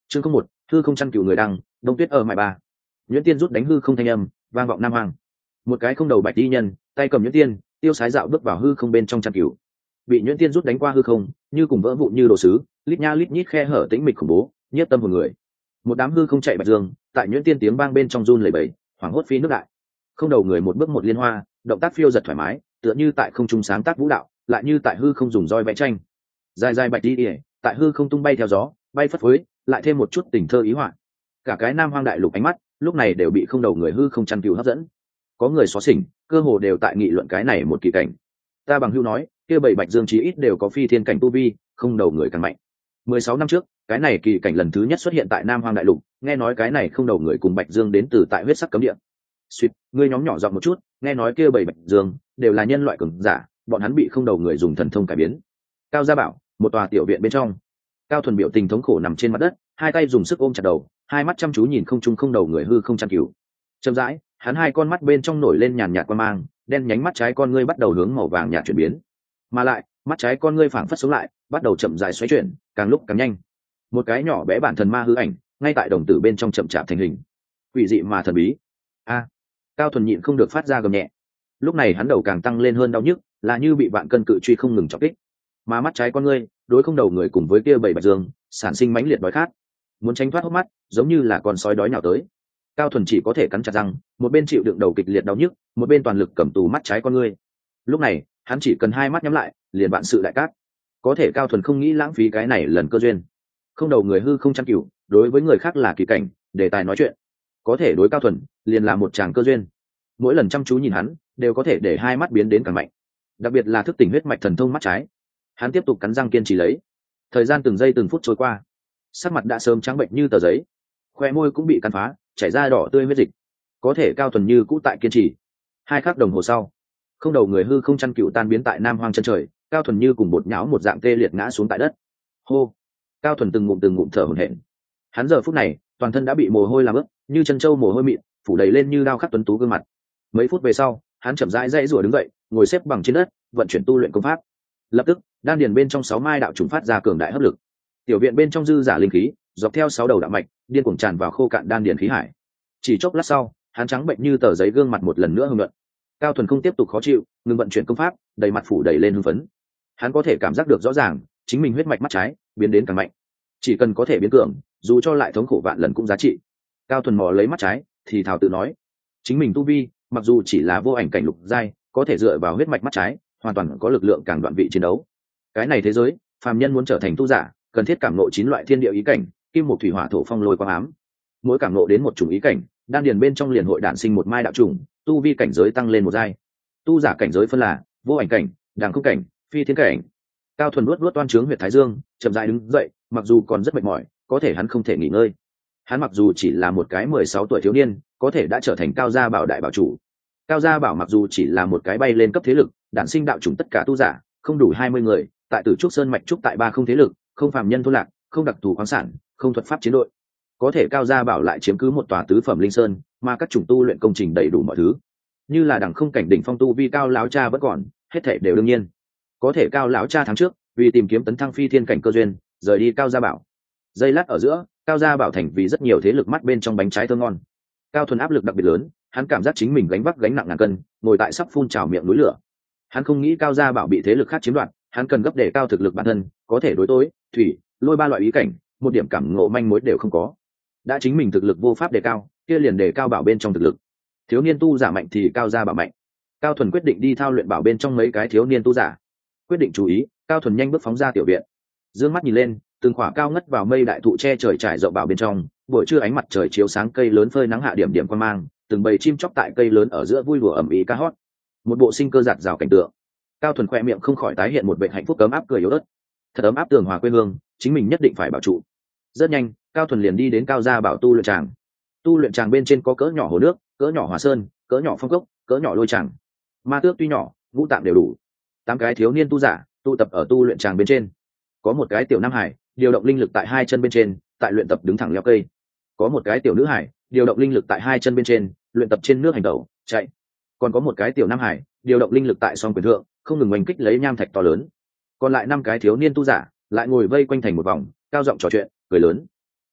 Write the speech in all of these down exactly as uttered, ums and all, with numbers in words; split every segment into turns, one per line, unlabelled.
chương không một hư không chăn cừu người đăng, đông tuyết ở mại ba. Nhuyễn Tiên rút đánh hư không thanh âm vang vọng nam hoang. Một cái không đầu bạch y nhân tay cầm Nhuyễn Tiên tiêu sái dạo bước vào hư không bên trong chăn cừu. Bị Nhuyễn Tiên rút đánh qua hư không như cùng vỡ vụn như đồ sứ, lít nha lít nhít khe hở tĩnh mịch khủng bố, nhiếp tâm hồn người. Một đám hư không chạy bạch dương tại Nhuyễn Tiên tiếng vang bên trong run lẩy bẩy, hoảng hốt phi nước đại. Không đầu người một bước một liên hoa, động tác phiêu giật thoải mái, tựa như tại không trung sáng tác vũ đạo, lại như tại hư không dùng roi vẽ tranh. Dài dài bạch đi ỉa tại hư không tung bay theo gió, bay phất phới, lại thêm một chút tình thơ ý họa. Cả cái nam hoang đại lục ánh mắt lúc này đều bị không đầu người hư không chăn cừu hấp dẫn. Có người xóa xỉnh cơ hồ đều tại nghị luận cái này một kỳ cảnh. Ta bằng hưu nói kia bảy bạch dương chí ít đều có phi thiên cảnh tu vi, không đầu người càng mạnh. Mười sáu năm trước cái này kỳ cảnh lần thứ nhất xuất hiện tại nam hoang đại lục, nghe nói cái này không đầu người cùng bạch dương đến từ tại huyết sắc cấm địa. Suýt, ngươi nhóm nhỏ giọng một chút, nghe nói kia bảy bạch dương đều là nhân loại cường giả, bọn hắn bị không đầu người dùng thần thông cải biến. Cao gia bảo, một tòa tiểu viện bên trong, Cao Thuần biểu tình thống khổ nằm trên mặt đất, hai tay dùng sức ôm chặt đầu, hai mắt chăm chú nhìn không trung không đầu người hư không chăn cừu. Chậm rãi, hắn hai con mắt bên trong nổi lên nhàn nhạt quang mang, đen nhánh mắt trái con ngươi bắt đầu hướng màu vàng nhạt chuyển biến, mà lại mắt trái con ngươi phảng phất sống lại, bắt đầu chậm rãi xoay chuyển, càng lúc càng nhanh. Một cái nhỏ bé bản thần ma hư ảnh ngay tại đồng tử bên trong chậm chạp thành hình, quỷ dị mà thần bí. A! Cao Thuần nhịn không được phát ra gầm nhẹ. Lúc này hắn đầu càng tăng lên hơn đau nhức, là như bị vạn cân cự truy không ngừng chọc kích. Mà mắt trái con ngươi đối không đầu người cùng với kia bảy bạch dương sản sinh mãnh liệt đói khát, muốn tránh thoát hốc mắt giống như là con sói đói nào tới. Cao Thuần chỉ có thể cắn chặt răng, một bên chịu đựng đầu kịch liệt đau nhức, một bên toàn lực cầm tù mắt trái con ngươi. Lúc này hắn chỉ cần hai mắt nhắm lại liền vạn sự đại cát. Có thể Cao Thuần không nghĩ lãng phí cái này lần cơ duyên. Không đầu người hư không chăn cừu đối với người khác là kỳ cảnh, đề tài nói chuyện, có thể đối Cao Thuần liền là một tràng cơ duyên. Mỗi lần chăm chú nhìn hắn đều có thể để hai mắt biến đến càng mạnh, đặc biệt là thức tỉnh huyết mạch thần thông mắt trái. Hắn tiếp tục cắn răng kiên trì lấy. Thời gian từng giây từng phút trôi qua, sắc mặt đã sớm trắng bệnh như tờ giấy, khoe môi cũng bị cắn phá, chảy ra đỏ tươi huyết dịch. Có thể Cao Thuần như cũ tại kiên trì. Hai khắc đồng hồ sau, không đầu người hư không chăn cừu tan biến tại nam hoang chân trời, Cao Thuần như cùng bột nhão một dạng tê liệt ngã xuống tại đất. Hô! Cao Thuần từng ngụm từng ngụm thở hổn hển. Hắn giờ phút này toàn thân đã bị mồ hôi làm ướt, như chân trâu mồ hôi mịn phủ đầy lên như đao khắc tuấn tú gương mặt. Mấy phút về sau, hắn chậm rãi dãy rủa đứng dậy, ngồi xếp bằng trên đất, vận chuyển tu luyện công pháp. Lập tức, đan điền bên trong sáu mai đạo trùng phát ra cường đại hấp lực. Tiểu viện bên trong dư giả linh khí, dọc theo sáu đầu đạo mạch, điên cuồng tràn vào khô cạn đan điền khí hải. Chỉ chốc lát sau, hắn trắng bệnh như tờ giấy gương mặt một lần nữa hưng luận. Cao Thuần không tiếp tục khó chịu, ngừng vận chuyển công pháp, đầy mặt phủ đầy lên hưng phấn. Hắn có thể cảm giác được rõ ràng, chính mình huyết mạch mắt trái biến đến càng mạnh. Chỉ cần có thể biến cường, dù cho lại thống khổ vạn lần cũng giá trị. Cao Thuần mò lấy mắt trái, thì thào tự nói, chính mình tu vi, mặc dù chỉ là vô ảnh cảnh lục giai, có thể dựa vào huyết mạch mắt trái, hoàn toàn có lực lượng càng đoạn vị chiến đấu. Cái này thế giới, phàm nhân muốn trở thành tu giả, cần thiết cảm ngộ chín loại thiên địa ý cảnh, kim một thủy hỏa thổ phong lôi quang ám. Mỗi cảm ngộ đến một chủng ý cảnh, đan điền bên trong liền hội đản sinh một mai đạo trùng, tu vi cảnh giới tăng lên một giai. Tu giả cảnh giới phân là vô ảnh cảnh, đàng không cảnh, phi thiên cảnh. Cao Thuần nuốt nuốt toan trướng huyệt thái dương, chậm rãi đứng dậy, mặc dù còn rất mệt mỏi, có thể hắn không thể nghỉ ngơi. Hắn mặc dù chỉ là một cái mười sáu tuổi thiếu niên, có thể đã trở thành Cao gia bảo đại bảo chủ. Cao gia bảo mặc dù chỉ là một cái bay lên cấp thế lực, đản sinh đạo chủng tất cả tu giả không đủ hai mươi người, tại Tử Trúc Sơn mạch trúc tại ba không thế lực, không phàm nhân thôn lạc, không đặc thù khoáng sản, không thuật pháp chiến đội. Có thể Cao gia bảo lại chiếm cứ một tòa tứ phẩm linh sơn, mà các chủng tu luyện công trình đầy đủ mọi thứ. Như là đẳng không cảnh đỉnh phong tu vi Cao lão cha vẫn còn, hết thảy đều đương nhiên. Có thể Cao lão cha tháng trước, vì tìm kiếm tấn thăng phi thiên cảnh cơ duyên, rời đi Cao gia bảo. Giây lát ở giữa, Cao gia bảo thành vì rất nhiều thế lực mắt bên trong bánh trái thơm ngon. Cao Thuần áp lực đặc biệt lớn, hắn cảm giác chính mình gánh vác gánh nặng ngàn cân, ngồi tại sắp phun trào miệng núi lửa. Hắn không nghĩ Cao gia bảo bị thế lực khác chiếm đoạt, hắn cần gấp để cao thực lực bản thân, có thể đối tối, thủy, lôi ba loại ý cảnh, một điểm cảm ngộ manh mối đều không có. Đã chính mình thực lực vô pháp đề cao, kia liền đề cao bảo bên trong thực lực. Thiếu niên tu giả mạnh thì Cao gia bảo mạnh. Cao Thuần quyết định đi thao luyện bảo bên trong mấy cái thiếu niên tu giả. Quyết định chú ý, Cao Thuần nhanh bước phóng ra tiểu viện. Dương mắt nhìn lên, từng khỏa cao ngất vào mây đại thụ che trời trải rộng bảo bên trong, buổi trưa ánh mặt trời chiếu sáng cây lớn phơi nắng hạ điểm điểm quan mang, từng bầy chim chóc tại cây lớn ở giữa vui đùa ầm ĩ ca hót. Một bộ sinh cơ giạt rào cảnh tượng. Cao Thuần khoe miệng không khỏi tái hiện một vẻ hạnh phúc ấm áp cười yếu ớt. Thật ấm áp tường hòa quê hương, chính mình nhất định phải bảo trụ. Rất nhanh, Cao Thuần liền đi đến Cao gia bảo tu luyện tràng. Tu luyện tràng bên trên có cỡ nhỏ hồ nước, cỡ nhỏ hỏa sơn, cỡ nhỏ phong cốc, cỡ nhỏ lôi tràng. Ma tước tuy nhỏ, ngũ tạng đều đủ. Tám cái thiếu niên tu giả tụ tập ở tu luyện tràng bên trên. Có một cái tiểu nam hải điều động linh lực tại hai chân bên trên, tại luyện tập đứng thẳng leo cây. Có một cái tiểu nữ hải điều động linh lực tại hai chân bên trên, luyện tập trên nước hành tẩu chạy. Còn có một cái tiểu nam hải điều động linh lực tại song quyền thượng, không ngừng oanh kích lấy nham thạch to lớn. Còn lại năm cái thiếu niên tu giả lại ngồi vây quanh thành một vòng, cao giọng trò chuyện, cười lớn.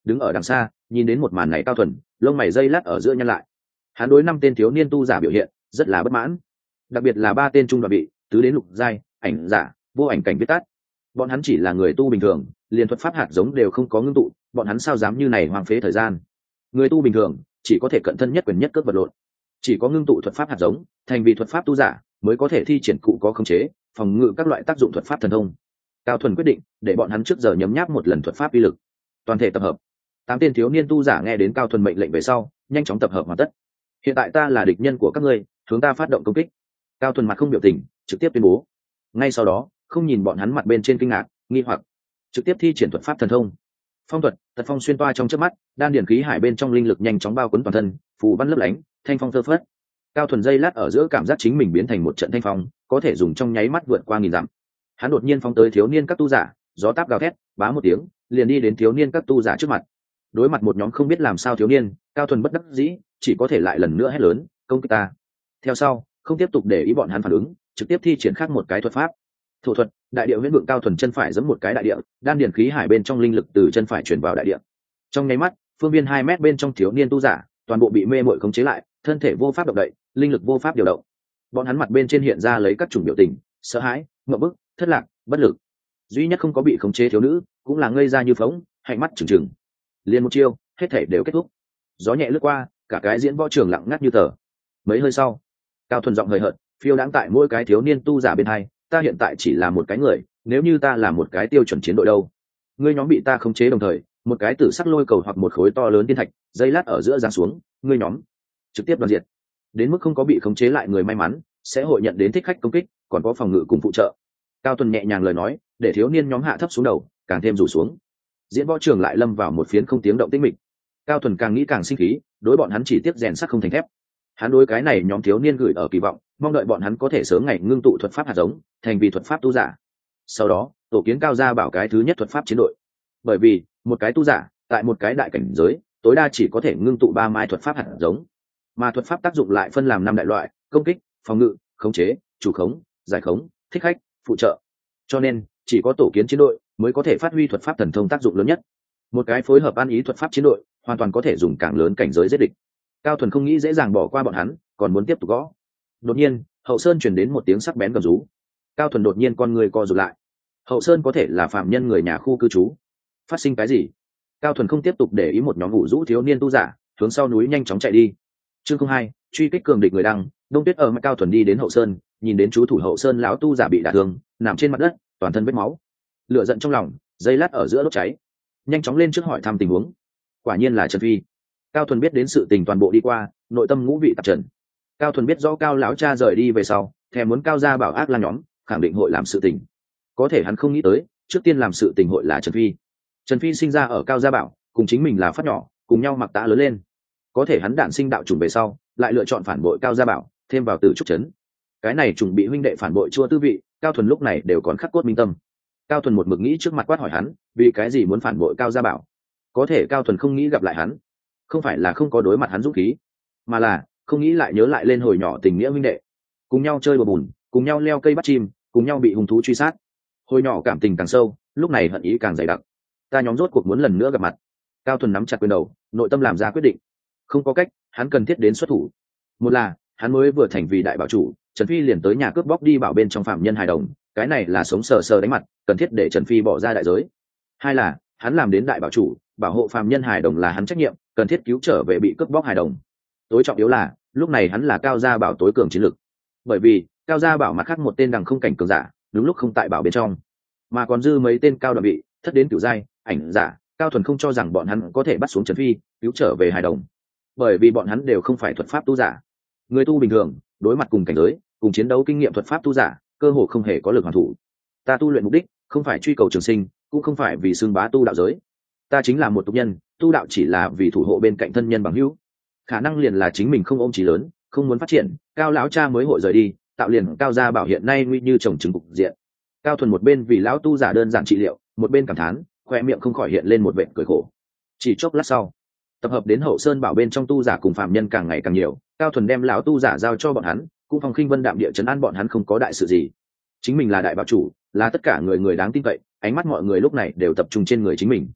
đứng ở đằng xa nhìn đến một màn này, Cao Thuần lông mày dây lát ở giữa nhăn lại. Hắn đối năm tên thiếu niên tu giả biểu hiện rất là bất mãn, đặc biệt là ba tên trung đoạn vị tứ đến lục giai ảnh giả vô ảnh cảnh viết tắt. Bọn hắn chỉ là người tu bình thường, liền thuật pháp hạt giống đều không có ngưng tụ, bọn hắn sao dám như này hoang phế thời gian. Người tu bình thường chỉ có thể cận thân nhất quyền nhất cước vật lộn, chỉ có ngưng tụ thuật pháp hạt giống thành vì thuật pháp tu giả mới có thể thi triển cụ có khống chế phòng ngự các loại tác dụng thuật pháp thần thông. Cao Thuần quyết định để bọn hắn trước giờ nhấm nháp một lần thuật pháp uy lực. Toàn thể tập hợp. Tám tên thiếu niên tu giả nghe đến Cao Thuần mệnh lệnh về sau nhanh chóng tập hợp hoàn tất. Hiện tại ta là địch nhân của các ngươi, hướng ta phát động công kích. Cao Thuần mặt không biểu tình trực tiếp tuyên bố. Ngay sau đó không nhìn bọn hắn mặt bên trên kinh ngạc nghi hoặc, trực tiếp thi triển thuật pháp thần thông. Phong thuật tật phong xuyên toa trong chớp mắt, đan điển khí hải bên trong linh lực nhanh chóng bao quấn toàn thân, phù văn lấp lánh, thanh phong thơ phất. Cao Thuần dây lát ở giữa cảm giác chính mình biến thành một trận thanh phong, có thể dùng trong nháy mắt vượt qua nghìn dặm. Hắn đột nhiên phóng tới thiếu niên các tu giả, gió táp gào thét, bá một tiếng, liền đi đến thiếu niên các tu giả trước mặt. Đối mặt một nhóm không biết làm sao thiếu niên, Cao Thuần bất đắc dĩ, chỉ có thể lại lần nữa hét lớn, công kích ta. Theo sau, không tiếp tục để ý bọn hắn phản ứng, trực tiếp thi triển khác một cái thuật pháp. Thủ thuật, đại địa huyễn vượng. Cao Thuần chân phải giẫm một cái đại địa, đan điển khí hải bên trong linh lực từ chân phải chuyển vào đại địa. Trong nháy mắt, phương viên hai mét bên trong thiếu niên tu giả, toàn bộ bị mê muội khống chế lại, thân thể vô pháp động đậy, linh lực vô pháp điều động. Bọn hắn mặt bên trên hiện ra lấy các chủng biểu tình, sợ hãi, ngộp bức, thất lạc, bất lực. Duy nhất không có bị khống chế thiếu nữ, cũng là ngây ra như phóng, hạnh mắt trừng trừng. Liên một chiêu, hết thể đều kết thúc. Gió nhẹ lướt qua, cả cái diễn võ trường lặng ngắt như tờ. Mấy hơi sau, Cao Thuần giọng hời hợt, phiêu đãng tại mỗi cái thiếu niên tu giả bên hai, ta hiện tại chỉ là một cái người, nếu như ta là một cái tiêu chuẩn chiến đội đâu? Ngươi nhóm bị ta khống chế đồng thời, một cái tử sắc lôi cầu hoặc một khối to lớn tiên thạch, dây lát ở giữa giáng xuống, ngươi nhóm trực tiếp đoạt diệt. Đến mức không có bị khống chế lại người may mắn, sẽ hội nhận đến thích khách công kích, còn có phòng ngự cùng phụ trợ. Cao Thuần nhẹ nhàng lời nói, để thiếu niên nhóm hạ thấp xuống đầu, càng thêm rủ xuống. Diễn võ trường lại lâm vào một phiến không tiếng động tĩnh mịch. Cao Thuần càng nghĩ càng sinh khí, đối bọn hắn chỉ tiếp rèn sắt không thành thép. Hắn đối cái này nhóm thiếu niên gửi ở kỳ vọng, mong đợi bọn hắn có thể sớm ngày ngưng tụ thuật pháp hạt giống, thành vì thuật pháp tu giả. Sau đó, tổ kiến Cao gia bảo cái thứ nhất thuật pháp chiến đội. Bởi vì, một cái tu giả, tại một cái đại cảnh giới, tối đa chỉ có thể ngưng tụ ba mai thuật pháp hạt giống. Mà thuật pháp tác dụng lại phân làm năm đại loại: công kích, phòng ngự, khống chế, chủ khống, giải khống, thích khách, phụ trợ. Cho nên, chỉ có tổ kiến chiến đội mới có thể phát huy thuật pháp thần thông tác dụng lớn nhất. Một cái phối hợp ăn ý thuật pháp chiến đội, hoàn toàn có thể dùng càng lớn cảnh giới giết địch. Cao Thuần không nghĩ dễ dàng bỏ qua bọn hắn, còn muốn tiếp tục gõ. Đột nhiên, hậu sơn truyền đến một tiếng sắc bén gầm rú. Cao Thuần đột nhiên con người co rụt lại. Hậu sơn có thể là phạm nhân người nhà khu cư trú. Phát sinh cái gì? Cao Thuần không tiếp tục để ý một nhóm vụ rũ thiếu niên tu giả, hướng sau núi nhanh chóng chạy đi. Chương không hai, truy kích cường địch người đăng. Đông Tuyết ở mặt. Cao Thuần đi đến hậu sơn, nhìn đến chú thủ hậu sơn lão tu giả bị đả thương, nằm trên mặt đất, toàn thân vết máu. Lửa giận trong lòng, dây lát ở giữa đốt cháy. Nhanh chóng lên trước hỏi thăm tình huống. Quả nhiên là Trần Phi. Cao Thuần biết đến sự tình toàn bộ đi qua, nội tâm ngũ vị tạp trần. Cao Thuần biết rõ Cao lão cha rời đi về sau, thèm muốn Cao gia bảo ác lan nhóm, khẳng định hội làm sự tình. Có thể hắn không nghĩ tới, trước tiên làm sự tình hội là Trần Phi. Trần Phi sinh ra ở Cao gia bảo, cùng chính mình là phát nhỏ, cùng nhau mặc tã lớn lên. Có thể hắn đản sinh đạo chủng về sau, lại lựa chọn phản bội Cao gia bảo, thêm vào Tử Trúc trấn. Cái này trùng bị huynh đệ phản bội chua tư vị, Cao Thuần lúc này đều còn khắc cốt minh tâm. Cao Thuần một mực nghĩ trước mặt quát hỏi hắn, vì cái gì muốn phản bội Cao gia bảo? Có thể Cao Thuần không nghĩ gặp lại hắn, không phải là không có đối mặt hắn dũng khí, mà là không nghĩ lại nhớ lại lên hồi nhỏ tình nghĩa huynh đệ, cùng nhau chơi bờ bùn, cùng nhau leo cây bắt chim, cùng nhau bị hung thú truy sát. Hồi nhỏ cảm tình càng sâu, lúc này hận ý càng dày đặc. Ta nhóm rốt cuộc muốn lần nữa gặp mặt. Cao Thuần nắm chặt quyền đầu, nội tâm làm ra quyết định. Không có cách, hắn cần thiết đến xuất thủ. Một là hắn mới vừa thành vì đại bảo chủ, Trần Phi liền tới nhà cướp bóc đi bảo bên trong phạm nhân hài đồng, cái này là sống sờ sờ đánh mặt, cần thiết để Trần Phi bỏ ra đại giới. Hai là hắn làm đến đại bảo chủ, bảo hộ phạm nhân hài đồng là hắn trách nhiệm, cần thiết cứu trở về bị cướp bóc hài đồng. Tối trọng yếu là lúc này hắn là Cao gia bảo tối cường chiến lực, bởi vì Cao gia bảo mặt khác một tên đằng không cảnh cường giả đúng lúc không tại bảo bên trong, mà còn dư mấy tên cao đoạn vị thất đến cửu giai ảnh giả. Cao Thuần không cho rằng bọn hắn có thể bắt xuống Trần Phi cứu trở về hài đồng, bởi vì bọn hắn đều không phải thuật pháp tu giả. Người tu bình thường đối mặt cùng cảnh giới, cùng chiến đấu kinh nghiệm thuật pháp tu giả cơ hồ không hề có lực hoàn thủ. Ta tu luyện mục đích không phải truy cầu trường sinh, cũng không phải vì xưng bá tu đạo giới. Ta chính là một tục nhân, tu đạo chỉ là vì thủ hộ bên cạnh thân nhân bằng hữu. Khả năng liền là chính mình không ôm chí lớn, không muốn phát triển, Cao lão cha mới hội rời đi, tạo liền Cao gia bảo hiện nay nguy như trồng trứng cục diện. Cao Thuần một bên vì lão tu giả đơn giản trị liệu, một bên cảm thán, khoe miệng không khỏi hiện lên một vệt cười khổ. Chỉ chốc lát sau, tập hợp đến hậu sơn bảo bên trong tu giả cùng phạm nhân càng ngày càng nhiều. Cao Thuần đem lão tu giả giao cho bọn hắn, cũng phong khinh vân đạm địa trấn an bọn hắn không có đại sự gì. Chính mình là đại bảo chủ, là tất cả người người đáng tin cậy, ánh mắt mọi người lúc này đều tập trung trên người chính mình.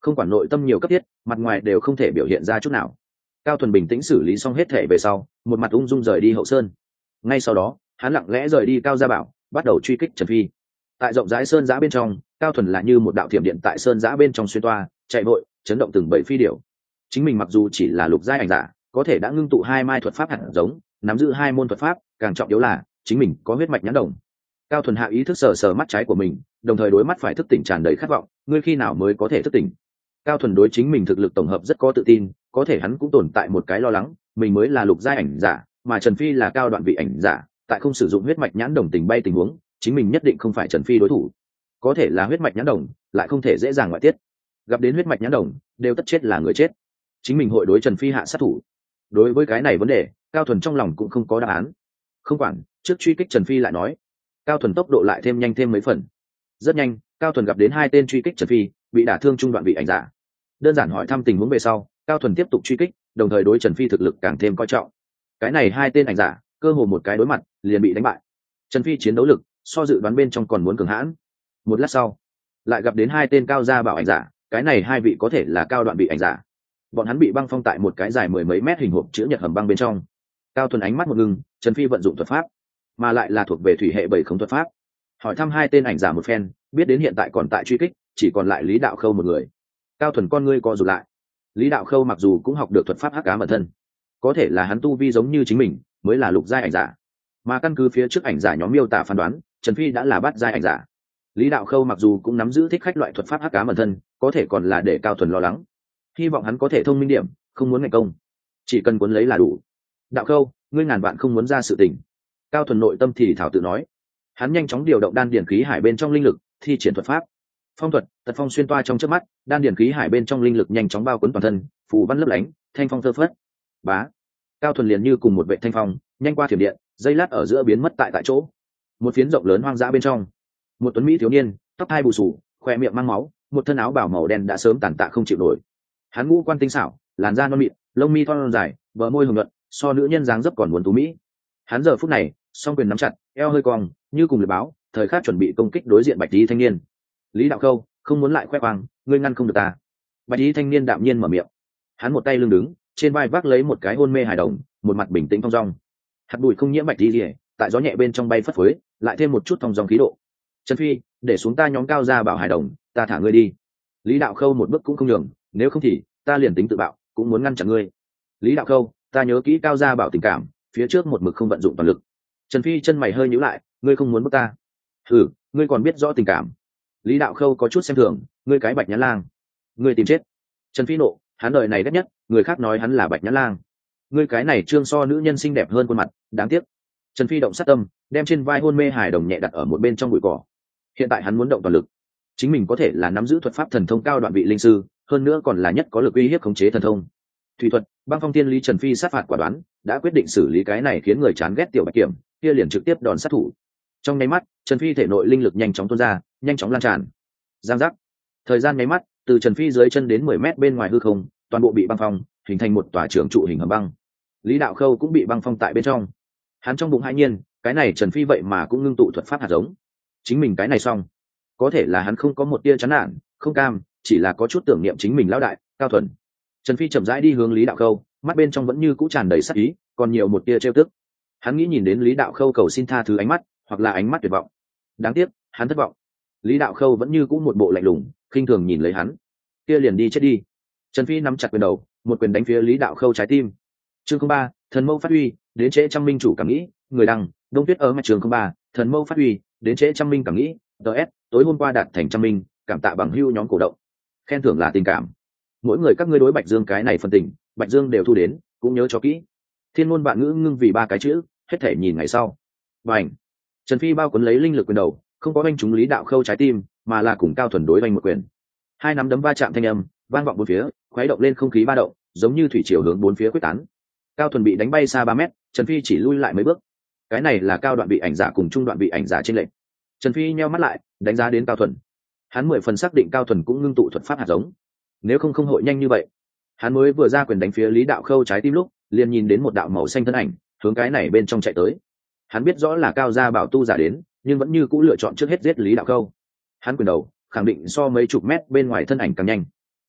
không quản nội tâm nhiều cấp thiết, mặt ngoài đều không thể biểu hiện ra chút nào. Cao Thuần bình tĩnh xử lý xong hết thể về sau, một mặt ung dung rời đi hậu sơn. Ngay sau đó, hắn lặng lẽ rời đi Cao Gia Bảo, bắt đầu truy kích Trần Phi. Tại rộng rãi sơn giã bên trong, Cao Thuần là như một đạo thiểm điện tại sơn giã bên trong xuyên toa, chạy vội, chấn động từng bầy phi điểu. Chính mình mặc dù chỉ là lục giai ảnh giả, có thể đã ngưng tụ hai mai thuật pháp hạt giống, nắm giữ hai môn thuật pháp, càng trọng yếu là chính mình có huyết mạch nhãn đồng. Cao Thuần hạ ý thức sờ sờ mắt trái của mình, đồng thời đối mắt phải thức tỉnh tràn đầy khát vọng, ngươi khi nào mới có thể thức tỉnh? Cao Thuần đối chính mình thực lực tổng hợp rất có tự tin, có thể hắn cũng tồn tại một cái lo lắng, mình mới là lục giai ảnh giả, mà Trần Phi là cao đoạn vị ảnh giả, tại không sử dụng huyết mạch nhãn đồng tình bay tình huống, chính mình nhất định không phải Trần Phi đối thủ. Có thể là huyết mạch nhãn đồng, lại không thể dễ dàng ngoại tiết. Gặp đến huyết mạch nhãn đồng, đều tất chết là người chết. Chính mình hội đối Trần Phi hạ sát thủ. Đối với cái này vấn đề, Cao Thuần trong lòng cũng không có đáp án. Không quản, trước truy kích Trần Phi lại nói. Cao Thuần tốc độ lại thêm nhanh thêm mấy phần. Rất nhanh, Cao Thuần gặp đến hai tên truy kích Trần Phi, bị đả thương trung đoạn vị ảnh giả. Đơn giản hỏi thăm tình huống về sau, Cao Thuần tiếp tục truy kích, đồng thời đối Trần Phi thực lực càng thêm coi trọng. Cái này hai tên ảnh giả, cơ hồ một cái đối mặt, liền bị đánh bại. Trần Phi chiến đấu lực, so dự đoán bên trong còn muốn cường hãn. Một lát sau, lại gặp đến hai tên Cao Gia Bảo ảnh giả, cái này hai vị có thể là cao đoạn vị ảnh giả. Bọn hắn bị băng phong tại một cái dài mười mấy mét hình hộp chữ nhật hầm băng bên trong. Cao Thuần ánh mắt một ngưng, Trần Phi vận dụng thuật pháp, mà lại là thuộc về thủy hệ bảy không thuật pháp. Hỏi thăm hai tên ảnh giả một phen, biết đến hiện tại còn tại truy kích, chỉ còn lại Lý Đạo Khâu một người. Cao Thuần con ngươi co rụt lại. Lý Đạo Khâu mặc dù cũng học được thuật pháp hắc ám ẩn thân, có thể là hắn tu vi giống như chính mình, mới là lục giai ảnh giả. Mà căn cứ phía trước ảnh giả nhóm miêu tả phán đoán, Trần Phi đã là bát giai ảnh giả. Lý Đạo Khâu mặc dù cũng nắm giữ thích khách loại thuật pháp hắc ám ẩn thân, có thể còn là để Cao Thuần lo lắng. Hy vọng hắn có thể thông minh điểm, không muốn ngày công, chỉ cần cuốn lấy là đủ. Đạo Khâu, ngươi ngàn vạn không muốn ra sự tình. Cao Thuần nội tâm thì thảo tự nói. Hắn nhanh chóng điều động đan điển khí hải bên trong linh lực, thi triển thuật pháp. Phong thuật, tật phong xuyên toa trong chớp mắt, đan điển khí hải bên trong linh lực nhanh chóng bao quấn toàn thân, phù văn lấp lánh, thanh phong thơ phất. Bá. Cao Thuần liền như cùng một vệ thanh phong, nhanh qua thiểm điện, dây lát ở giữa biến mất tại tại chỗ. Một phiến rộng lớn hoang dã bên trong, một tuấn mỹ thiếu niên, tóc hai bù sù, khoe miệng mang máu, một thân áo bào màu đen đã sớm tàn tạ không chịu nổi. Hắn ngũ quan tinh xảo, làn da non mịn, lông mi thon dài, bờ môi hồng nhuận, so nữ nhân dáng dấp còn muốn tú mỹ. Hắn giờ phút này, song quyền nắm chặt, eo hơi cong, như cùng liệp báo, thời khắc chuẩn bị công kích đối diện bạch y thanh niên. Lý Đạo Khâu, không muốn lại khoe khoang, ngươi ngăn không được ta. Bạch y thanh niên đạm nhiên mở miệng. Hắn một tay lưng đứng, trên vai vác lấy một cái hôn mê hài đồng, một mặt bình tĩnh thong dong. Hạt bụi không nhiễm bạch y liễu, tại gió nhẹ bên trong bay phất phới, lại thêm một chút thong dong khí độ. Trần Phi, để xuống ta nhóm Cao Gia Bảo hài đồng, ta thả ngươi đi. Lý Đạo Khâu một bước cũng không nhường, nếu không thì ta liền tính tự bạo, cũng muốn ngăn chặn ngươi. Lý Đạo Khâu, ta nhớ kỹ Cao Gia Bảo tình cảm, phía trước một mực không vận dụng toàn lực. Trần Phi chân mày hơi nhíu lại, ngươi không muốn bước ta? Thử, ngươi còn biết rõ tình cảm? Lý Đạo Khâu có chút xem thường, ngươi cái bạch nhãn lang, ngươi tìm chết. Trần Phi nộ, hắn đời này ghét nhất, người khác nói hắn là bạch nhãn lang. Ngươi cái này trương so nữ nhân xinh đẹp hơn khuôn mặt, đáng tiếc. Trần Phi động sát tâm, đem trên vai hôn mê hài đồng nhẹ đặt ở một bên trong bụi cỏ. Hiện tại hắn muốn động toàn lực, chính mình có thể là nắm giữ thuật pháp thần thông cao đoạn vị linh sư, hơn nữa còn là nhất có lực uy hiếp khống chế thần thông. Thủy thuật, băng phong thiên lý. Trần Phi sát phạt quả đoán, đã quyết định xử lý cái này khiến người chán ghét tiểu bạch kiểm, kia liền trực tiếp đòn sát thủ. Trong nháy mắt, Trần Phi thể nội linh lực nhanh chóng tuôn ra, nhanh chóng lan tràn. Giang giác. Thời gian nháy mắt, từ Trần Phi dưới chân đến mười mét bên ngoài hư không, toàn bộ bị băng phong, hình thành một tòa trưởng trụ hình hầm băng. Lý Đạo Khâu cũng bị băng phong tại bên trong. Hắn trong bụng hãi nhiên, cái này Trần Phi vậy mà cũng ngưng tụ thuật pháp hạt giống. Chính mình cái này xong. Có thể là hắn không có một tia chán nản, không cam, chỉ là có chút tưởng niệm chính mình lão đại, Cao Thuần. Trần Phi chậm rãi đi hướng Lý Đạo Khâu, mắt bên trong vẫn như cũ tràn đầy sát ý, còn nhiều một tia trêu tức. Hắn nghĩ nhìn đến Lý Đạo Khâu cầu xin tha thứ ánh mắt, hoặc là ánh mắt tuyệt vọng. Đáng tiếc, hắn thất vọng. Lý Đạo Khâu vẫn như cũ một bộ lạnh lùng, khinh thường nhìn lấy hắn. Kia liền đi chết đi. Trần Phi nắm chặt quyền đầu, một quyền đánh phía Lý Đạo Khâu trái tim. Chương không ba, thần mâu phát huy, đến trễ trăm minh chủ cảm nghĩ, người đăng, Đông Tuyết ở mặt trường không ba, thần mâu phát huy, đến trễ trăm minh cảm nghĩ, ds, tối hôm qua đạt thành trăm minh, cảm tạ bằng hưu nhóm cổ động. Khen thưởng là tình cảm. Mỗi người các ngươi đối Bạch Dương cái này phần tình, Bạch Dương đều thu đến, cũng nhớ cho kỹ. Thiên ngôn vạn ngữ ngưng vì ba cái chữ, hết thể nhìn ngày sau. Bành. Trần Phi bao cuốn lấy linh lực quyền đầu, không có đánh trúng Lý Đạo Khâu trái tim, mà là cùng Cao Thuần đối đánh một quyền. Hai nắm đấm va chạm thanh âm, vang vọng bốn phía, khuấy động lên không khí ba động, giống như thủy triều hướng bốn phía quyết tán. Cao Thuần bị đánh bay xa ba mét, Trần Phi chỉ lui lại mấy bước. Cái này là cao đoạn bị ảnh giả cùng trung đoạn bị ảnh giả trên lệnh. Trần Phi nheo mắt lại, đánh giá đến Cao Thuần. Hắn mười phần xác định Cao Thuần cũng ngưng tụ thuật pháp hạt giống. Nếu không không hội nhanh như vậy. Hắn mới vừa ra quyền đánh phía Lý Đạo Khâu trái tim lúc, liền nhìn đến một đạo màu xanh thân ảnh, hướng cái này bên trong chạy tới. Hắn biết rõ là Cao gia bảo tu giả đến, nhưng vẫn như cũ lựa chọn trước hết giết Lý Đạo Khâu. Hắn quyền đầu, khẳng định so mấy chục mét bên ngoài thân ảnh càng nhanh.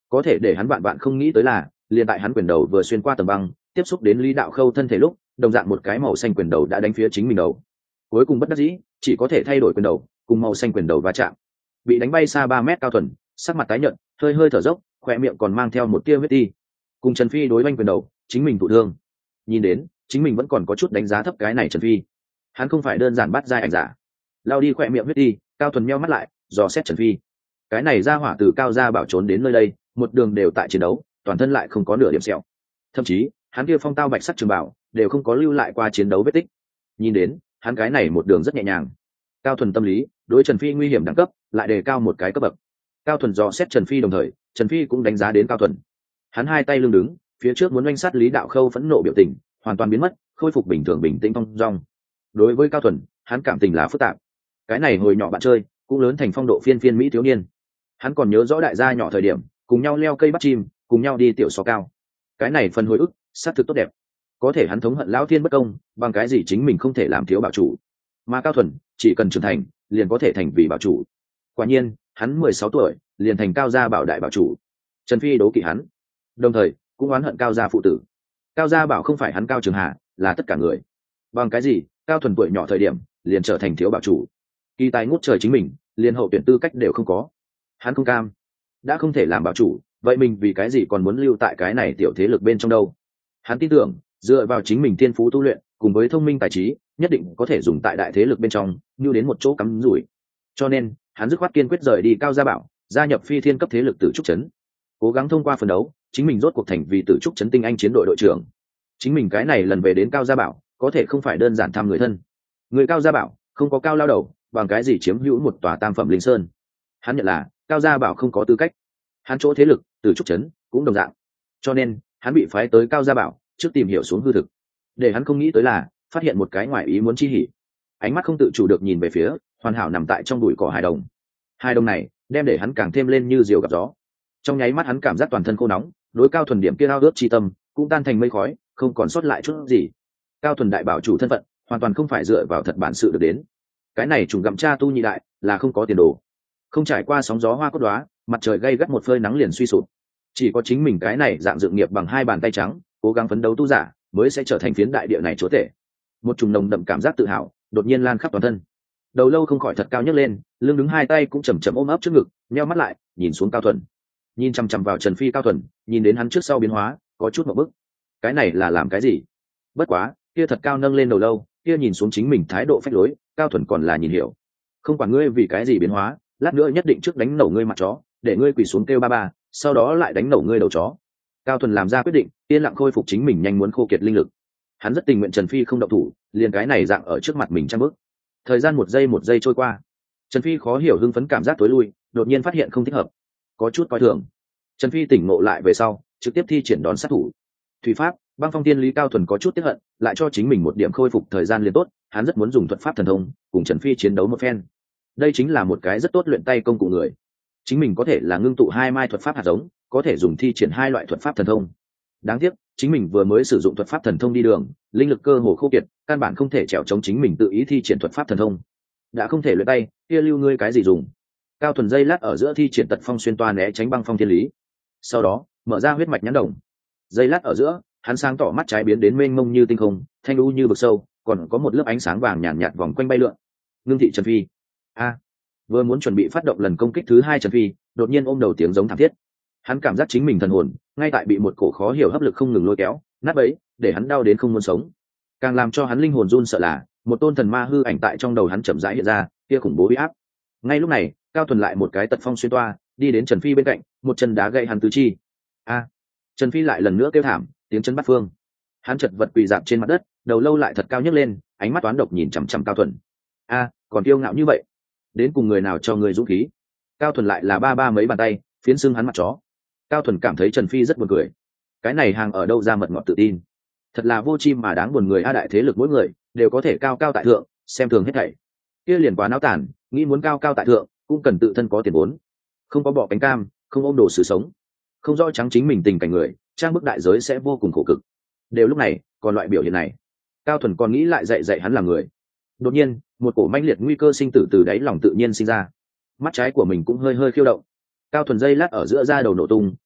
có thể để hắn bạn bạn không nghĩ tới là liền tại hắn quyền đầu vừa xuyên qua tầng băng tiếp xúc đến Lý Đạo Khâu thân thể lúc, đồng dạng một cái màu xanh quyền đầu đã đánh phía chính mình đầu. Cuối cùng bất đắc dĩ chỉ có thể thay đổi quyền đầu, cùng màu xanh quyền đầu va chạm, bị đánh bay xa ba mét. Cao Thuần sắc mặt tái nhợt, hơi hơi thở dốc, khỏe miệng còn mang theo một tia huyết ti. Cùng Trần Phi đối oanh quyền đầu, chính mình thụ thương. Nhìn đến chính mình vẫn còn có chút đánh giá thấp cái này Trần Phi, hắn không phải đơn giản bắt giai ảnh giả. Lao đi khỏe miệng huyết ti, Cao Thuần meo mắt lại dò xét Trần Phi. Cái này ra hỏa từ Cao Gia Bảo trốn đến nơi đây, một đường đều tại chiến đấu, toàn thân lại không có nửa điểm sẹo, thậm chí hắn kia phong tao bạch sắc trường bảo đều không có lưu lại qua chiến đấu vết tích. Nhìn đến hắn cái này một đường rất nhẹ nhàng. Cao Thuần tâm lý đối Trần Phi nguy hiểm đẳng cấp lại đề cao một cái cấp bậc. Cao Thuần dò xét Trần Phi đồng thời, Trần Phi cũng đánh giá đến Cao Thuần. Hắn hai tay lưng đứng, phía trước muốn oanh sát Lý Đạo Khâu phẫn nộ biểu tình hoàn toàn biến mất, khôi phục bình thường bình tĩnh phong dong. Đối với Cao Thuần, hắn cảm tình là phức tạp. Cái này hồi nhỏ bạn chơi, cũng lớn thành phong độ phiên phiên mỹ thiếu niên. Hắn còn nhớ rõ đại gia nhỏ thời điểm, cùng nhau leo cây bắt chim, cùng nhau đi tiểu xó cao. Cái này phần hồi ức, sát thực tốt đẹp. Có thể hắn thống hận lão thiên bất công, bằng cái gì chính mình không thể làm thiếu bảo chủ. Mà Cao Thuần, chỉ cần trưởng thành, liền có thể thành vì bảo chủ. Quả nhiên, hắn mười sáu tuổi, liền thành Cao Gia Bảo đại bảo chủ. Trần Phi đố kỵ hắn, đồng thời cũng oán hận Cao Gia phụ tử. Cao Gia Bảo không phải hắn Cao Trường Hà, là tất cả người. Bằng cái gì, Cao Thuần tuổi nhỏ thời điểm, liền trở thành thiếu bảo chủ. Kỳ tài ngút trời chính mình, liền hậu tuyển tư cách đều không có. Hắn không cam, đã không thể làm bảo chủ, vậy mình vì cái gì còn muốn lưu tại cái này tiểu thế lực bên trong đâu? Hắn tin tưởng, dựa vào chính mình thiên phú tu luyện, cùng với thông minh tài trí, nhất định có thể dùng tại đại thế lực bên trong, như đến một chỗ cắm rủi. Cho nên, hắn dứt khoát kiên quyết rời đi Cao Gia Bảo, gia nhập phi thiên cấp thế lực Tử Trúc Trấn, cố gắng thông qua phân đấu, chính mình rốt cuộc thành vì Tử Trúc Trấn tinh anh chiến đội đội trưởng. Chính mình cái này lần về đến Cao Gia Bảo, có thể không phải đơn giản thăm người thân. Người Cao Gia Bảo không có cao lao đầu, bằng cái gì chiếm hữu một tòa tam phẩm linh sơn? Hắn nhận là Cao Gia Bảo không có tư cách. Hắn chỗ thế lực Tử Trúc Trấn cũng đồng dạng, cho nên hắn bị phái tới Cao Gia Bảo trước tìm hiểu xuống hư thực. Để hắn không nghĩ tới là phát hiện một cái ngoài ý muốn chi hỉ. Ánh mắt không tự chủ được nhìn về phía hoàn hảo nằm tại trong bụi cỏ hài đồng. Hai đồng này đem để hắn càng thêm lên như diều gặp gió. Trong nháy mắt hắn cảm giác toàn thân khô nóng, đối Cao Thuần điểm kia ao ước chi tâm cũng tan thành mây khói, không còn sót lại chút gì. Cao Thuần đại bảo chủ thân phận hoàn toàn không phải dựa vào thật bản sự được đến. Cái này trùng gặm cha tu nhị đại là không có tiền đồ, không trải qua sóng gió hoa cốt đóa, mặt trời gay gắt một phơi nắng liền suy sụp. Chỉ có chính mình cái này dạng dựng nghiệp bằng hai bàn tay trắng, cố gắng phấn đấu tu giả, mới sẽ trở thành phiến đại địa này chúa tể. Một trùng nồng đậm cảm giác tự hào đột nhiên lan khắp toàn thân. Đầu lâu không khỏi thật cao nhấc lên, lưng đứng hai tay cũng chầm chậm ôm ấp trước ngực, nheo mắt lại nhìn xuống Cao Thuần, nhìn chăm chăm vào Trần Phi. Cao Thuần nhìn đến hắn trước sau biến hóa, có chút một bức. Cái này là làm cái gì? Bất quá kia thật cao nâng lên đầu lâu, kia nhìn xuống chính mình thái độ phách lối, Cao Thuần còn là nhìn hiểu. Không quản ngươi vì cái gì biến hóa, lát nữa nhất định trước đánh nổ ngươi mặt chó, để ngươi quỳ xuống kêu ba ba, sau đó lại đánh nổ ngươi đầu chó. Cao Thuần làm ra quyết định, yên lặng khôi phục chính mình nhanh muốn khô kiệt linh lực. Hắn rất tình nguyện Trần Phi không động thủ, liền cái này dạng ở trước mặt mình trăm bước. Thời gian một giây một giây trôi qua, Trần Phi khó hiểu hưng phấn cảm giác tối lui, đột nhiên phát hiện không thích hợp, có chút coi thường. Trần Phi tỉnh ngộ lại về sau, trực tiếp thi triển đón sát thủ. Thủy pháp, băng phong tiên lý. Cao Thuần có chút tiếc hận, lại cho chính mình một điểm khôi phục thời gian liền tốt, hắn rất muốn dùng thuật pháp thần thông cùng Trần Phi chiến đấu một phen. Đây chính là một cái rất tốt luyện tay công cụ người. Chính mình có thể là ngưng tụ hai mai thuật pháp hạt giống, có thể dùng thi triển hai loại thuật pháp thần thông. Đáng tiếc chính mình vừa mới sử dụng thuật pháp thần thông đi đường, linh lực cơ hồ khô kiệt, căn bản không thể trèo chống chính mình tự ý thi triển thuật pháp thần thông. Đã không thể luyện tay, kia lưu ngươi cái gì dùng? Cao Thuần dây lát ở giữa thi triển tật phong xuyên toa né tránh băng phong thiên lý, sau đó mở ra huyết mạch nhãn đồng. Dây lát ở giữa, hắn sáng tỏ mắt trái biến đến mênh mông như tinh không, thanh u như vực sâu, còn có một lớp ánh sáng vàng nhàn nhạt, nhạt vòng quanh bay lượn. Ngưng thị Trần Phi. A. Vừa muốn chuẩn bị phát động lần công kích thứ hai, Trần Phi đột nhiên ôm đầu tiếng giống thảm thiết. Hắn cảm giác chính mình thần hồn ngay tại bị một cổ khó hiểu hấp lực không ngừng lôi kéo nát bấy, để hắn đau đến không muốn sống. Càng làm cho hắn linh hồn run sợ là một tôn thần ma hư ảnh tại trong đầu hắn chậm rãi hiện ra, kia khủng bố uy áp. Ngay lúc này, Cao Thuần lại một cái tật phong xuyên toa đi đến Trần Phi bên cạnh, một chân đá gãy hắn tứ chi. A. Trần Phi lại lần nữa kêu thảm, tiếng chân bắt phương. Hắn chật vật quỳ dạp trên mặt đất, đầu lâu lại thật cao nhấc lên, ánh mắt toán độc nhìn chằm chằm Cao Thuần. A, còn kiêu ngạo như vậy, đến cùng người nào cho người dũng khí? Cao Thuần lại là ba ba mấy bàn tay phiến xương hắn mặt chó. Cao Thuần cảm thấy Trần Phi rất buồn cười, cái này hàng ở đâu ra mật ngọt tự tin, thật là vô chim mà đáng buồn người. A, đại thế lực mỗi người đều có thể cao cao tại thượng, xem thường hết thảy, kia liền quá náo tản. Nghĩ muốn cao cao tại thượng cũng cần tự thân có tiền vốn, không có bọ cánh cam, không ôm đồ sự sống, không rõ trắng chính mình tình cảnh người, trang bức đại giới sẽ vô cùng khổ cực. Đều lúc này còn loại biểu hiện này, Cao Thuần còn nghĩ lại dạy dạy hắn là người. Đột nhiên một cổ mãnh liệt nguy cơ sinh tử từ đáy lòng tự nhiên sinh ra, mắt trái của mình cũng hơi hơi khiêu động. Cao Thuần dây lát ở giữa da đầu nổ tung,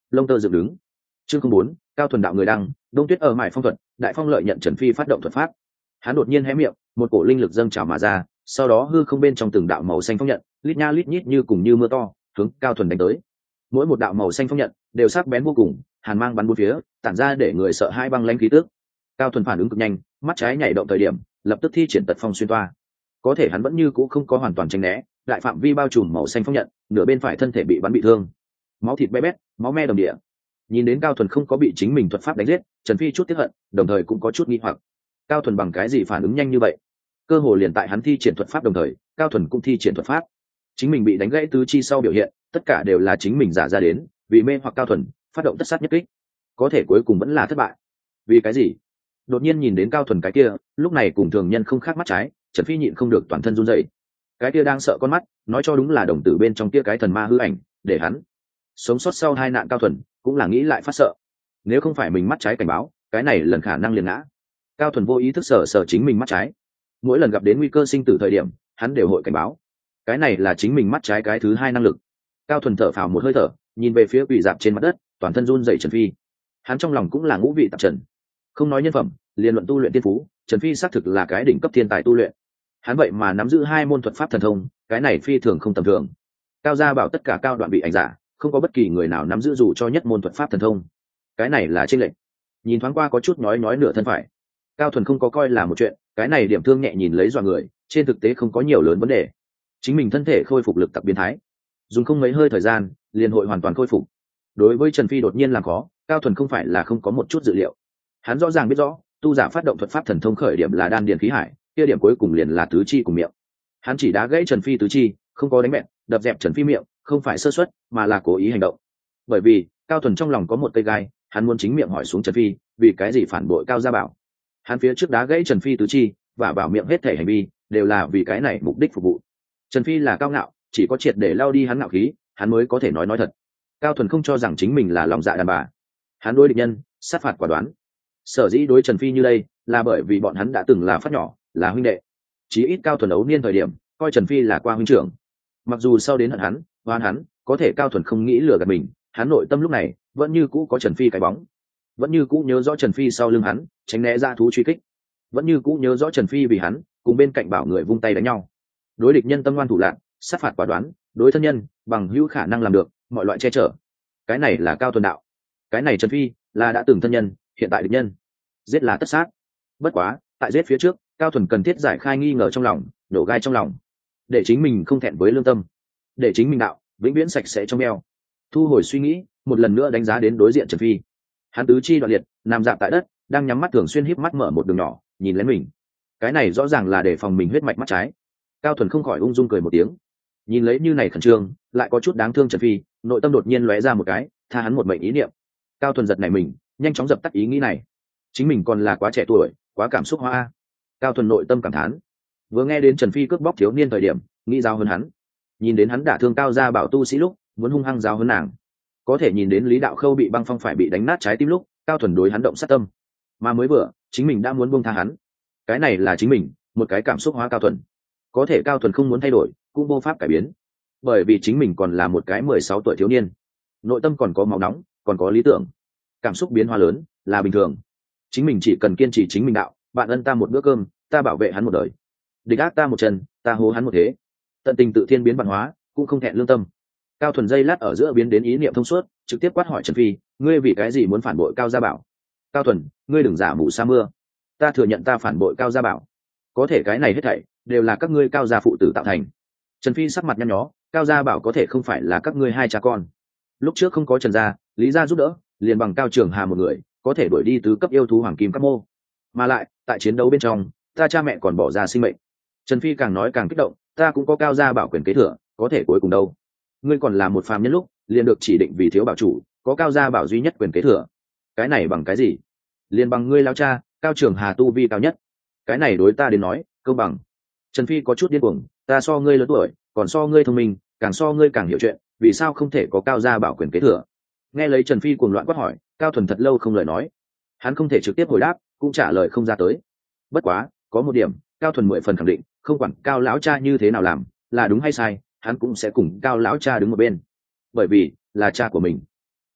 lông tơ dựng đứng. Chương không bốn, cao thuần đạo người đăng, đông tuyết ở mải phong thuật, đại phong lợi nhận Trần Phi phát động thuật pháp. Hắn đột nhiên hé miệng, một cổ linh lực dâng trào mà ra, sau đó hư không bên trong từng đạo màu xanh phong nhận, lít nha lít nhít như cùng như mưa to, hướng cao thuần đánh tới. Mỗi một đạo màu xanh phong nhận đều sắc bén vô cùng, hàn mang bắn bốn phía, tản ra để người sợ hai băng lãnh khí tức. Cao thuần phản ứng cực nhanh, mắt trái nhảy động thời điểm, lập tức thi triển tật phong xuyên toa. Có thể hắn vẫn như cũ không có hoàn toàn tránh né, đại phạm vi bao trùm màu xanh phong nhận, nửa bên phải thân thể bị bắn bị thương, máu thịt bé bét, máu me đầm địa. Nhìn đến cao thuần không có bị chính mình thuật pháp đánh giết, Trần Phi chút tiếc hận, đồng thời cũng có chút nghi hoặc. Cao thuần bằng cái gì phản ứng nhanh như vậy? Cơ hồ liền tại hắn thi triển thuật pháp đồng thời, cao thuần cũng thi triển thuật pháp. Chính mình bị đánh gãy tứ chi sau biểu hiện, tất cả đều là chính mình giả ra đến, vì mê hoặc cao thuần, phát động tất sát nhất kích. Có thể cuối cùng vẫn là thất bại. Vì cái gì? Đột nhiên nhìn đến cao thuần cái kia, lúc này cùng thường nhân không khác mắt trái, Trần Phi nhịn không được toàn thân run rẩy. Cái kia đang sợ con mắt, nói cho đúng là đồng tử bên trong kia cái thần ma hư ảnh, để hắn sống sót sau hai nạn. Cao thuần cũng là nghĩ lại phát sợ, nếu không phải mình mắt trái cảnh báo, cái này lần khả năng liền ngã. Cao thuần vô ý thức sở sở chính mình mắt trái, mỗi lần gặp đến nguy cơ sinh tử thời điểm, hắn đều hội cảnh báo. Cái này là chính mình mắt trái cái thứ hai năng lực. Cao thuần thở phào một hơi thở, nhìn về phía quỷ dạp trên mặt đất, toàn thân run rẩy Trần Phi. Hắn trong lòng cũng là ngũ vị tạp trần, không nói nhân phẩm, liên luận tu luyện tiên phú, Trần Phi xác thực là cái đỉnh cấp thiên tài tu luyện. Hắn vậy mà nắm giữ hai môn thuật pháp thần thông, cái này phi thường không tầm thường. Cao gia bảo tất cả cao đoạn bị ảnh giả, không có bất kỳ người nào nắm giữ dù cho nhất môn thuật pháp thần thông. Cái này là chênh lệch. Nhìn thoáng qua có chút nói nói nửa thân phải. Cao thuần không có coi là một chuyện, cái này điểm thương nhẹ nhìn lấy dọa người, trên thực tế không có nhiều lớn vấn đề. Chính mình thân thể khôi phục lực tặc biến thái, dùng không mấy hơi thời gian, liền hội hoàn toàn khôi phục. Đối với Trần Phi đột nhiên làm khó, Cao thuần không phải là không có một chút dự liệu. Hắn rõ ràng biết rõ, tu giả phát động thuật pháp thần thông khởi điểm là đan điền khí hải, kia điểm cuối cùng liền là tứ chi cùng miệng. Hắn chỉ đá gãy Trần Phi tứ chi, không có đánh bẹn, đập dẹp Trần Phi miệng, không phải sơ suất, mà là cố ý hành động. Bởi vì Cao thuần trong lòng có một cây gai, hắn muốn chính miệng hỏi xuống Trần Phi, vì cái gì phản bội Cao gia bảo. Hắn phía trước đá gãy Trần Phi tứ chi và bảo miệng hết thể hành vi đều là vì cái này mục đích phục vụ. Trần Phi là cao ngạo, chỉ có triệt để lao đi hắn ngạo khí, hắn mới có thể nói nói thật. Cao thuần không cho rằng chính mình là lòng dạ đàn bà, hắn đối địch nhân sát phạt quả đoán. Sở dĩ đối Trần Phi như đây là bởi vì bọn hắn đã từng là phát nhỏ, là huynh đệ. Chí ít Cao thuần ấu niên thời điểm coi Trần Phi là qua huynh trưởng, mặc dù sau đến hận hắn oan hắn, có thể Cao thuần không nghĩ lừa gạt mình, hắn nội tâm lúc này vẫn như cũ có Trần Phi cái bóng, vẫn như cũ nhớ rõ Trần Phi sau lưng hắn tránh né ra thú truy kích, vẫn như cũ nhớ rõ Trần Phi vì hắn cùng bên cạnh bảo người vung tay đánh nhau. Đối địch nhân tâm ngoan thủ lạn, sát phạt quả đoán, đối thân nhân bằng hữu khả năng làm được mọi loại che chở. Cái này là Cao thuần đạo. Cái này Trần Phi là đã từng thân nhân, hiện tại địch nhân, giết là tất sát. Bất quá tại giết phía trước, Cao thuần cần thiết giải khai nghi ngờ trong lòng, nổ gai trong lòng, để chính mình không thẹn với lương tâm, để chính mình đạo vĩnh viễn sạch sẽ trong eo. Thu hồi suy nghĩ, một lần nữa đánh giá đến đối diện Trần Phi. Hắn tứ chi đoạn liệt, nằm dạp tại đất, đang nhắm mắt thường xuyên híp mắt mở một đường nhỏ, nhìn lên mình. Cái này rõ ràng là để phòng mình huyết mạch mắt trái. Cao thuần không khỏi ung dung cười một tiếng, nhìn lấy như này khẩn trương, lại có chút đáng thương Trần Phi, nội tâm đột nhiên lóe ra một cái, tha hắn một mệnh ý niệm. Cao thuần giật này mình, nhanh chóng dập tắt ý nghĩ này. Chính mình còn là quá trẻ tuổi, quá cảm xúc hoa. Cao thuần nội tâm cảm thán, vừa nghe đến Trần Phi cướp bóc thiếu niên thời điểm, nghĩ giao hơn hắn, nhìn đến hắn đả thương Cao gia bảo tu sĩ lúc, muốn hung hăng giao hơn nàng, có thể nhìn đến Lý Đạo Khâu bị băng phong phải bị đánh nát trái tim lúc, Cao thuần đối hắn động sát tâm, mà mới vừa chính mình đã muốn buông tha hắn. Cái này là chính mình một cái cảm xúc hóa Cao thuần, có thể Cao thuần không muốn thay đổi, cũng vô pháp cải biến, bởi vì chính mình còn là một cái mười sáu tuổi thiếu niên, nội tâm còn có máu nóng, còn có lý tưởng, cảm xúc biến hóa lớn là bình thường. Chính mình chỉ cần kiên trì chính mình đạo, bạn ân ta một bữa cơm, ta bảo vệ hắn một đời, địch ác ta một chân, ta hố hắn một thế, tận tình tự thiên biến văn hóa, cũng không thẹn lương tâm. Cao thuần dây lát ở giữa biến đến ý niệm thông suốt, trực tiếp quát hỏi Trần Phi, ngươi vì cái gì muốn phản bội Cao gia bảo? Cao thuần, ngươi đừng giả mù sa mưa, ta thừa nhận ta phản bội Cao gia bảo, có thể cái này hết thảy đều là các ngươi Cao gia phụ tử tạo thành. Trần Phi sắc mặt nhăn nhó, Cao gia bảo có thể không phải là các ngươi hai cha con. Lúc trước không có Trần gia, Lý gia giúp đỡ, liền bằng Cao Trường Hà một người có thể đuổi đi tứ cấp yêu thú hoàng kim cấp mô, mà lại tại chiến đấu bên trong ta cha mẹ còn bỏ ra sinh mệnh. Trần Phi càng nói càng kích động, ta cũng có Cao gia bảo quyền kế thừa, có thể cuối cùng đâu, ngươi còn là một phàm nhân lúc liền được chỉ định vì thiếu bảo chủ, có Cao gia bảo duy nhất quyền kế thừa, cái này bằng cái gì? Liền bằng ngươi lao cha Cao Trường Hà tu vi cao nhất, cái này đối ta đến nói công bằng. Trần Phi có chút điên cuồng, ta so ngươi lớn tuổi, còn so ngươi thông minh, càng so ngươi càng hiểu chuyện, vì sao không thể có Cao gia bảo quyền kế thừa? Nghe lấy Trần Phi cuồng loạn quát hỏi, Cao thuần thật lâu không lời nói, hắn không thể trực tiếp hồi đáp, cũng trả lời không ra tới. Bất quá có một điểm Cao thuần mười phần khẳng định, không quản Cao lão cha như thế nào làm, là đúng hay sai, hắn cũng sẽ cùng Cao lão cha đứng một bên, bởi vì là cha của mình.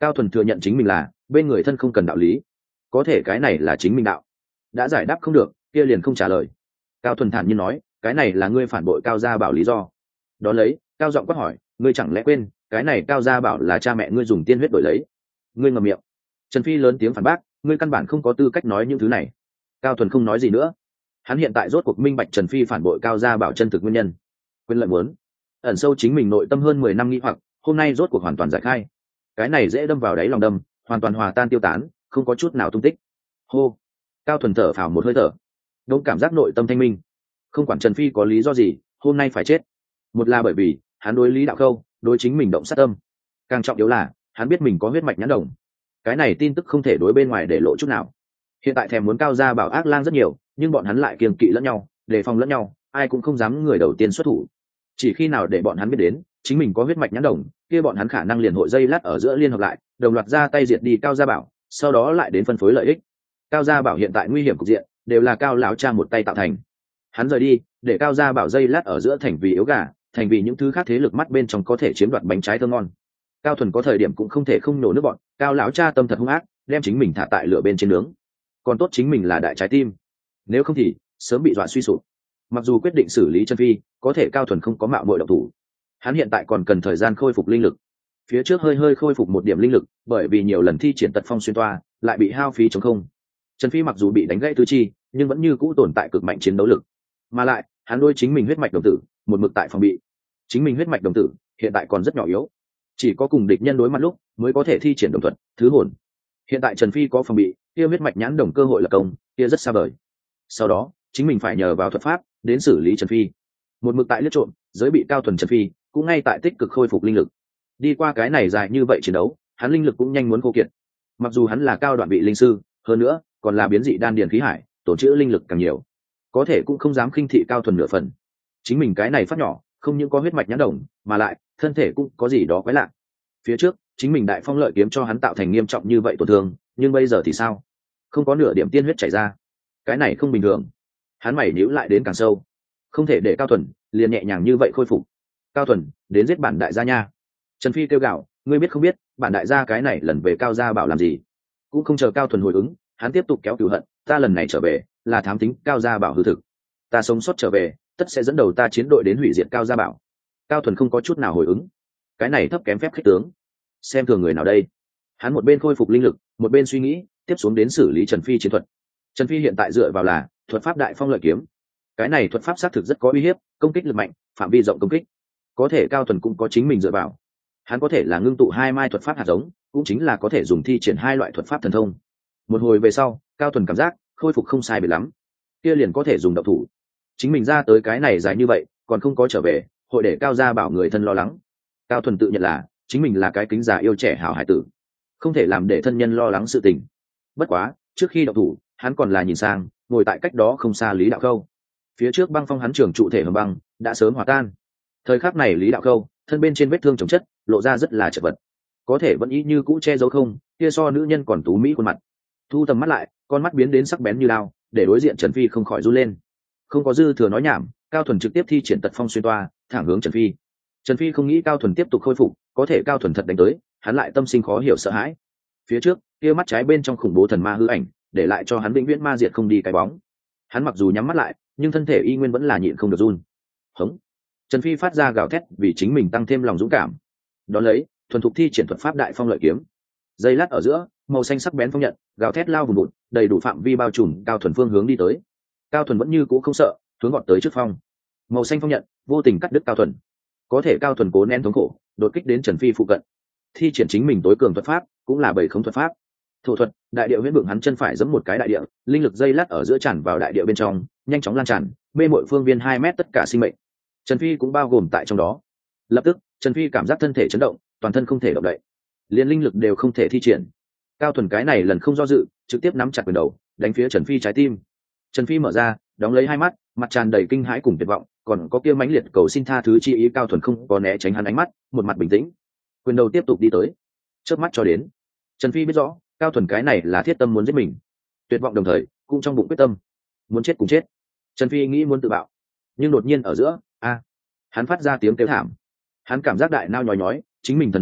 Cao Thuần thừa nhận chính mình là bên người thân không cần đạo lý, có thể cái này là chính mình đạo. Đã giải đáp không được, kia liền không trả lời. Cao Thuần thản nhiên nói, cái này là ngươi phản bội Cao Gia Bảo lý do. Đó lấy, Cao giọng quát hỏi, ngươi chẳng lẽ quên, cái này Cao Gia Bảo là cha mẹ ngươi dùng tiên huyết đổi lấy? Ngươi ngậm miệng. Trần Phi lớn tiếng phản bác, ngươi căn bản không có tư cách nói những thứ này. Cao Thuần không nói gì nữa. Hắn hiện tại rốt cuộc minh bạch Trần Phi phản bội Cao Gia Bảo chân thực nguyên nhân. Quyền lợi muốn ẩn sâu chính mình nội tâm hơn mười năm nghi hoặc, hôm nay rốt cuộc hoàn toàn giải khai. Cái này dễ đâm vào đáy lòng đâm, hoàn toàn hòa tan tiêu tán, không có chút nào tung tích. Hô. Cao Thuần thở phào một hơi thở, đông cảm giác nội tâm thanh minh. Không quản Trần Phi có lý do gì, hôm nay phải chết. Một là bởi vì hắn đối Lý Đạo Khâu, đối chính mình động sát tâm. Càng trọng yếu là hắn biết mình có huyết mạch nhãn đồng. Cái này tin tức không thể đối bên ngoài để lộ chút nào. Hiện tại thèm muốn Cao Gia Bảo ác lang rất nhiều, nhưng bọn hắn lại kiêng kỵ lẫn nhau, đề phòng lẫn nhau, ai cũng không dám người đầu tiên xuất thủ. Chỉ khi nào để bọn hắn biết đến chính mình có huyết mạch nhãn đồng, kia bọn hắn khả năng liền hội dây lát ở giữa liên hợp lại, đồng loạt ra tay diệt đi Cao Gia Bảo, sau đó lại đến phân phối lợi ích. Cao Gia Bảo hiện tại nguy hiểm cục diện đều là Cao lão cha một tay tạo thành. Hắn rời đi, để Cao Gia Bảo dây lát ở giữa thành vì yếu gà, thành vì những thứ khác thế lực mắt bên trong có thể chiếm đoạt bánh trái thơm ngon. Cao Thuần có thời điểm cũng không thể không nổ nước bọn, Cao lão cha tâm thật hung ác, đem chính mình thả tại lửa bên trên nướng. Còn tốt chính mình là đại trái tim, nếu không thì sớm bị dọa suy sụp. Mặc dù quyết định xử lý Trần Phi, có thể Cao Thuần không có mạo muội động thủ. Hắn hiện tại còn cần thời gian khôi phục linh lực. Phía trước hơi hơi khôi phục một điểm linh lực, bởi vì nhiều lần thi triển tật phong xuyên toa, lại bị hao phí trống không. Trần Phi mặc dù bị đánh gãy tứ chi, nhưng vẫn như cũ tồn tại cực mạnh chiến đấu lực. Mà lại, hắn đôi chính mình huyết mạch đồng tử, một mực tại phòng bị. Chính mình huyết mạch đồng tử hiện tại còn rất nhỏ yếu, chỉ có cùng địch nhân đối mặt lúc mới có thể thi triển đồng thuật, thứ hồn. Hiện tại Trần Phi có phòng bị, kia huyết mạch nhãn đồng cơ hội là công, kia rất xa vời. Sau đó, chính mình phải nhờ vào thuật pháp đến xử lý Trần Phi. Một mực tại liếc trộm, giới bị Cao Thuần Trần Phi cũng ngay tại tích cực khôi phục linh lực. Đi qua cái này dài như vậy chiến đấu, hắn linh lực cũng nhanh muốn khô kiệt. Mặc dù hắn là cao đoạn vị linh sư, hơn nữa còn là biến dị đan điền khí hải, tổn trữ linh lực càng nhiều, có thể cũng không dám khinh thị Cao Thuần nửa phần. Chính mình cái này phát nhỏ, không những có huyết mạch nhãn đồng, mà lại thân thể cũng có gì đó quái lạ. Phía trước, chính mình đại phong lợi kiếm cho hắn tạo thành nghiêm trọng như vậy tổn thương, nhưng bây giờ thì sao? Không có nửa điểm tiên huyết chảy ra, cái này không bình thường. Hắn mày nhíu lại đến càng sâu, không thể để Cao Thuần liền nhẹ nhàng như vậy khôi phục. Cao Thuần, đến giết bản đại gia nha! Trần Phi kêu gào, ngươi biết không biết, bản đại gia cái này lần về Cao Gia Bảo làm gì? Cũng không chờ Cao Thuần hồi ứng, hắn tiếp tục kéo cửu hận, ta lần này trở về là thám tính Cao Gia Bảo hư thực, ta sống sót trở về, tất sẽ dẫn đầu ta chiến đội đến hủy diệt Cao Gia Bảo. Cao Thuần không có chút nào hồi ứng, cái này thấp kém phép khích tướng, xem thường người nào đây? Hắn một bên khôi phục linh lực, một bên suy nghĩ tiếp xuống đến xử lý Trần Phi chiến thuật. Trần Phi hiện tại dựa vào là thuật pháp đại phong lợi kiếm, cái này thuật pháp xác thực rất có uy hiếp, công kích lực mạnh, phạm vi rộng công kích. Có thể Cao Thuần cũng có chính mình dựa vào, hắn có thể là ngưng tụ hai mai thuật pháp hạt giống, cũng chính là có thể dùng thi triển hai loại thuật pháp thần thông. Một hồi về sau, Cao Thuần cảm giác khôi phục không sai biệt lắm, kia liền có thể dùng động thủ. Chính mình ra tới cái này dài như vậy, còn không có trở về, hội để Cao Gia Bảo người thân lo lắng. Cao Thuần tự nhận là chính mình là cái kính già yêu trẻ hảo hải tử, không thể làm để thân nhân lo lắng sự tình. Bất quá, trước khi động thủ, hắn còn là nhìn sang ngồi tại cách đó không xa Lý Đạo Khâu. Phía trước băng phong hắn trường trụ thể hầm băng đã sớm hòa tan. Thời khắc này Lý Đạo Khâu thân bên trên vết thương chồng chất, lộ ra rất là chật vật, có thể vẫn ý như cũ che giấu không kia so nữ nhân còn tú mỹ khuôn mặt. Thu tầm mắt lại, con mắt biến đến sắc bén như lao, để đối diện Trần Phi không khỏi run lên. Không có dư thừa nói nhảm, Cao Thuần trực tiếp thi triển tật phong xuyên toa, thẳng hướng Trần Phi. Trần Phi không nghĩ Cao Thuần tiếp tục khôi phục, có thể Cao Thuần thật đánh tới, hắn lại tâm sinh khó hiểu sợ hãi. Phía trước kia mắt trái bên trong khủng bố thần ma hư ảnh, để lại cho hắn vĩnh viễn ma diệt không đi cái bóng. Hắn mặc dù nhắm mắt lại, nhưng thân thể y nguyên vẫn là nhịn không được run. Hống! Trần Phi phát ra gào thét vì chính mình tăng thêm lòng dũng cảm. Đó lấy thuần thục thi triển thuật pháp đại phong lợi kiếm. Giây lát ở giữa, màu xanh sắc bén phong nhận, gào thét lao vùng bụt, đầy đủ phạm vi bao trùm Cao Thuần phương hướng đi tới. Cao Thuần vẫn như cũ không sợ, hướng gọn tới trước phong. Màu xanh phong nhận vô tình cắt đứt Cao Thuần, có thể Cao Thuần cố nén thống khổ, đột kích đến Trần Phi phụ cận. Thi triển chính mình tối cường thuật pháp, cũng là bảy không thuật pháp. Thổ thuật, đại địa huyễn vượng hắn chân phải giẫm một cái đại địa, linh lực dây lát ở giữa tràn vào đại địa bên trong, nhanh chóng lan tràn, mê mội phương viên hai mét tất cả sinh mệnh. Trần Phi cũng bao gồm tại trong đó. Lập tức, Trần Phi cảm giác thân thể chấn động, toàn thân không thể động đậy, liên linh lực đều không thể thi triển. Cao Thuần cái này lần không do dự, trực tiếp nắm chặt quyền đầu, đánh phía Trần Phi trái tim. Trần Phi mở ra, đóng lấy hai mắt, mặt tràn đầy kinh hãi cùng tuyệt vọng, còn có kia mãnh liệt cầu xin tha thứ chi ý. Cao Thuần không có né tránh hắn ánh mắt, một mặt bình tĩnh, quyền đầu tiếp tục đi tới. Chớp mắt cho đến, Trần Phi biết rõ, Cao Thuần cái này là thiết tâm muốn giết mình, tuyệt vọng đồng thời cũng trong bụng quyết tâm muốn chết cùng chết. Trần Phi nghĩ muốn tự bạo, nhưng đột nhiên ở giữa, a, hắn phát ra tiếng kêu thảm. Hắn cảm giác đại nao nhói nhói, chính mình thần hồn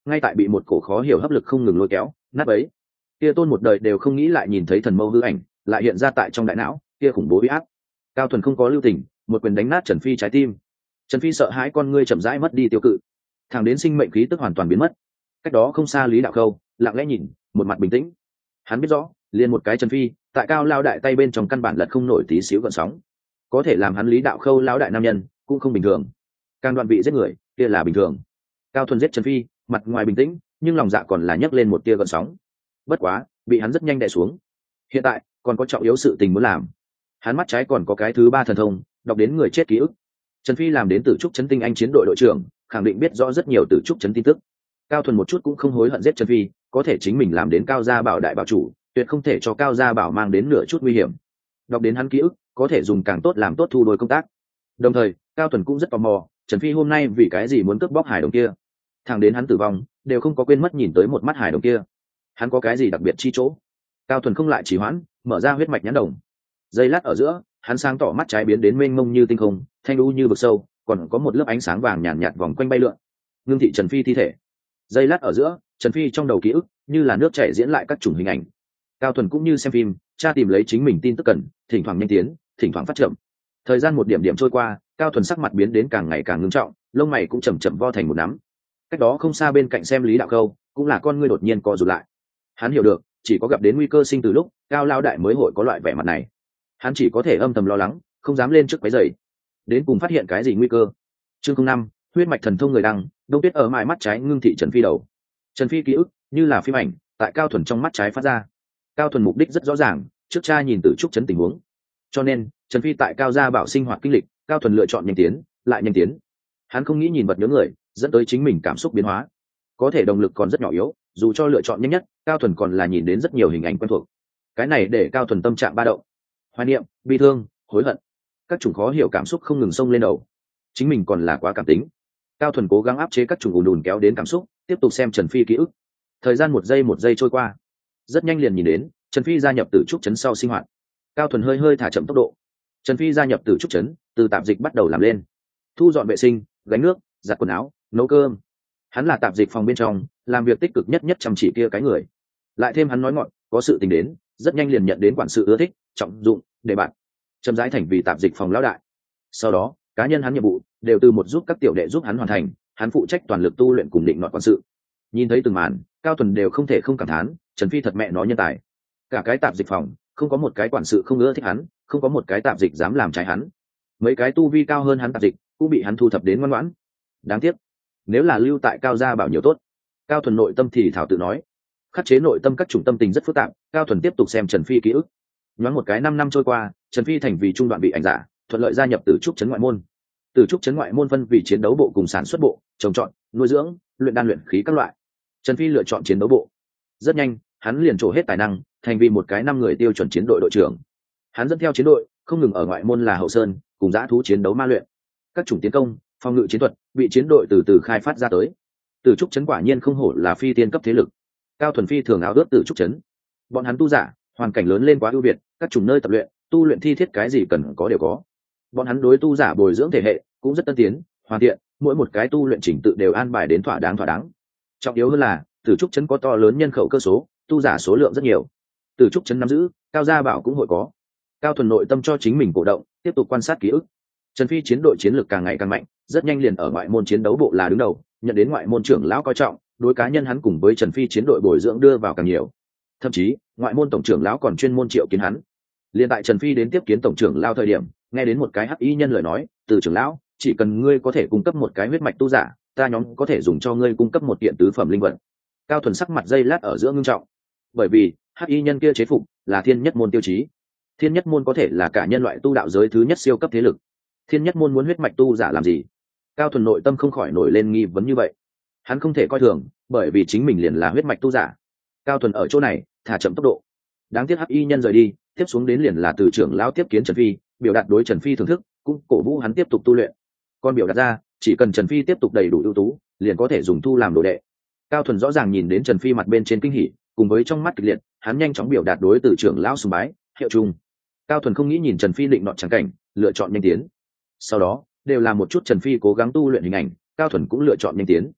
ngay tại bị một cổ khó hiểu hấp lực không ngừng lôi kéo nát ấy. Kia tôn một đời đều không nghĩ lại nhìn thấy thần mâu hư ảnh lại hiện ra tại trong đại não, kia khủng bố uy áp. Cao Thuần không có lưu tình, một quyền đánh nát Trần Phi trái tim. Trần Phi sợ hãi con ngươi chậm rãi mất đi tiêu cự, thẳng đến sinh mệnh khí tức hoàn toàn biến mất. Cách đó không xa Lý Đạo Khâu lặng lẽ nhìn, một mặt bình tĩnh. Hắn biết rõ, liền một cái Trần Phi, tại Cao lao đại tay bên trong căn bản lật không nổi tí xíu gợn sóng. Có thể làm hắn Lý Đạo Khâu lão đại nam nhân, cũng không bình thường. Càng đoạn vị giết người, kia là bình thường. Cao Thuần giết Trần Phi, mặt ngoài bình tĩnh, nhưng lòng dạ còn là nhấc lên một tia gợn sóng. Bất quá, bị hắn rất nhanh đè xuống. Hiện tại, còn có trọng yếu sự tình muốn làm. Hắn mắt trái còn có cái thứ ba thần thông, đọc đến người chết ký ức. Trần Phi làm đến Tử Trúc Trấn tinh anh chiến đội đội trưởng, khẳng định biết rõ rất nhiều Tử Trúc Trấn tin tức. Cao Thuần một chút cũng không hối hận giết Trần Phi, có thể chính mình làm đến Cao gia bảo đại bảo chủ, tuyệt không thể cho Cao gia bảo mang đến nửa chút nguy hiểm. Đọc đến hắn ký ức, có thể dùng càng tốt làm tốt thu đôi công tác. Đồng thời, Cao Thuần cũng rất tò mò, Trần Phi hôm nay vì cái gì muốn cướp bóc hải đồng kia? Thẳng đến hắn tử vong, đều không có quên mất nhìn tới một mắt hải đồng kia. Hắn có cái gì đặc biệt chi chỗ? Cao Thuần không lại trì hoãn, mở ra huyết mạch nhãn đồng. Giây lát ở giữa, hắn sáng tỏ mắt trái biến đến mênh mông như tinh không, thanh u như vực sâu, còn có một lớp ánh sáng vàng nhàn nhạt, nhạt vòng quanh bay lượn. Ngưng thị Trần Phi thi thể. Giây lát ở giữa, Trần Phi trong đầu ký ức như là nước chảy diễn lại các chủng hình ảnh. Cao Thuần cũng như xem phim, tra tìm lấy chính mình tin tức cần, thỉnh thoảng nhanh tiến, thỉnh thoảng phát chậm. Thời gian một điểm điểm trôi qua, Cao Thuần sắc mặt biến đến càng ngày càng ngưng trọng, lông mày cũng chậm chậm vo thành một nắm. Cách đó không xa bên cạnh xem Lý Đạo Khâu, cũng là con ngươi đột nhiên co rụt lại. Hắn hiểu được, chỉ có gặp đến nguy cơ sinh từ lúc Cao lao đại mới hội có loại vẻ mặt này. Hắn chỉ có thể âm thầm lo lắng, không dám lên trước quấy rầy. Đến cùng phát hiện cái gì nguy cơ. Chương không năm, huyết mạch thần thông người đăng, Đông Tuyết ở mài mắt trái ngưng thị Trần Phi đầu. Trần Phi ký ức như là phim ảnh, tại Cao Thuần trong mắt trái phát ra. Cao Thuần mục đích rất rõ ràng, trước cha nhìn Tử Trúc Trấn tình huống. Cho nên, Trần Phi tại Cao gia bảo sinh hoạt kinh lịch, Cao Thuần lựa chọn nhanh tiến, lại nhanh tiến. Hắn không nghĩ nhìn vật nhớ người, dẫn tới chính mình cảm xúc biến hóa. Có thể động lực còn rất nhỏ yếu, dù cho lựa chọn nhanh nhất, Cao Thuần còn là nhìn đến rất nhiều hình ảnh quen thuộc. Cái này để Cao Thuần tâm trạng ba động. Hoài niệm, bi thương, hối hận, các chủng khó hiểu cảm xúc không ngừng xông lên đầu. Chính mình còn là quá cảm tính. Cao Thuần cố gắng áp chế các chủng ùn ùn kéo đến cảm xúc, tiếp tục xem Trần Phi ký ức. Thời gian một giây một giây trôi qua, rất nhanh liền nhìn đến Trần Phi gia nhập Tử Trúc Trấn sau sinh hoạt. Cao Thuần hơi hơi thả chậm tốc độ. Trần Phi gia nhập Tử Trúc Trấn, từ tạp dịch bắt đầu làm lên, thu dọn vệ sinh, gánh nước, giặt quần áo, nấu cơm. Hắn là tạp dịch phòng bên trong, làm việc tích cực nhất nhất chăm chỉ kia cái người. Lại thêm hắn nói ngọn, có sự tình đến, rất nhanh liền nhận đến quản sự ưa thích, trọng dụng, để bạn chậm rãi thành vì tạp dịch phòng lão đại. Sau đó, cá nhân hắn nhiệm vụ đều từ một giúp các tiểu đệ giúp hắn hoàn thành, hắn phụ trách toàn lực tu luyện cùng định nọt quản sự. Nhìn thấy từng màn, Cao Thuần đều không thể không cảm thán, Trần Phi thật mẹ nó nhân tài. Cả cái tạp dịch phòng, không có một cái quản sự không ưa thích hắn, không có một cái tạp dịch dám làm trái hắn. Mấy cái tu vi cao hơn hắn tạp dịch, cũng bị hắn thu thập đến ngoan ngoãn. Đáng tiếc, nếu là lưu tại Cao gia bảo nhiều tốt. Cao Thuần nội tâm thì thảo tự nói, khắc chế nội tâm các chủng tâm tình rất phức tạp. Cao Thuần tiếp tục xem Trần Phi ký ức. Nhoáng một cái năm năm trôi qua, Trần Phi thành vì trung đoạn vị ảnh giả, thuận lợi gia nhập Tử Trúc Trấn ngoại môn. Tử Trúc Trấn ngoại môn phân vì chiến đấu bộ cùng sản xuất bộ, trồng trọt, nuôi dưỡng, luyện đan luyện khí các loại. Trần Phi lựa chọn chiến đấu bộ. Rất nhanh, hắn liền trổ hết tài năng, thành vì một cái năm người tiêu chuẩn chiến đội đội trưởng. Hắn dẫn theo chiến đội, không ngừng ở ngoại môn là hậu sơn, cùng dã thú chiến đấu ma luyện. Các chủng tiến công, phòng ngự chiến thuật, bị chiến đội từ từ khai phát ra tới. Tử Trúc Trấn quả nhiên không hổ là phi tiên cấp thế lực. Cao Thuần Phi thường áo ước Tử Trúc Trấn. Bọn hắn tu giả, hoàn cảnh lớn lên quá ưu việt, các chủng nơi tập luyện, tu luyện thi thiết cái gì cần có đều có. Bọn hắn đối tu giả bồi dưỡng thể hệ cũng rất tân tiến, hoàn thiện, mỗi một cái tu luyện chỉnh tự đều an bài đến thỏa đáng thỏa đáng. Trọng yếu hơn là, Tử Trúc Trấn có to lớn nhân khẩu cơ số, tu giả số lượng rất nhiều. Tử Trúc Trấn nắm giữ, Cao gia bảo cũng hội có. Cao Thuần nội tâm cho chính mình cổ động, tiếp tục quan sát ký ức. Trần Phi chiến đội chiến lược càng ngày càng mạnh, rất nhanh liền ở ngoại môn chiến đấu bộ là đứng đầu, nhận đến ngoại môn trưởng lão coi trọng, đối cá nhân hắn cùng với Trần Phi chiến đội bồi dưỡng đưa vào càng nhiều. Thậm chí, ngoại môn tổng trưởng lão còn chuyên môn triệu kiến hắn. Liên tại Trần Phi đến tiếp kiến tổng trưởng lão thời điểm, nghe đến một cái hắc y nhân lời nói, "Từ trưởng lão, chỉ cần ngươi có thể cung cấp một cái huyết mạch tu giả, ta nhóm có thể dùng cho ngươi cung cấp một kiện tứ phẩm linh vật." Cao Thuần sắc mặt dây lát ở giữa ngưng trọng, bởi vì hắc y nhân kia chế phục là thiên nhất môn tiêu chí. Thiên nhất môn có thể là cả nhân loại tu đạo giới thứ nhất siêu cấp thế lực. Thiên nhất môn muốn huyết mạch tu giả làm gì? Cao Thuần nội tâm không khỏi nổi lên nghi vấn như vậy. Hắn không thể coi thường, bởi vì chính mình liền là huyết mạch tu giả. Cao Thuần ở chỗ này thả chậm tốc độ. Đáng tiếc hắc y nhân rời đi, tiếp xuống đến liền là từ trưởng lão tiếp kiến Trần Phi, biểu đạt đối Trần Phi thưởng thức, cũng cổ vũ hắn tiếp tục tu luyện. Con biểu đạt ra, chỉ cần Trần Phi tiếp tục đầy đủ ưu tú, liền có thể dùng thu làm đồ đệ. Cao Thuần rõ ràng nhìn đến Trần Phi mặt bên trên kinh hỉ, cùng với trong mắt kịch liệt, hắn nhanh chóng biểu đạt đối từ trưởng lão sùng bái, hiệu chung. Cao Thuần không nghĩ nhìn Trần Phi định nọt trắng cảnh, lựa chọn nhanh tiến. Sau đó, đều là một chút Trần Phi cố gắng tu luyện hình ảnh, Cao Thuần cũng lựa chọn nhanh tiến.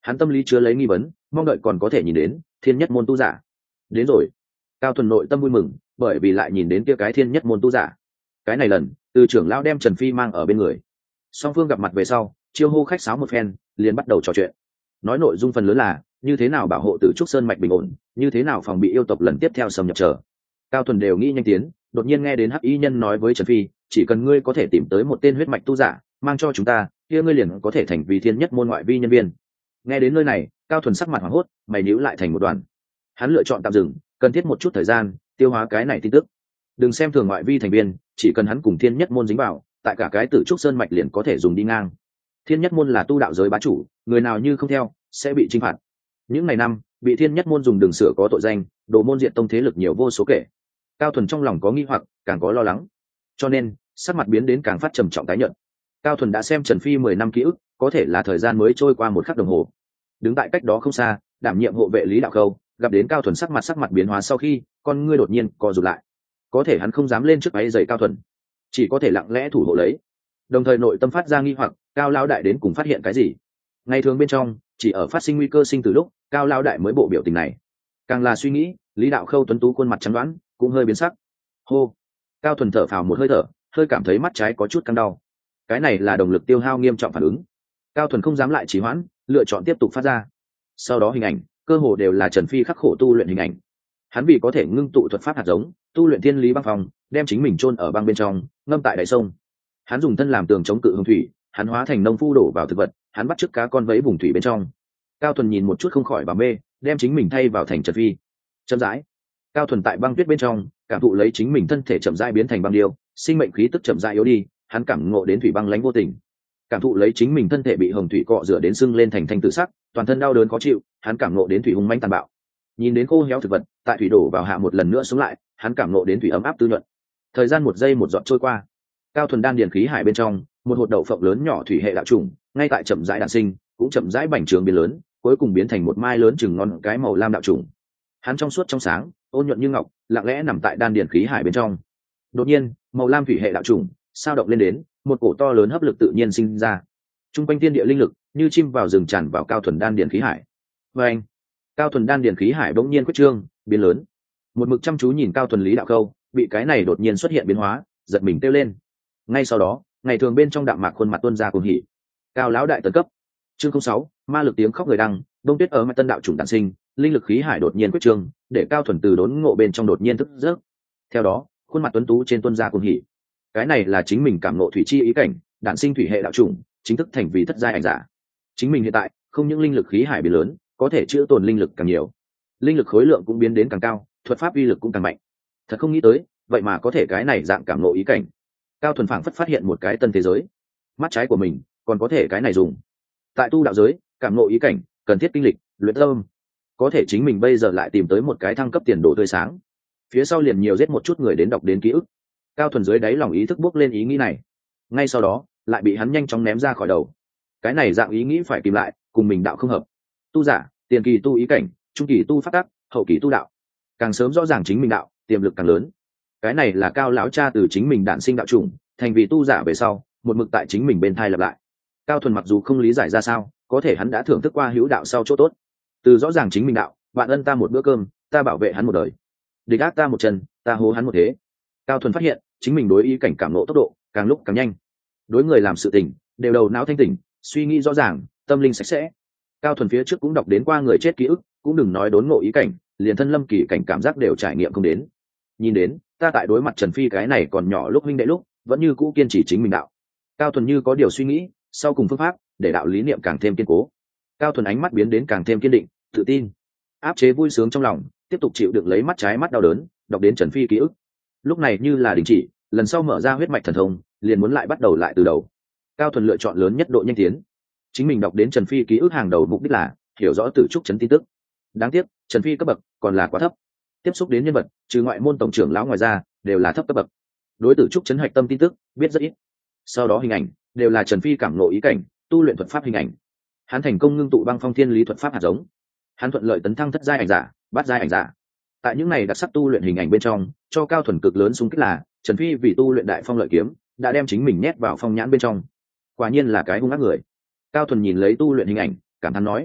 Hắn tâm lý chứa lấy nghi vấn, mong đợi còn có thể nhìn đến thiên nhất môn tu giả. Đến rồi. Cao Thuần nội tâm vui mừng, bởi vì lại nhìn đến kia cái thiên nhất môn tu giả. Cái này lần, từ trưởng lão đem Trần Phi mang ở bên người. Song phương gặp mặt về sau, chiêu hô khách sáo một phen, liền bắt đầu trò chuyện. Nói nội dung phần lớn là như thế nào bảo hộ Tử Trúc Sơn mạch bình ổn, như thế nào phòng bị yêu tộc lần tiếp theo xâm nhập trở. Cao Thuần đều nghĩ nhanh tiến, đột nhiên nghe đến Hắc Y Nhân nói với Trần Phi, chỉ cần ngươi có thể tìm tới một tên huyết mạch tu giả, mang cho chúng ta, kia ngươi liền có thể thành vì thiên nhất môn ngoại vi nhân viên. Nghe đến nơi này, Cao Thuần sắc mặt hoảng hốt, mày nhíu lại thành một đoàn. Hắn lựa chọn tạm dừng, cần thiết một chút thời gian tiêu hóa cái này tin tức. Đừng xem thường ngoại vi thành viên, chỉ cần hắn cùng thiên nhất môn dính vào, tại cả cái Tử Trúc Sơn mạch liền có thể dùng đi ngang. Thiên nhất môn là tu đạo giới bá chủ, người nào như không theo sẽ bị chinh phạt. Những ngày năm bị thiên nhất môn dùng đường sửa có tội danh, đồ môn diện tông thế lực nhiều vô số kể. Cao Thuần trong lòng có nghi hoặc, càng có lo lắng, cho nên sắc mặt biến đến càng phát trầm trọng tái nhợt. Cao Thuần đã xem Trần Phi mười năm ký ức, có thể là thời gian mới trôi qua một khắc đồng hồ. Đứng tại cách đó không xa, đảm nhiệm hộ vệ Lý Đạo Khâu gặp đến Cao Thuần sắc mặt sắc mặt biến hóa sau khi, con ngươi đột nhiên co rụt lại. Có thể hắn không dám lên trước váy giày Cao Thuần, chỉ có thể lặng lẽ thủ hộ lấy. Đồng thời nội tâm phát ra nghi hoặc, Cao lão đại đến cùng phát hiện cái gì? Ngày thường bên trong, chỉ ở phát sinh nguy cơ sinh từ lúc, Cao lão đại mới bộ biểu tình này. Càng là suy nghĩ, Lý Đạo Khâu tuấn tú khuôn mặt trắng đoán, cũng hơi biến sắc. Hô. Cao Thuần thở phào một hơi thở, hơi cảm thấy mắt trái có chút căng đau. Cái này là động lực tiêu hao nghiêm trọng phản ứng. Cao Thuần không dám lại trì hoãn, lựa chọn tiếp tục phát ra. Sau đó hình ảnh, cơ hồ đều là Trần Phi khắc khổ tu luyện hình ảnh. Hắn vì có thể ngưng tụ thuật pháp hạt giống, tu luyện thiên lý băng phòng, đem chính mình chôn ở băng bên trong, ngâm tại đại sông. Hắn dùng thân làm tường chống cự hung thủy, hắn hóa thành nông phu đổ vào thực vật, hắn bắt chước cá con vẫy vùng thủy bên trong. Cao Thuần nhìn một chút không khỏi bà mê, đem chính mình thay vào thành Trần Phi. Chậm rãi, Cao Thuần tại băng tuyết bên trong, cảm thụ lấy chính mình thân thể chậm rãi biến thành băng điêu, sinh mệnh khí tức chậm rãi yếu đi, hắn cảm ngộ đến thủy băng lãnh vô tình. Cảm thụ lấy chính mình thân thể bị hồng thủy cọ rửa đến sưng lên thành thanh tử sắc, toàn thân đau đớn khó chịu, hắn cảm ngộ đến thủy hung manh tàn bạo. Nhìn đến khô héo thực vật, tại thủy đổ vào hạ một lần nữa xuống lại, hắn cảm ngộ đến thủy ấm áp tư nhuận. Thời gian một giây một giọt trôi qua, Cao Thuần đan điền khí hải bên trong, một hột đậu phộng lớn nhỏ thủy hệ đạo trùng, ngay tại chậm rãi đản sinh, cũng chậm rãi bành trướng biến lớn, cuối cùng biến thành một mai lớn chừng ngón cái màu lam đạo trùng. Hắn trong suốt trong sáng, ôn nhuận như ngọc, lặng lẽ nằm tại đan điền khí hải bên trong. Đột nhiên, màu lam thủy hệ đạo trùng sao động lên đến, một cổ to lớn hấp lực tự nhiên sinh ra. Trung quanh thiên địa linh lực như chim vào rừng tràn vào Cao Thuần đan điền khí hải. Và anh, Cao Thuần đan điền khí hải bỗng nhiên quyết trương, biến lớn. Một mực chăm chú nhìn Cao Thuần Lý Đạo Khâu, bị cái này đột nhiên xuất hiện biến hóa, giật mình kêu lên. Ngay sau đó, ngày thường bên trong đạm mạc khuôn mặt tuôn ra cuồng hỉ. Cao lão đại tấn cấp. Chương không sáu, ma lực tiếng khóc người đăng, đông tuyết ở mặt tân đạo chủng đản sinh, linh lực khí hải đột nhiên quyết trương, để Cao Thuần từ đốn ngộ bên trong đột nhiên thức giấc. Theo đó, khuôn mặt tuấn tú trên tuôn ra cuồng hỉ. Cái này là chính mình cảm ngộ thủy chi ý cảnh, đản sinh thủy hệ đạo chủng, chính thức thành vì thất giai ảnh giả. Chính mình hiện tại không những linh lực khí hải biến lớn, có thể chữa tồn linh lực càng nhiều, linh lực khối lượng cũng biến đến càng cao, thuật pháp uy lực cũng càng mạnh. Thật không nghĩ tới, vậy mà có thể cái này dạng cảm ngộ ý cảnh. Cao Thuần phảng phất phát hiện một cái tân thế giới. Mắt trái của mình còn có thể cái này dùng. Tại tu đạo giới, cảm ngộ ý cảnh cần thiết kinh lịch, luyện tâm. Có thể chính mình bây giờ lại tìm tới một cái thăng cấp tiền đồ tươi sáng. Phía sau liền nhiều giết một chút người đến đọc đến ký ức. Cao Thuần dưới đáy lòng ý thức bước lên ý nghĩ này. Ngay sau đó, lại bị hắn nhanh chóng ném ra khỏi đầu. Cái này dạng ý nghĩ phải tìm lại, cùng mình đạo không hợp. Tu giả, tiền kỳ tu ý cảnh, trung kỳ tu pháp tắc, hậu kỳ tu đạo. Càng sớm rõ ràng chính mình đạo, tiềm lực càng lớn. Cái này là Cao lão cha từ chính mình đản sinh đạo chủng, thành vì tu giả về sau, một mực tại chính mình bên thai lặp lại. Cao Thuần mặc dù không lý giải ra sao, có thể hắn đã thưởng thức qua hữu đạo sau chỗ tốt. Từ rõ ràng chính mình đạo, bạn ân ta một bữa cơm, ta bảo vệ hắn một đời. Địch ác ta một chân, ta hố hắn một thế. Cao Thuần phát hiện, chính mình đối ý cảnh cảm ngộ tốc độ càng lúc càng nhanh. Đối người làm sự tình, đều đầu não thanh tỉnh, suy nghĩ rõ ràng, tâm linh sạch sẽ. Cao Thuần phía trước cũng đọc đến qua người chết ký ức, cũng đừng nói đốn ngộ ý cảnh, liền thân lâm kỳ cảnh cảm giác đều trải nghiệm không đến. Nhìn đến, ta tại đối mặt Trần Phi cái này còn nhỏ lúc huynh đệ lúc, vẫn như cũ kiên trì chính mình đạo. Cao Thuần như có điều suy nghĩ, sau cùng phương pháp, để đạo lý niệm càng thêm kiên cố. Cao Thuần ánh mắt biến đến càng thêm kiên định, tự tin, áp chế vui sướng trong lòng, tiếp tục chịu đựng lấy mắt trái mắt đau đớn, đọc đến Trần Phi ký ức. Lúc này như là đình chỉ, lần sau mở ra huyết mạch thần thông, liền muốn lại bắt đầu lại từ đầu. Cao Thuần lựa chọn lớn nhất độ nhanh tiến. Chính mình đọc đến Trần Phi ký ức hàng đầu mục đích là hiểu rõ Tử Trúc trấn tin tức. Đáng tiếc, Trần Phi cấp bậc còn là quá thấp. Tiếp xúc đến nhân vật, trừ ngoại môn tổng trưởng lão ngoài ra, đều là thấp cấp bậc. Đối Tử Trúc trấn hạch tâm tin tức, biết rất ít. Sau đó hình ảnh, đều là Trần Phi cảm ngộ ý cảnh, tu luyện thuật pháp hình ảnh. Hắn thành công ngưng tụ băng phong thiên lý thuật pháp hạt giống. Hắn thuận lợi tấn thăng thất giai ảnh giả, bát giai ảnh giả. Tại những này đặc sắc tu luyện hình ảnh bên trong, cho Cao Thuần cực lớn xung kích là Trần Phi vì tu luyện đại phong lợi kiếm, đã đem chính mình nhét vào phong nhãn bên trong. Quả nhiên là cái hung ác người. Cao Thuần nhìn lấy tu luyện hình ảnh, cảm thán nói: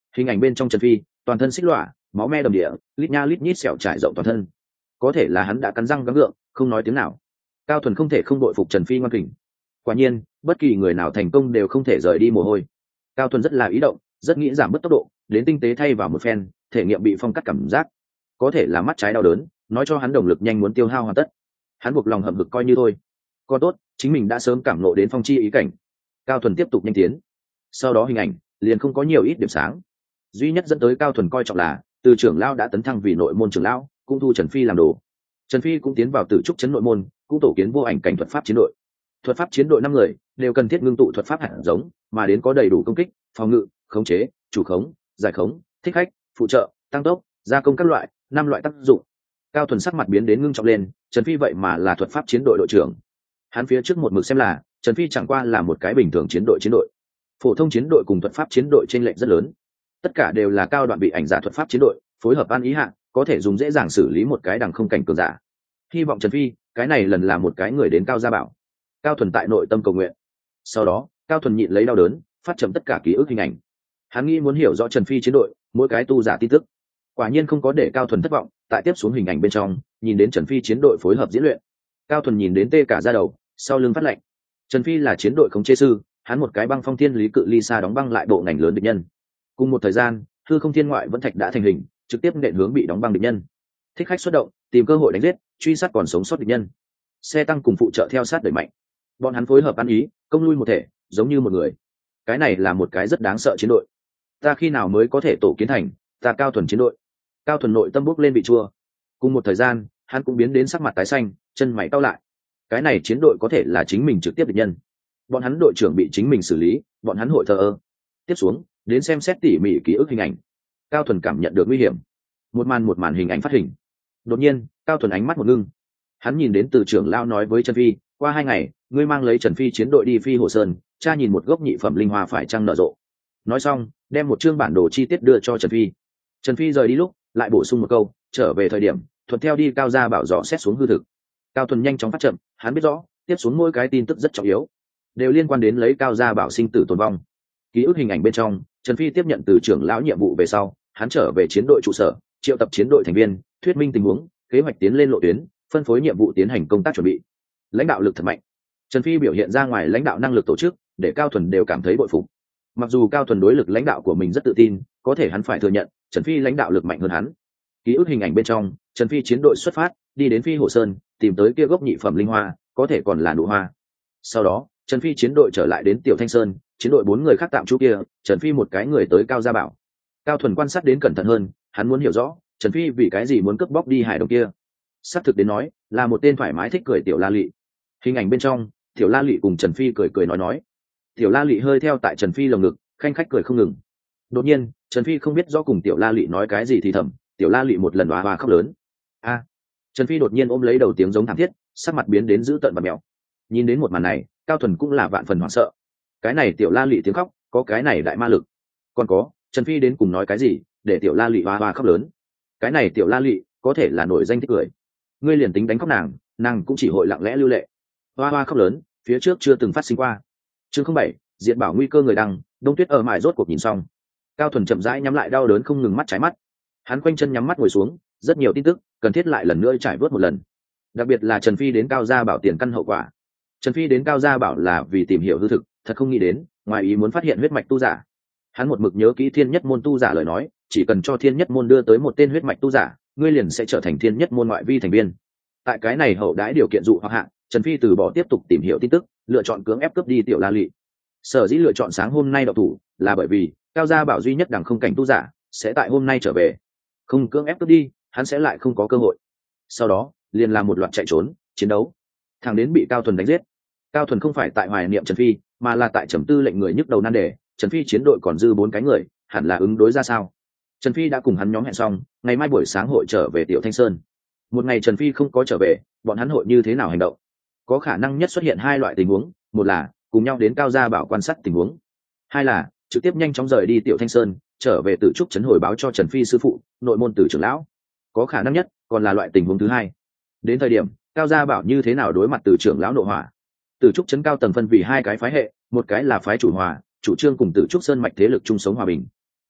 Hình ảnh bên trong Trần Phi toàn thân xích lọa, máu me đầm địa, lít nha lít nhít sẹo trải rộng toàn thân. Có thể là hắn đã cắn răng gắng gượng, không nói tiếng nào. Cao Thuần không thể không đội phục Trần Phi ngoan kình. Quả nhiên, bất kỳ người nào thành công đều không thể rời đi mồ hôi. Cao Thuần rất là ý động, rất nghĩ giảm bớt tốc độ, đến tinh tế thay vào một phen, thể nghiệm bị phong cắt cảm giác. Có thể là mắt trái đau đớn, nói cho hắn động lực nhanh muốn tiêu hao hoàn tất. Hắn buộc lòng hậm hực coi như thôi. Còn tốt, chính mình đã sớm cảm ngộ đến phong chi ý cảnh. Cao Thuần tiếp tục nhanh tiến. Sau đó hình ảnh liền không có nhiều ít điểm sáng. Duy nhất dẫn tới Cao Thuần coi trọng là, từ trưởng lão đã tấn thăng vì nội môn trưởng lão, cũng thu Trần Phi làm đồ. Trần Phi cũng tiến vào Tử Trúc trấn nội môn, cũng tổ kiến vô ảnh cảnh thuật pháp chiến đội. Thuật pháp chiến đội năm người đều cần thiết ngưng tụ thuật pháp hạt giống, mà đến có đầy đủ công kích, phòng ngự, khống chế, chủ khống, giải khống, thích khách, phụ trợ, tăng tốc, gia công các loại, năm loại tác dụng. Cao Thuần sắc mặt biến đến ngưng trọng lên, Trần Phi vậy mà là thuật pháp chiến đội đội trưởng. Hắn phía trước một mực xem là Trần Phi chẳng qua là một cái bình thường chiến đội chiến đội. Phổ thông chiến đội cùng thuật pháp chiến đội chênh lệch rất lớn. Tất cả đều là cao đoạn bị ảnh giả thuật pháp chiến đội phối hợp an ý hạ, có thể dùng dễ dàng xử lý một cái đằng không cảnh cường giả. Hy vọng Trần Phi cái này lần là một cái người đến Cao Gia Bảo. Cao Thuần tại nội tâm cầu nguyện. Sau đó Cao Thuần nhịn lấy đau đớn, phát chậm tất cả ký ức hình ảnh. Hắn nghĩ muốn hiểu rõ Trần Phi chiến đội mỗi cái tu giả tin tức. Quả nhiên không có để Cao Thuần thất vọng, tại tiếp xuống hình ảnh bên trong nhìn đến Trần Phi chiến đội phối hợp diễn luyện. Cao Thuần nhìn đến tê cả da đầu, sau lưng phát lạnh. Trần Phi là chiến đội khống chế sư, hắn một cái băng phong thiên lý cự ly xa đóng băng lại bộ ngành lớn địch nhân. Cùng một thời gian, hư không thiên ngoại vẫn thạch đã thành hình, trực tiếp nện hướng bị đóng băng địch nhân. Thích khách xuất động, tìm cơ hội đánh giết, truy sát còn sống sót địch nhân. Xe tăng cùng phụ trợ theo sát đẩy mạnh. Bọn hắn phối hợp ăn ý, công lui một thể, giống như một người. Cái này là một cái rất đáng sợ chiến đội. Ta khi nào mới có thể tổ kiến thành, ta Cao Thuần chiến đội. Cao Thuần nội tâm bốc lên vị chua. Cùng một thời gian, hắn cũng biến đến sắc mặt tái xanh, chân mày cau lại. Cái này chiến đội có thể là chính mình trực tiếp địch nhân. Bọn hắn đội trưởng bị chính mình xử lý, bọn hắn hội thờ ơ. Tiếp xuống, đến xem xét tỉ mỉ ký ức hình ảnh. Cao Thuần cảm nhận được nguy hiểm. Một màn một màn hình ảnh phát hình. Đột nhiên, Cao Thuần ánh mắt một ngưng. Hắn nhìn đến từ trưởng lao nói với Trần Phi, qua hai ngày, ngươi mang lấy Trần Phi chiến đội đi Phi Hồ Sơn, cha nhìn một gốc nhị phẩm linh hoa phải chăng nở rộ. Nói xong, đem một chương bản đồ chi tiết đưa cho Trần Phi. Trần Phi rời đi lúc, lại bổ sung một câu, trở về thời điểm, thuận theo đi Cao Gia Bảo dò xét xuống hư thực. Cao Thuần nhanh chóng phát chậm, hắn biết rõ, tiếp xuống mỗi cái tin tức rất trọng yếu, đều liên quan đến lấy Cao Gia Bảo sinh tử tồn vong. Ký ức hình ảnh bên trong, Trần Phi tiếp nhận từ trưởng lão nhiệm vụ về sau, hắn trở về chiến đội trụ sở, triệu tập chiến đội thành viên, thuyết minh tình huống, kế hoạch tiến lên lộ tuyến, phân phối nhiệm vụ tiến hành công tác chuẩn bị. Lãnh đạo lực thật mạnh. Trần Phi biểu hiện ra ngoài lãnh đạo năng lực tổ chức, để Cao Thuần đều cảm thấy bội phục. Mặc dù Cao Thuần đối lực lãnh đạo của mình rất tự tin, có thể hắn phải thừa nhận, Trần Phi lãnh đạo lực mạnh hơn hắn. Ký ức hình ảnh bên trong, Trần Phi chiến đội xuất phát, đi đến Phi Hồ Sơn, tìm tới kia gốc nhị phẩm linh hoa, có thể còn là nụ hoa. Sau đó, Trần Phi chiến đội trở lại đến Tiểu Thanh Sơn, chiến đội bốn người khác tạm trú kia, Trần Phi một cái người tới Cao Gia Bảo. Cao Thuần quan sát đến cẩn thận hơn, hắn muốn hiểu rõ, Trần Phi vì cái gì muốn cướp bóc đi hải đồng kia. Xác thực đến nói, là một tên thoải mái thích cười Tiểu La Lị. Hình ảnh bên trong, Tiểu La Lị cùng Trần Phi cười cười nói nói. Tiểu La Lị hơi theo tại Trần Phi lồng ngực, khanh khách cười không ngừng. Đột nhiên, Trần Phi không biết rõ cùng Tiểu La Lị nói cái gì thì thầm, Tiểu La Lị một lần oa oa khóc lớn. A! Trần Phi đột nhiên ôm lấy đầu tiếng giống thảm thiết, sắc mặt biến đến dữ tợn và mèo. Nhìn đến một màn này, Cao Thuần cũng là vạn phần hoảng sợ. Cái này Tiểu La Lị tiếng khóc, có cái này đại ma lực. Còn có, Trần Phi đến cùng nói cái gì, để Tiểu La Lị oa oa khóc lớn. Cái này Tiểu La Lị, có thể là nổi danh thích cười. Ngươi liền tính đánh khóc nàng, nàng cũng chỉ hội lặng lẽ lưu lệ. Oa oa khóc lớn, phía trước chưa từng phát sinh qua. Chương không bảy, Diện Bảo nguy cơ người đăng, Đông Tuyết ở mải rốt cuộc nhìn xong. Cao Thuần chậm rãi nhắm lại đau đớn không ngừng mắt trái mắt. Hắn quanh chân nhắm mắt ngồi xuống, rất nhiều tin tức, cần thiết lại lần nữa trải vớt một lần. Đặc biệt là Trần Phi đến Cao Gia Bảo tiền căn hậu quả. Trần Phi đến Cao Gia Bảo là vì tìm hiểu hư thực, thật không nghĩ đến, ngoài ý muốn phát hiện huyết mạch tu giả. Hắn một mực nhớ kỹ Thiên Nhất môn tu giả lời nói, chỉ cần cho Thiên Nhất môn đưa tới một tên huyết mạch tu giả, ngươi liền sẽ trở thành Thiên Nhất môn ngoại vi thành viên. Tại cái này hậu đãi điều kiện dụ hoặc hạ, Trần Phi từ bỏ tiếp tục tìm hiểu tin tức, lựa chọn cưỡng ép cướp đi Tiểu La Lị. Sở dĩ lựa chọn sáng hôm nay độc thủ, là bởi vì Cao Gia Bảo duy nhất đẳng không cảnh tu giả sẽ tại hôm nay trở về, không cưỡng ép cướp đi, hắn sẽ lại không có cơ hội. Sau đó, liền làm một loạt chạy trốn, chiến đấu, thằng đến bị Cao Thuần đánh giết. Cao Thuần không phải tại hoài niệm Trần Phi, mà là tại trầm tư lệnh người nhức đầu nan đề, Trần Phi chiến đội còn dư bốn cái người, hẳn là ứng đối ra sao. Trần Phi đã cùng hắn nhóm hẹn xong, ngày mai buổi sáng hội trở về Tiểu Thanh Sơn. Một ngày Trần Phi không có trở về, bọn hắn hội như thế nào hành động? Có khả năng nhất xuất hiện hai loại tình huống, một là cùng nhau đến Cao Gia Bảo quan sát tình huống, hai là trực tiếp nhanh chóng rời đi Tiểu Thanh Sơn, trở về Tử Trúc trấn hồi báo cho Trần Phi sư phụ, nội môn Tử trưởng lão. Có khả năng nhất còn là loại tình huống thứ hai. Đến thời điểm Cao Gia Bảo như thế nào đối mặt Tử trưởng lão nội hỏa? Tử Trúc trấn cao tầng phân vì hai cái phái hệ, một cái là phái chủ hòa, chủ trương cùng Tử Trúc Sơn mạch thế lực chung sống hòa bình.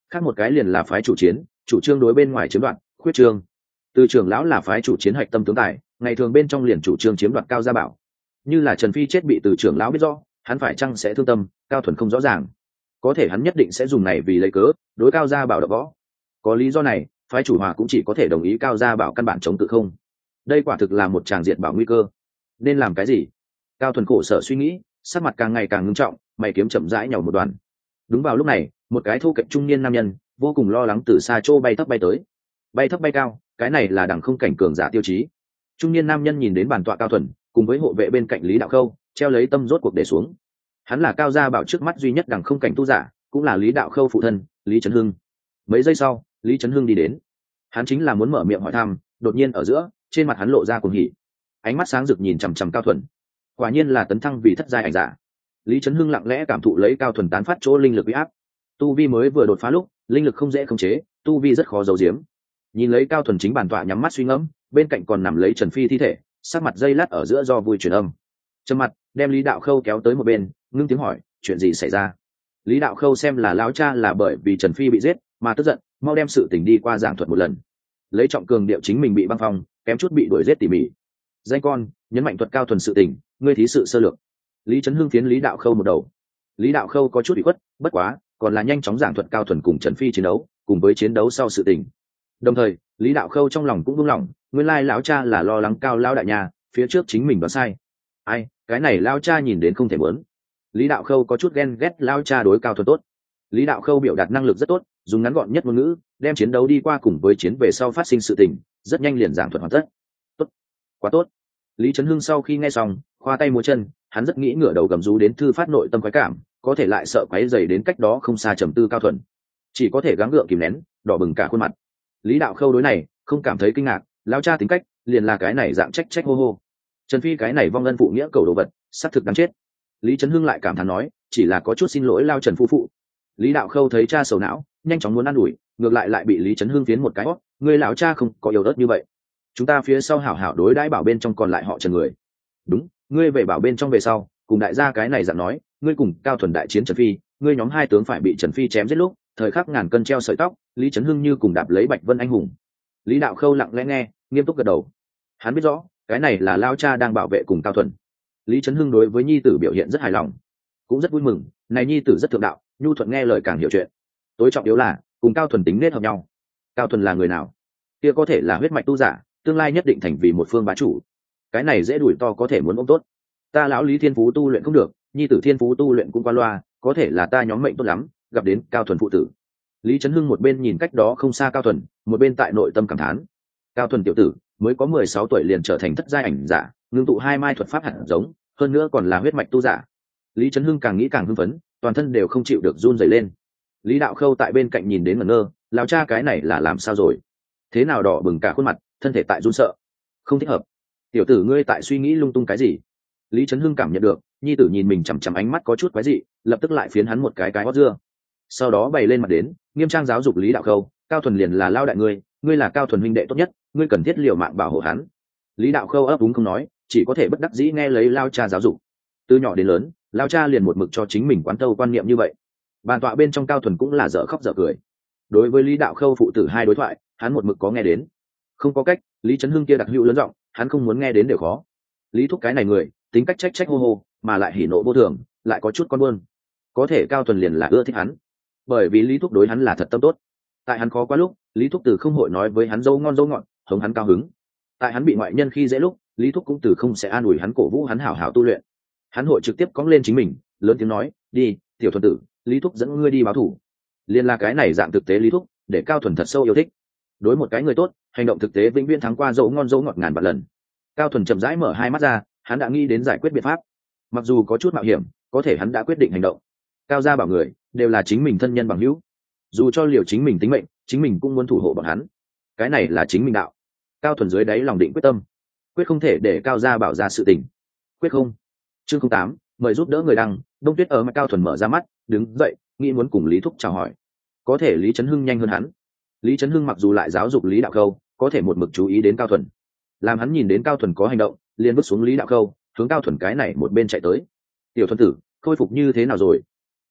khác một cái liền là phái chủ chiến, chủ trương đối bên ngoài chiếm đoạt, khuyết trương. Từ trưởng lão là phái chủ chiến hạch tâm tướng tài, ngày thường bên trong liền chủ trương chiếm đoạt Cao Gia Bảo. Như là Trần Phi chết bị từ trưởng lão biết rõ, hắn phải chăng sẽ thương tâm, Cao Thuần không rõ ràng. Có thể hắn nhất định sẽ dùng này vì lấy cớ, đối Cao Gia Bảo đập võ. Có lý do này, phái chủ hòa cũng chỉ có thể đồng ý Cao Gia Bảo căn bản chống tự không. Đây quả thực là một tràng diệt bảo nguy cơ. Nên làm cái gì? Cao Thuần khổ sở suy nghĩ, sắc mặt càng ngày càng ngưng trọng, mày kiếm chậm rãi nhàu một đoàn. Đúng vào lúc này, một cái thu cạnh trung niên nam nhân vô cùng lo lắng từ xa chỗ bay thấp bay tới. Bay thấp bay cao, cái này là đẳng không cảnh cường giả tiêu chí. Trung niên nam nhân nhìn đến bản tọa Cao Thuần cùng với hộ vệ bên cạnh Lý Đạo Khâu, treo lấy tâm rốt cuộc để xuống. Hắn là Cao Gia Bảo trước mắt duy nhất đẳng không cảnh tu giả, cũng là Lý Đạo Khâu phụ thân, Lý Trấn Hưng. Mấy giây sau, Lý Trấn Hưng đi đến. Hắn chính là muốn mở miệng hỏi thăm, đột nhiên ở giữa, trên mặt hắn lộ ra cuồng hỉ. Ánh mắt sáng rực nhìn chằm chằm Cao Thuần. Quả nhiên là tấn thăng vì thất giai ảnh giả. Lý Trấn Hưng lặng lẽ cảm thụ lấy Cao Thuần tán phát chỗ linh lực uy áp. Tu vi mới vừa đột phá lúc, linh lực không dễ khống chế, tu vi rất khó giấu giếm. Nhìn lấy Cao Thuần chính bản tọa nhắm mắt suy ngẫm, bên cạnh còn nằm lấy Trần Phi thi thể, sắc mặt dây lát ở giữa do vui truyền âm. Trầm mặt, đem Lý Đạo Khâu kéo tới một bên, ngưng tiếng hỏi, chuyện gì xảy ra? Lý Đạo Khâu xem là lão cha là bởi vì Trần Phi bị giết, mà tức giận, mau đem sự tình đi qua giảng thuật một lần. Lấy trọng cường điệu chính mình bị băng phong, kém chút bị đuổi giết tỉ mỉ. Danh con, nhấn mạnh thuật Cao Thuần sự tình, ngươi thí sự sơ lược. Lý Trấn Hưng phiến Lý Đạo Khâu một đầu. Lý Đạo Khâu có chút bị khuất, bất quá, còn là nhanh chóng giảng thuật Cao Thuần cùng Trần Phi chiến đấu, cùng với chiến đấu sau sự tình. Đồng thời, Lý Đạo Khâu trong lòng cũng buông lỏng, nguyên lai lão cha là lo lắng Cao lão đại nhà, phía trước chính mình đoán sai. Ai, cái này lão cha nhìn đến không thể muốn. Lý Đạo Khâu có chút ghen ghét lão cha đối Cao Thuần tốt. Lý Đạo Khâu biểu đạt năng lực rất tốt, dùng ngắn gọn nhất ngôn ngữ, đem chiến đấu đi qua cùng với chiến về sau phát sinh sự tình, rất nhanh liền giảng thuật hoàn tất. Tốt, quá tốt. Lý Trấn Hưng sau khi nghe xong, khoa tay múa chân, hắn rất nghĩ ngửa đầu gầm rú đến thư phát nội tâm khoái cảm, có thể lại sợ quấy rầy đến cách đó không xa trầm tư Cao Thuần, chỉ có thể gắng gượng kìm nén, đỏ bừng cả khuôn mặt. Lý Đạo Khâu đối này không cảm thấy kinh ngạc, lão cha tính cách liền là cái này dạng trách trách hô hô. Trần Phi cái này vong ân phụ nghĩa cầu đồ vật, xác thực đáng chết. Lý Trấn Hưng lại cảm thán nói, chỉ là có chút xin lỗi lao Trần phu phụ. Lý Đạo Khâu thấy cha sầu não, nhanh chóng muốn ăn ủi, ngược lại lại bị Lý Trấn Hưng phiến một cái hót, người lão cha không có yếu ớt như vậy. Chúng ta phía sau hảo hảo đối đãi bảo bên trong còn lại họ Trần người. Đúng, ngươi về bảo bên trong về sau, cùng đại gia cái này dặn nói, ngươi cùng Cao Thuần đại chiến Trần Phi, ngươi nhóm hai tướng phải bị Trần Phi chém giết lúc, thời khắc ngàn cân treo sợi tóc, Lý Trấn Hưng như cùng đạp lấy Bạch Vân anh hùng. Lý Đạo Khâu lặng lẽ nghe, nghiêm túc gật đầu. Hắn biết rõ, cái này là lao cha đang bảo vệ cùng Cao Thuần. Lý Trấn Hưng đối với nhi tử biểu hiện rất hài lòng, cũng rất vui mừng, này nhi tử rất thượng đạo, nhu thuận nghe lời càng hiểu chuyện. Tối trọng yếu là cùng Cao Thuần tính nết hợp nhau. Cao Thuần là người nào? Kia có thể là huyết mạch tu giả, tương lai nhất định thành vì một phương bá chủ. Cái này dễ đuổi to có thể muốn ôm tốt. Ta lão Lý thiên phú tu luyện không được, nhi tử thiên phú tu luyện cũng qua loa, có thể là ta nhóm mệnh tốt lắm, gặp đến Cao Thuần phụ tử. Lý Trấn Hưng một bên nhìn cách đó không xa Cao Thuần, một bên tại nội tâm cảm thán. Cao Thuần tiểu tử mới có mười sáu tuổi liền trở thành thất giai ảnh giả, ngưng tụ hai mai thuật pháp hạt giống, hơn nữa còn là huyết mạch tu giả. Lý Trấn Hưng càng nghĩ càng hưng phấn, toàn thân đều không chịu được run rẩy lên. Lý Đạo Khâu tại bên cạnh nhìn đến ngẩn ngơ, lão cha cái này là làm sao rồi? Thế nào đỏ bừng cả khuôn mặt, thân thể tại run sợ. Không thích hợp. Tiểu tử ngươi tại suy nghĩ lung tung cái gì? Lý Trấn Hưng cảm nhận được, nhi tử nhìn mình chằm chằm ánh mắt có chút quái dị, lập tức lại phiến hắn một cái cái hót dưa. Sau đó bày lên mặt đến, nghiêm trang giáo dục Lý Đạo Khâu, Cao Thuần liền là lao đại ngươi, ngươi là Cao Thuần huynh đệ tốt nhất, ngươi cần thiết liều mạng bảo hộ hắn. Lý Đạo Khâu ấp úng không nói, chỉ có thể bất đắc dĩ nghe lấy lao cha giáo dục. Từ nhỏ đến lớn, lao cha liền một mực cho chính mình quán tâu quan niệm như vậy. Bàn tọa bên trong Cao Thuần cũng là dở khóc dở cười. Đối với Lý Đạo Khâu phụ tử hai đối thoại, hắn một mực có nghe đến. Không có cách, Lý Trấn Hưng kia đặc hữu lớn giọng, hắn không muốn nghe đến đều khó. Lý thúc cái này người, tính cách trách trách hô hô, mà lại hỉ nộ vô thường, lại có chút con buôn. Có thể Cao Thuần liền là ưa thích hắn, bởi vì Lý thúc đối hắn là thật tâm tốt. Tại hắn khó quá lúc, Lý thúc từ không hội nói với hắn dâu ngon dâu ngọt, hống hắn cao hứng. Tại hắn bị ngoại nhân khi dễ lúc, Lý thúc cũng từ không sẽ an ủi hắn, cổ vũ hắn hảo hảo tu luyện. Hắn hội trực tiếp cõng lên chính mình, lớn tiếng nói, đi tiểu thuần tử, Lý thúc dẫn ngươi đi báo thủ. Liên là cái này dạng thực tế Lý thúc, để Cao Thuần thật sâu yêu thích. Đối một cái người tốt, hành động thực tế vĩnh viễn thắng qua dấu ngon dấu ngọt ngàn vạn lần. Cao Thuần chậm rãi mở hai mắt ra, hắn đã nghĩ đến giải quyết biện pháp. Mặc dù có chút mạo hiểm, có thể hắn đã quyết định hành động. Cao gia bảo người đều là chính mình thân nhân bằng hữu, dù cho liều chính mình tính mệnh, chính mình cũng muốn thủ hộ bọn hắn. Cái này là chính mình đạo. Cao Thuần dưới đáy lòng định quyết tâm, quyết không thể để Cao gia bảo ra sự tình. Quyết không. Chương không tám, mời giúp đỡ người đăng. Đông Tuyết ở mặt Cao Thuần mở ra mắt, đứng dậy, nghĩ muốn cùng Lý thúc chào hỏi. Có thể Lý Trấn Hưng nhanh hơn hắn. Lý Trấn Hưng mặc dù lại giáo dục Lý Đạo Khâu, có thể một mực chú ý đến Cao Thuần. Làm hắn nhìn đến Cao Thuần có hành động, liền bước xuống Lý Đạo Khâu, hướng Cao Thuần cái này một bên chạy tới. Tiểu Thuần tử, khôi phục như thế nào rồi?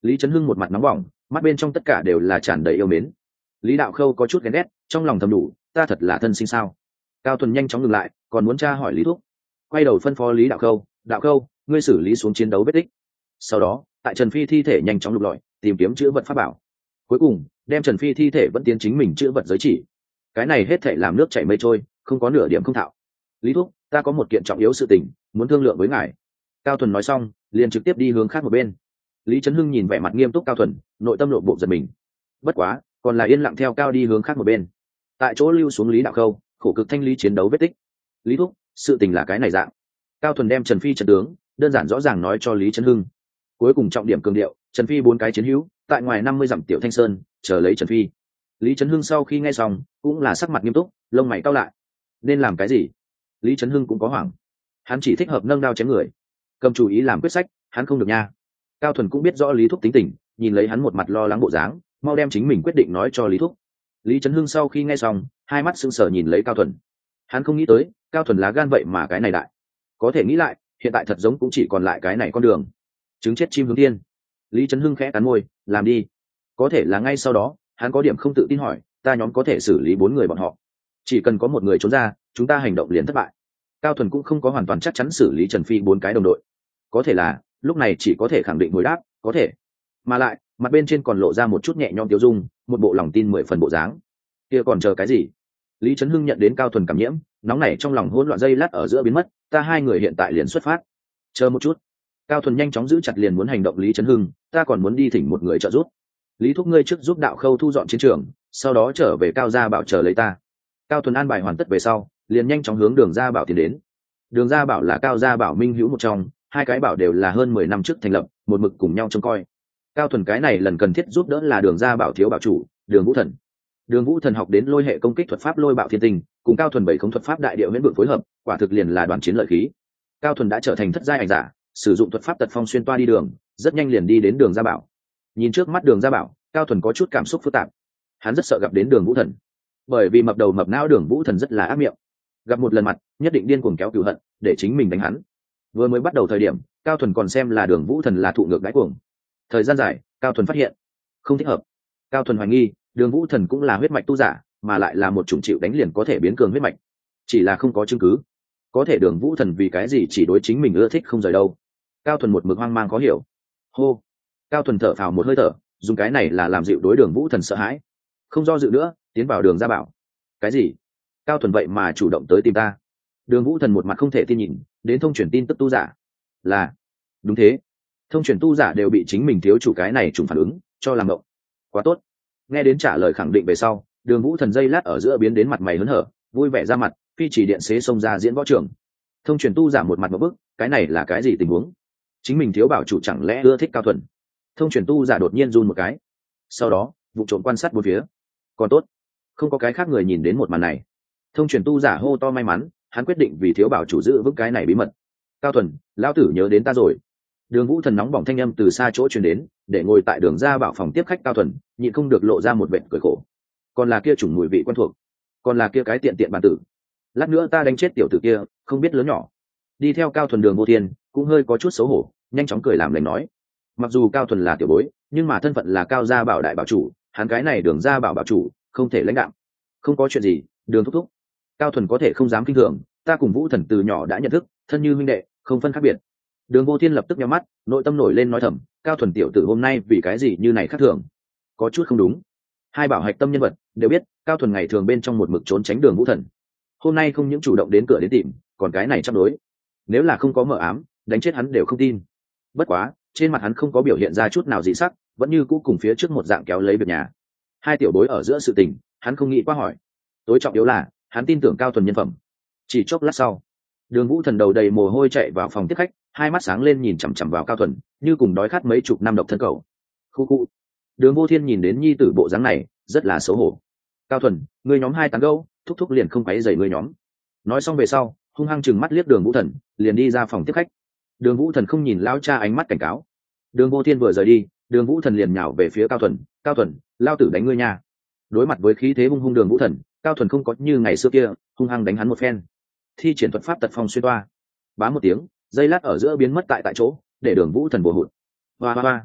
Lý Trấn Hưng một mặt nóng bỏng, mắt bên trong tất cả đều là tràn đầy yêu mến. Lý Đạo Khâu có chút ghen ghét, trong lòng thầm đủ, ta thật là thân sinh sao? Cao Thuần nhanh chóng ngừng lại, còn muốn tra hỏi Lý Thúc. Quay đầu phân phó Lý Đạo Khâu, Đạo Khâu, ngươi xử lý xuống chiến đấu vết tích. Sau đó, tại Trần Phi thi thể nhanh chóng lục lọi, tìm kiếm chữ vật pháp bảo. Cuối cùng, đem Trần Phi thi thể vẫn tiến chính mình chữ vật giới chỉ. Cái này hết thảy làm nước chảy mây trôi, không có nửa điểm không thạo. Lý Thúc, ta có một kiện trọng yếu sự tình, muốn thương lượng với ngài. Cao Thuần nói xong, liền trực tiếp đi hướng khác một bên. Lý Trấn Hưng nhìn vẻ mặt nghiêm túc Cao Thuần, nội tâm lộ bộ giật mình. Bất quá, còn là yên lặng theo Cao đi hướng khác một bên. Tại chỗ lưu xuống Lý Đạo Khâu, khổ cực thanh lý chiến đấu vết tích. Lý Thúc, sự tình là cái này dạng. Cao Thuần đem Trần Phi trận tướng đơn giản rõ ràng nói cho Lý Trấn Hưng. Cuối cùng trọng điểm cường điệu, Trần Phi bốn cái chiến hữu tại ngoài năm mươi dặm tiểu Thanh Sơn chờ lấy Trần Phi. Lý Trấn Hưng sau khi nghe xong cũng là sắc mặt nghiêm túc, lông mày cau lại. Nên làm cái gì? Lý Trấn Hưng cũng có hoảng. Hắn chỉ thích hợp nâng đao chém người, cầm chủ ý làm quyết sách, hắn không được nha. Cao Thuần cũng biết rõ Lý Thúc tính tình, nhìn lấy hắn một mặt lo lắng bộ dáng, mau đem chính mình quyết định nói cho Lý Thúc. Lý Trấn Hưng sau khi nghe xong, hai mắt sững sờ nhìn lấy Cao Thuần. Hắn không nghĩ tới, Cao Thuần lá gan vậy mà cái này đại. Có thể nghĩ lại, hiện tại thật giống cũng chỉ còn lại cái này con đường. Trứng chết chim hướng tiên. Lý Trấn Hưng khẽ cắn môi, làm đi. Có thể là ngay sau đó, hắn có điểm không tự tin hỏi, ta nhóm có thể xử lý bốn người bọn họ. Chỉ cần có một người trốn ra, chúng ta hành động liền thất bại. Cao Thuần cũng không có hoàn toàn chắc chắn xử lý Trần Phi bốn cái đồng đội. Có thể là, lúc này chỉ có thể khẳng định hồi đáp, có thể. Mà lại, mặt bên trên còn lộ ra một chút nhẹ nhõm tiêu dung, một bộ lòng tin mười phần bộ dáng. Kia còn chờ cái gì? Lý Trấn Hưng nhận đến Cao Thuần cảm nhiễm, nóng nảy trong lòng hỗn loạn dây lát ở giữa biến mất, ta hai người hiện tại liền xuất phát. Chờ một chút. Cao Thuần nhanh chóng giữ chặt liền muốn hành động Lý Trấn Hưng, ta còn muốn đi thỉnh một người trợ giúp. Lý Thúc ngươi trước giúp Đạo Khâu thu dọn chiến trường, sau đó trở về Cao Gia Bảo chờ lấy ta. Cao Thuần an bài hoàn tất về sau, liền nhanh chóng hướng Đường Gia Bảo tiến đến. Đường Gia Bảo là Cao Gia Bảo minh hữu một trong, hai cái bảo đều là hơn mười năm trước thành lập, một mực cùng nhau trông coi. Cao Thuần cái này lần cần thiết giúp đỡ là Đường Gia Bảo thiếu bảo chủ, Đường Vũ Thần. Đường Vũ Thần học đến lôi hệ công kích thuật pháp lôi bạo thiên tình, cùng Cao Thuần bảy khống thuật pháp đại địa miễn vượng phối hợp, quả thực liền là đoàn chiến lợi khí. Cao Thuần đã trở thành thất giai ảnh giả, sử dụng thuật pháp tật phong xuyên toa đi đường, rất nhanh liền đi đến Đường Gia Bảo. Nhìn trước mắt Đường Gia Bảo, Cao Thuần có chút cảm xúc phức tạp. Hắn rất sợ gặp đến Đường Vũ Thần, bởi vì mập đầu mập não Đường Vũ Thần rất là ác miệng, gặp một lần mặt nhất định điên cuồng kéo cừu hận để chính mình đánh hắn. Vừa mới bắt đầu thời điểm, Cao Thuần còn xem là Đường Vũ Thần là thụ ngược đãi cuồng. Thời gian dài, Cao Thuần phát hiện không thích hợp. Cao Thuần hoài nghi Đường Vũ Thần cũng là huyết mạch tu giả, mà lại là một chủng chịu đánh liền có thể biến cường huyết mạch, chỉ là không có chứng cứ. Có thể Đường Vũ Thần vì cái gì chỉ đối chính mình ưa thích không rời đâu? Cao Thuần một mực hoang mang khó hiểu. Hô. Cao Thuần thở phào một hơi thở, dùng cái này là làm dịu đối Đường Vũ Thần sợ hãi. Không do dự nữa, tiến vào Đường Gia Bảo. Cái gì? Cao Thuần vậy mà chủ động tới tìm ta? Đường Vũ Thần một mặt không thể tin nhìn, đến thông truyền tin tức tu giả. Là, đúng thế. Thông truyền tu giả đều bị chính mình thiếu chủ cái này trùng phản ứng cho làm ngộng. Quá tốt. Nghe đến trả lời khẳng định về sau, Đường Vũ Thần dây lát ở giữa biến đến mặt mày hớn hở, vui vẻ ra mặt, phi chỉ điện xế xông ra diễn võ trường. Thông truyền tu giả một mặt một bức, cái này là cái gì tình huống? Chính mình thiếu bảo chủ chẳng lẽ ưa thích Cao Thuần? Thông truyền tu giả đột nhiên run một cái, sau đó vụ trộm quan sát bốn phía. Còn tốt, không có cái khác người nhìn đến một màn này. Thông truyền tu giả hô to may mắn, hắn quyết định vì thiếu bảo chủ giữ vững cái này bí mật. Cao Thuần, lão tử nhớ đến ta rồi. Đường Vũ Thần nóng bỏng thanh âm từ xa chỗ truyền đến, để ngồi tại Đường Gia Bảo phòng tiếp khách Cao Thuần nhịn không được lộ ra một vệt cười khổ. Còn là kia chủng mùi vị quen thuộc, còn là kia cái tiện tiện bản tử. Lát nữa ta đánh chết tiểu tử kia, không biết lớn nhỏ. Đi theo Cao Thuần Đường Vô Thiên cũng hơi có chút xấu hổ, nhanh chóng cười làm lành nói. Mặc dù Cao Thuần là tiểu bối, nhưng mà thân phận là Cao Gia Bảo đại bảo chủ, hắn cái này Đường Gia Bảo bảo chủ, không thể lãnh đạm. Không có chuyện gì, Đường thúc thúc. Cao Thuần có thể không dám kinh thường, ta cùng Vũ Thần từ nhỏ đã nhận thức, thân như huynh đệ, không phân khác biệt. Đường Vô Thiên lập tức nhắm mắt, nội tâm nổi lên nói thầm, Cao Thuần tiểu tử hôm nay vì cái gì như này khác thường, có chút không đúng. Hai bảo hạch tâm nhân vật đều biết, Cao Thuần ngày thường bên trong một mực trốn tránh Đường Vũ Thần, hôm nay không những chủ động đến cửa đến tìm, còn cái này chấp đối. Nếu là không có mờ ám, đánh chết hắn đều không tin. Bất quá, trên mặt hắn không có biểu hiện ra chút nào dị sắc, vẫn như cũ cùng phía trước một dạng kéo lấy việc nhà. Hai tiểu bối ở giữa sự tình, hắn không nghĩ qua hỏi. Tối trọng yếu là, hắn tin tưởng Cao Thuần nhân phẩm. Chỉ chốc lát sau, Đường Vũ Thần đầu đầy mồ hôi chạy vào phòng tiếp khách, hai mắt sáng lên nhìn chằm chằm vào Cao Thuần, như cùng đói khát mấy chục năm độc thân cầu. Khu khu. Đường Vô Thiên nhìn đến nhi tử bộ dáng này, rất là xấu hổ. Cao Thuần, ngươi nhóm hai tán gẫu, thúc thúc liền không quấy rầy ngươi nhóm. Nói xong về sau, hung hăng chừng mắt liếc Đường Vũ Thần, liền đi ra phòng tiếp khách. Đường Vũ Thần không nhìn lão cha ánh mắt cảnh cáo. Đường Vô Thiên vừa rời đi, Đường Vũ Thần liền nhào về phía Cao Thuần, Cao Thuần, lao tử đánh ngươi nha. Đối mặt với khí thế hung hung Đường Vũ Thần, Cao Thuần không có như ngày xưa kia, hung hăng đánh hắn một phen. Thi triển thuật pháp tật phong xuyên toa, bá một tiếng, dây lát ở giữa biến mất tại tại chỗ, để Đường Vũ Thần bổ hụt. Hoa hoa hoa.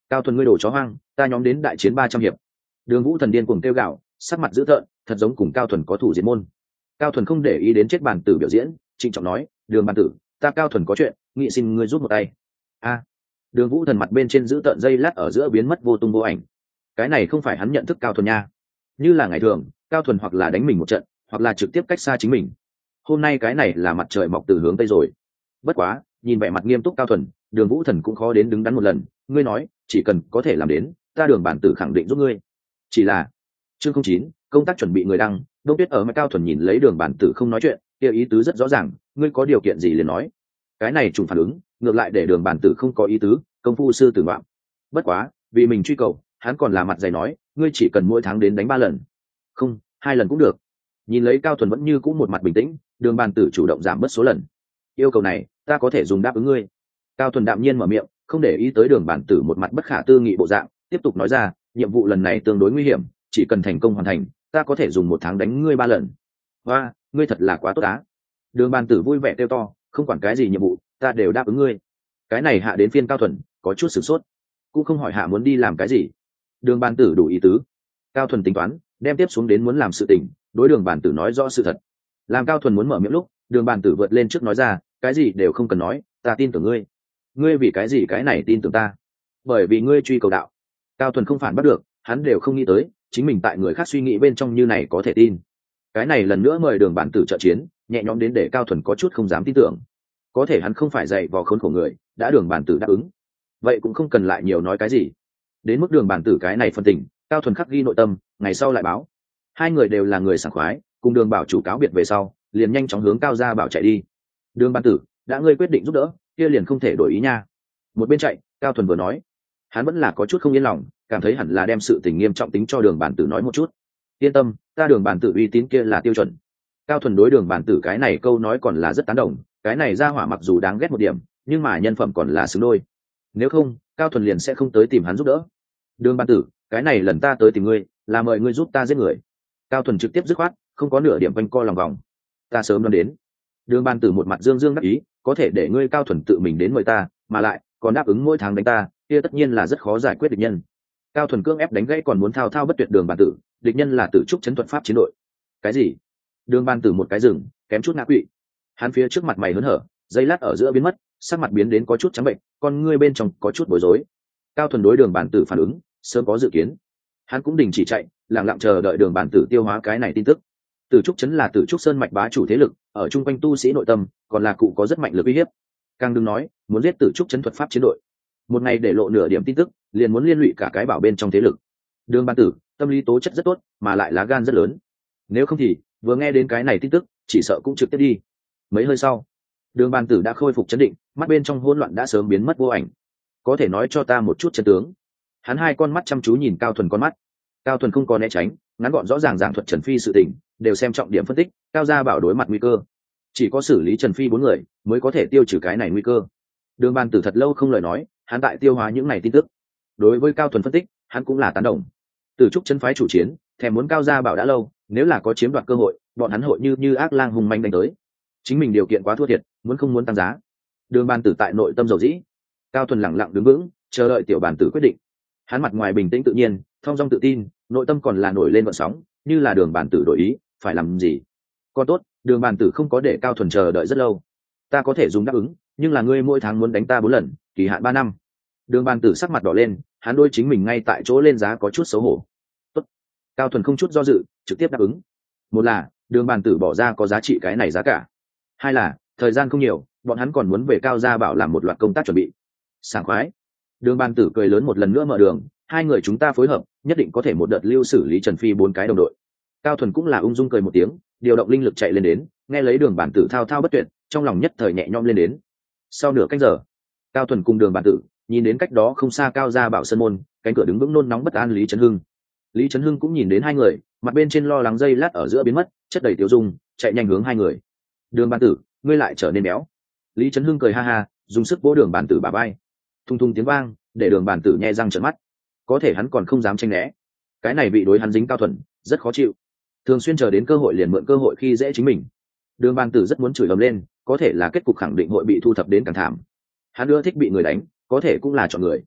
Cao Thuần ngươi đồ chó hoang, ta nhóm đến đại chiến ba trăm hiệp. Đường Vũ Thần điên cuồng kêu gào, sắc mặt dữ tợn, thật giống cùng Cao Thuần có thủ diệt môn. Cao Thuần không để ý đến chết bàn tử biểu diễn, trịnh trọng nói, đường bàn tử, ta Cao Thuần có chuyện, nghị xin ngươi giúp một tay. A. Đường Vũ Thần mặt bên trên giữ tợn dây lát ở giữa biến mất vô tung vô ảnh. Cái này không phải hắn nhận thức Cao Thuần nha. Như là ngày thường, Cao Thuần hoặc là đánh mình một trận, hoặc là trực tiếp cách xa chính mình. Hôm nay cái này là mặt trời mọc từ hướng tây rồi. Bất quá, nhìn vẻ mặt nghiêm túc Cao Thuần, Đường Vũ Thần cũng khó đến đứng đắn một lần, ngươi nói, chỉ cần có thể làm đến, ta Đường bản tử khẳng định giúp ngươi. Chỉ là, chương không chín, công tác chuẩn bị người đăng, Đông Tuyết ở mặt Cao Thuần nhìn lấy Đường bản tử không nói chuyện, kia ý tứ rất rõ ràng, ngươi có điều kiện gì liền nói. Cái này trùng phản ứng, ngược lại để Đường bản tử không có ý tứ, công phu sư tử ngoạm. Bất quá, vì mình truy cầu, hắn còn là mặt dày nói, ngươi chỉ cần mỗi tháng đến đánh ba lần. Không, hai lần cũng được. Nhìn lấy Cao Thuần vẫn như cũ một mặt bình tĩnh, Đường bản tử chủ động giảm bớt số lần. Yêu cầu này, ta có thể dùng đáp ứng ngươi. Cao Thuần đạm nhiên mở miệng, không để ý tới Đường bản tử một mặt bất khả tư nghị bộ dạng, tiếp tục nói ra, nhiệm vụ lần này tương đối nguy hiểm, chỉ cần thành công hoàn thành, ta có thể dùng một tháng đánh ngươi ba lần. Hoa, ngươi thật là quá tốt á. Đường bản tử vui vẻ kêu to, không quản cái gì nhiệm vụ, ta đều đáp ứng ngươi. Cái này hạ đến phiên Cao Thuần, có chút sửng sốt, cũng không hỏi hạ muốn đi làm cái gì. Đường bản tử đủ ý tứ. Cao Thuần tính toán, đem tiếp xuống đến muốn làm sự tình, đối Đường bản tử nói rõ sự thật. Làm Cao Thuần muốn mở miệng lúc, Đường bản tử vượt lên trước nói ra, cái gì đều không cần nói, ta tin tưởng ngươi. Ngươi vì cái gì cái này tin tưởng ta? Bởi vì ngươi truy cầu đạo. Cao Thuần không phản bắt được, hắn đều không nghĩ tới, chính mình tại người khác suy nghĩ bên trong như này có thể tin. Cái này lần nữa mời Đường bản tử trợ chiến, nhẹ nhõm đến để Cao Thuần có chút không dám tin tưởng. Có thể hắn không phải dạy vò khốn khổ người, đã Đường bản tử đáp ứng, vậy cũng không cần lại nhiều nói cái gì. Đến mức Đường bản tử cái này phân tình, Cao Thuần khắc ghi nội tâm, ngày sau lại báo. Hai người đều là người sảng khoái, cùng Đường bảo chủ cáo biệt về sau, liền nhanh chóng hướng Cao gia bảo chạy đi. Đường bản tử, đã ngươi quyết định giúp đỡ, kia liền không thể đổi ý nha. Một bên chạy, Cao Thuần vừa nói, hắn vẫn là có chút không yên lòng, cảm thấy hẳn là đem sự tình nghiêm trọng tính cho Đường bản tử nói một chút. Yên tâm, ta Đường bản tử uy tín kia là tiêu chuẩn. Cao Thuần đối Đường bản tử cái này câu nói còn là rất tán đồng, cái này ra hỏa mặc dù đáng ghét một điểm, nhưng mà nhân phẩm còn là xứng đôi. Nếu không, Cao Thuần liền sẽ không tới tìm hắn giúp đỡ. Đường bản tử, cái này lần ta tới tìm ngươi, là mời ngươi giúp ta giết người. Cao Thuần trực tiếp dứt khoát, không có nửa điểm quanh co lòng vòng. Ta sớm đoán đến. Đường bản tử một mặt dương dương đắc ý, có thể để ngươi Cao Thuần tự mình đến mời ta, mà lại còn đáp ứng mỗi tháng đánh ta, kia tất nhiên là rất khó giải quyết địch nhân. Cao Thuần cưỡng ép đánh gãy còn muốn thao thao bất tuyệt Đường bản tử, địch nhân là Tử Trúc Chấn Thuật Pháp chiến đội. Cái gì? Đường bản tử một cái rừng, kém chút ngã quỵ. Hắn phía trước mặt mày hớn hở, giây lát ở giữa biến mất, sắc mặt biến đến có chút trắng bệnh, con ngươi bên trong có chút bối rối. Cao Thuần đối Đường bản tử phản ứng, sớm có dự kiến. Hắn cũng đình chỉ chạy, lặng lặng chờ đợi Đường bản tử tiêu hóa cái này tin tức. Tử Trúc Chấn là Tử Trúc Sơn mạch bá chủ thế lực, ở chung quanh tu sĩ nội tâm, còn là cụ có rất mạnh lực uy hiếp. Càng đừng nói, muốn giết Tử Trúc Chấn Thuật Pháp chiến đội. Một ngày để lộ nửa điểm tin tức, liền muốn liên lụy cả cái bảo bên trong thế lực. Đường bản tử, tâm lý tố chất rất tốt, mà lại lá gan rất lớn. Nếu không thì, vừa nghe đến cái này tin tức, chỉ sợ cũng trực tiếp đi. Mấy hơi sau, Đường bản tử đã khôi phục chấn định, mắt bên trong hỗn loạn đã sớm biến mất vô ảnh. Có thể nói cho ta một chút chân tướng? Hắn hai con mắt chăm chú nhìn Cao Thuần con mắt. Cao Thuần không có né tránh, ngắn gọn rõ ràng giảng thuật Trần Phi sự tình, đều xem trọng điểm phân tích, Cao gia bảo đối mặt nguy cơ. Chỉ có xử lý Trần Phi bốn người mới có thể tiêu trừ cái này nguy cơ. Đường bản tử thật lâu không lời nói, hắn tại tiêu hóa những này tin tức. Đối với Cao Thuần phân tích, hắn cũng là tán đồng. Tử Trúc Chấn phái chủ chiến, thèm muốn Cao gia bảo đã lâu, nếu là có chiếm đoạt cơ hội, bọn hắn hội như như ác lang hùng manh đánh tới. Chính mình điều kiện quá thua thiệt, muốn không muốn tăng giá. Đường bản tử tại nội tâm dầu dĩ. Cao Thuần lặng lặng đứng vững, chờ đợi tiểu bản tử quyết định. Hắn mặt ngoài bình tĩnh tự nhiên, thong dong tự tin, nội tâm còn là nổi lên vận sóng, như là Đường bản tử đổi ý, phải làm gì? Còn tốt, Đường bản tử không có để Cao Thuần chờ đợi rất lâu. Ta có thể dùng đáp ứng, nhưng là ngươi mỗi tháng muốn đánh ta bốn lần, kỳ hạn ba năm. Đường bản tử sắc mặt đỏ lên, hắn đôi chính mình ngay tại chỗ lên giá có chút xấu hổ. Tốt. Cao Thuần không chút do dự, trực tiếp đáp ứng. Một là, Đường bản tử bỏ ra có giá trị cái này giá cả. Hai là, thời gian không nhiều, bọn hắn còn muốn về Cao gia bảo làm một loạt công tác chuẩn bị. Sảng khoái. Đường bản tử cười lớn một lần nữa mở đường, hai người chúng ta phối hợp, nhất định có thể một đợt lưu xử lý Trần Phi bốn cái đồng đội. Cao Thuần cũng là ung dung cười một tiếng, điều động linh lực chạy lên đến, nghe lấy Đường bản tử thao thao bất tuyệt, trong lòng nhất thời nhẹ nhõm lên đến. Sau nửa canh giờ, Cao Thuần cùng Đường bản tử nhìn đến cách đó không xa Cao gia bảo sân môn, cánh cửa đứng vững nôn nóng bất an Lý Trấn Hưng. Lý Trấn Hưng cũng nhìn đến hai người, mặt bên trên lo lắng dây lát ở giữa biến mất, chất đầy tiêu dung, chạy nhanh hướng hai người. Đường bản tử, ngươi lại trở nên béo. Lý Trấn Hưng cười ha ha, dùng sức vỗ Đường bản tử bả vai. Thung thung tiếng vang, để Đường bản tử nhe răng trợn mắt. Có thể hắn còn không dám tranh né. Cái này bị đối hắn dính Cao Thuần, rất khó chịu. Thường xuyên chờ đến cơ hội liền mượn cơ hội khi dễ chính mình. Đường bản tử rất muốn chửi ầm lên, có thể là kết cục khẳng định hội bị thu thập đến càng thảm. Hắn ưa thích bị người đánh, có thể cũng là chọn người.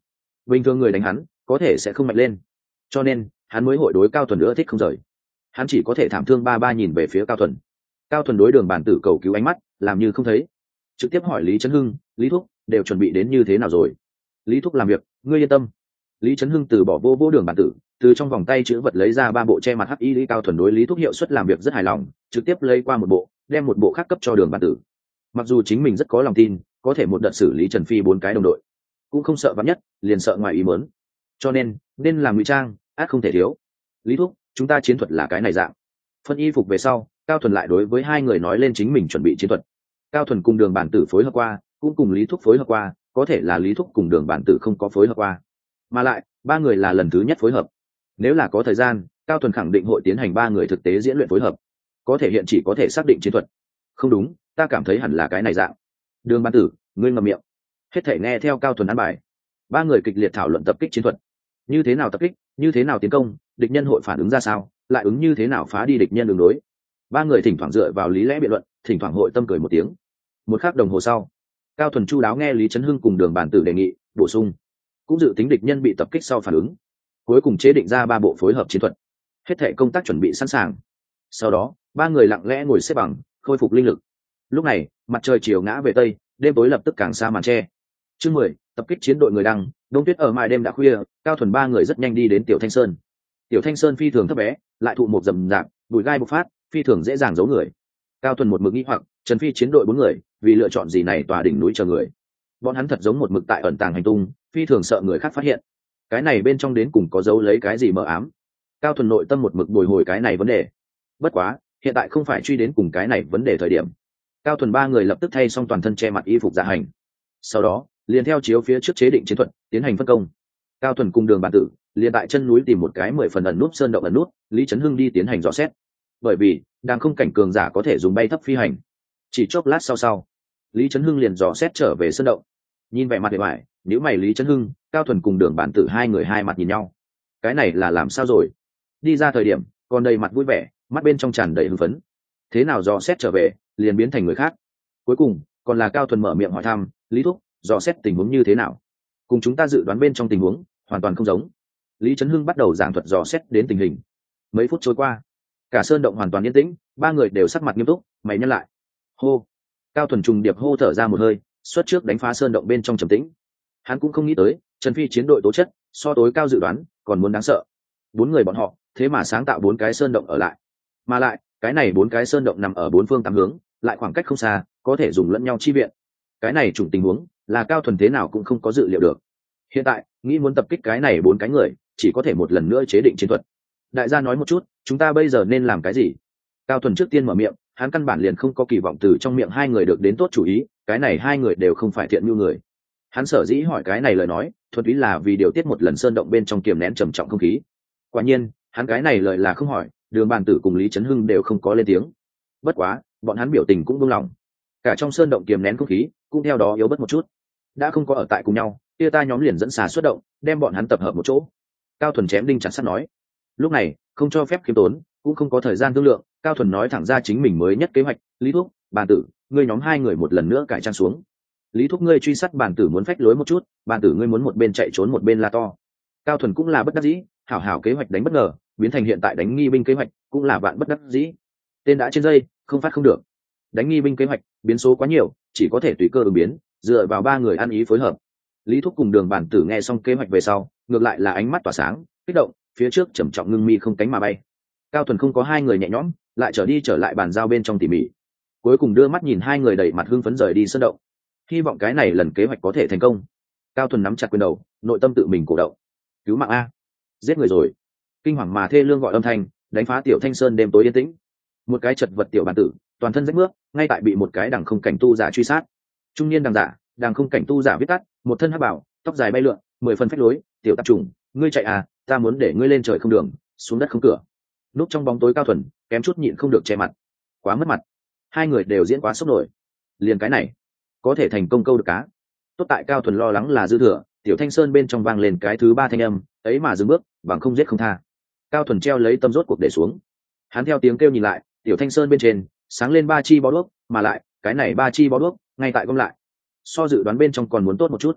bình thường người đánh hắn có thể sẽ không mạnh lên, cho nên hắn mới hội đối Cao Thuần nữa thích không rời. Hắn chỉ có thể thảm thương ba ba nhìn về phía Cao Thuần. Cao Thuần đối Đường Bản Tử cầu cứu ánh mắt làm như không thấy, trực tiếp hỏi Lý Chấn Hưng, Lý Thúc đều chuẩn bị đến như thế nào rồi? Lý Thúc làm việc ngươi yên tâm. Lý Chấn Hưng từ bỏ vô vô Đường Bản Tử, từ trong vòng tay chữ vật lấy ra ba bộ che mặt hắc y. Lý Cao Thuần đối Lý Thúc hiệu suất làm việc rất hài lòng, trực tiếp lấy qua một bộ, đem một bộ khác cấp cho Đường Bản Tử. Mặc dù chính mình rất có lòng tin có thể một đợt xử lý Trần Phi bốn cái đồng đội, cũng không sợ vắn nhất liền sợ ngoài ý muốn, cho nên nên làm ngụy trang át không thể thiếu. Lý Thúc chúng ta chiến thuật là cái này dạng. Phân y phục về sau, Cao Thuần lại đối với hai người nói lên chính mình chuẩn bị chiến thuật. Cao Thuần cùng Đường Bản Tử phối hợp qua, cũng cùng Lý Thúc phối hợp qua, có thể là Lý Thúc cùng Đường Bản Tử không có phối hợp qua, mà lại ba người là lần thứ nhất phối hợp. Nếu là có thời gian, Cao Thuần khẳng định hội tiến hành ba người thực tế diễn luyện phối hợp, có thể hiện chỉ có thể xác định chiến thuật. Không đúng, ta cảm thấy hẳn là cái này dạng. Đường Bản Tử ngươi ngậm miệng. Hết thể nghe theo Cao Thuần ăn bài. Ba người kịch liệt thảo luận tập kích chiến thuật, như thế nào tập kích, như thế nào tiến công, địch nhân hội phản ứng ra sao, lại ứng như thế nào phá đi địch nhân đường đối. Ba người thỉnh thoảng dựa vào lý lẽ biện luận, thỉnh thoảng hội tâm cười một tiếng. Một khắc đồng hồ sau, Cao Thuần chu đáo nghe Lý Chấn Hưng cùng Đường Bản Tử đề nghị bổ sung, cũng dự tính địch nhân bị tập kích sau phản ứng, cuối cùng chế định ra ba bộ phối hợp chiến thuật. Hết thể công tác chuẩn bị sẵn sàng, sau đó ba người lặng lẽ ngồi xếp bằng khôi phục linh lực. Lúc này mặt trời chiều ngã về tây, đêm tối lập tức càng xa màn tre. Chương mười, tập kích chiến đội người đăng. Đông tuyết ở mại đêm đã khuya, Cao Thuần ba người rất nhanh đi đến Tiểu Thanh Sơn. Tiểu Thanh Sơn phi thường thấp bé, lại thụ một rậm rạp, bụi gai bộc phát, phi thường dễ dàng giấu người. Cao Thuần một mực nghĩ hoặc, Trần Phi chiến đội bốn người, vì lựa chọn gì này tòa đỉnh núi chờ người. Bọn hắn thật giống một mực tại ẩn tàng hành tung, phi thường sợ người khác phát hiện. Cái này bên trong đến cùng có giấu lấy cái gì mờ ám. Cao Thuần nội tâm một mực bồi hồi cái này vấn đề. Bất quá, hiện tại không phải truy đến cùng cái này vấn đề thời điểm. Cao Thuần ba người lập tức thay xong toàn thân che mặt y phục dạ hành. Sau đó, liền theo chiếu phía trước chế định chiến thuật, tiến hành phân công. Cao Thuần cùng Đường Bản Tử liền tại chân núi tìm một cái mười phần ẩn nút sơn động ẩn nút, Lý Chấn Hưng đi tiến hành dò xét. Bởi vì đang không cảnh cường giả có thể dùng bay thấp phi hành. Chỉ chốc lát sau sau, Lý Chấn Hưng liền dò xét trở về sơn động. Nhìn vẻ mặt bề ngoài, nếu mày Lý Chấn Hưng, Cao Thuần cùng Đường Bản Tử hai người hai mặt nhìn nhau. Cái này là làm sao rồi? Đi ra thời điểm còn đầy mặt vui vẻ, mắt bên trong tràn đầy hưng phấn. Thế nào dò xét trở về liền biến thành người khác? Cuối cùng còn là Cao Thuần mở miệng hỏi thăm, Lý Thúc dò xét tình huống như thế nào? Cùng chúng ta dự đoán bên trong tình huống hoàn toàn không giống. Lý Chấn Hưng bắt đầu giảng thuật dò xét đến tình hình. Mấy phút trôi qua, cả sơn động hoàn toàn yên tĩnh, ba người đều sắc mặt nghiêm túc, mày nhăn lại. Hô. Cao Thuần trùng điệp hô thở ra một hơi, xuất trước đánh phá sơn động bên trong trầm tĩnh. Hắn cũng không nghĩ tới Trần Phi chiến đội tố chất so tối cao dự đoán còn muốn đáng sợ. Bốn người bọn họ thế mà sáng tạo bốn cái sơn động ở lại, mà lại cái này bốn cái sơn động nằm ở bốn phương tám hướng, lại khoảng cách không xa, có thể dùng lẫn nhau chi viện. Cái này chủng tình huống là Cao Thuần thế nào cũng không có dự liệu được. Hiện tại nghĩ muốn tập kích cái này bốn cái người, chỉ có thể một lần nữa chế định chiến thuật. Đại gia nói một chút, chúng ta bây giờ nên làm cái gì? Cao Thuần trước tiên mở miệng, hắn căn bản liền không có kỳ vọng từ trong miệng hai người được đến tốt chủ ý, cái này hai người đều không phải thiện nhu người. Hắn sở dĩ hỏi cái này lời nói, thuần túy là vì điều tiết một lần sơn động bên trong kiềm nén trầm trọng không khí. Quả nhiên, hắn cái này lời là không hỏi, Đường Bản Tử cùng Lý Chấn Hưng đều không có lên tiếng. Bất quá, bọn hắn biểu tình cũng buông lỏng. Cả trong sơn động kiềm nén không khí cũng theo đó yếu bớt một chút. Đã không có ở tại cùng nhau, kia ta nhóm liền dẫn xà xuất động, đem bọn hắn tập hợp một chỗ. Cao Thuần chém đinh chặt sắt nói. Lúc này không cho phép khiêm tốn, cũng không có thời gian thương lượng, Cao Thuần nói thẳng ra chính mình mới nhất kế hoạch. Lý Thúc, Bản Tử ngươi nhóm hai người một lần nữa cải trang xuống. Lý Thúc ngươi truy sát Bản Tử muốn phách lối một chút, Bản Tử ngươi muốn một bên chạy trốn một bên la to. Cao Thuần cũng là bất đắc dĩ, hảo hảo kế hoạch đánh bất ngờ biến thành hiện tại đánh nghi binh kế hoạch, cũng là bạn bất đắc dĩ. Tên đã trên dây không phát không được, đánh nghi binh kế hoạch biến số quá nhiều, chỉ có thể tùy cơ ứng biến, dựa vào ba người ăn ý phối hợp. Lý Thúc cùng Đường Bản Tử nghe xong kế hoạch về sau, ngược lại là ánh mắt tỏa sáng, kích động, phía trước trầm trọng ngưng mi không cánh mà bay. Cao Thuần không có hai người nhẹ nhõm, lại trở đi trở lại bàn giao bên trong tỉ mỉ, cuối cùng đưa mắt nhìn hai người đầy mặt hưng phấn rời đi sơn động, hy vọng cái này lần kế hoạch có thể thành công. Cao Thuần nắm chặt quyền đầu, nội tâm tự mình cổ động. Cứu mạng a, giết người rồi! Kinh hoàng mà thê lương gọi âm thanh đánh phá Tiểu Thanh Sơn đêm tối yên tĩnh. Một cái chật vật tiểu bản tử, toàn thân rách mướp, ngay tại bị một cái đằng không cảnh tu giả truy sát. Trung niên đằng giả, đằng không cảnh tu giả viết tắt, một thân hắc bảo, tóc dài bay lượn, mười phần phách lối. Tiểu tạp trùng, ngươi chạy à, ta muốn để ngươi lên trời không đường, xuống đất không cửa. Núp trong bóng tối Cao Thuần kém chút nhịn không được che mặt, quá mất mặt. Hai người đều diễn quá sốc nổi, liền cái này có thể thành công câu được cá. Tốt tại Cao Thuần lo lắng là dư thừa, Tiểu Thanh Sơn bên trong vang lên cái thứ ba thanh âm, ấy mà dừng bước, bằng không giết không tha. Cao Thuần treo lấy tâm rốt cuộc để xuống. Hắn theo tiếng kêu nhìn lại, Tiểu Thanh Sơn bên trên sáng lên ba chi bó đuốc, mà lại cái này ba chi bó đuốc ngay tại gom lại, so dự đoán bên trong còn muốn tốt một chút.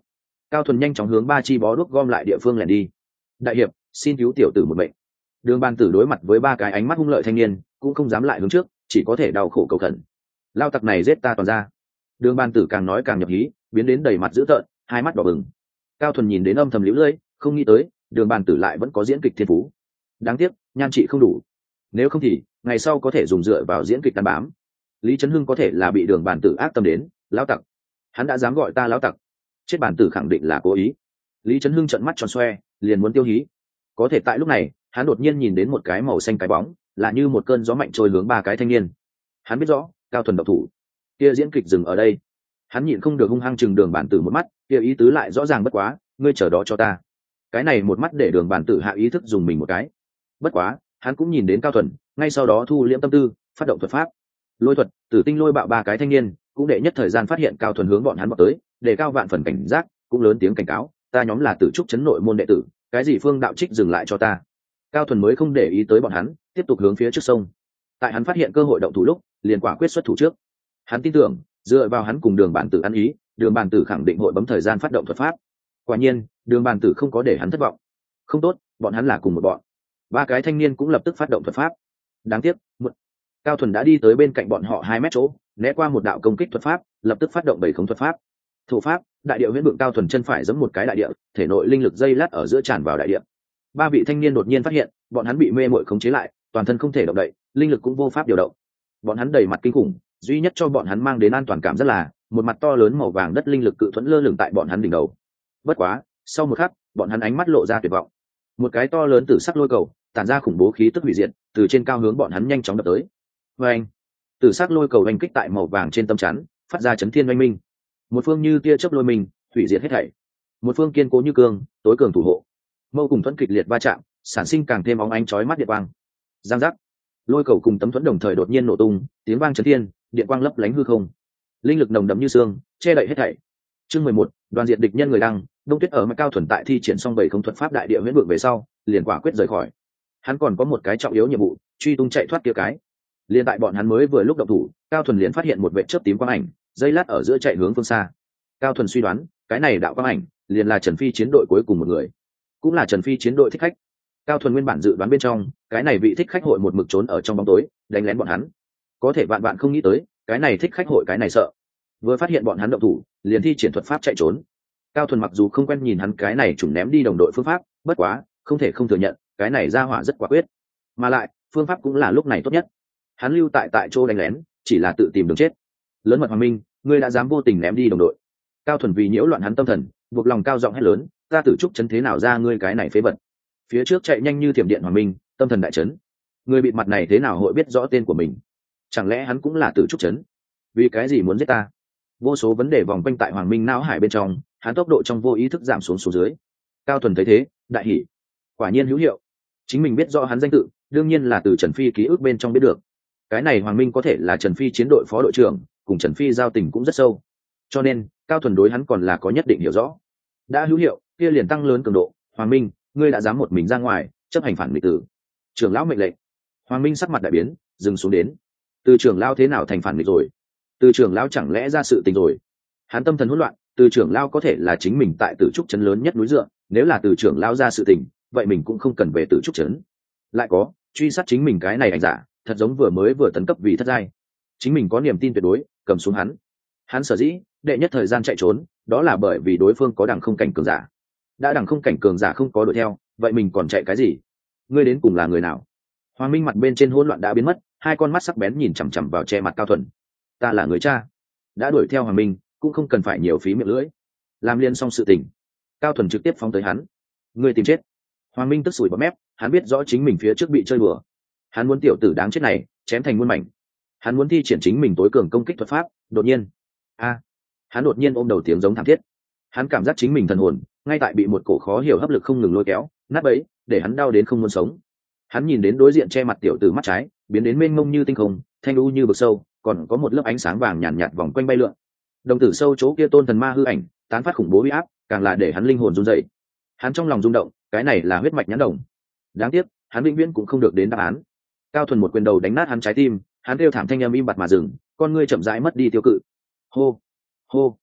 Cao Thuần nhanh chóng hướng ba chi bó đuốc gom lại địa phương lẻn đi. Đại hiệp, xin cứu tiểu tử một mệnh. Đường Bàn Tử đối mặt với ba cái ánh mắt hung lợi thanh niên, cũng không dám lại hướng trước, chỉ có thể đau khổ cầu khẩn. Lao tặc này giết ta toàn ra. Đường Bàn Tử càng nói càng nhập hí, biến đến đầy mặt dữ tợn, hai mắt đỏ bừng. Cao Thuần nhìn đến âm thầm liễu lưỡi, không nghĩ tới Đường Bàn Tử lại vẫn có diễn kịch thiên phú. Đáng tiếc nhan trị không đủ, nếu không thì ngày sau có thể dùng dựa vào diễn kịch đan bám. Lý Trấn Hưng có thể là bị Đường Bàn Tử ác tâm đến, lão tặc, hắn đã dám gọi ta lão tặc, chết Bàn Tử khẳng định là cố ý. Lý Trấn Hưng trợn mắt tròn xoe, liền muốn tiêu hí. Có thể tại lúc này hắn đột nhiên nhìn đến một cái màu xanh cái bóng, là như một cơn gió mạnh trôi hướng ba cái thanh niên. Hắn biết rõ Cao Thuần độc thủ, kia diễn kịch dừng ở đây. Hắn nhịn không được hung hăng chừng Đường Bàn Tử một mắt, kia ý tứ lại rõ ràng bất quá, ngươi chờ đó cho ta. Cái này một mắt để Đường Bàn Tử hạ ý thức dùng mình một cái. Bất quá hắn cũng nhìn đến Cao Thuần, ngay sau đó thu liễm tâm tư, phát động thuật pháp lôi thuật, tử tinh lôi bạo ba cái thanh niên cũng đệ nhất thời gian phát hiện Cao Thuần hướng bọn hắn vào tới, để cao vạn phần cảnh giác, cũng lớn tiếng cảnh cáo, ta nhóm là Tử Trúc trấn nội môn đệ tử, cái gì phương đạo trích dừng lại cho ta. Cao Thuần mới không để ý tới bọn hắn, tiếp tục hướng phía trước sông. Tại hắn phát hiện cơ hội động thủ lúc, liền quả quyết xuất thủ trước. Hắn tin tưởng dựa vào hắn cùng Đường Bàn Tử ăn ý, Đường Bàn Tử khẳng định hội bấm thời gian phát động thuật pháp. Quả nhiên Đường Bàn Tử không có để hắn thất vọng. Không tốt, bọn hắn là cùng một bọn. Ba cái thanh niên cũng lập tức phát động thuật pháp. Đáng tiếc một... Cao Thuần đã đi tới bên cạnh bọn họ hai mét chỗ, né qua một đạo công kích thuật pháp, lập tức phát động bảy khống thuật pháp. Thủ pháp đại địa huyễn vượng. Cao Thuần chân phải giẫm một cái đại địa, thể nội linh lực dây lát ở giữa tràn vào đại địa. Ba vị thanh niên đột nhiên phát hiện bọn hắn bị mê muội khống chế lại, toàn thân không thể động đậy, linh lực cũng vô pháp điều động. Bọn hắn đầy mặt kinh khủng, duy nhất cho bọn hắn mang đến an toàn cảm rất là một mặt to lớn màu vàng đất linh lực cự thuẫn lơ lửng tại bọn hắn đỉnh đầu. Bất quá sau một khắc, bọn hắn ánh mắt lộ ra tuyệt vọng. Một cái to lớn tử sắc lôi cầu tản ra khủng bố khí tức hủy diệt, từ trên cao hướng bọn hắn nhanh chóng đập tới. Và anh, tử sắc lôi cầu đánh kích tại màu vàng trên tâm chắn, phát ra chấn thiên oanh minh. Một phương như tia chớp lôi mình, hủy diệt hết thảy. Một phương kiên cố như cương, tối cường thủ hộ. Mâu cùng thuẫn kịch liệt va chạm, sản sinh càng thêm óng ánh chói mắt điện quang. Giang giác, lôi cầu cùng tấm thuẫn đồng thời đột nhiên nổ tung, tiếng vang chấn thiên, điện quang lấp lánh hư không. Linh lực nồng đậm như xương, che đậy hết thảy. Chương mười một, đoàn diệt địch nhân người đăng. Đông Tuyết ở mặt Cao Thuần tại thi triển xong bảy không thuật pháp đại địa huyễn vượng về sau, liền quả quyết rời khỏi. Hắn còn có một cái trọng yếu nhiệm vụ, truy tung chạy thoát kia cái. Liên tại bọn hắn mới vừa lúc động thủ, Cao Thuần liền phát hiện một vệt chớp tím quang ảnh, dây lát ở giữa chạy hướng phương xa. Cao Thuần suy đoán, cái này đạo quang ảnh liền là Trần Phi chiến đội cuối cùng một người, cũng là Trần Phi chiến đội thích khách. Cao Thuần nguyên bản dự đoán bên trong, cái này vị thích khách hội một mực trốn ở trong bóng tối, đánh lén bọn hắn. Có thể vạn vạn không nghĩ tới, cái này thích khách hội cái này sợ, vừa phát hiện bọn hắn động thủ, liền thi triển thuật pháp chạy trốn. Cao Thuần mặc dù không quen nhìn hắn cái này trùng ném đi đồng đội phương pháp, bất quá không thể không thừa nhận, cái này ra hỏa rất quả quyết, mà lại phương pháp cũng là lúc này tốt nhất. Hắn lưu tại tại chỗ đánh lén, chỉ là tự tìm đường chết. Lớn mật Hoàng Minh, ngươi đã dám vô tình ném đi đồng đội. Cao Thuần vì nhiễu loạn hắn tâm thần, buộc lòng cao giọng hét lớn, ta Tử Trúc trấn thế nào ra ngươi cái này phế vật. Phía trước chạy nhanh như thiểm điện Hoàng Minh, tâm thần đại chấn. Người bịt mặt này thế nào hội biết rõ tên của mình? Chẳng lẽ hắn cũng là Tử Trúc trấn? Vì cái gì muốn giết ta? Vô số vấn đề vòng quanh tại Hoàng Minh não hải bên trong, hắn tốc độ trong vô ý thức giảm xuống xuống dưới. Cao Thuần thấy thế, đại hỉ, quả nhiên hữu hiệu. Chính mình biết rõ hắn danh tự, đương nhiên là từ Trần Phi ký ức bên trong biết được. Cái này Hoàng Minh có thể là Trần Phi chiến đội phó đội trưởng, cùng Trần Phi giao tình cũng rất sâu, cho nên Cao Thuần đối hắn còn là có nhất định hiểu rõ. Đã hữu hiệu, kia liền tăng lớn cường độ. Hoàng Minh, ngươi đã dám một mình ra ngoài chấp hành phản nghịch tử. Trưởng lão mệnh lệnh. Hoàng Minh sắc mặt đại biến, dừng xuống đến. Từ trưởng lão thế nào thành phản nghịch rồi? Từ trưởng lão chẳng lẽ ra sự tình rồi? Hắn tâm thần hỗn loạn. Từ trưởng lão có thể là chính mình tại Tử Trúc trấn lớn nhất núi dựa, nếu là từ trưởng lão ra sự tình, vậy mình cũng không cần về Tử Trúc trấn. Lại có truy sát chính mình cái này ảnh giả, thật giống vừa mới vừa tấn cấp vì thất giai. Chính mình có niềm tin tuyệt đối, cầm xuống hắn. Hắn sở dĩ đệ nhất thời gian chạy trốn, đó là bởi vì đối phương có đẳng không cảnh cường giả. Đã đẳng không cảnh cường giả không có đuổi theo, vậy mình còn chạy cái gì? Ngươi đến cùng là người nào? Hoàng Minh mặt bên trên hỗn loạn đã biến mất, hai con mắt sắc bén nhìn chằm chằm vào che mặt Cao Thuần. Ta là người cha, đã đuổi theo Hoàng Minh, cũng không cần phải nhiều phí miệng lưỡi. Làm liên xong sự tình, Cao Thuần trực tiếp phóng tới hắn. Ngươi tìm chết! Hoàng Minh tức sủi bọt mép, hắn biết rõ chính mình phía trước bị chơi bừa. Hắn muốn tiểu tử đáng chết này chém thành muôn mảnh. Hắn muốn thi triển chính mình tối cường công kích thuật pháp, đột nhiên, a, hắn đột nhiên ôm đầu tiếng giống thảm thiết. Hắn cảm giác chính mình thần hồn ngay tại bị một cổ khó hiểu hấp lực không ngừng lôi kéo, nát bấy, để hắn đau đến không muốn sống. Hắn nhìn đến đối diện che mặt tiểu tử mắt trái biến đến mênh mông như tinh không, thanh u như vực sâu, còn có một lớp ánh sáng vàng nhàn nhạt, nhạt vòng quanh bay lượn. Đồng tử sâu chỗ kia tôn thần ma hư ảnh tán phát khủng bố uy áp, càng là để hắn linh hồn run dậy. Hắn trong lòng rung động, cái này là huyết mạch nhãn đồng. Đáng tiếc hắn vĩnh viễn cũng không được đến đáp án. Cao Thuần một quyền đầu đánh nát hắn trái tim, hắn kêu thảm thanh âm im bặt mà dừng, con ngươi chậm rãi mất đi tiêu cự. Hô, hô,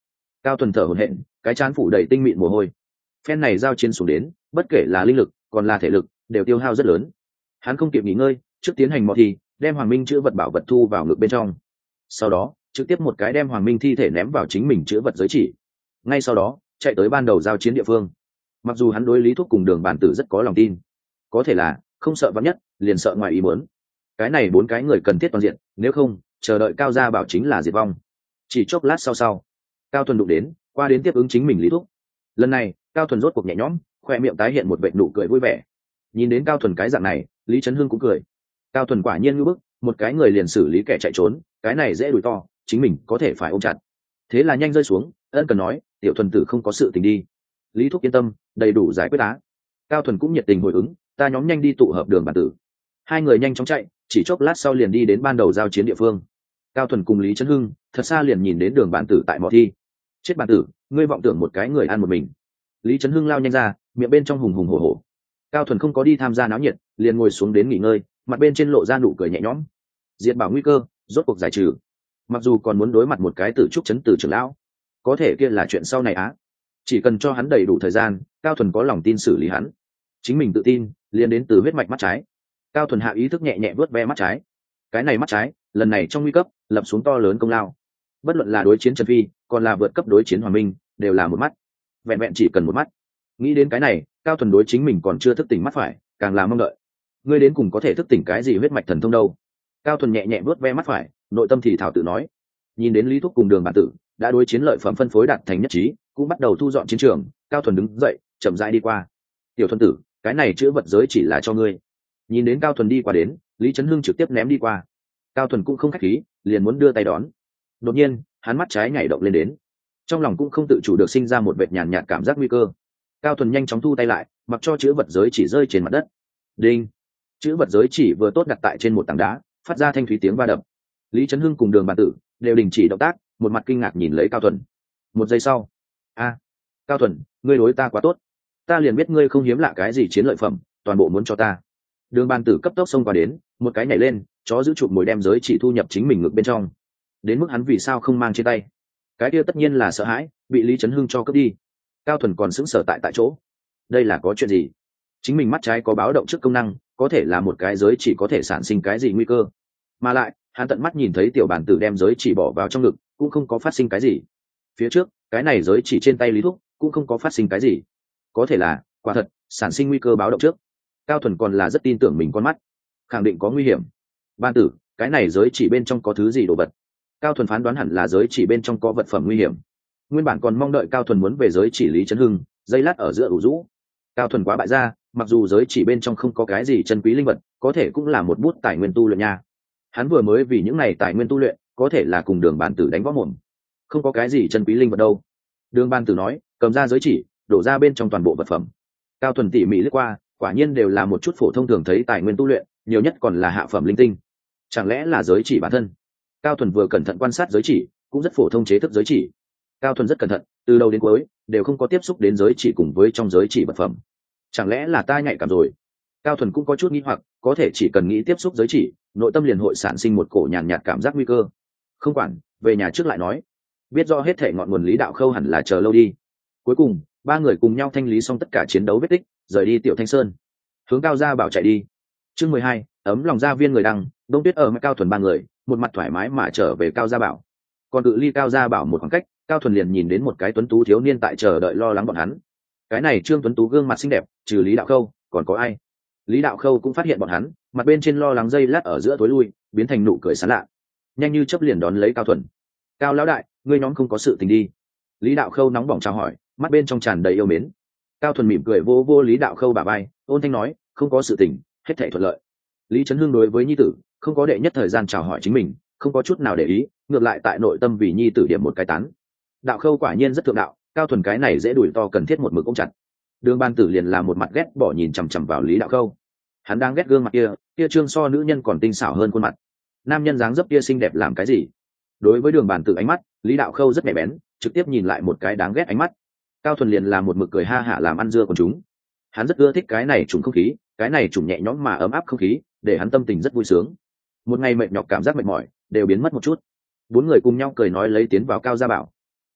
Cao Thuần thở hổn hển, cái trán phủ đầy tinh mịn mồ hôi. Phen này giao chiến xuống đến, bất kể là linh lực còn là thể lực đều tiêu hao rất lớn. Hắn không kịp nghỉ ngơi, trước tiến hành mò thi, đem Hoàng Minh chữ vật bảo vật thu vào ngực bên trong. Sau đó trực tiếp một cái đem Hoàng Minh thi thể ném vào chính mình chữ vật giới chỉ. Ngay sau đó chạy tới ban đầu giao chiến địa phương. Mặc dù hắn đối Lý Thúc cùng Đường Bàn Tử rất có lòng tin, có thể là không sợ vắn nhất liền sợ ngoài ý muốn. Cái này bốn cái người cần thiết toàn diện, nếu không chờ đợi Cao Gia Bảo chính là diệt vong. Chỉ chốc lát sau sau, Cao Thuần đụng đến, qua đến tiếp ứng chính mình Lý Thúc. Lần này Cao Thuần rốt cuộc nhẹ nhõm, khoe miệng tái hiện một vệt nụ cười vui vẻ. Nhìn đến Cao Thuần cái dạng này, Lý Trấn Hưng cũng cười. Cao Thuần quả nhiên ngưỡng bức, một cái người liền xử lý kẻ chạy trốn, cái này dễ đùi to, chính mình có thể phải ôm chặt. Thế là nhanh rơi xuống, ân cần nói, tiểu Thuần tử không có sự tình đi. Lý Thúc yên tâm, đầy đủ giải quyết á. Cao Thuần cũng nhiệt tình hồi ứng, ta nhóm nhanh đi tụ hợp Đường Bàn Tử. Hai người nhanh chóng chạy, chỉ chốc lát sau liền đi đến ban đầu giao chiến địa phương. Cao Thuần cùng Lý Trấn Hưng thật xa liền nhìn đến Đường Bàn Tử tại mỏ thi. Chết Bàn Tử, ngươi vọng tưởng một cái người ăn một mình. Lý Trấn Hưng lao nhanh ra, miệng bên trong hùng hùng hổ hổ. Cao Thuần không có đi tham gia náo nhiệt, liền ngồi xuống đến nghỉ ngơi, mặt bên trên lộ ra nụ cười nhẹ nhõm. Diệt bảo nguy cơ rốt cuộc giải trừ, mặc dù còn muốn đối mặt một cái tử trúc chấn tử trưởng lão, có thể kia là chuyện sau này á. Chỉ cần cho hắn đầy đủ thời gian, Cao Thuần có lòng tin xử lý hắn. Chính mình tự tin liền đến từ huyết mạch mắt trái. Cao Thuần hạ ý thức nhẹ nhẹ vớt ve mắt trái. Cái này mắt trái lần này trong nguy cấp lập xuống to lớn công lao. Bất luận là đối chiến Trần Phi còn là vượt cấp đối chiến Hoàng Minh, đều là một mắt, vẹn vẹn chỉ cần một mắt. Nghĩ đến cái này, Cao Thuần đối chính mình còn chưa thức tỉnh mắt phải càng là mong đợi. Ngươi đến cùng có thể thức tỉnh cái gì huyết mạch thần thông đâu? Cao Thuần nhẹ nhẹ vớt ve mắt phải, nội tâm thì thảo tự nói. Nhìn đến Lý Thúc cùng Đường Bàn Tử đã đối chiến lợi phẩm phân phối đạt thành nhất trí, cũng bắt đầu thu dọn chiến trường. Cao Thuần đứng dậy chậm rãi đi qua. Tiểu Thuần tử, cái này chữ vật giới chỉ là cho ngươi. Nhìn đến Cao Thuần đi qua đến, Lý Trấn Hưng trực tiếp ném đi qua. Cao Thuần cũng không khách khí, liền muốn đưa tay đón. Đột nhiên hắn mắt trái nhảy động lên đến, trong lòng cũng không tự chủ được sinh ra một vệt nhàn nhạt cảm giác nguy cơ. Cao Thuần nhanh chóng thu tay lại, mặc cho chữ vật giới chỉ rơi trên mặt đất. Đinh! Chữ vật giới chỉ vừa tốt đặt tại trên một tảng đá, phát ra thanh thúy tiếng va đập. Lý Trấn Hưng cùng Đường Bàn Tử đều đình chỉ động tác, một mặt kinh ngạc nhìn lấy Cao Thuần. Một giây sau, a, Cao Thuần, ngươi đối ta quá tốt, ta liền biết ngươi không hiếm lạ cái gì chiến lợi phẩm, toàn bộ muốn cho ta. Đường Bàn Tử cấp tốc xông qua đến, một cái nhảy lên, chó giữ chụp mồi đem giới chỉ thu nhập chính mình ngực bên trong. Đến mức hắn vì sao không mang trên tay? Cái kia tất nhiên là sợ hãi bị Lý Trấn Hưng cho cướp đi. Cao Thuần còn sững sờ tại tại chỗ. Đây là có chuyện gì? Chính mình mắt trái có báo động trước công năng, có thể là một cái giới chỉ có thể sản sinh cái gì nguy cơ, mà lại hắn tận mắt nhìn thấy tiểu Bàn Tử đem giới chỉ bỏ vào trong ngực, cũng không có phát sinh cái gì. Phía trước cái này giới chỉ trên tay Lý Thúc cũng không có phát sinh cái gì, có thể là quả thật sản sinh nguy cơ báo động trước. Cao Thuần còn là rất tin tưởng mình con mắt, khẳng định có nguy hiểm. Bàn Tử, cái này giới chỉ bên trong có thứ gì đồ vật? Cao Thuần phán đoán hẳn là giới chỉ bên trong có vật phẩm nguy hiểm. Nguyên bản còn mong đợi Cao Thuần muốn về giới chỉ Lý Trấn Hưng, dây lát ở giữa ủ rũ. Cao Thuần quá bại ra, mặc dù giới chỉ bên trong không có cái gì chân quý linh vật, có thể cũng là một bút tài nguyên tu luyện nha. Hắn vừa mới vì những này tài nguyên tu luyện, có thể là cùng Đường Bàn Tử đánh võ mồm. Không có cái gì chân quý linh vật đâu. Đường Bàn Tử nói, cầm ra giới chỉ, đổ ra bên trong toàn bộ vật phẩm. Cao Thuần tỉ mỉ lướt qua, quả nhiên đều là một chút phổ thông thường thấy tài nguyên tu luyện, nhiều nhất còn là hạ phẩm linh tinh. Chẳng lẽ là giới chỉ bản thân? Cao Thuần vừa cẩn thận quan sát giới chỉ, cũng rất phổ thông chế thức giới chỉ. Cao Thuần rất cẩn thận, từ đầu đến cuối đều không có tiếp xúc đến giới chỉ cùng với trong giới chỉ vật phẩm. Chẳng lẽ là ta nhạy cảm rồi? Cao Thuần cũng có chút nghi hoặc, có thể chỉ cần nghĩ tiếp xúc giới chỉ, nội tâm liền hội sản sinh một cổ nhàn nhạt cảm giác nguy cơ. Không quản, về nhà trước lại nói. Biết do hết thể ngọn nguồn Lý Đạo Khâu hẳn là chờ lâu đi. Cuối cùng ba người cùng nhau thanh lý xong tất cả chiến đấu vết tích, rời đi Tiểu Thanh Sơn, hướng Cao Gia Bảo chạy đi. Chương mười hai, ấm lòng gia viên người đăng. Đông Tuyết ở Cao Thuần ba người một mặt thoải mái mà trở về Cao Gia Bảo. Còn cự ly Cao Gia Bảo một khoảng cách, Cao Thuần liền nhìn đến một cái tuấn tú thiếu niên tại chờ đợi lo lắng bọn hắn. Cái này Trương tuấn tú gương mặt xinh đẹp, trừ Lý Đạo Khâu còn có ai? Lý Đạo Khâu cũng phát hiện bọn hắn, mặt bên trên lo lắng dây lát ở giữa tối lui, biến thành nụ cười sán lạ, nhanh như chớp liền đón lấy Cao Thuần. Cao lão đại, ngươi nhóm không có sự tình đi? Lý Đạo Khâu nóng bỏng chào hỏi, mắt bên trong tràn đầy yêu mến. Cao Thuần mỉm cười vô vô Lý Đạo Khâu bả vai, ôn thanh nói, không có sự tình, hết thảy thuận lợi. Lý Trấn Hưng đối với nhi tử không có đệ nhất thời gian chào hỏi chính mình, không có chút nào để ý, ngược lại tại nội tâm vì nhi tử điểm một cái tán. Đạo Khâu quả nhiên rất thượng đạo, Cao Thuần cái này dễ đuổi to cần thiết một mực ôm chặt. Đường Ban Tử liền là một mặt ghét bỏ nhìn chằm chằm vào Lý Đạo Khâu. Hắn đang ghét gương mặt kia, kia trương so nữ nhân còn tinh xảo hơn khuôn mặt. Nam nhân dáng dấp kia xinh đẹp làm cái gì? Đối với Đường Ban Tử ánh mắt, Lý Đạo Khâu rất nhạy bén, trực tiếp nhìn lại một cái đáng ghét ánh mắt. Cao Thuần liền là một mực cười ha hả làm ăn dưa của chúng. Hắn rất ưa thích cái này trùng không khí, cái này trùng nhẹ nhõm mà ấm áp không khí, để hắn tâm tình rất vui sướng. Một ngày mệt nhọc cảm giác mệt mỏi đều biến mất một chút. Bốn người cùng nhau cười nói lấy tiến vào Cao Gia Bảo.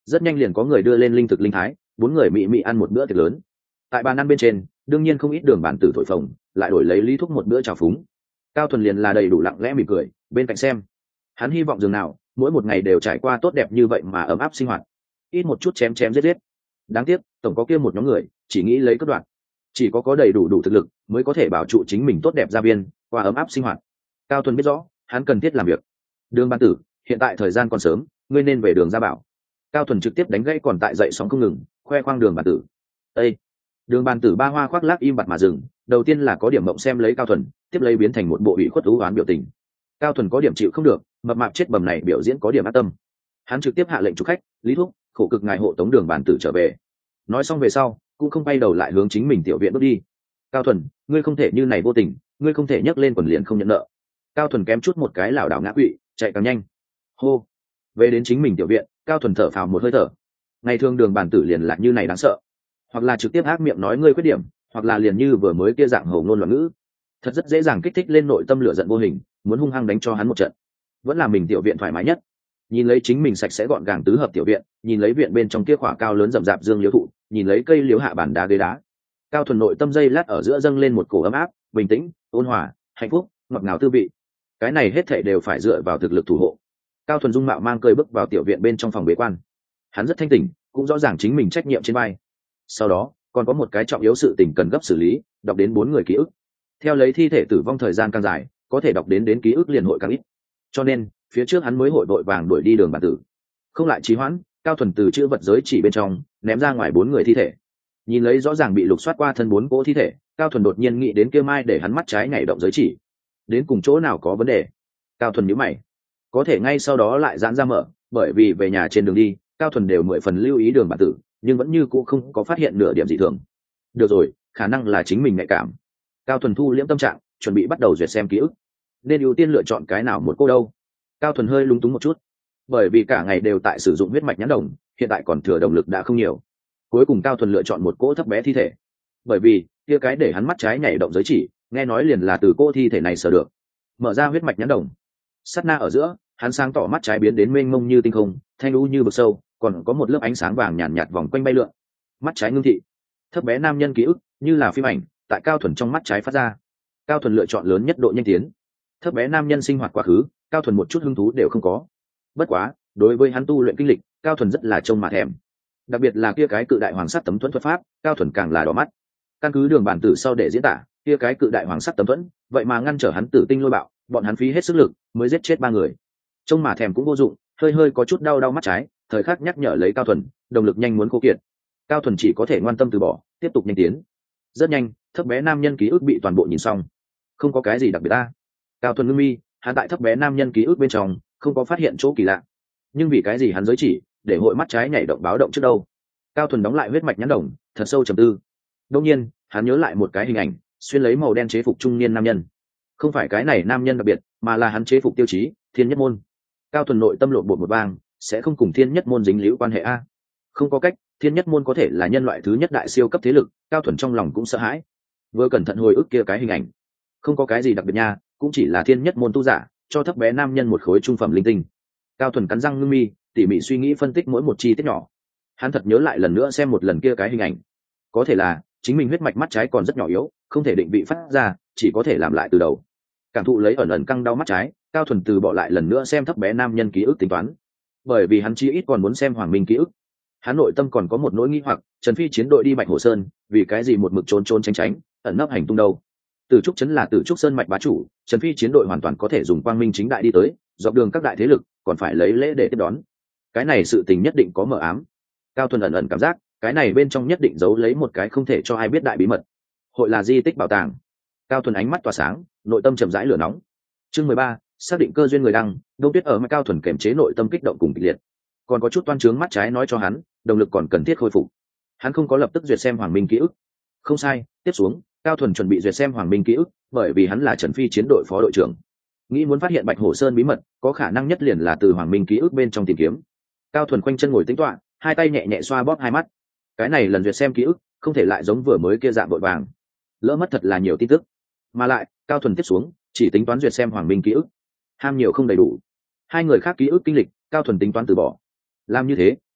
rất nhanh liền có người đưa lên linh thực linh thái, bốn người mị mị ăn một bữa tiệc lớn. Tại bàn ăn bên trên đương nhiên không ít đường bản tử thổi phồng, lại đổi lấy Lý Thúc một bữa trào phúng. Cao Thuần liền là đầy đủ lặng lẽ mỉm cười bên cạnh xem. Hắn hy vọng dường nào mỗi một ngày đều trải qua tốt đẹp như vậy mà ấm áp sinh hoạt, ít một chút chém chém giết giết. Đáng tiếc tổng có kia một nhóm người chỉ nghĩ lấy cất đoạn, chỉ có có đầy đủ đủ thực lực mới có thể bảo trụ chính mình tốt đẹp gia viên qua ấm áp sinh hoạt. Cao Thuần biết rõ hắn cần thiết làm việc. Đường Ban Tử, hiện tại thời gian còn sớm, ngươi nên về Đường gia bảo. Cao Thuần trực tiếp đánh gãy còn tại dậy sóng không ngừng khoe khoang Đường Ban Tử. Ê! Đường Ban Tử ba hoa khoác lác im bặt mà dừng, đầu tiên là có điểm mộng xem lấy Cao Thuần, tiếp lấy biến thành một bộ ủy khuất ú oán biểu tình. Cao Thuần có điểm chịu không được, mập mạp chết bầm này biểu diễn có điểm ác tâm. Hắn trực tiếp hạ lệnh chủ khách, Lý Thúc, khổ cực ngài hộ tống Đường Ban Tử trở về. Nói xong về sau cũng không bay đầu lại hướng chính mình tiểu viện bước đi. Cao Thuần, ngươi không thể như này vô tình, ngươi không thể nhấc lên quần liền không nhận nợ. Cao Thuần kém chút một cái lảo đảo ngã quỵ, chạy càng nhanh. Hô! Về đến chính mình tiểu viện, Cao Thuần thở phào một hơi thở. Ngày thường Đường Bản Tử liền lại như này đáng sợ, hoặc là trực tiếp ác miệng nói ngươi khuyết điểm, hoặc là liền như vừa mới kia dạng hầu ngôn loạn ngữ, thật rất dễ dàng kích thích lên nội tâm lửa giận vô hình, muốn hung hăng đánh cho hắn một trận. Vẫn là mình tiểu viện thoải mái nhất. Nhìn lấy chính mình sạch sẽ gọn gàng tứ hợp tiểu viện, nhìn lấy viện bên trong kia khỏa cao lớn rậm rạp dương liễu thụ, nhìn lấy cây liễu hạ bản đá ghế đá. Cao Thuần nội tâm dây lát ở giữa dâng lên một cổ ấm áp, bình tĩnh, ôn hòa, hạnh phúc, ngọt ngào tư vị. Cái này hết thảy đều phải dựa vào thực lực thủ hộ. Cao Thuần dung mạo mang cười bước vào tiểu viện bên trong phòng bế quan. Hắn rất thanh tỉnh, cũng rõ ràng chính mình trách nhiệm trên vai. Sau đó còn có một cái trọng yếu sự tình cần gấp xử lý, đọc đến bốn người ký ức. Theo lấy thi thể tử vong thời gian càng dài, có thể đọc đến đến ký ức liền hội càng ít. Cho nên phía trước hắn mới hội vội vàng đuổi đi Đường Bản Tử. Không lại trì hoãn, Cao Thuần từ chữ vật giới chỉ bên trong ném ra ngoài bốn người thi thể. Nhìn lấy rõ ràng bị lục soát qua thân bốn cỗ thi thể, Cao Thuần đột nhiên nghĩ đến kia mai để hắn mắt trái nhảy động giới chỉ. Đến cùng chỗ nào có vấn đề? Cao Thuần nhíu mày. Có thể ngay sau đó lại giãn ra mở, bởi vì về nhà trên đường đi, Cao Thuần đều mười phần lưu ý Đường Bản Tử, nhưng vẫn như cũ không có phát hiện nửa điểm dị thường. Được rồi, khả năng là chính mình nhạy cảm. Cao Thuần thu liễm tâm trạng, chuẩn bị bắt đầu duyệt xem ký ức. Nên ưu tiên lựa chọn cái nào một cô đâu? Cao Thuần hơi lúng túng một chút, bởi vì cả ngày đều tại sử dụng huyết mạch nhãn đồng, hiện tại còn thừa động lực đã không nhiều. Cuối cùng Cao Thuần lựa chọn một cỗ thấp bé thi thể, bởi vì kia cái để hắn mắt trái nhảy động giới chỉ, nghe nói liền là từ cô thi thể này sở được. Mở ra huyết mạch nhãn đồng, sát na ở giữa, hắn sáng tỏ mắt trái biến đến mênh mông như tinh không, thanh u như vực sâu, còn có một lớp ánh sáng vàng nhàn nhạt, nhạt vòng quanh bay lượn. Mắt trái ngưng thị, thấp bé nam nhân ký ức như là phim ảnh tại Cao Thuần trong mắt trái phát ra. Cao Thuần lựa chọn lớn nhất độ nhanh tiến. Thấp bé nam nhân sinh hoạt quá khứ, Cao Thuần một chút hứng thú đều không có. Bất quá đối với hắn tu luyện kinh lịch, Cao Thuần rất là trông mà thèm, đặc biệt là kia cái cự đại hoàng sắt tấm thuẫn thuật pháp, Cao Thuần càng là đỏ mắt. Căn cứ Đường Bản Tử sau để diễn tả, kia cái cự đại hoàng sắt tấm thuẫn vậy mà ngăn trở hắn tử tinh lôi bạo, bọn hắn phí hết sức lực mới giết chết ba người. Trông mà thèm cũng vô dụng, hơi hơi có chút đau đau mắt trái, thời khắc nhắc nhở lấy Cao Thuần động lực nhanh muốn khô kiệt. Cao Thuần chỉ có thể ngoan tâm từ bỏ, tiếp tục nhanh tiến. Rất nhanh, thấp bé nam nhân ký ức bị toàn bộ nhìn xong, không có cái gì đặc biệt ta. Cao Thuần ngưng mi, hắn tại thấp bé nam nhân ký ức bên trong không có phát hiện chỗ kỳ lạ, nhưng vì cái gì hắn giới chỉ để hội mắt trái nhảy động báo động trước đâu? Cao Thuần đóng lại huyết mạch nhãn đồng, thật sâu trầm tư. Đương nhiên hắn nhớ lại một cái hình ảnh, xuyên lấy màu đen chế phục trung niên nam nhân. Không phải cái này nam nhân đặc biệt, mà là hắn chế phục tiêu chí Thiên Nhất Môn. Cao Thuần nội tâm lộn bột một vang, sẽ không cùng Thiên Nhất Môn dính líu quan hệ a? Không có cách, Thiên Nhất Môn có thể là nhân loại thứ nhất đại siêu cấp thế lực, Cao Thuần trong lòng cũng sợ hãi. Vừa cẩn thận hồi ức kia cái hình ảnh, không có cái gì đặc biệt nha, cũng chỉ là Thiên Nhất Môn tu giả cho thấp bé nam nhân một khối trung phẩm linh tinh. Cao Thuần cắn răng ngưng mi, tỉ mỉ suy nghĩ phân tích mỗi một chi tiết nhỏ. Hắn thật nhớ lại lần nữa xem một lần kia cái hình ảnh. Có thể là chính mình huyết mạch mắt trái còn rất nhỏ yếu, không thể định vị phát ra, chỉ có thể làm lại từ đầu. Cảm thụ lấy ẩn ẩn căng đau mắt trái, Cao Thuần từ bỏ lại lần nữa xem thấp bé nam nhân ký ức tính toán, bởi vì hắn chí ít còn muốn xem Hoàng Minh ký ức. Hắn nội tâm còn có một nỗi nghi hoặc, Trần Phi chiến đội đi Bạch Hổ Sơn, vì cái gì một mực trốn trốn tránh tránh, ẩn nấp hành tung đâu? Từ Trúc Trấn là Từ Trúc Sơn mạch bá chủ, Trần Phi chiến đội hoàn toàn có thể dùng quang minh chính đại đi tới, dọc đường các đại thế lực còn phải lấy lễ để tiếp đón. Cái này sự tình nhất định có mờ ám. Cao Thuần ẩn ẩn cảm giác, cái này bên trong nhất định giấu lấy một cái không thể cho ai biết đại bí mật. Hội là di tích bảo tàng. Cao Thuần ánh mắt tỏa sáng, nội tâm chậm rãi lửa nóng. Chương mười ba, xác định cơ duyên người đăng. Đông Tuyết ở mà Cao Thuần kiềm chế nội tâm kích động cùng kịch liệt. Còn có chút toan trướng mắt trái nói cho hắn, động lực còn cần thiết khôi phục. Hắn không có lập tức duyệt xem Hoàng Minh ký ức. Không sai, tiếp xuống, Cao Thuần chuẩn bị duyệt xem Hoàng Minh ký ức, bởi vì hắn là Trần Phi chiến đội phó đội trưởng. Nghĩ muốn phát hiện Bạch Hổ Sơn bí mật, có khả năng nhất liền là từ Hoàng Minh ký ức bên trong tìm kiếm. Cao Thuần khoanh chân ngồi tĩnh tọa, hai tay nhẹ nhẹ xoa bóp hai mắt. Cái này lần duyệt xem ký ức, không thể lại giống vừa mới kia dạng vội vàng, lỡ mất thật là nhiều tin tức. Mà lại, Cao Thuần tiếp xuống, chỉ tính toán duyệt xem Hoàng Minh ký ức, ham nhiều không đầy đủ. Hai người khác ký ức kinh lịch, Cao Thuần tính toán từ bỏ. Làm như thế,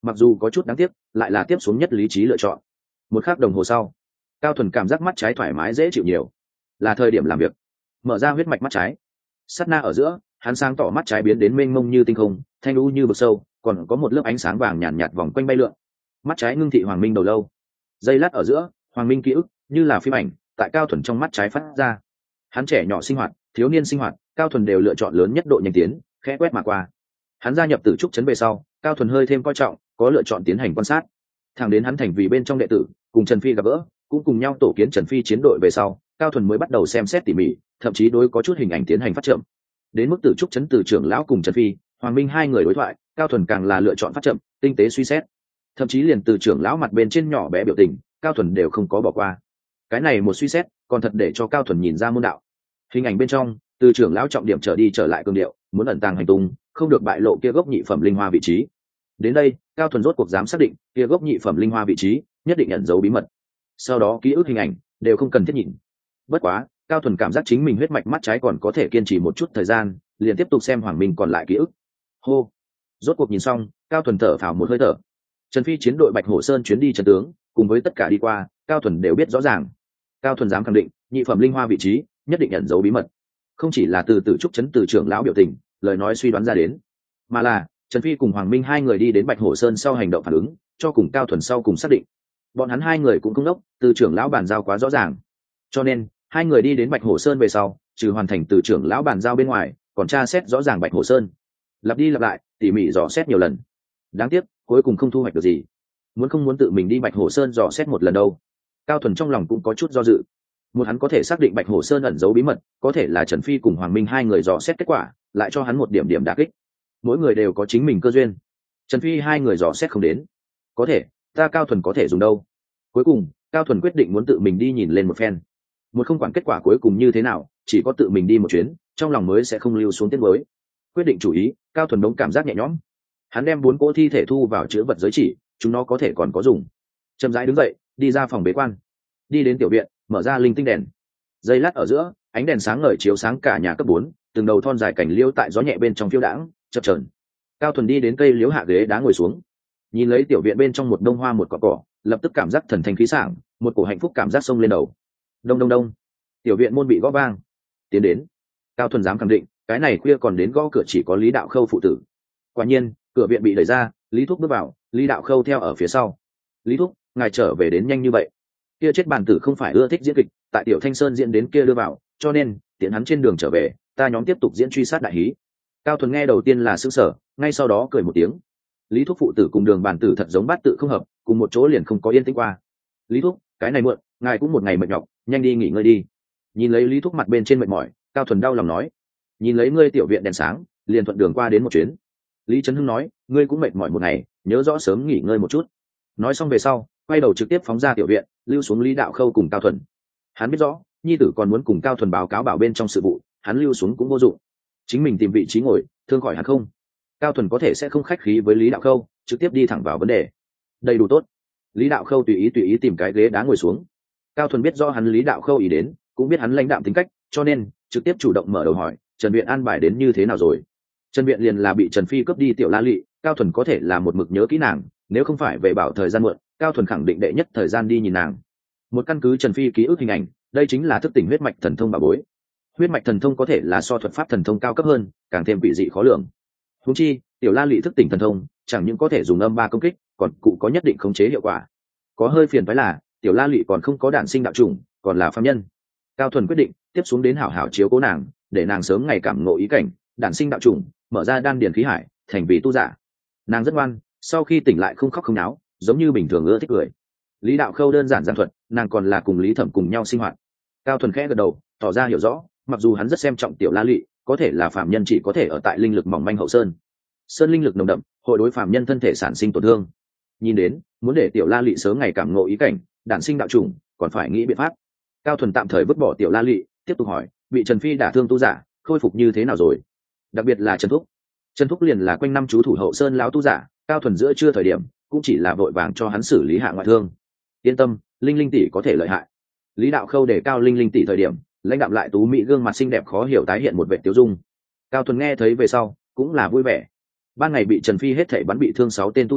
mặc dù có chút đáng tiếc, lại là tiếp xuống nhất lý trí lựa chọn. Một khắc đồng hồ sau, Cao Thuần cảm giác mắt trái thoải mái dễ chịu nhiều, là thời điểm làm việc. Mở ra huyết mạch mắt trái, sát na ở giữa, hắn sáng tỏ mắt trái biến đến mênh mông như tinh không, thanh u như vực sâu, còn có một lớp ánh sáng vàng nhàn nhạt, nhạt vòng quanh bay lượn. Mắt trái ngưng thị Hoàng Minh đầu lâu, giây lát ở giữa, Hoàng Minh ký ức như là phim ảnh tại Cao Thuần trong mắt trái phát ra. Hắn trẻ nhỏ sinh hoạt, thiếu niên sinh hoạt, Cao Thuần đều lựa chọn lớn nhất độ nhanh tiến, khẽ quét mà qua. Hắn gia nhập Tử Trúc trấn về sau, Cao Thuần hơi thêm coi trọng, có lựa chọn tiến hành quan sát. Thẳng đến hắn thành vì bên trong đệ tử, cùng Trần Phi gặp gỡ, cũng cùng nhau tổ kiến Trần Phi chiến đội về sau, Cao Thuần mới bắt đầu xem xét tỉ mỉ, thậm chí đối có chút hình ảnh tiến hành phát chậm. Đến mức Tử Trúc trấn từ trưởng lão cùng Trần Phi, Hoàng Minh hai người đối thoại, Cao Thuần càng là lựa chọn phát chậm, tinh tế suy xét. Thậm chí liền từ trưởng lão mặt bên trên nhỏ bé biểu tình, Cao Thuần đều không có bỏ qua. Cái này một suy xét, còn thật để cho Cao Thuần nhìn ra môn đạo. Hình ảnh bên trong, từ trưởng lão trọng điểm trở đi trở lại cương điệu, muốn ẩn tàng hành tung, không được bại lộ kia gốc nhị phẩm linh hoa vị trí. Đến đây, Cao Thuần rốt cuộc dám xác định, kia gốc nhị phẩm linh hoa vị trí, nhất định ẩn giấu bí mật. Sau đó ký ức hình ảnh đều không cần thiết nhìn. Bất quá, Cao Thuần cảm giác chính mình huyết mạch mắt trái còn có thể kiên trì một chút thời gian, liền tiếp tục xem Hoàng Minh còn lại ký ức. Hô, rốt cuộc nhìn xong, Cao Thuần thở phào một hơi thở. Trần Phi chiến đội Bạch Hổ Sơn chuyến đi trận tướng, cùng với tất cả đi qua, Cao Thuần đều biết rõ ràng. Cao Thuần dám khẳng định, nhị phẩm linh hoa vị trí nhất định ẩn giấu bí mật, không chỉ là từ Tử Trúc trấn từ trưởng lão biểu tình, lời nói suy đoán ra đến, mà là Trần Phi cùng Hoàng Minh hai người đi đến Bạch Hổ Sơn sau hành động phản ứng, cho cùng Cao Thuần sau cùng xác định. Bọn hắn hai người cũng không đốc, từ trưởng lão bàn giao quá rõ ràng, cho nên hai người đi đến Bạch Hổ Sơn về sau, trừ hoàn thành từ trưởng lão bàn giao bên ngoài, còn tra xét rõ ràng Bạch Hổ Sơn, lặp đi lặp lại, tỉ mỉ dò xét nhiều lần. Đáng tiếc, cuối cùng không thu hoạch được gì. Muốn không muốn tự mình đi Bạch Hổ Sơn dò xét một lần đâu. Cao Thuần trong lòng cũng có chút do dự. Một hắn có thể xác định Bạch Hổ Sơn ẩn giấu bí mật, có thể là Trần Phi cùng Hoàng Minh hai người dò xét kết quả, lại cho hắn một điểm điểm đả kích. Mỗi người đều có chính mình cơ duyên. Trần Phi hai người dò xét không đến, có thể, ta Cao Thuần có thể dùng đâu. Cuối cùng, Cao Thuần quyết định muốn tự mình đi nhìn lên một phen. Một không quản kết quả cuối cùng như thế nào, chỉ có tự mình đi một chuyến, trong lòng mới sẽ không lưu xuống tiếng mới. Quyết định chủ ý, Cao Thuần đống cảm giác nhẹ nhõm. Hắn đem bốn cỗ thi thể thu vào chữ vật giới chỉ, chúng nó có thể còn có dùng. Chậm rãi đứng dậy, đi ra phòng bế quan, đi đến tiểu viện, mở ra linh tinh đèn. Giây lát ở giữa, ánh đèn sáng ngời chiếu sáng cả nhà cấp bốn, từng đầu thon dài cảnh liễu tại gió nhẹ bên trong phiêu đãng, chập chờn. Cao Thuần đi đến cây liễu hạ ghế đá ngồi xuống, nhìn lấy tiểu viện bên trong một đông hoa một cỏ cỏ, lập tức cảm giác thần thanh khí sảng, một cổ hạnh phúc cảm giác xông lên đầu. Đông đông đông, tiểu viện môn bị gõ vang. Tiến đến. Cao Thuần dám khẳng định, cái này khuya còn đến gõ cửa chỉ có Lý Đạo Khâu phụ tử. Quả nhiên, cửa viện bị đẩy ra, Lý Thúc bước vào, Lý Đạo Khâu theo ở phía sau. Lý Thúc, ngài trở về đến nhanh như vậy. Kia chết bàn tử không phải ưa thích diễn kịch, tại Tiểu Thanh Sơn diễn đến kia đưa vào, cho nên tiện hắn trên đường trở về, ta nhóm tiếp tục diễn truy sát đại hí. Cao Thuần nghe đầu tiên là sững sờ, ngay sau đó cười một tiếng. Lý Thúc phụ tử cùng Đường bàn tử thật giống bát tự không hợp, cùng một chỗ liền không có yên tĩnh qua. Lý Thúc, cái này muộn, ngài cũng một ngày mệt nhọc, nhanh đi nghỉ ngơi đi. Nhìn lấy Lý Thúc mặt bên trên mệt mỏi, Cao Thuần đau lòng nói. Nhìn lấy ngươi tiểu viện đèn sáng, liền thuận đường qua đến một chuyến. Lý Trấn Hưng nói, ngươi cũng mệt mỏi một ngày, nhớ rõ sớm nghỉ ngơi một chút. Nói xong về sau, quay đầu trực tiếp phóng ra tiểu viện, lưu xuống Lý Đạo Khâu cùng Cao Thuần. Hắn biết rõ, nhi tử còn muốn cùng Cao Thuần báo cáo bảo bên trong sự vụ, hắn lưu xuống cũng vô dụng. Chính mình tìm vị trí ngồi, thương khỏi hắn không. Cao Thuần có thể sẽ không khách khí với Lý Đạo Khâu, trực tiếp đi thẳng vào vấn đề. Đầy đủ tốt. Lý Đạo Khâu tùy ý tùy ý tìm cái ghế đá ngồi xuống. Cao Thuần biết rõ hắn Lý Đạo Khâu ý đến, cũng biết hắn lãnh đạm tính cách, cho nên trực tiếp chủ động mở đầu hỏi, Trần Viện an bài đến như thế nào rồi? Trần Viện liền là bị Trần Phi cướp đi tiểu La Lị, Cao Thuần có thể là một mực nhớ kỹ nàng, nếu không phải về bảo thời gian muộn, Cao Thuần khẳng định đệ nhất thời gian đi nhìn nàng. Một căn cứ Trần Phi ký ức hình ảnh, đây chính là thức tỉnh huyết mạch thần thông bà bối. Huyết mạch thần thông có thể là so thuật pháp thần thông cao cấp hơn, càng thêm quỷ dị khó lường. Huống chi, tiểu La Lị thức tỉnh thần thông, chẳng những có thể dùng âm ba công kích, còn cụ có nhất định khống chế hiệu quả. Có hơi phiền phái là, tiểu La Lị còn không có đản sinh đạo chủng, còn là phàm nhân. Cao Thuần quyết định tiếp xuống đến hảo hảo chiếu cố nàng, để nàng sớm ngày cảm ngộ ý cảnh, đản sinh đạo chủng, mở ra đan điền khí hải, thành vì tu giả. Nàng rất ngoan, sau khi tỉnh lại không khóc không náo, giống như bình thường ưa thích cười. Lý Đạo Khâu đơn giản giản thuật, nàng còn là cùng Lý Thẩm cùng nhau sinh hoạt. Cao Thuần khẽ gật đầu, tỏ ra hiểu rõ, mặc dù hắn rất xem trọng tiểu La Lị, có thể là phàm nhân chỉ có thể ở tại linh lực mỏng manh hậu sơn. Sơn linh lực nồng đậm, hội đối phàm nhân thân thể sản sinh tổn thương. Nhìn đến, muốn để tiểu La Lị sớm ngày cảm ngộ ý cảnh, đản sinh đạo chủng, còn phải nghĩ biện pháp. Cao Thuần tạm thời vứt bỏ tiểu La Lị, tiếp tục hỏi, bị Trần Phi đả thương tu giả, khôi phục như thế nào rồi? Đặc biệt là Trần Thúc. Trần Thúc liền là quanh năm chú thủ hậu sơn lão tu giả, Cao Thuần giữa trưa thời điểm, cũng chỉ là vội vàng cho hắn xử lý hạ ngoại thương. Yên tâm, Linh Linh tỷ có thể lợi hại. Lý Đạo Khâu để cao Linh Linh tỷ thời điểm, lãnh đạm lại tú mỹ gương mặt xinh đẹp khó hiểu tái hiện một vẻ tiêu dung. Cao Thuần nghe thấy về sau, cũng là vui vẻ. Ban ngày bị Trần Phi hết thảy bắn bị thương sáu tên tu giả,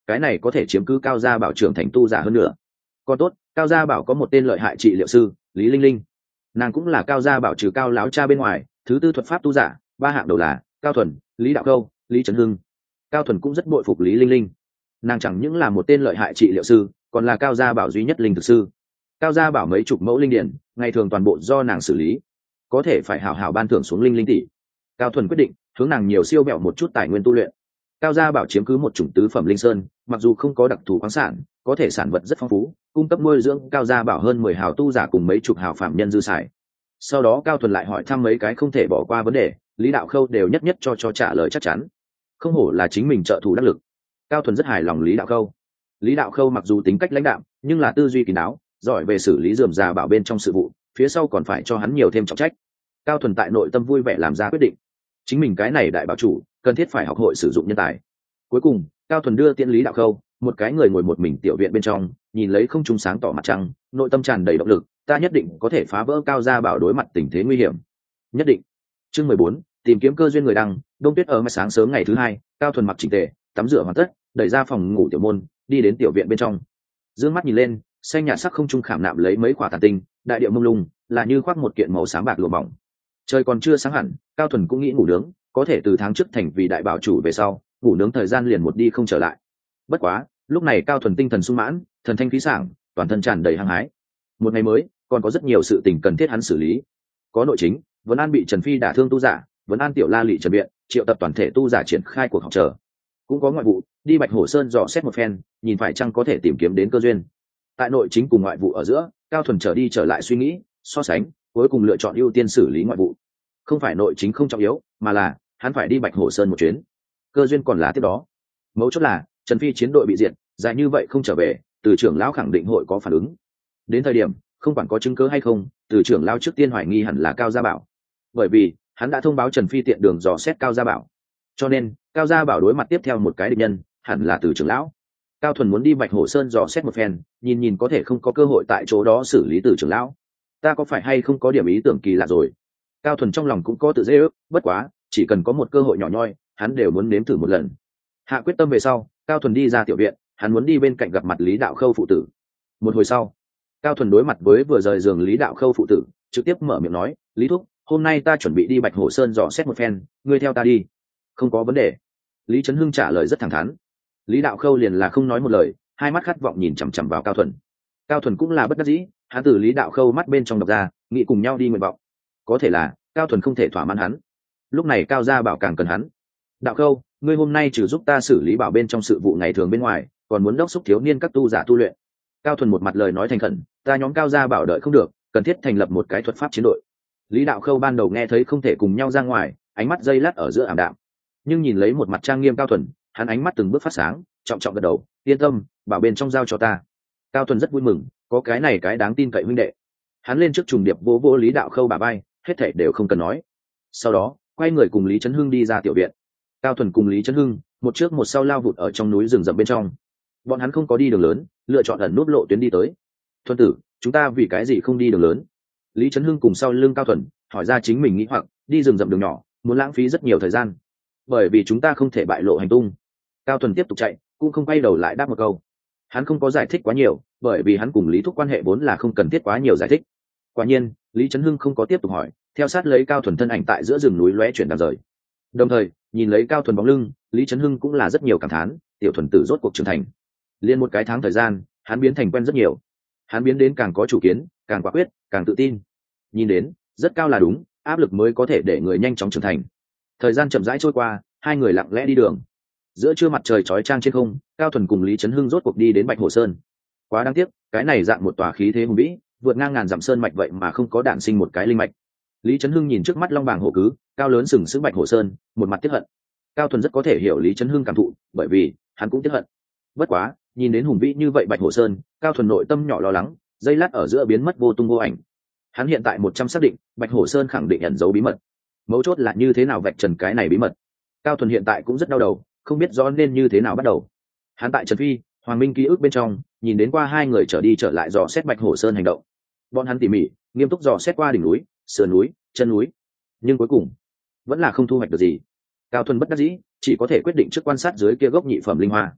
cái này có thể chiếm cứ Cao Gia Bảo trưởng thành tu giả hơn nữa. Còn tốt, Cao Gia Bảo có một tên lợi hại trị liệu sư, Lý Linh Linh. Nàng cũng là Cao Gia Bảo trừ Cao láo cha bên ngoài thứ tư thuật pháp tu giả, ba hạng đầu là Cao Thuần, Lý Đạo Câu, Lý Trấn Hưng. Cao Thuần cũng rất bội phục Lý Linh Linh. Nàng chẳng những là một tên lợi hại trị liệu sư, còn là Cao Gia Bảo duy nhất linh thực sư. Cao Gia Bảo mấy chục mẫu linh điển, ngày thường toàn bộ do nàng xử lý, có thể phải hảo hảo ban thưởng xuống linh linh tỷ. Cao Thuần quyết định hướng nàng nhiều siêu bẹo một chút tài nguyên tu luyện. Cao Gia Bảo chiếm cứ một chủng tứ phẩm linh sơn, mặc dù không có đặc thù khoáng sản, có thể sản vật rất phong phú, cung cấp nuôi dưỡng Cao Gia Bảo hơn mười hào tu giả cùng mấy chục hào phạm nhân dư xài. Sau đó Cao Thuần lại hỏi thăm mấy cái không thể bỏ qua vấn đề, Lý Đạo Khâu đều nhất nhất cho cho trả lời chắc chắn. Không hổ là chính mình trợ thủ đắc lực. Cao Thuần rất hài lòng Lý Đạo Khâu. Lý Đạo Khâu mặc dù tính cách lãnh đạm, nhưng là tư duy kín đáo, giỏi về xử lý rườm rà bảo bên trong sự vụ, phía sau còn phải cho hắn nhiều thêm trọng trách. Cao Thuần tại nội tâm vui vẻ làm ra quyết định, chính mình cái này đại bảo chủ cần thiết phải học hội sử dụng nhân tài. Cuối cùng Cao Thuần đưa tiễn Lý Đạo Khâu, một cái người ngồi một mình tiểu viện bên trong, nhìn lấy không trung sáng tỏ mặt trăng, nội tâm tràn đầy động lực, ta nhất định có thể phá vỡ Cao Gia Bảo đối mặt tình thế nguy hiểm. Nhất định. Chương mười bốn, tìm kiếm cơ duyên người đăng. Đông tuyết ở mai sáng sớm ngày thứ hai, Cao Thuần mặc chỉnh tề, tắm rửa hoàn tất, đẩy ra phòng ngủ tiểu môn, đi đến tiểu viện bên trong. Dương mắt nhìn lên, xanh nhạt sắc không trung khảm nạm lấy mấy quả tàn tinh, đại địa mông lung, là như khoác một kiện màu sáng bạc lụa mỏng. Trời còn chưa sáng hẳn, Cao Thuần cũng nghĩ ngủ nướng, có thể từ tháng trước thành vì đại bảo chủ về sau, ngủ nướng thời gian liền một đi không trở lại. Bất quá, lúc này Cao Thuần tinh thần sung mãn, thần thanh khí sảng, toàn thân tràn đầy hăng hái. Một ngày mới, còn có rất nhiều sự tình cần thiết hắn xử lý. Có nội chính, Vấn An bị Trần Phi đả thương tu giả, Vấn An tiểu la lị Trần Biện, triệu tập toàn thể tu giả triển khai cuộc họp chờ. Cũng có ngoại vụ, đi Bạch Hổ Sơn dò xét một phen, nhìn phải chăng có thể tìm kiếm đến cơ duyên. Tại nội chính cùng ngoại vụ ở giữa, Cao Thuần trở đi trở lại suy nghĩ, so sánh, cuối cùng lựa chọn ưu tiên xử lý ngoại vụ. Không phải nội chính không trọng yếu, mà là hắn phải đi Bạch Hổ Sơn một chuyến. Cơ duyên còn là tiếp đó. Mấu chốt là Trần Phi chiến đội bị diệt, dài như vậy không trở về, từ trưởng lão khẳng định hội có phản ứng. Đến thời điểm, không quản có chứng cứ hay không, từ trưởng lão trước tiên hoài nghi hẳn là Cao Gia Bảo, bởi vì hắn đã thông báo Trần Phi tiện đường dò xét Cao Gia Bảo, cho nên Cao Gia Bảo đối mặt tiếp theo một cái địch nhân hẳn là từ trưởng lão. Cao Thuần muốn đi Bạch Hổ Sơn dò xét một phen, nhìn nhìn có thể không có cơ hội tại chỗ đó xử lý từ trưởng lão. Ta có phải hay không có điểm ý tưởng kỳ lạ rồi? Cao Thuần trong lòng cũng có tự dễ ước, bất quá chỉ cần có một cơ hội nhỏ nhoi, hắn đều muốn nếm thử một lần. Hạ quyết tâm về sau, Cao Thuần đi ra tiểu viện, hắn muốn đi bên cạnh gặp mặt Lý Đạo Khâu phụ tử. Một hồi sau, Cao Thuần đối mặt với vừa rời giường Lý Đạo Khâu phụ tử, trực tiếp mở miệng nói, Lý thúc, hôm nay ta chuẩn bị đi Bạch Hổ Sơn dò xét một phen, ngươi theo ta đi. Không có vấn đề. Lý Trấn Hưng trả lời rất thẳng thắn. Lý Đạo Khâu liền là không nói một lời, hai mắt khát vọng nhìn chằm chằm vào Cao Thuần. Cao Thuần cũng là bất đắc dĩ, hắn từ Lý Đạo Khâu mắt bên trong đọc ra, nghĩ cùng nhau đi nguyện vọng. Có thể là Cao Thuần không thể thỏa mãn hắn. Lúc này Cao Gia Bảo càng cần hắn. Đạo Khâu, ngươi hôm nay trừ giúp ta xử lý bảo bên trong sự vụ ngày thường bên ngoài, còn muốn đốc thúc thiếu niên các tu giả tu luyện. Cao Thuần một mặt lời nói thành khẩn, ta nhóm Cao Gia Bảo đợi không được, cần thiết thành lập một cái thuật pháp chiến đội. Lý Đạo Khâu ban đầu nghe thấy không thể cùng nhau ra ngoài, ánh mắt dây lát ở giữa ảm đạm, nhưng nhìn lấy một mặt trang nghiêm Cao Thuần, hắn ánh mắt từng bước phát sáng, trọng trọng gật đầu, yên tâm, bảo bên trong giao cho ta. Cao Thuần rất vui mừng, có cái này cái đáng tin cậy huynh đệ. Hắn lên trước trùng điệp vỗ vỗ Lý Đạo Khâu bà bay, hết thảy đều không cần nói. Sau đó quay người cùng Lý Trấn Hưng đi ra tiểu viện. Cao Thuần cùng Lý Trấn Hưng một trước một sau lao vụt ở trong núi rừng rậm bên trong. Bọn hắn không có đi đường lớn, lựa chọn ẩn núp lộ tuyến đi tới. Thuần tử, chúng ta vì cái gì không đi đường lớn? Lý Trấn Hưng cùng sau lưng Cao Thuần hỏi ra chính mình nghĩ hoặc, đi rừng rậm đường nhỏ muốn lãng phí rất nhiều thời gian, bởi vì chúng ta không thể bại lộ hành tung. Cao Thuần tiếp tục chạy, cũng không quay đầu lại đáp một câu. Hắn không có giải thích quá nhiều, bởi vì hắn cùng Lý Thúc quan hệ vốn là không cần thiết quá nhiều giải thích. Quả nhiên Lý Trấn Hưng không có tiếp tục hỏi, theo sát lấy Cao Thuần thân ảnh tại giữa rừng núi lóe chuyển đằng rời. Đồng thời nhìn lấy Cao Thuần bóng lưng, Lý Trấn Hưng cũng là rất nhiều cảm thán, tiểu Thuần tử rốt cuộc trưởng thành. Liên một cái tháng thời gian, hắn biến thành quen rất nhiều. Hắn biến đến càng có chủ kiến, càng quả quyết, càng tự tin. Nhìn đến rất cao là đúng, áp lực mới có thể để người nhanh chóng trưởng thành. Thời gian chậm rãi trôi qua, hai người lặng lẽ đi đường. Giữa trưa mặt trời chói chang trên không, Cao Thuần cùng Lý Trấn Hưng rốt cuộc đi đến Bạch Hổ Sơn. Quá đáng tiếc, cái này dạng một tòa khí thế hùng vĩ, vượt ngang ngàn dặm sơn mạch vậy mà không có đản sinh một cái linh mạch. Lý Trấn Hưng nhìn trước mắt long bàng hổ cứ, cao lớn sừng sững Bạch Hổ Sơn, một mặt tiếc hận. Cao Thuần rất có thể hiểu Lý Trấn Hưng cảm thụ, bởi vì hắn cũng tiếc hận. Bất quá, nhìn đến hùng vĩ như vậy Bạch Hổ Sơn, Cao Thuần nội tâm nhỏ lo lắng, giây lát ở giữa biến mất vô tung vô ảnh. Hắn hiện tại một trăm xác định, Bạch Hổ Sơn khẳng định ẩn giấu bí mật. Mấu chốt là như thế nào vạch trần cái này bí mật. Cao Thuần hiện tại cũng rất đau đầu, không biết rõ nên như thế nào bắt đầu. Hắn tại Trần Phi, Hoàng Minh ký ức bên trong, nhìn đến qua hai người trở đi trở lại dò xét Bạch Hổ Sơn hành động. Bọn hắn tỉ mỉ, nghiêm túc dò xét qua đỉnh núi, sườn núi, chân núi, nhưng cuối cùng vẫn là không thu hoạch được gì. Cao Thuần bất đắc dĩ, chỉ có thể quyết định trước quan sát dưới kia gốc nhị phẩm linh hoa.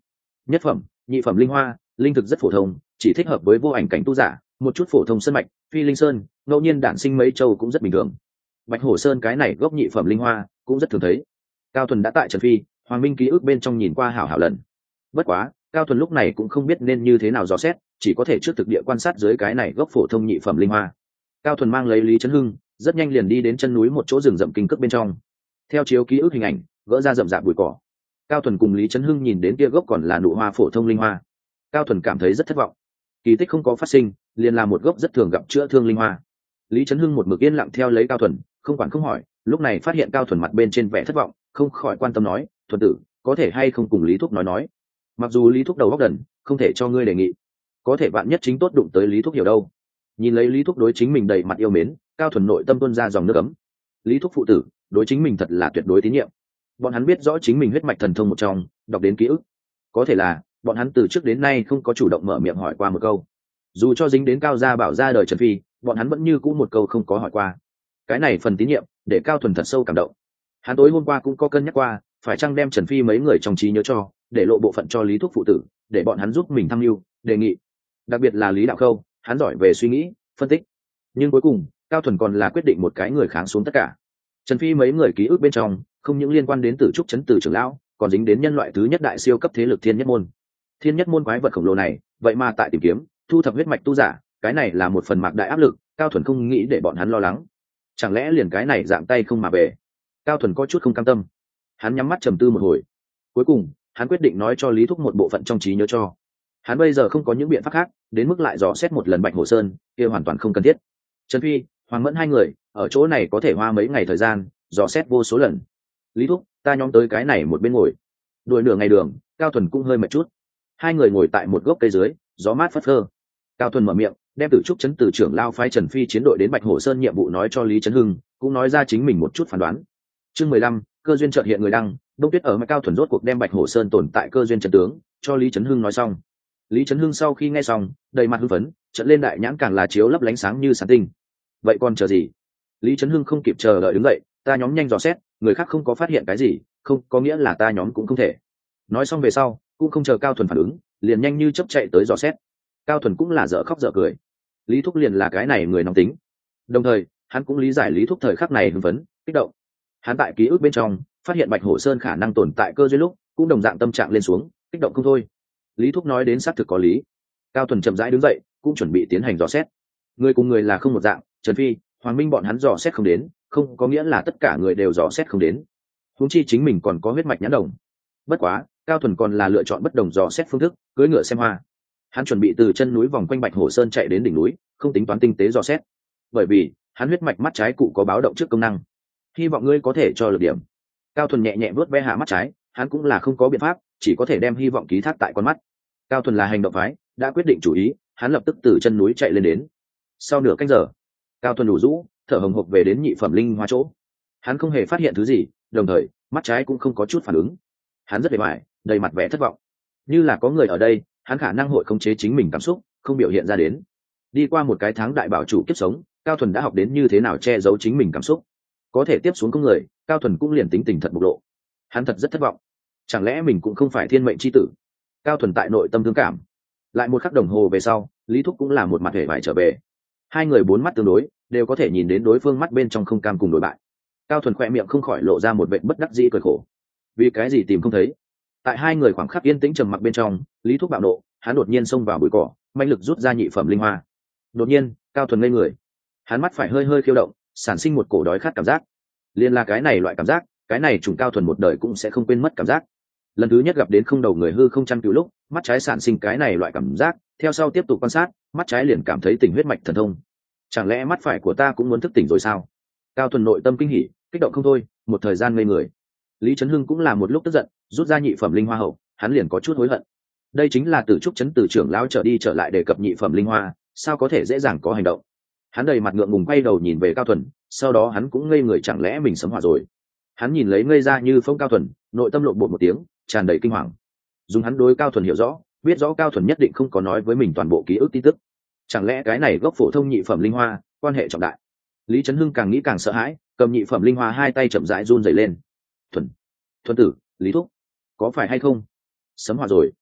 nhất phẩm, nhị phẩm linh hoa, linh thực rất phổ thông, chỉ thích hợp với vô ảnh cảnh tu giả, một chút phổ thông sơn mạch, phi linh sơn, ngẫu nhiên đản sinh mấy châu cũng rất bình thường. Bạch hổ sơn cái này gốc nhị phẩm linh hoa cũng rất thường thấy. Cao Thuần đã tại Trần Phi, Hoàng Minh ký ức bên trong nhìn qua hảo hảo lần. Bất quá, Cao Thuần lúc này cũng không biết nên như thế nào dò xét, chỉ có thể trước thực địa quan sát dưới cái này gốc phổ thông nhị phẩm linh hoa. Cao Thuần mang lấy Lý Chấn Hưng, rất nhanh liền đi đến chân núi một chỗ rừng rậm kinh cước bên trong. Theo chiếu ký ức hình ảnh, gỡ ra rậm rạp bụi cỏ. Cao Thuần cùng Lý Chấn Hưng nhìn đến kia gốc còn là nụ hoa phổ thông linh hoa. Cao Thuần cảm thấy rất thất vọng. Kỳ tích không có phát sinh, liền là một gốc rất thường gặp chữa thương linh hoa. Lý Chấn Hưng một mực yên lặng theo lấy Cao Thuần, không quản không hỏi, lúc này phát hiện Cao Thuần mặt bên trên vẻ thất vọng, không khỏi quan tâm nói, "Thuần tử, có thể hay không cùng Lý thúc nói nói? Mặc dù Lý thúc đầu óc đần, không thể cho ngươi đề nghị, có thể bạn nhất chính tốt đụng tới Lý thúc hiểu đâu." Nhìn lấy Lý thúc đối chính mình đầy mặt yêu mến, Cao Thuần nội tâm tuôn ra dòng nước ấm. Lý thúc phụ tử, đối chính mình thật là tuyệt đối tín nhiệm. Bọn hắn biết rõ chính mình huyết mạch thần thông một trong, đọc đến ký ức. Có thể là, bọn hắn từ trước đến nay không có chủ động mở miệng hỏi qua một câu. Dù cho dính đến Cao gia bảo ra đời Trần Phi, bọn hắn vẫn như cũ một câu không có hỏi qua. Cái này phần tín nhiệm, để Cao Thuần thật sâu cảm động. Hắn tối hôm qua cũng có cân nhắc qua, phải chăng đem Trần Phi mấy người trong trí nhớ cho, để lộ bộ phận cho Lý thúc phụ tử, để bọn hắn giúp mình tham mưu, đề nghị. Đặc biệt là Lý Đạo Khâu, hắn giỏi về suy nghĩ, phân tích. Nhưng cuối cùng, Cao Thuần còn là quyết định một cái người kháng xuống tất cả. Trần Phi mấy người ký ức bên trong, không những liên quan đến Tử Trúc Trấn Tử trưởng lão, còn dính đến nhân loại thứ nhất đại siêu cấp thế lực Thiên Nhất môn. Thiên Nhất môn quái vật khổng lồ này, vậy mà tại tìm kiếm, thu thập huyết mạch tu giả, cái này là một phần mạc đại áp lực, Cao Thuần không nghĩ để bọn hắn lo lắng. Chẳng lẽ liền cái này dạng tay không mà về? Cao Thuần có chút không cam tâm. Hắn nhắm mắt trầm tư một hồi. Cuối cùng, hắn quyết định nói cho Lý thúc một bộ phận trong trí nhớ cho. Hắn bây giờ không có những biện pháp khác, đến mức lại dò xét một lần Bạch Hổ Sơn, kia hoàn toàn không cần thiết. Trần Phi, Hoàng Mẫn hai người, ở chỗ này có thể hoa mấy ngày thời gian, dò xét vô số lần. Lý thúc, ta nhóm tới cái này một bên ngồi. Đuổi nửa ngày đường, Cao Thuần cũng hơi mệt chút. Hai người ngồi tại một gốc cây dưới, gió mát phất phơ. Cao Thuần mở miệng, đem Tử Trúc Trấn Tử trưởng lao phái Trần Phi chiến đội đến Bạch Hổ Sơn nhiệm vụ nói cho Lý Chấn Hưng, cũng nói ra chính mình một chút phán đoán. Chương mười lăm, cơ duyên chợt hiện người đăng, Đông Tuyết ở Mạch Cao Thuần rốt cuộc đem Bạch Hổ Sơn tồn tại cơ duyên chân tướng cho Lý Chấn Hưng nói xong. Lý Chấn Hưng sau khi nghe xong, đầy mặt hưng phấn, trợn lên đại nhãn càng là chiếu lấp lánh sáng như sáng tinh. Vậy còn chờ gì? Lý Chấn Hưng không kịp chờ đợi đứng dậy, ta nhóm nhanh dò xét, người khác không có phát hiện cái gì, không có nghĩa là ta nhóm cũng không thể. Nói xong về sau, cũng không chờ Cao Thuần phản ứng, liền nhanh như chớp chạy tới dò xét. Cao Thuần cũng là dở khóc dở cười. Lý thúc liền là cái này người nóng tính. Đồng thời, hắn cũng lý giải Lý thúc thời khắc này hưng phấn, kích động. Hắn tại ký ức bên trong, phát hiện Bạch Hổ Sơn khả năng tồn tại cơ duyên lúc, cũng đồng dạng tâm trạng lên xuống, kích động không thôi. Lý thúc nói đến xác thực có lý. Cao Thuần chậm rãi đứng dậy, cũng chuẩn bị tiến hành dò xét. Người cùng người là không một dạng, Trần Phi, Hoàng Minh bọn hắn dò xét không đến, không có nghĩa là tất cả người đều dò xét không đến. Huống chi chính mình còn có huyết mạch nhãn đồng. Bất quá, Cao Thuần còn là lựa chọn bất đồng dò xét phương thức, cưỡi ngựa xem hoa. Hắn chuẩn bị từ chân núi vòng quanh Bạch Hổ Sơn chạy đến đỉnh núi, không tính toán tinh tế dò xét. Bởi vì, hắn huyết mạch mắt trái cụ có báo động trước công năng. Hy vọng ngươi có thể cho lực điểm. Cao Thuần nhẹ nhẹ vuốt ve hạ mắt trái, hắn cũng là không có biện pháp, chỉ có thể đem hy vọng ký thác tại con mắt. Cao Thuần là hành động phái, đã quyết định chủ ý, hắn lập tức từ chân núi chạy lên đến. Sau nửa canh giờ, Cao Thuần đủ rũ, thở hồng hộc về đến nhị phẩm linh hoa chỗ. Hắn không hề phát hiện thứ gì, đồng thời mắt trái cũng không có chút phản ứng. Hắn rất mệt mỏi, đầy mặt vẻ thất vọng. Như là có người ở đây, hắn khả năng hội khống chế chính mình cảm xúc, không biểu hiện ra đến. Đi qua một cái tháng đại bảo chủ kiếp sống, Cao Thuần đã học đến như thế nào che giấu chính mình cảm xúc. Có thể tiếp xuống công người, Cao Thuần cũng liền tính tình thật bộc lộ. Hắn thật rất thất vọng. Chẳng lẽ mình cũng không phải thiên mệnh chi tử? Cao Thuần tại nội tâm thương cảm. Lại một khắc đồng hồ về sau, Lý Thúc cũng là một mặt hề vải trở về. Hai người bốn mắt tương đối, đều có thể nhìn đến đối phương mắt bên trong không cam cùng đối bại. Cao Thuần khoe miệng không khỏi lộ ra một vẻ bất đắc dĩ cười khổ. Vì cái gì tìm không thấy? Tại hai người khoảng khắc yên tĩnh trầm mặc bên trong, Lý Thúc bạo nộ, hắn đột nhiên xông vào bụi cỏ, mãnh lực rút ra nhị phẩm linh hoa. Đột nhiên, Cao Thuần ngây người. Hắn mắt phải hơi hơi khiêu động, sản sinh một cổ đói khát cảm giác. Liên là cái này loại cảm giác, cái này trùng Cao Thuần một đời cũng sẽ không quên mất cảm giác. Lần thứ nhất gặp đến không đầu người hư không chăn cứu lúc, mắt trái sản sinh cái này loại cảm giác, theo sau tiếp tục quan sát, mắt trái liền cảm thấy tỉnh huyết mạch thần thông. Chẳng lẽ mắt phải của ta cũng muốn thức tỉnh rồi sao? Cao Thuần nội tâm kinh hỉ, kích động không thôi, một thời gian ngây người. Lý Chấn Hưng cũng là một lúc tức giận, rút ra nhị phẩm linh hoa hậu, hắn liền có chút hối hận. Đây chính là Tử Trúc Trấn Tử trưởng lão trở đi trở lại đề cập nhị phẩm linh hoa, sao có thể dễ dàng có hành động? Hắn đầy mặt ngượng ngùng quay đầu nhìn về Cao Thuần, sau đó hắn cũng ngây người, chẳng lẽ mình sấm hỏa rồi? Hắn nhìn lấy ngây ra như phong Cao Thuần, nội tâm lộn bột một tiếng, tràn đầy kinh hoàng. Dùng hắn đối Cao Thuần hiểu rõ, biết rõ Cao Thuần nhất định không có nói với mình toàn bộ ký ức tin tức. Chẳng lẽ cái này gốc phổ thông nhị phẩm linh hoa, quan hệ trọng đại? Lý Chấn Hưng càng nghĩ càng sợ hãi, cầm nhị phẩm linh hoa hai tay chậm rãi run rẩy lên. Thuần, Thuần tử, Lý thúc, có phải hay không? Sấm hỏa rồi.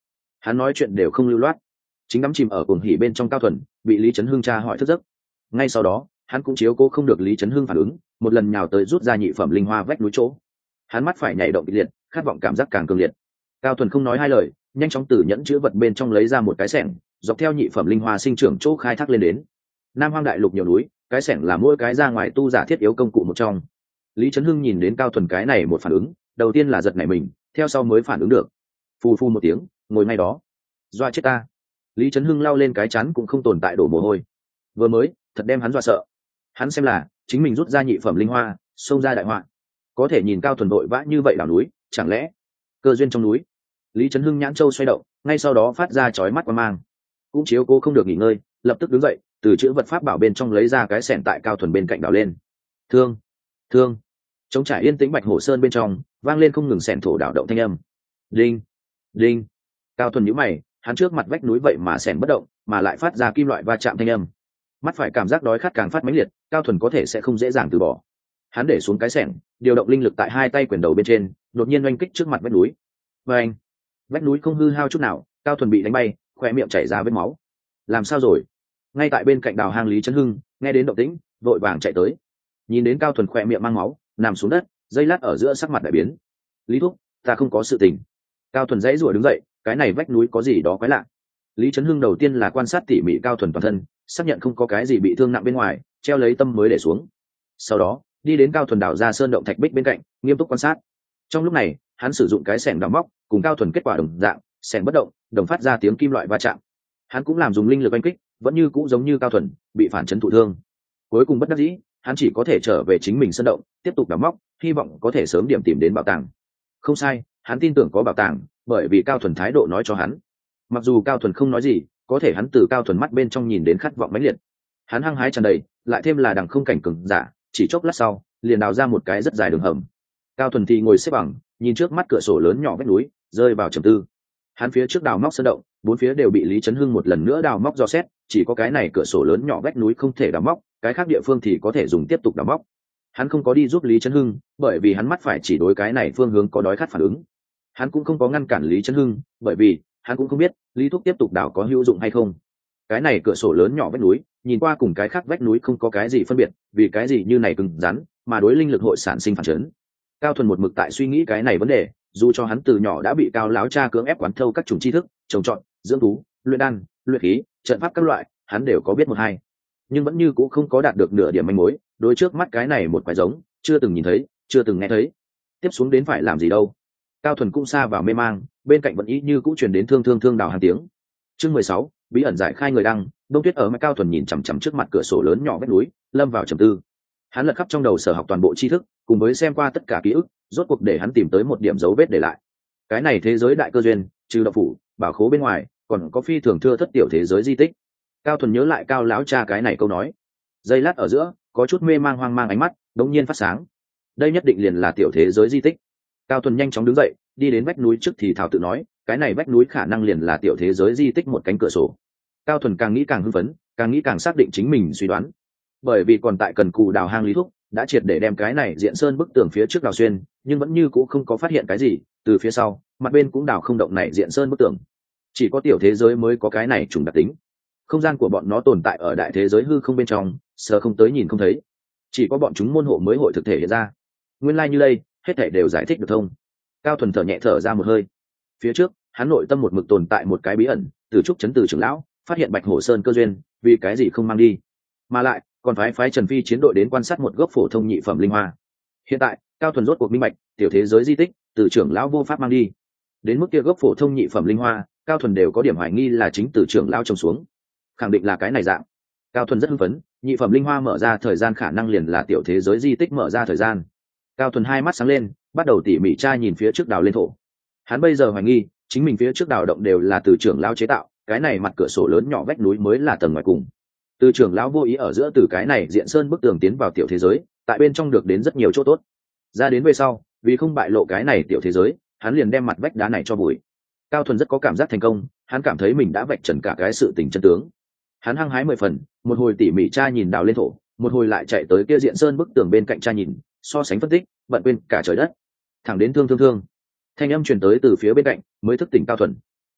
Hắn nói chuyện đều không lưu loát. Chính đắm chìm ở cuồng hỉ bên trong Cao Thuần bị Lý Chấn Hưng tra hỏi thức giấc. Ngay sau đó hắn cũng chiếu cố không được Lý Chấn Hưng phản ứng, một lần nhào tới rút ra nhị phẩm linh hoa vách núi chỗ. Hắn mắt phải nhảy động kịch liệt, khát vọng cảm giác càng cường liệt. Cao Thuần không nói hai lời, nhanh chóng từ nhẫn chứa vật bên trong lấy ra một cái xẻng, dọc theo nhị phẩm linh hoa sinh trưởng chỗ khai thác lên đến. Nam Hoang đại lục nhiều núi, cái xẻng là mỗi cái ra ngoài tu giả thiết yếu công cụ một trong. Lý Chấn Hưng nhìn đến Cao Thuần cái này một phản ứng, đầu tiên là giật nảy mình, theo sau mới phản ứng được. Phù phu một tiếng, ngồi ngay đó. Doa chết ta. Lý Chấn Hưng lao lên cái chán cũng không tồn tại đổ mồ hôi. Vừa mới, thật đem hắn dọa sợ. Hắn xem là chính mình rút ra nhị phẩm linh hoa, xông ra đại họa. Có thể nhìn Cao Thuần đội vã như vậy đảo núi, chẳng lẽ cơ duyên trong núi? Lý Chấn Hưng nhãn châu xoay động, ngay sau đó phát ra chói mắt qua mang. Cũng chiếu cố không được nghỉ ngơi, lập tức đứng dậy, từ chữ vật pháp bảo bên trong lấy ra cái xẻng tại Cao Thuần bên cạnh đảo lên. Thương, thương. Trống trải yên tĩnh Bạch Hổ Sơn bên trong, vang lên không ngừng xẻng thổ đảo động thanh âm. Đinh, đinh. Cao Thuần nhíu mày, hắn trước mặt vách núi vậy mà xẻng bất động, mà lại phát ra kim loại va chạm thanh âm. Mắt phải cảm giác đói khát càng phát mãnh liệt, Cao Thuần có thể sẽ không dễ dàng từ bỏ. Hắn để xuống cái xẻng, điều động linh lực tại hai tay quyền đầu bên trên, đột nhiên oanh kích trước mặt vách núi. Và anh, vách núi không hư hao chút nào, Cao Thuần bị đánh bay, khóe miệng chảy ra vết máu. Làm sao rồi? Ngay tại bên cạnh đào hang Lý Chấn Hưng nghe đến động tĩnh, vội vàng chạy tới. Nhìn đến Cao Thuần khóe miệng mang máu, nằm xuống đất, giây lát ở giữa sắc mặt đại biến. Lý thúc, ta không có sự tình. Cao Thuần dãy rủa đứng dậy, cái này vách núi có gì đó quái lạ. Lý Chấn Hưng đầu tiên là quan sát tỉ mỉ Cao Thuần toàn thân, xác nhận không có cái gì bị thương nặng bên ngoài, treo lấy tâm mới để xuống. Sau đó đi đến Cao Thuần đào ra sơn động thạch bích bên cạnh, nghiêm túc quan sát. Trong lúc này hắn sử dụng cái xẻng đào móc, cùng Cao Thuần kết quả đồng dạng, xẻng bất động, đồng phát ra tiếng kim loại va chạm. Hắn cũng làm dùng linh lực oanh kích, vẫn như cũ giống như Cao Thuần bị phản chấn thụ thương. Cuối cùng bất đắc dĩ, hắn chỉ có thể trở về chính mình sơn động, tiếp tục đào móc, hy vọng có thể sớm điểm tìm đến bảo tàng. Không sai, hắn tin tưởng có bảo tàng, bởi vì Cao Thuần thái độ nói cho hắn. Mặc dù Cao Thuần không nói gì, có thể hắn từ Cao Thuần mắt bên trong nhìn đến khát vọng mãnh liệt. Hắn hăng hái tràn đầy, lại thêm là đằng không cảnh cường giả, chỉ chốc lát sau liền đào ra một cái rất dài đường hầm. Cao Thuần thì ngồi xếp bằng, nhìn trước mắt cửa sổ lớn nhỏ vách núi, rơi vào trầm tư. Hắn phía trước đào móc sơn động, bốn phía đều bị Lý Chấn Hưng một lần nữa đào móc dò xét, chỉ có cái này cửa sổ lớn nhỏ vách núi không thể đào móc, cái khác địa phương thì có thể dùng tiếp tục đào móc. Hắn không có đi giúp Lý Chấn Hưng, bởi vì hắn mắt phải chỉ đối cái này phương hướng có đói khát phản ứng. Hắn cũng không có ngăn cản Lý Chấn Hưng, bởi vì hắn cũng không biết Lý thúc tiếp tục đào có hữu dụng hay không. Cái này cửa sổ lớn nhỏ vách núi, nhìn qua cùng cái khác vách núi không có cái gì phân biệt, vì cái gì như này cứng rắn, mà đối linh lực hội sản sinh phản chấn. Cao Thuần một mực tại suy nghĩ cái này vấn đề, dù cho hắn từ nhỏ đã bị Cao láo cha cưỡng ép quán thâu các chủng tri thức, trồng trọt, dưỡng thú, luyện đan, luyện khí, trận pháp các loại, hắn đều có biết một hai, nhưng vẫn như cũng không có đạt được nửa điểm manh mối. Đối trước mắt cái này một quái giống, chưa từng nhìn thấy, chưa từng nghe thấy. Tiếp xuống đến phải làm gì đâu? Cao Thuần cũng xa vào mê mang, bên cạnh vẫn ý như cũng truyền đến thương thương thương đào hàng tiếng. Chương mười sáu, bí ẩn giải khai người đăng. Đông Tuyết ở mặt Cao Thuần nhìn chằm chằm trước mặt cửa sổ lớn nhỏ vách núi, lâm vào trầm tư. Hắn lật khắp trong đầu sở học toàn bộ tri thức, cùng với xem qua tất cả ký ức, rốt cuộc để hắn tìm tới một điểm dấu vết để lại. Cái này thế giới đại cơ duyên, trừ động phủ, bảo khố bên ngoài, còn có phi thường thưa thất tiểu thế giới di tích. Cao Thuần nhớ lại Cao lão cha cái này câu nói, giây lát ở giữa có chút mê mang hoang mang, ánh mắt đống nhiên phát sáng. Đây nhất định liền là tiểu thế giới di tích. Cao Thuần nhanh chóng đứng dậy, đi đến vách núi trước thì thào tự nói, cái này vách núi khả năng liền là tiểu thế giới di tích một cánh cửa sổ. Cao Thuần càng nghĩ càng hưng phấn, càng nghĩ càng xác định chính mình suy đoán. Bởi vì còn tại cần cù đào hang Lý thúc đã triệt để đem cái này diện sơn bức tường phía trước đào xuyên, nhưng vẫn như cũ không có phát hiện cái gì. Từ phía sau mặt bên cũng đào không động này diện sơn bức tường. Chỉ có tiểu thế giới mới có cái này trùng đặc tính. Không gian của bọn nó tồn tại ở đại thế giới hư không bên trong, sờ không tới nhìn không thấy, chỉ có bọn chúng môn hộ mới hội thực thể hiện ra. Nguyên lai like như đây, hết thảy đều giải thích được thông. Cao Thuần thở nhẹ thở ra một hơi. Phía trước hắn nội tâm một mực tồn tại một cái bí ẩn, từ trúc chấn từ trưởng lão phát hiện Bạch Hổ Sơn cơ duyên, vì cái gì không mang đi, mà lại còn phái phái Trần Phi chiến đội đến quan sát một gốc phổ thông nhị phẩm linh hoa. Hiện tại Cao Thuần rốt cuộc minh bạch, tiểu thế giới di tích từ trưởng lão vô pháp mang đi. Đến mức kia gốc phổ thông nhị phẩm linh hoa, Cao Thuần đều có điểm hoài nghi là chính từ trưởng lão trồng xuống, khẳng định là cái này dạng. Cao Thuần rất hưng phấn, nhị phẩm linh hoa mở ra thời gian khả năng liền là tiểu thế giới di tích mở ra thời gian. Cao Thuần hai mắt sáng lên, bắt đầu tỉ mỉ tra nhìn phía trước đào lên thổ. Hắn bây giờ hoài nghi chính mình phía trước đào động đều là từ trưởng lão chế tạo, cái này mặt cửa sổ lớn nhỏ vách núi mới là tầng ngoài cùng. Từ trưởng lão vô ý ở giữa từ cái này diện sơn bức tường tiến vào tiểu thế giới, tại bên trong được đến rất nhiều chỗ tốt. Ra đến về sau, vì không bại lộ cái này tiểu thế giới, hắn liền đem mặt vách đá này cho bụi. Cao Thuần rất có cảm giác thành công, hắn cảm thấy mình đã vạch trần cả cái sự tình chân tướng. Hắn hăng hái mười phần, một hồi tỉ mỉ tra nhìn đào lên thổ, một hồi lại chạy tới kia diện sơn bức tường bên cạnh tra nhìn, so sánh phân tích, bận quên cả trời đất. Thẳng đến thương thương thương, thanh âm truyền tới từ phía bên cạnh, mới thức tỉnh Cao Thuần.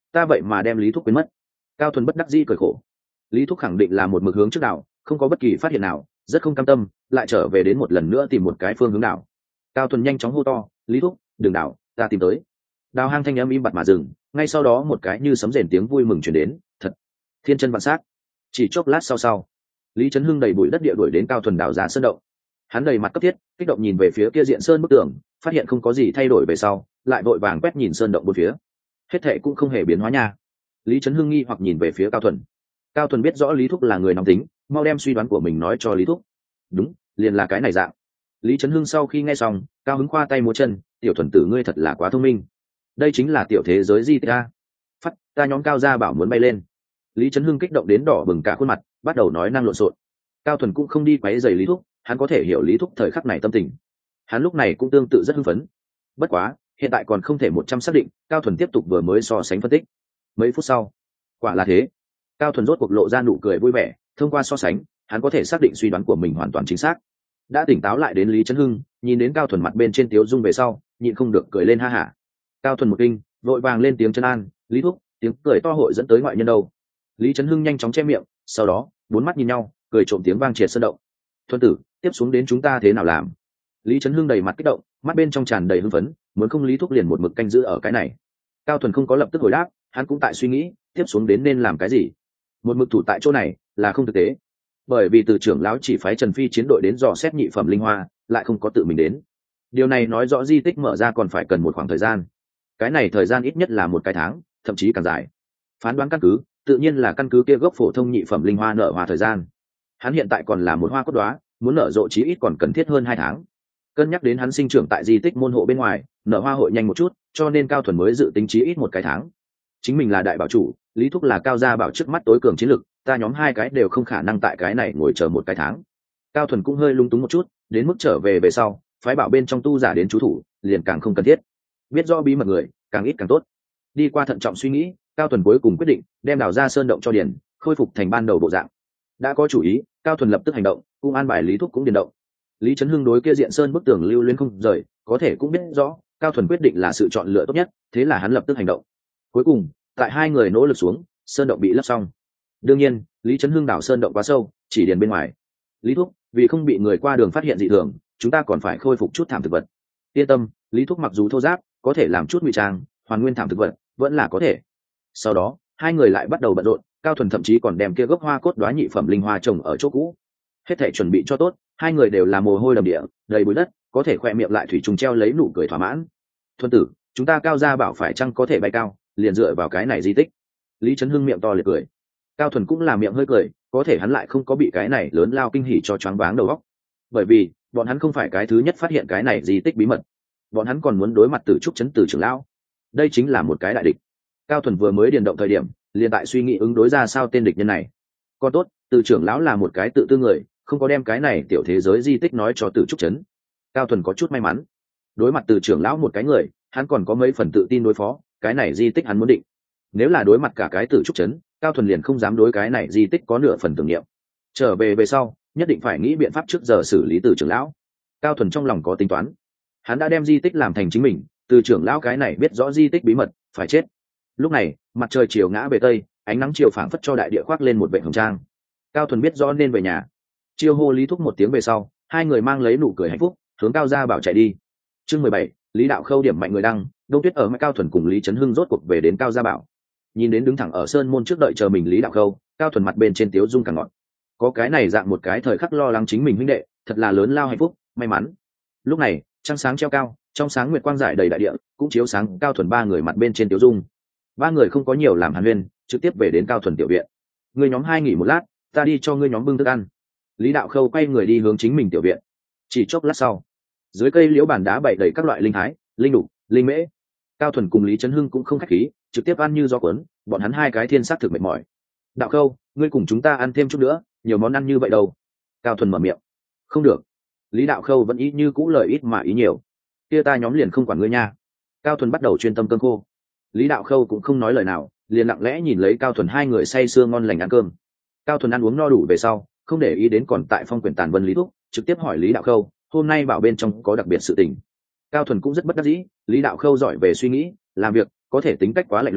ta vậy mà đem lý thúc quên mất. Cao Thuần bất đắc dĩ cười khổ. Lý thúc khẳng định là một mực hướng trước đảo, không có bất kỳ phát hiện nào, rất không cam tâm, lại trở về đến một lần nữa tìm một cái phương hướng đảo. Cao Thuần nhanh chóng hô to, lý thúc đừng đảo, ta tìm tới. Đào hang thanh âm im bặt mà dừng, ngay sau đó một cái như sấm rền tiếng vui mừng truyền đến, thật thiên chân vạn sắc. Chỉ chốc lát sau sau, Lý Trấn Hưng đầy bụi đất địa đuổi đến Cao Thuần đào ra sơn động. Hắn đầy mặt cấp thiết, kích động nhìn về phía kia diện sơn bức tường, phát hiện không có gì thay đổi về sau, lại vội vàng quét nhìn sơn động bốn phía. Hết thệ cũng không hề biến hóa nha. Lý Trấn Hưng nghi hoặc nhìn về phía Cao Thuần. Cao Thuần biết rõ Lý thúc là người nóng tính, mau đem suy đoán của mình nói cho Lý thúc. Đúng, liền là cái này dạng. Lý Trấn Hưng sau khi nghe xong, cao hứng khoa tay múa chân, tiểu Thuần tử ngươi thật là quá thông minh. Đây chính là tiểu thế giới di tích a. Phát, ta nhóm Cao gia bảo muốn bay lên. Lý Trấn Hưng kích động đến đỏ bừng cả khuôn mặt, bắt đầu nói năng lộn xộn. Cao Thuần cũng không đi quấy rầy Lý thúc, hắn có thể hiểu Lý thúc thời khắc này tâm tình. Hắn lúc này cũng tương tự rất hưng phấn. Bất quá, hiện tại còn không thể một trăm xác định. Cao Thuần tiếp tục vừa mới so sánh phân tích. Mấy phút sau, quả là thế. Cao Thuần rốt cuộc lộ ra nụ cười vui vẻ, thông qua so sánh, hắn có thể xác định suy đoán của mình hoàn toàn chính xác. Đã tỉnh táo lại đến Lý Trấn Hưng, nhìn đến Cao Thuần mặt bên trên tiếu dung về sau, nhịn không được cười lên ha hả. Cao Thuần một kinh, vội vàng lên tiếng trấn an, Lý thúc, tiếng cười to hội dẫn tới ngoại nhân đâu. Lý Trấn Hưng nhanh chóng che miệng, sau đó bốn mắt nhìn nhau, cười trộm tiếng vang triệt sơn động. Thuần tử, tiếp xuống đến chúng ta thế nào làm? Lý Trấn Hưng đầy mặt kích động, mắt bên trong tràn đầy hưng phấn, muốn không Lý thúc liền một mực canh giữ ở cái này. Cao Thuần không có lập tức hồi đáp, hắn cũng tại suy nghĩ, tiếp xuống đến nên làm cái gì. Một mực thủ tại chỗ này là không thực tế, bởi vì từ trưởng lão chỉ phái Trần Phi chiến đội đến dò xét nhị phẩm linh hoa, lại không có tự mình đến. Điều này nói rõ di tích mở ra còn phải cần một khoảng thời gian. Cái này thời gian ít nhất là một cái tháng, thậm chí càng dài. Phán đoán căn cứ tự nhiên là căn cứ kia gốc phổ thông nhị phẩm linh hoa nở hoa thời gian. Hắn hiện tại còn là một hoa cốt đóa, muốn nở rộ chí ít còn cần thiết hơn hai tháng. Cân nhắc đến hắn sinh trưởng tại di tích môn hộ bên ngoài, nở hoa hội nhanh một chút, cho nên Cao Thuần mới dự tính chí ít một cái tháng. Chính mình là đại bảo chủ, Lý thúc là Cao gia bảo trước mắt tối cường chiến lực, ta nhóm hai cái đều không khả năng tại cái này ngồi chờ một cái tháng. Cao Thuần cũng hơi lung túng một chút, đến mức trở về về sau, phái bảo bên trong tu giả đến chú thủ, liền càng không cần thiết. Biết rõ bí mật người, càng ít càng tốt. Đi qua thận trọng suy nghĩ, Cao Thuần cuối cùng quyết định đem đào ra sơn động cho điền, khôi phục thành ban đầu bộ dạng. Đã có chủ ý, Cao Thuần lập tức hành động, cũng an bài Lý thúc cũng điền động. Lý Trấn Hưng đối kia diện sơn bức tường lưu luyến không rời, có thể cũng biết rõ Cao Thuần quyết định là sự chọn lựa tốt nhất, thế là hắn lập tức hành động. Cuối cùng, tại hai người nỗ lực xuống, sơn động bị lấp xong. Đương nhiên, Lý Trấn Hưng đào sơn động quá sâu, chỉ điền bên ngoài. Lý thúc, vì không bị người qua đường phát hiện dị thường, chúng ta còn phải khôi phục chút thảm thực vật. Yên tâm, Lý thúc mặc dù thô ráp, có thể làm chút ngụy trang, hoàn nguyên thảm thực vật vẫn là có thể. Sau đó, hai người lại bắt đầu bận rộn, Cao Thuần thậm chí còn đem kia gốc hoa cốt đóa nhị phẩm linh hoa trồng ở chỗ cũ. Hết thảy chuẩn bị cho tốt, hai người đều là mồ hôi đầm địa, đầy bụi đất, có thể khoe miệng lại thủy trùng treo lấy nụ cười thỏa mãn. Thuần tử, chúng ta Cao gia bảo phải chăng có thể bay cao, liền dựa vào cái này di tích. Lý Trấn Hưng miệng to liệt cười. Cao Thuần cũng là miệng hơi cười, có thể hắn lại không có bị cái này lớn lao kinh hỉ cho choáng váng đầu óc. Bởi vì, bọn hắn không phải cái thứ nhất phát hiện cái này di tích bí mật. Bọn hắn còn muốn đối mặt Tử Trúc trấn Tử trưởng lão. Đây chính là một cái đại địch. Cao Thuần vừa mới điền động thời điểm, liền tại suy nghĩ ứng đối ra sao tên địch nhân này. Còn tốt, Tử trưởng lão là một cái tự tư người, không có đem cái này tiểu thế giới di tích nói cho Tử Trúc trấn. Cao Thuần có chút may mắn. Đối mặt Tử trưởng lão một cái người, hắn còn có mấy phần tự tin đối phó, cái này di tích hắn muốn định. Nếu là đối mặt cả cái Tử Trúc trấn, Cao Thuần liền không dám đối cái này di tích có nửa phần tưởng niệm. Trở về về sau, nhất định phải nghĩ biện pháp trước giờ xử lý Tử trưởng lão. Cao Thuần trong lòng có tính toán. Hắn đã đem di tích làm thành chính mình, Từ trưởng lão cái này biết rõ di tích bí mật, phải chết. Lúc này, mặt trời chiều ngã về tây, ánh nắng chiều phảng phất cho đại địa khoác lên một vệt hồng trang. Cao Thuần biết rõ nên về nhà. Chiêu hô Lý thúc một tiếng về sau, hai người mang lấy nụ cười hạnh phúc, hướng Cao gia bảo chạy đi. Chương mười bảy, Lý đạo khâu điểm mạnh người đăng, Đông Tuyết ở mai Cao Thuần cùng Lý Trấn Hưng rốt cuộc về đến Cao gia bảo. Nhìn đến đứng thẳng ở sơn môn trước đợi chờ mình Lý đạo khâu, Cao Thuần mặt bên trên tiếu dung càng ngọt. Có cái này dạng một cái thời khắc lo lắng chính mình huynh đệ, thật là lớn lao hạnh phúc, may mắn. Lúc này, trăng sáng treo cao, trong sáng nguyệt quang rải đầy đại địa, cũng chiếu sáng Cao Thuần ba người mặt bên trên tiếu dung. Ba người không có nhiều làm hàn huyên, trực tiếp về đến Cao Thuần tiểu viện. Ngươi nhóm hai nghỉ một lát, ta đi cho ngươi nhóm bưng thức ăn. Lý đạo khâu quay người đi hướng chính mình tiểu viện. Chỉ chốc lát sau, dưới cây liễu bàn đá bày đầy các loại linh hái, linh đục, linh mễ. Cao Thuần cùng Lý Trấn Hưng cũng không khách khí, trực tiếp ăn như gió cuốn, bọn hắn hai cái thiên sát thực mệt mỏi. Đạo khâu, ngươi cùng chúng ta ăn thêm chút nữa, nhiều món ăn như vậy đâu. Cao Thuần mở miệng. Không được. Lý đạo khâu vẫn ý như cũ lời ít mà ý nhiều. Kia ta nhóm liền không quản ngươi nha. Cao Thuần bắt đầu chuyên tâm cơm khô. Lý đạo khâu cũng không nói lời nào, liền lặng lẽ nhìn lấy Cao Thuần hai người say sưa ngon lành ăn cơm. Cao Thuần ăn uống no đủ về sau, không để ý đến còn tại phong quyển tàn vân Lý thúc, trực tiếp hỏi Lý đạo khâu, hôm nay bảo bên trong có đặc biệt sự tình. Cao Thuần cũng rất bất đắc dĩ, Lý đạo khâu giỏi về suy nghĩ, làm việc, có thể tính cách quá lạnh lùng,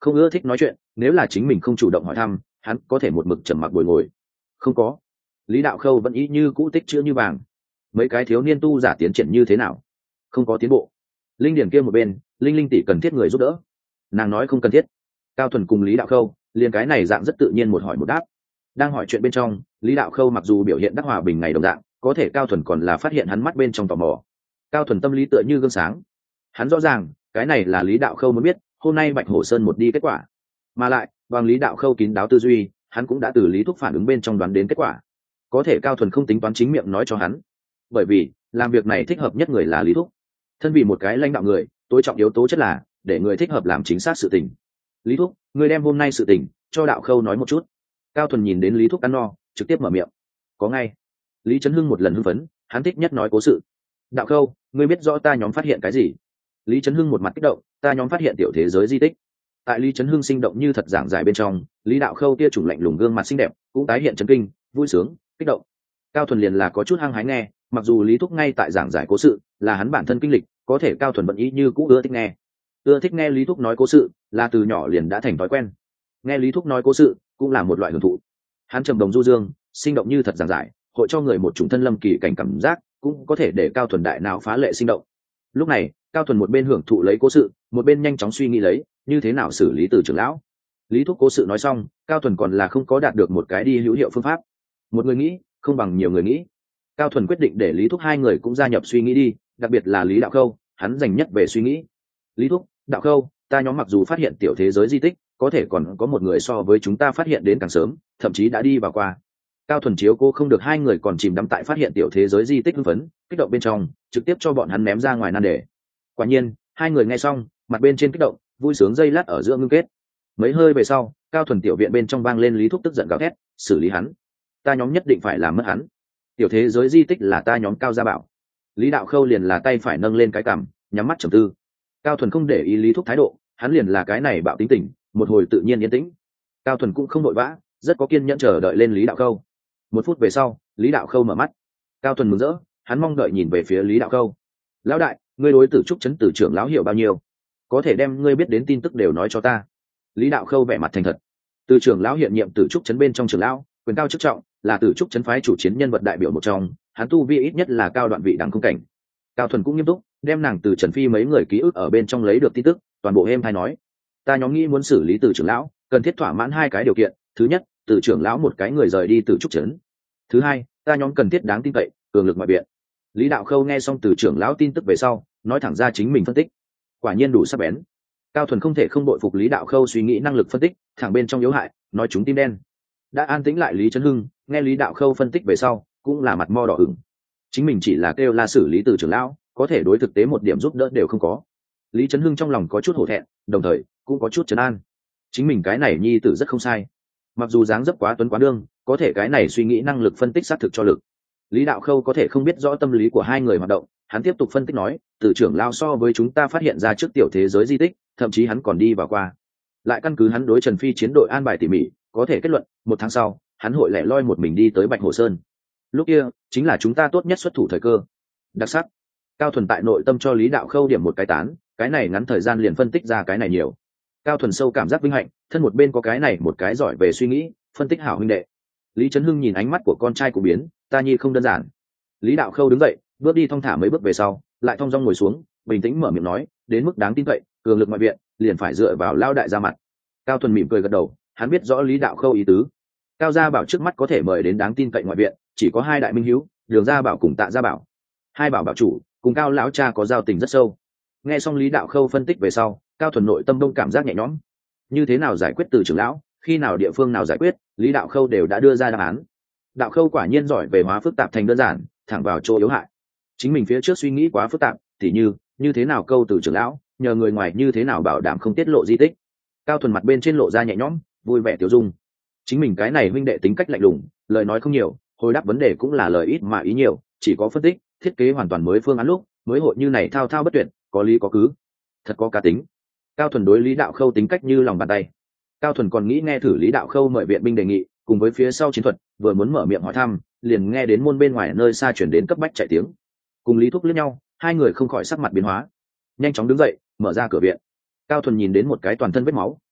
không ưa thích nói chuyện, nếu là chính mình không chủ động hỏi thăm, hắn có thể một mực trầm mặc bồi ngồi. Không có. Lý Đạo Khâu vẫn ý như cũ tích chữ như vàng. Mấy cái thiếu niên tu giả tiến triển như thế nào? Không có tiến bộ. Linh Điển kia một bên, Linh Linh tỷ cần thiết người giúp đỡ. Nàng nói không cần thiết. Cao Thuần cùng Lý Đạo Khâu, liền cái này dạng rất tự nhiên một hỏi một đáp. Đang hỏi chuyện bên trong, Lý Đạo Khâu mặc dù biểu hiện đắc hòa bình ngày đồng dạng, có thể Cao Thuần còn là phát hiện hắn mắt bên trong tò mò. Cao Thuần tâm lý tựa như gương sáng. Hắn rõ ràng, cái này là Lý Đạo Khâu muốn biết, hôm nay Bạch Hổ Sơn một đi kết quả. Mà lại, bằng Lý Đạo Khâu kín đáo tư duy, hắn cũng đã từ Lý Thúc phản ứng bên trong đoán đến kết quả. Có thể Cao Thuần không tính toán chính miệng nói cho hắn, bởi vì làm việc này thích hợp nhất người là Lý Thúc. Thân vì một cái lãnh đạo người, tối trọng yếu tố chất là để người thích hợp làm chính xác sự tình. Lý Thúc, người đem hôm nay sự tình cho Đạo Khâu nói một chút. Cao Thuần nhìn đến Lý Thúc ăn no, trực tiếp mở miệng. Có ngay. Lý Trấn Hưng một lần hưng phấn, hắn thích nhất nói cố sự. Đạo Khâu, ngươi biết rõ ta nhóm phát hiện cái gì? Lý Trấn Hưng một mặt kích động, ta nhóm phát hiện tiểu thế giới di tích. Tại Lý Trấn Hưng sinh động như thật giảng giải bên trong, Lý Đạo Khâu tia chủng lạnh lùng gương mặt xinh đẹp cũng tái hiện chấn kinh, vui sướng, kích động. Cao Thuần liền là có chút hăng hái nghe, mặc dù Lý Thúc ngay tại giảng giải cố sự là hắn bản thân kinh lịch, có thể Cao Thuần vẫn ý như cũ ưa thích nghe. Ưa thích nghe Lý Thúc nói cố sự, là từ nhỏ liền đã thành thói quen. Nghe Lý Thúc nói cố sự cũng là một loại hưởng thụ. Hắn trầm đồng du dương, sinh động như thật giảng giải, hội cho người một chủng thân lâm kỳ cảnh cảm giác, cũng có thể để Cao Thuần đại não phá lệ sinh động. Lúc này, Cao Thuần một bên hưởng thụ lấy cố sự, một bên nhanh chóng suy nghĩ lấy như thế nào xử lý Từ trưởng lão. Lý Thúc cố sự nói xong, Cao Thuần còn là không có đạt được một cái đi hữu hiệu phương pháp. Một người nghĩ không bằng nhiều người nghĩ. Cao Thuần quyết định để Lý Thúc hai người cũng gia nhập suy nghĩ đi, đặc biệt là Lý Đạo Khâu, hắn dành nhất về suy nghĩ. Lý Thúc, Đạo Khâu, ta nhóm mặc dù phát hiện tiểu thế giới di tích, có thể còn có một người so với chúng ta phát hiện đến càng sớm, thậm chí đã đi vào qua. Cao Thuần chiếu cô không được hai người còn chìm đắm tại phát hiện tiểu thế giới di tích hưng phấn, kích động bên trong, trực tiếp cho bọn hắn ném ra ngoài nan đề. Quả nhiên, hai người nghe xong, mặt bên trên kích động, vui sướng dây lát ở giữa ngưng kết. Mấy hơi về sau, Cao Thuần tiểu viện bên trong vang lên Lý Thúc tức giận gào thét, xử lý hắn. Ta nhóm nhất định phải làm mất hắn. Tiểu thế giới di tích là ta nhóm Cao gia bảo. Lý Đạo Khâu liền là tay phải nâng lên cái cằm, nhắm mắt trầm tư. Cao Thuần không để ý Lý Thúc thái độ, hắn liền là cái này bạo tính tình, một hồi tự nhiên yên tĩnh. Cao Thuần cũng không nội vã, rất có kiên nhẫn chờ đợi lên Lý Đạo Khâu. Một phút về sau, Lý Đạo Khâu mở mắt. Cao Thuần mừng rỡ, hắn mong đợi nhìn về phía Lý Đạo Khâu. Lão đại, ngươi đối Tử Trúc trấn Tử trưởng lão hiểu bao nhiêu? Có thể đem ngươi biết đến tin tức đều nói cho ta. Lý Đạo Khâu vẻ mặt thành thật. Từ trưởng lão hiện nhiệm Tử Trúc trấn bên trong trưởng lão, quyền cao chức trọng, là Tử Trúc trấn phái chủ chiến nhân vật đại biểu một trong, hắn tu vi ít nhất là cao đoạn vị đẳng không cảnh. Cao Thuần cũng nghiêm túc, đem nàng từ Trần Phi mấy người ký ức ở bên trong lấy được tin tức, toàn bộ êm thay nói. Ta nhóm nghĩ muốn xử lý Tử trưởng lão, cần thiết thỏa mãn hai cái điều kiện, thứ nhất, Tử trưởng lão một cái người rời đi Tử Trúc trấn. Thứ hai, ta nhóm cần thiết đáng tin cậy, cường lực ngoại biện. Lý Đạo Khâu nghe xong Từ trưởng lão tin tức về sau, nói thẳng ra chính mình phân tích, quả nhiên đủ sắc bén. Cao Thuần không thể không đội phục Lý Đạo Khâu suy nghĩ năng lực phân tích, thẳng bên trong yếu hại, nói chúng tim đen. Đã an tĩnh lại Lý Trấn Hưng, nghe Lý Đạo Khâu phân tích về sau, cũng là mặt mo đỏ ửng. Chính mình chỉ là kêu la xử lý Từ trưởng lão, có thể đối thực tế một điểm giúp đỡ đều không có. Lý Trấn Hưng trong lòng có chút hổ thẹn, đồng thời cũng có chút trấn an. Chính mình cái này nhi tử rất không sai, mặc dù dáng dấp quá tuấn quá đương, có thể cái này suy nghĩ năng lực phân tích xác thực cho lực. Lý Đạo Khâu có thể không biết rõ tâm lý của hai người hoạt động, hắn tiếp tục phân tích nói, Từ trưởng lão so với chúng ta phát hiện ra trước tiểu thế giới di tích, thậm chí hắn còn đi vào qua. Lại căn cứ hắn đối Trần Phi chiến đội an bài tỉ mỉ, có thể kết luận, một tháng sau, hắn hội lẻ loi một mình đi tới Bạch Hổ Sơn. Lúc kia, chính là chúng ta tốt nhất xuất thủ thời cơ. Đặc sắc. Cao Thuần tại nội tâm cho Lý Đạo Khâu điểm một cái tán, cái này ngắn thời gian liền phân tích ra cái này nhiều. Cao Thuần sâu cảm giác vinh hạnh, thân một bên có cái này một cái giỏi về suy nghĩ, phân tích hảo huynh đệ. Lý Trấn Hưng nhìn ánh mắt của con trai của biến, ta nhi không đơn giản. Lý Đạo Khâu đứng dậy, bước đi thong thả mấy bước về sau, lại thong dong ngồi xuống, bình tĩnh mở miệng nói, đến mức đáng tin cậy, cường lực ngoại viện, liền phải dựa vào lao đại ra mặt. Cao Thuần mỉm cười gật đầu, hắn biết rõ Lý Đạo Khâu ý tứ. Cao gia bảo trước mắt có thể mời đến đáng tin cậy ngoại viện, chỉ có hai đại minh hữu, Đường gia bảo cùng Tạ gia bảo. Hai bảo bảo chủ cùng Cao lão cha có giao tình rất sâu. Nghe xong Lý Đạo Khâu phân tích về sau, Cao Thuần nội tâm đông cảm giác nhẹ nhõm. Như thế nào giải quyết Từ trưởng lão, khi nào địa phương nào giải quyết, Lý Đạo Khâu đều đã đưa ra đáp án. Đạo Khâu quả nhiên giỏi về hóa phức tạp thành đơn giản, thẳng vào chỗ yếu hại. Chính mình phía trước suy nghĩ quá phức tạp, tỉ như như thế nào câu Từ trưởng lão, nhờ người ngoài như thế nào bảo đảm không tiết lộ di tích. Cao Thuần mặt bên trên lộ ra nhẹ nhõm, vui vẻ tiêu dung. Chính mình cái này huynh đệ tính cách lạnh lùng, lời nói không nhiều, hồi đáp vấn đề cũng là lời ít mà ý nhiều, chỉ có phân tích, thiết kế hoàn toàn mới phương án lúc, mới hội như này thao thao bất tuyệt, có lý có cứ, thật có cá tính. Cao Thuần đối Lý Đạo Khâu tính cách như lòng bàn tay. Cao Thuần còn nghĩ nghe thử Lý Đạo Khâu mời viện binh đề nghị, cùng với phía sau chiến thuật, vừa muốn mở miệng hỏi thăm, liền nghe đến môn bên ngoài nơi xa chuyển đến cấp bách chạy tiếng. Cùng Lý Thúc liếc nhau, hai người không khỏi sắc mặt biến hóa, nhanh chóng đứng dậy, mở ra cửa viện. Cao Thuần nhìn đến một cái toàn thân vết máu,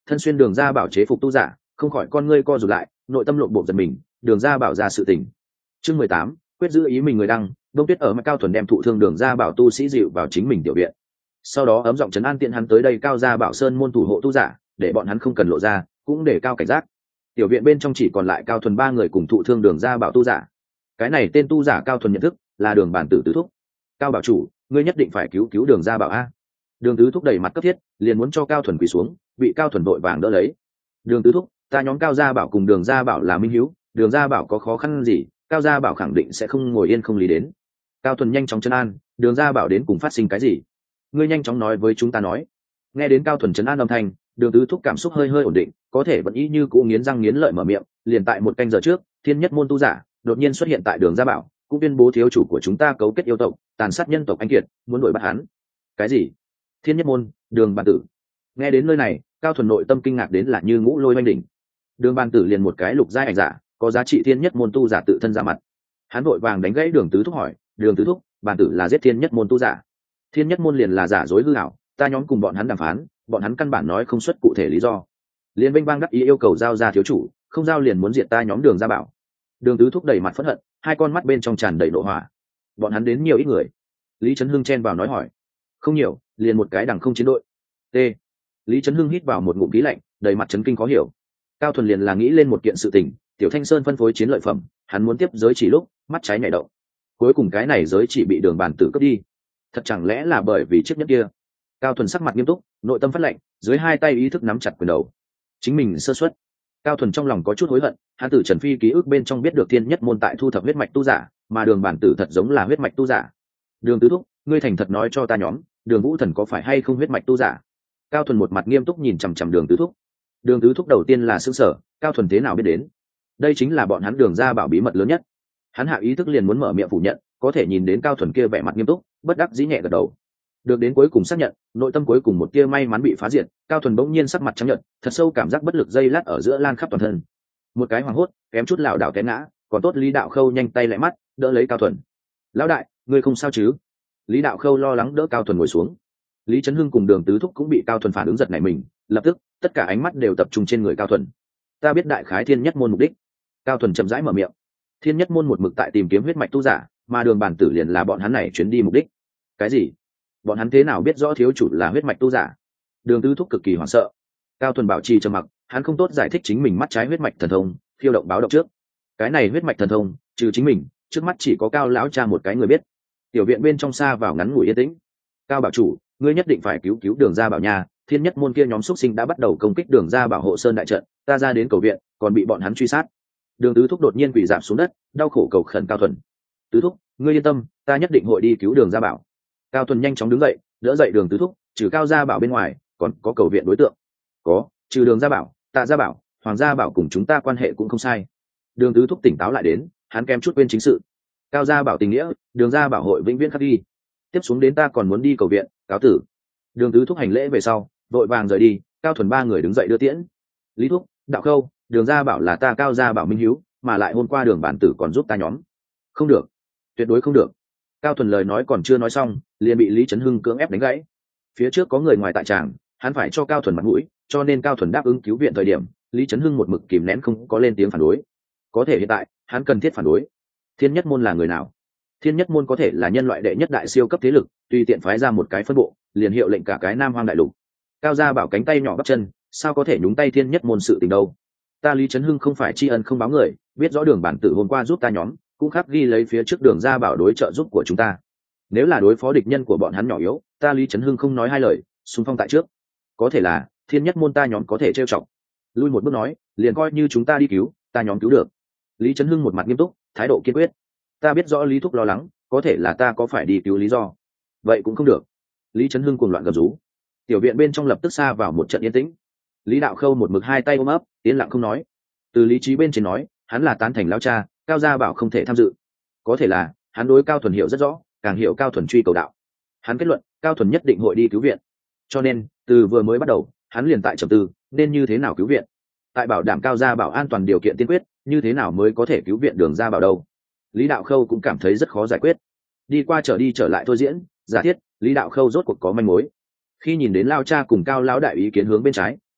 thân xuyên đường ra bảo chế phục tu giả không khỏi con ngươi co rụt lại, nội tâm lộn bộ giật mình. Đường ra bảo ra sự tình. Chương mười tám, quyết giữ ý mình người đăng. Đông Tuyết ở mặt Cao Thuần đem thụ thương đường ra bảo tu sĩ dịu vào chính mình tiểu viện, sau đó ấm giọng trấn an tiện hắn tới đây Cao gia bảo sơn môn thủ hộ tu giả, để bọn hắn không cần lộ ra, cũng để cao cảnh giác. Tiểu viện bên trong chỉ còn lại Cao Thuần ba người cùng thụ thương đường ra bảo tu giả. Cái này tên tu giả Cao Thuần nhận thức là Đường Bản Tử tứ thúc. Cao bảo chủ, ngươi nhất định phải cứu cứu đường ra bảo a. Đường tứ thúc đầy mặt cấp thiết, liền muốn cho Cao Thuần quỳ xuống, bị Cao Thuần vội vàng đỡ lấy. Đường tứ thúc, ta nhóm Cao gia bảo cùng đường gia bảo là minh hữu, đường gia bảo có khó khăn gì, Cao gia bảo khẳng định sẽ không ngồi yên không lý đến. Cao Thuần nhanh chóng trấn an, đường gia bảo đến cùng phát sinh cái gì, ngươi nhanh chóng nói với chúng ta nói. Nghe đến Cao Thuần trấn an âm thanh, đường tứ thúc cảm xúc hơi hơi ổn định, có thể vẫn ý như cũ nghiến răng nghiến lợi mở miệng. Liền tại một canh giờ trước, thiên nhất môn tu giả đột nhiên xuất hiện tại đường gia bảo, cũng tuyên bố thiếu chủ của chúng ta cấu kết yêu tộc, tàn sát nhân tộc anh kiệt, muốn đuổi bắt hắn. Cái gì? Thiên nhất môn, Đường Bản Tử. Nghe đến nơi này, Cao Thuần nội tâm kinh ngạc đến là như ngũ lôi oanh đỉnh. Đường Bản Tử liền một cái lục giai ảnh giả, có giá trị thiên nhất môn tu giả tự thân ra mặt. Hắn vội vàng đánh gãy đường tứ thúc hỏi, đường tứ thúc, Bản Tử là giết thiên nhất môn tu giả, thiên nhất môn liền là giả dối hư ảo, ta nhóm cùng bọn hắn đàm phán, bọn hắn căn bản nói không xuất cụ thể lý do, liền bênh bang đắc ý yêu cầu giao ra thiếu chủ, không giao liền muốn diệt ta nhóm Đường gia bảo. Đường tứ thúc đầy mặt phẫn hận, hai con mắt bên trong tràn đầy nộ hỏa. Bọn hắn đến nhiều ít người? Lý Trấn Hưng chen vào nói hỏi. Không nhiều, liền một cái đằng không chiến đội. T. Lý Trấn Hưng hít vào một ngụm khí lạnh, đầy mặt chấn kinh khó hiểu. Cao Thuần liền là nghĩ lên một kiện sự tình, Tiểu Thanh Sơn phân phối chiến lợi phẩm, hắn muốn tiếp giới chỉ lúc mắt trái nhảy động, cuối cùng cái này giới chỉ bị Đường Bản Tử cướp đi. Thật chẳng lẽ là bởi vì chiếc nhẫn kia? Cao Thuần sắc mặt nghiêm túc, nội tâm phát lạnh, dưới hai tay ý thức nắm chặt quyền đầu. Chính mình sơ suất. Cao Thuần trong lòng có chút hối hận, hắn từ Trần Phi ký ức bên trong biết được thiên nhất môn tại thu thập huyết mạch tu giả, mà Đường Bản Tử thật giống là huyết mạch tu giả. Đường tứ thúc, ngươi thành thật nói cho ta nhóm, Đường Vũ Thần có phải hay không huyết mạch tu giả? Cao Thuần một mặt nghiêm túc nhìn chằm chằm Đường tứ thúc. Đường tứ thúc đầu tiên là sững sờ, Cao Thuần thế nào biết đến? Đây chính là bọn hắn Đường gia bảo bí mật lớn nhất. Hắn hạ ý thức liền muốn mở miệng phủ nhận, có thể nhìn đến Cao Thuần kia vẻ mặt nghiêm túc, bất đắc dĩ nhẹ gật đầu. Được đến cuối cùng xác nhận, nội tâm cuối cùng một tia may mắn bị phá diệt, Cao Thuần bỗng nhiên sắc mặt trắng nhợt, thật sâu cảm giác bất lực dây lát ở giữa lan khắp toàn thân. Một cái hoảng hốt, kém chút lảo đảo té ngã, còn tốt Lý Đạo Khâu nhanh tay lẹ mắt, đỡ lấy Cao Thuần. "Lão đại, ngươi không sao chứ?" Lý Đạo Khâu lo lắng đỡ Cao Thuần ngồi xuống. Lý Trấn Hưng cùng Đường tứ thúc cũng bị Cao Thuần phản ứng giật nảy mình, lập tức, tất cả ánh mắt đều tập trung trên người Cao Thuần. "Ta biết đại khái thiên nhất môn mục đích." Cao Thuần chậm rãi mở miệng. Thiên nhất môn một mực tại tìm kiếm huyết mạch tu giả, mà Đường Bản Tử liền là bọn hắn này chuyến đi mục đích. Cái gì? Bọn hắn thế nào biết rõ thiếu chủ là huyết mạch tu giả? Đường tứ thúc cực kỳ hoảng sợ. Cao Thuần bảo trì trầm mặc, hắn không tốt giải thích chính mình mắt trái huyết mạch thần thông, khiêu động báo động trước. Cái này huyết mạch thần thông, trừ chính mình, trước mắt chỉ có Cao lão cha một cái người biết. Tiểu viện bên trong xa vào ngắn ngủi yên tĩnh. Cao bảo chủ, ngươi nhất định phải cứu cứu Đường gia bảo nhà, thiên nhất môn kia nhóm xuất sinh đã bắt đầu công kích Đường gia bảo hộ sơn đại trận, ta ra đến cầu viện, còn bị bọn hắn truy sát. Đường tứ thúc đột nhiên quỳ rạp xuống đất, đau khổ cầu khẩn Cao Thuần. "Tứ thúc, ngươi yên tâm, ta nhất định hội đi cứu Đường gia bảo." Cao Thuần nhanh chóng đứng dậy, đỡ dậy Đường tứ thúc, trừ Cao gia bảo bên ngoài, còn có cầu viện đối tượng. "Có, trừ Đường gia bảo, Tạ gia bảo, Hoàng gia bảo cùng chúng ta quan hệ cũng không sai." Đường tứ thúc tỉnh táo lại đến, hắn kém chút quên chính sự. Cao gia bảo tình nghĩa, Đường gia bảo hội vĩnh viễn khắc ghi. Tiếp xuống đến ta còn muốn đi cầu viện, cáo tử. Đường tứ thúc hành lễ về sau, vội vàng rời đi. Cao Thuần ba người đứng dậy đưa tiễn. "Lý thúc, Đạo Khâu, Đường gia bảo là ta Cao gia bảo minh hiếu, mà lại hôm qua Đường Bản Tử còn giúp ta nhóm." "Không được, tuyệt đối không được." Cao Thuần lời nói còn chưa nói xong, liền bị Lý Trấn Hưng cưỡng ép đánh gãy. Phía trước có người ngoài tại tràng, hắn phải cho Cao Thuần mặt mũi, cho nên Cao Thuần đáp ứng cứu viện thời điểm, Lý Trấn Hưng một mực kìm nén không có lên tiếng phản đối. Có thể hiện tại, hắn cần thiết phản đối. Thiên nhất môn là người nào? Thiên nhất môn có thể là nhân loại đệ nhất đại siêu cấp thế lực, tùy tiện phái ra một cái phân bộ, liền hiệu lệnh cả cái Nam Hoang đại lục. Cao gia bảo cánh tay nhỏ bắp chân, sao có thể nhúng tay thiên nhất môn sự tình đâu? Ta Lý Trấn Hưng không phải tri ân không báo người, biết rõ Đường Bản Tử hôm qua giúp ta nhóm, cũng khắc ghi lấy phía trước Đường gia bảo đối trợ giúp của chúng ta. Nếu là đối phó địch nhân của bọn hắn nhỏ yếu, ta Lý Trấn Hưng không nói hai lời, xung phong tại trước. Có thể là thiên nhất môn ta nhóm có thể trêu chọc, lui một bước nói, liền coi như chúng ta đi cứu, ta nhóm cứu được. Lý Trấn Hưng một mặt nghiêm túc, thái độ kiên quyết. Ta biết rõ Lý thúc lo lắng, có thể là ta có phải đi cứu lý do? Vậy cũng không được. Lý Trấn Hưng cuồng loạn gầm rú. Tiểu viện bên trong lập tức xa vào một trận yên tĩnh. Lý Đạo Khâu một mực hai tay ôm ấp, yên lặng không nói. Từ lý trí bên trên nói, hắn là tán thành lão cha, Cao gia bảo không thể tham dự. Có thể là hắn đối Cao Thuần hiểu rất rõ, càng hiểu Cao Thuần truy cầu đạo. Hắn kết luận Cao Thuần nhất định hội đi cứu viện, cho nên từ vừa mới bắt đầu hắn liền tại trầm tư nên như thế nào cứu viện. Tại bảo đảm Cao gia bảo an toàn điều kiện tiên quyết, như thế nào mới có thể cứu viện Đường gia bảo đâu? Lý Đạo Khâu cũng cảm thấy rất khó giải quyết. Đi qua trở đi trở lại thôi diễn giả thiết, Lý Đạo Khâu rốt cuộc có manh mối. Khi nhìn đến lao cha cùng Cao lão đại ý kiến hướng bên trái,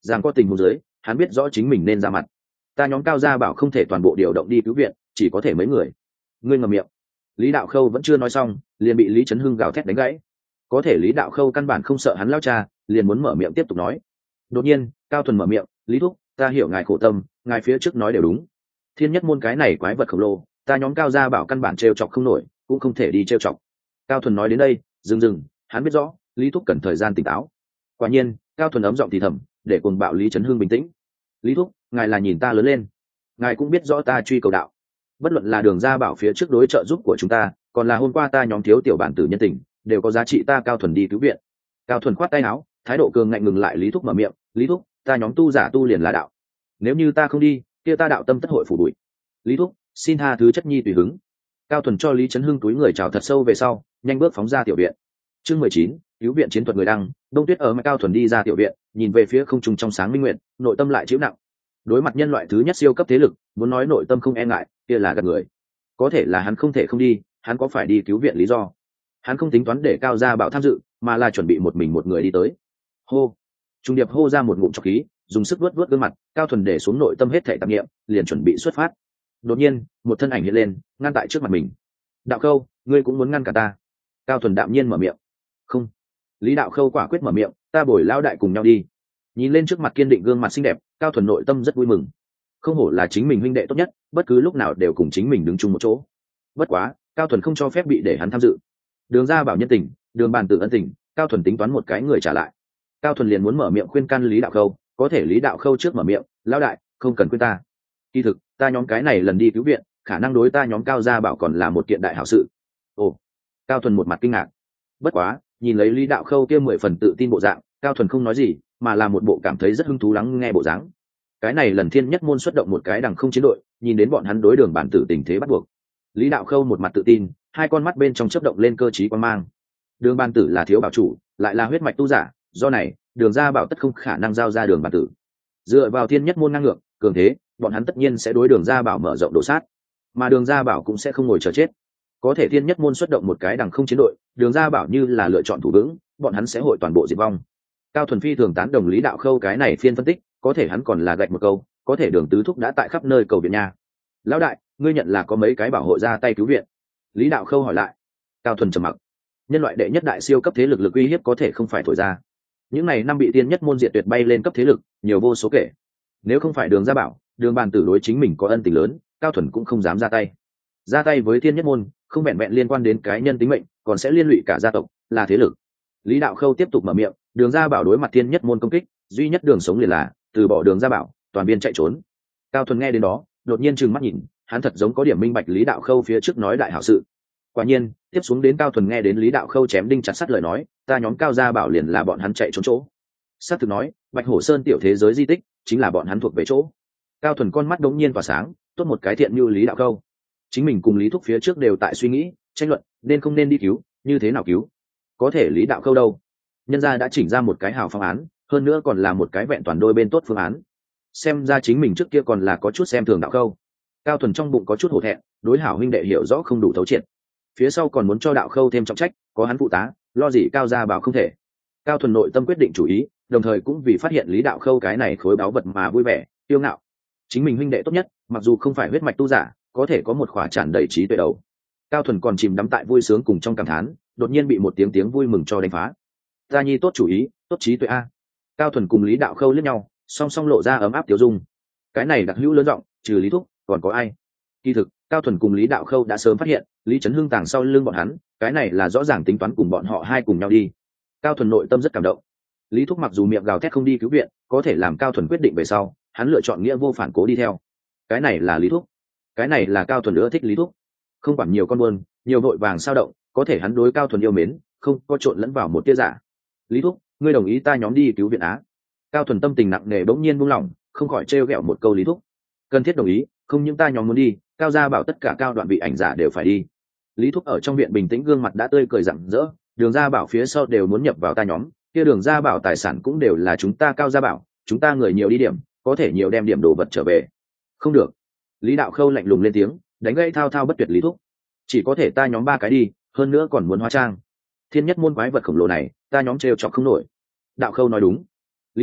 rằng có tình huống dưới hắn biết rõ chính mình nên ra mặt. Ta nhóm Cao Gia Bảo không thể toàn bộ điều động đi cứu viện, chỉ có thể mấy người. Ngươi ngậm miệng. Lý Đạo Khâu vẫn chưa nói xong, liền bị Lý Chấn Hưng gào thét đánh gãy. Có thể Lý Đạo Khâu căn bản không sợ hắn lao cha, liền muốn mở miệng tiếp tục nói. Đột nhiên Cao Thuần mở miệng, Lý thúc, ta hiểu ngài khổ tâm, ngài phía trước nói đều đúng. Thiên Nhất Môn cái này quái vật khổng lồ, ta nhóm Cao Gia Bảo căn bản trêu chọc không nổi, cũng không thể đi trêu chọc. Cao Thuần nói đến đây dừng dừng, hắn biết rõ Lý thúc cần thời gian tỉnh táo. Quả nhiên Cao Thuần ấm giọng thì thầm, để cuồng bạo Lý Chấn Hưng bình tĩnh. Lý thúc, ngài là nhìn ta lớn lên, ngài cũng biết rõ ta truy cầu đạo, bất luận là Đường Gia Bảo phía trước đối trợ giúp của chúng ta, còn là hôm qua ta nhóm thiếu tiểu bản tử nhân tình, đều có giá trị ta Cao Thuần đi cứu viện. Cao Thuần khoát tay áo, thái độ cường ngạnh ngừng lại Lý thúc mở miệng, Lý thúc, ta nhóm tu giả tu liền là đạo, nếu như ta không đi, kia ta đạo tâm tất hội phủ bụi. Lý thúc, xin tha thứ chất nhi tùy hứng. Cao Thuần cho Lý Chấn Hưng túi người chào thật sâu về sau, nhanh bước phóng ra tiểu viện. Chương mười chín, cứu viện chiến thuật người đăng. Đông Tuyết ở mà Cao Thuần đi ra tiểu viện, nhìn về phía không trung trong sáng minh nguyện, nội tâm lại chịu nặng. Đối mặt nhân loại thứ nhất siêu cấp thế lực, muốn nói nội tâm không e ngại, kia là gạt người. Có thể là hắn không thể không đi, hắn có phải đi cứu viện lý do. Hắn không tính toán để Cao Gia Bảo tham dự, mà là chuẩn bị một mình một người đi tới. Hô, Trung Điệp hô ra một ngụm trọc khí, dùng sức vuốt vuốt gương mặt, Cao Thuần để xuống nội tâm hết thảy tạp niệm, liền chuẩn bị xuất phát. Đột nhiên một thân ảnh hiện lên, ngăn tại trước mặt mình. Đạo Khâu, ngươi cũng muốn ngăn cả ta? Cao Thuần đạm nhiên mở miệng. Không. Lý Đạo Khâu quả quyết mở miệng, ta bồi lão đại cùng nhau đi. Nhìn lên trước mặt kiên định gương mặt xinh đẹp, Cao Thuần nội tâm rất vui mừng. Không hổ là chính mình huynh đệ tốt nhất, bất cứ lúc nào đều cùng chính mình đứng chung một chỗ. Bất quá Cao Thuần không cho phép bị để hắn tham dự. Đường Gia Bảo nhân tình, Đường Bàn Tử ân tình, Cao Thuần tính toán một cái người trả lại. Cao Thuần liền muốn mở miệng khuyên can Lý Đạo Khâu, có thể Lý Đạo Khâu trước mở miệng, lão đại, không cần khuyên ta. Kỳ thực ta nhóm cái này lần đi cứu viện, khả năng đối ta nhóm Cao Gia Bảo còn là một kiện đại hảo sự. Ồ. Cao Thuần một mặt kinh ngạc. Bất quá nhìn lấy Lý Đạo Khâu kia mười phần tự tin bộ dạng, Cao Thuần không nói gì, mà là một bộ cảm thấy rất hứng thú lắng nghe bộ dáng. Cái này lần Thiên Nhất Môn xuất động một cái đằng không chiến đội, nhìn đến bọn hắn đối Đường Bản Tử tình thế bắt buộc. Lý Đạo Khâu một mặt tự tin, hai con mắt bên trong chớp động lên cơ trí quan mang. Đường Bản Tử là thiếu bảo chủ, lại là huyết mạch tu giả, do này Đường Gia Bảo tất không khả năng giao ra Đường Bản Tử. Dựa vào Thiên Nhất Môn năng ngược cường thế, bọn hắn tất nhiên sẽ đối Đường Gia Bảo mở rộng đổ sát, mà Đường Gia Bảo cũng sẽ không ngồi chờ chết. Có thể Thiên Nhất Môn xuất động một cái đằng không chiến đội, Đường Gia Bảo như là lựa chọn thủ vững, bọn hắn sẽ hội toàn bộ diệt vong. Cao Thuần phi thường tán đồng Lý Đạo Khâu cái này phiên phân tích, có thể hắn còn là gạch một câu, có thể Đường tứ thúc đã tại khắp nơi cầu viện nha. Lão đại, ngươi nhận là có mấy cái bảo hộ ra tay cứu viện? Lý Đạo Khâu hỏi lại. Cao Thuần trầm mặc. Nhân loại đệ nhất đại siêu cấp thế lực lực uy hiếp có thể không phải thổi ra. Những này năm bị Thiên Nhất Môn diệt tuyệt bay lên cấp thế lực, nhiều vô số kể. Nếu không phải Đường Gia Bảo, Đường Bàn Tử đối chính mình có ân tình lớn, Cao Thuần cũng không dám ra tay. Ra tay với Thiên Nhất Môn, không vẹn vẹn liên quan đến cá nhân tính mệnh, còn sẽ liên lụy cả gia tộc, là thế lực. Lý Đạo Khâu tiếp tục mở miệng, Đường Gia Bảo đối mặt Thiên Nhất Môn công kích, duy nhất đường sống liền là từ bỏ Đường Gia Bảo, toàn viên chạy trốn. Cao Thuần nghe đến đó, đột nhiên trừng mắt nhìn, hắn thật giống có điểm minh bạch Lý Đạo Khâu phía trước nói đại hảo sự. Quả nhiên, tiếp xuống đến Cao Thuần nghe đến Lý Đạo Khâu chém đinh chặt sắt lời nói, ta nhóm Cao Gia Bảo liền là bọn hắn chạy trốn chỗ. Sát thực nói, Bạch Hổ Sơn tiểu thế giới di tích chính là bọn hắn thuộc về chỗ. Cao Thuần con mắt đống nhiên tỏa sáng, tốt một cái thiện như Lý Đạo Khâu. Chính mình cùng Lý Thúc phía trước đều tại suy nghĩ, tranh luận, nên không nên đi cứu, như thế nào cứu. Có thể Lý Đạo Khâu đâu? Nhân gia đã chỉnh ra một cái hảo phương án, hơn nữa còn là một cái vẹn toàn đôi bên tốt phương án. Xem ra chính mình trước kia còn là có chút xem thường Đạo Khâu. Cao Thuần trong bụng có chút hổ thẹn, đối hảo huynh đệ hiểu rõ không đủ thấu triệt. Phía sau còn muốn cho Đạo Khâu thêm trọng trách, có hắn phụ tá, lo gì Cao Gia Bảo không thể. Cao Thuần nội tâm quyết định chủ ý, đồng thời cũng vì phát hiện Lý Đạo Khâu cái này khối báu vật mà vui vẻ, kiêu ngạo. Chính mình huynh đệ tốt nhất, mặc dù không phải huyết mạch tu giả, có thể có một khỏa tràn đầy trí tuệ đầu. Cao Thuần còn chìm đắm tại vui sướng cùng trong cảm thán, đột nhiên bị một tiếng tiếng vui mừng cho đánh phá. Ta nhi tốt chủ ý, tốt trí tuệ a. Cao Thuần cùng Lý Đạo Khâu liếc nhau, song song lộ ra ấm áp tiêu dung. Cái này đặc hữu lớn rộng, trừ Lý Thúc, còn có ai? Kỳ thực, Cao Thuần cùng Lý Đạo Khâu đã sớm phát hiện, Lý Chấn Hưng tàng sau lưng bọn hắn, cái này là rõ ràng tính toán cùng bọn họ hai cùng nhau đi. Cao Thuần nội tâm rất cảm động. Lý Thúc mặc dù miệng gào thét không đi cứu viện, có thể làm Cao Thuần quyết định về sau, hắn lựa chọn nghĩa vô phản cố đi theo. Cái này là Lý Thúc. Cái này là Cao Thuần ưa thích Lý Thúc. Không quản nhiều con buôn, nhiều vội vàng sao động, có thể hắn đối Cao Thuần yêu mến, không có trộn lẫn vào một tia giả. Lý Thúc, ngươi đồng ý ta nhóm đi cứu viện á? Cao Thuần tâm tình nặng nề bỗng nhiên buông lỏng, không khỏi trêu ghẹo một câu Lý Thúc. Cần thiết đồng ý, không những ta nhóm muốn đi, Cao Gia Bảo tất cả Cao đoạn vị ảnh giả đều phải đi. Lý Thúc ở trong viện bình tĩnh, gương mặt đã tươi cười rạng rỡ, Đường Gia Bảo phía sau đều muốn nhập vào ta nhóm, kia Đường Gia Bảo tài sản cũng đều là chúng ta Cao Gia Bảo, chúng ta người nhiều đi điểm, có thể nhiều đem điểm đồ vật trở về. Không được. Lý Đạo Khâu lạnh lùng lên tiếng, đánh gãy thao thao bất tuyệt Lý Thúc. Chỉ có thể ta nhóm ba cái đi, hơn nữa còn muốn hóa trang. Thiên Nhất Môn quái vật khổng lồ này, ta nhóm trêu chọc không nổi. Đạo Khâu nói đúng. Lý Thúc,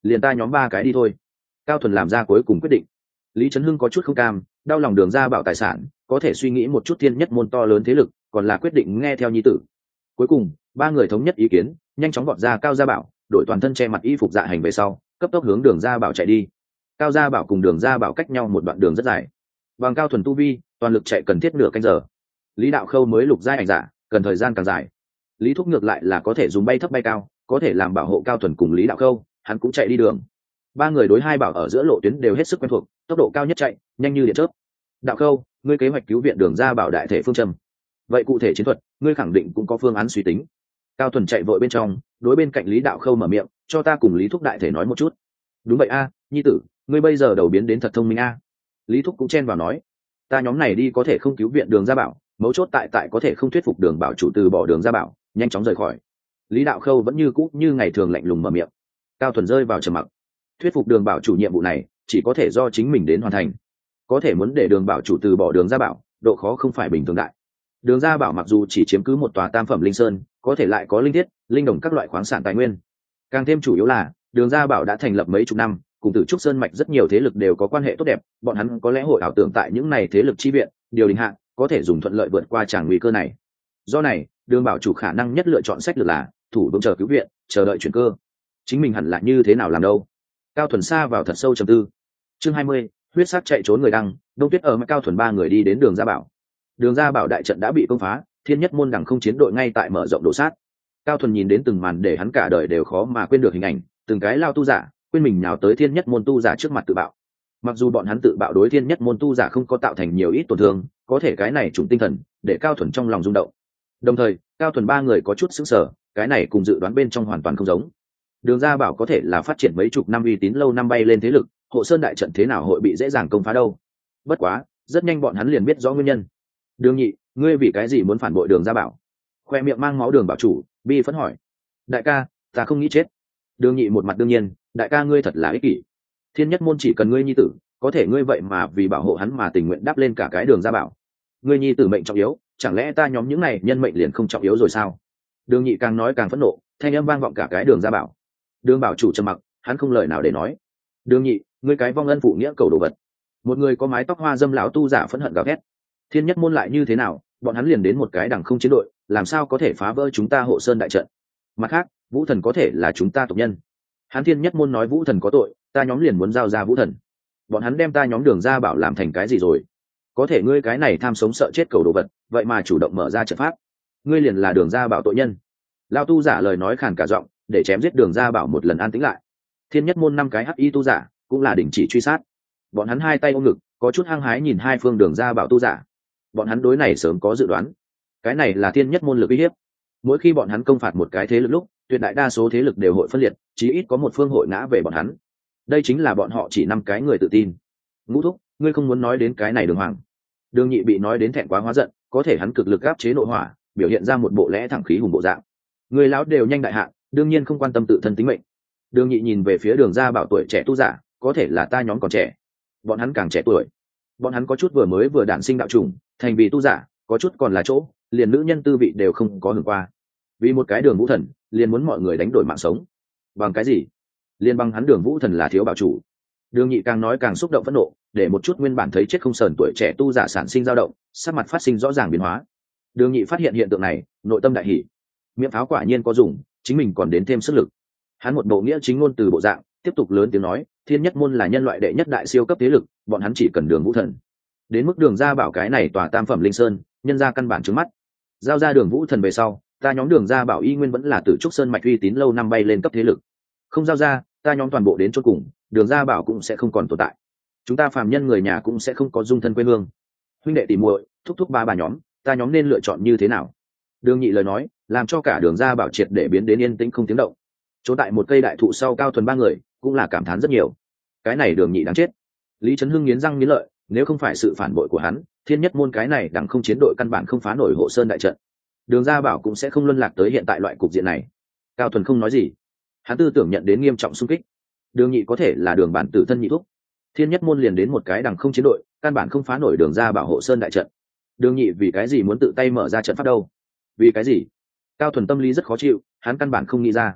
liền ta nhóm ba cái đi thôi. Cao Thuần làm ra cuối cùng quyết định. Lý Trấn Hưng có chút không cam, đau lòng Đường Gia Bảo tài sản, có thể suy nghĩ một chút thiên nhất môn to lớn thế lực, còn là quyết định nghe theo nhi tử. Cuối cùng ba người thống nhất ý kiến, nhanh chóng vọt ra Cao Gia Bảo, đổi toàn thân che mặt y phục dạ hành về sau, cấp tốc hướng Đường Gia Bảo chạy đi. Cao Gia Bảo cùng Đường Gia Bảo cách nhau một đoạn đường rất dài, bằng Cao Thuần tu vi, toàn lực chạy cần thiết nửa canh giờ. Lý Đạo Khâu mới lục giai ảnh giả, cần thời gian càng dài. Lý Thúc ngược lại là có thể dùng bay thấp bay cao, có thể làm bảo hộ Cao Thuần cùng Lý Đạo Khâu, hắn cũng chạy đi đường. Ba người đối hai bảo ở giữa lộ tuyến đều hết sức quen thuộc, tốc độ cao nhất chạy, nhanh như điện chớp. Đạo Khâu, ngươi kế hoạch cứu viện Đường Gia Bảo đại thể phương châm. Vậy cụ thể chiến thuật, ngươi khẳng định cũng có phương án suy tính. Cao Thuần chạy vội bên trong, đối bên cạnh Lý Đạo Khâu mở miệng, cho ta cùng Lý Thúc đại thể nói một chút. Đúng vậy a, nhi tử, ngươi bây giờ đầu biến đến thật thông minh a. Lý Thúc cũng chen vào nói, ta nhóm này đi có thể không cứu viện Đường Gia Bảo, mấu chốt tại tại có thể không thuyết phục Đường Bảo chủ từ bỏ Đường Gia Bảo, nhanh chóng rời khỏi. Lý Đạo Khâu vẫn như cũ như ngày thường lạnh lùng mở miệng. Cao Thuần rơi vào trầm mặc. Thuyết phục Đường Bảo chủ nhiệm vụ này chỉ có thể do chính mình đến hoàn thành, có thể muốn để Đường Bảo chủ từ bỏ Đường Gia Bảo, độ khó không phải bình thường đại. Đường Gia Bảo mặc dù chỉ chiếm cứ một tòa tam phẩm linh sơn, có thể lại có linh thiết, linh đồng các loại khoáng sản tài nguyên. Càng thêm chủ yếu là Đường Gia Bảo đã thành lập mấy chục năm, cùng Tử Trúc Sơn mạch rất nhiều thế lực đều có quan hệ tốt đẹp, bọn hắn có lẽ hội ảo tưởng tại những này thế lực chi viện, điều đình hạng có thể dùng thuận lợi vượt qua tràng nguy cơ này. Do này, Đường Bảo chủ khả năng nhất lựa chọn sách lược là thủ vững chờ cứu viện, chờ đợi chuyển cơ. Chính mình hẳn là như thế nào làm đâu? Cao Thuần xa vào thật sâu trầm tư. Chương hai mươi, huyết sát chạy trốn người đăng, Đông Tuyết ở mặt Cao Thuần ba người đi đến Đường Gia Bảo. Đường Gia Bảo đại trận đã bị công phá, thiên nhất môn đằng không chiến đội ngay tại mở rộng đổ sát. Cao Thuần nhìn đến từng màn để hắn cả đời đều khó mà quên được hình ảnh, từng cái lao tu giả, quên mình nhào tới thiên nhất môn tu giả trước mặt tự bạo. Mặc dù bọn hắn tự bạo đối thiên nhất môn tu giả không có tạo thành nhiều ít tổn thương, có thể cái này trùng tinh thần, để Cao Thuần trong lòng rung động. Đồng thời, Cao Thuần ba người có chút sững sờ, cái này cùng dự đoán bên trong hoàn toàn không giống. Đường Gia Bảo có thể là phát triển mấy chục năm uy tín lâu năm bay lên thế lực, hộ sơn đại trận thế nào hội bị dễ dàng công phá đâu? Bất quá, rất nhanh bọn hắn liền biết rõ nguyên nhân. Đường Nhị, ngươi vì cái gì muốn phản bội Đường Gia Bảo? Khoe miệng mang máu Đường Bảo chủ, bi phẫn hỏi. Đại ca, ta không nghĩ chết. Đường Nhị một mặt đương nhiên, đại ca ngươi thật là ích kỷ. Thiên nhất môn chỉ cần ngươi nhi tử, có thể ngươi vậy mà vì bảo hộ hắn mà tình nguyện đáp lên cả cái Đường Gia Bảo. Ngươi nhi tử mệnh trọng yếu, chẳng lẽ ta nhóm những này nhân mệnh liền không trọng yếu rồi sao? Đường Nhị càng nói càng phẫn nộ, thanh âm vang vọng cả cái Đường Gia Bảo. Đường Bảo chủ trầm mặc, hắn không lời nào để nói. Đường Nhị, ngươi cái vong ân phụ nghĩa cầu đồ vật. Một người có mái tóc hoa dâm lão tu giả phẫn hận gào thét. Thiên nhất môn lại như thế nào, bọn hắn liền đến một cái đẳng không chiến đội, làm sao có thể phá vỡ chúng ta hộ sơn đại trận? Mặt khác, Vũ Thần có thể là chúng ta tộc nhân. Hắn Thiên nhất môn nói Vũ Thần có tội, ta nhóm liền muốn giao ra Vũ Thần. Bọn hắn đem ta nhóm Đường Gia Bảo làm thành cái gì rồi? Có thể ngươi cái này tham sống sợ chết cầu đồ vật, vậy mà chủ động mở ra trận pháp, ngươi liền là Đường Gia Bảo tội nhân. Lão tu giả lời nói khàn cả giọng, để chém giết Đường Gia Bảo một lần an tĩnh lại. Thiên nhất môn năm cái hắc y tu giả cũng là đình chỉ truy sát. Bọn hắn hai tay ôm ngực, có chút hăng hái nhìn hai phương Đường Gia Bảo tu giả. Bọn hắn đối này sớm có dự đoán, cái này là thiên nhất môn lực uy hiếp. Mỗi khi bọn hắn công phạt một cái thế lực lúc, tuyệt đại đa số thế lực đều hội phân liệt, chí ít có một phương hội ngã về bọn hắn. Đây chính là bọn họ chỉ năm cái người tự tin. Ngũ thúc, ngươi không muốn nói đến cái này Đường Hoàng? Đường Nhị bị nói đến thẹn quá hóa giận, có thể hắn cực lực áp chế nội hỏa, biểu hiện ra một bộ lẽ thẳng khí hùng bộ dạng. Người lão đều nhanh đại hạn, đương nhiên không quan tâm tự thân tính mệnh. Đường Nhị nhìn về phía Đường Gia Bảo tuổi trẻ tu giả, có thể là ta nhóm còn trẻ, bọn hắn càng trẻ tuổi. Bọn hắn có chút vừa mới vừa đản sinh đạo trùng, thành vì tu giả, có chút còn là chỗ, liền nữ nhân tư vị đều không có hưởng qua. Vì một cái Đường Vũ Thần, liền muốn mọi người đánh đổi mạng sống. Bằng cái gì? Liên bằng hắn Đường Vũ Thần là thiếu bảo chủ. Đường Nhị càng nói càng xúc động phẫn nộ, để một chút nguyên bản thấy chết không sờn tuổi trẻ tu giả sản sinh dao động, sắc mặt phát sinh rõ ràng biến hóa. Đường Nhị phát hiện hiện tượng này, nội tâm đại hỉ. Miệng pháo quả nhiên có dùng, chính mình còn đến thêm sức lực. Hắn một bộ nghĩa chính ngôn từ bộ dạng, tiếp tục lớn tiếng nói, Thiên nhất môn là nhân loại đệ nhất đại siêu cấp thế lực, bọn hắn chỉ cần Đường Vũ Thần. Đến mức Đường Gia Bảo cái này tòa tam phẩm linh sơn, nhân ra căn bản trứng mắt. Giao ra Đường Vũ Thần về sau, ta nhóm Đường Gia Bảo y nguyên vẫn là Tử Trúc Sơn mạch uy tín lâu năm bay lên cấp thế lực. Không giao ra, ta nhóm toàn bộ đến chốt cùng, Đường Gia Bảo cũng sẽ không còn tồn tại. Chúng ta phàm nhân người nhà cũng sẽ không có dung thân quê hương. Huynh đệ tỉ muội, thúc thúc ba bà nhóm, ta nhóm nên lựa chọn như thế nào? Đường Nhị lời nói, làm cho cả Đường Gia Bảo triệt để biến đến yên tĩnh không tiếng động. Chỗ tại một cây đại thụ sau Cao Thuần ba người cũng là cảm thán rất nhiều. Cái này Đường Nhị đáng chết. Lý Trấn Hưng nghiến răng nghiến lợi, nếu không phải sự phản bội của hắn, Thiên nhất môn cái này đẳng không chiến đội căn bản không phá nổi hộ sơn đại trận. Đường Gia Bảo cũng sẽ không luân lạc tới hiện tại loại cục diện này. Cao Thuần không nói gì, hắn tư tưởng nhận đến nghiêm trọng xung kích. Đường Nhị có thể là Đường bản tử thân nhị thúc, Thiên nhất môn liền đến một cái đẳng không chiến đội, căn bản không phá nổi Đường Gia Bảo hộ sơn đại trận. Đường Nhị vì cái gì muốn tự tay mở ra trận pháp đâu? Vì cái gì? Cao Thuần tâm lý rất khó chịu, hắn căn bản không nghĩ ra.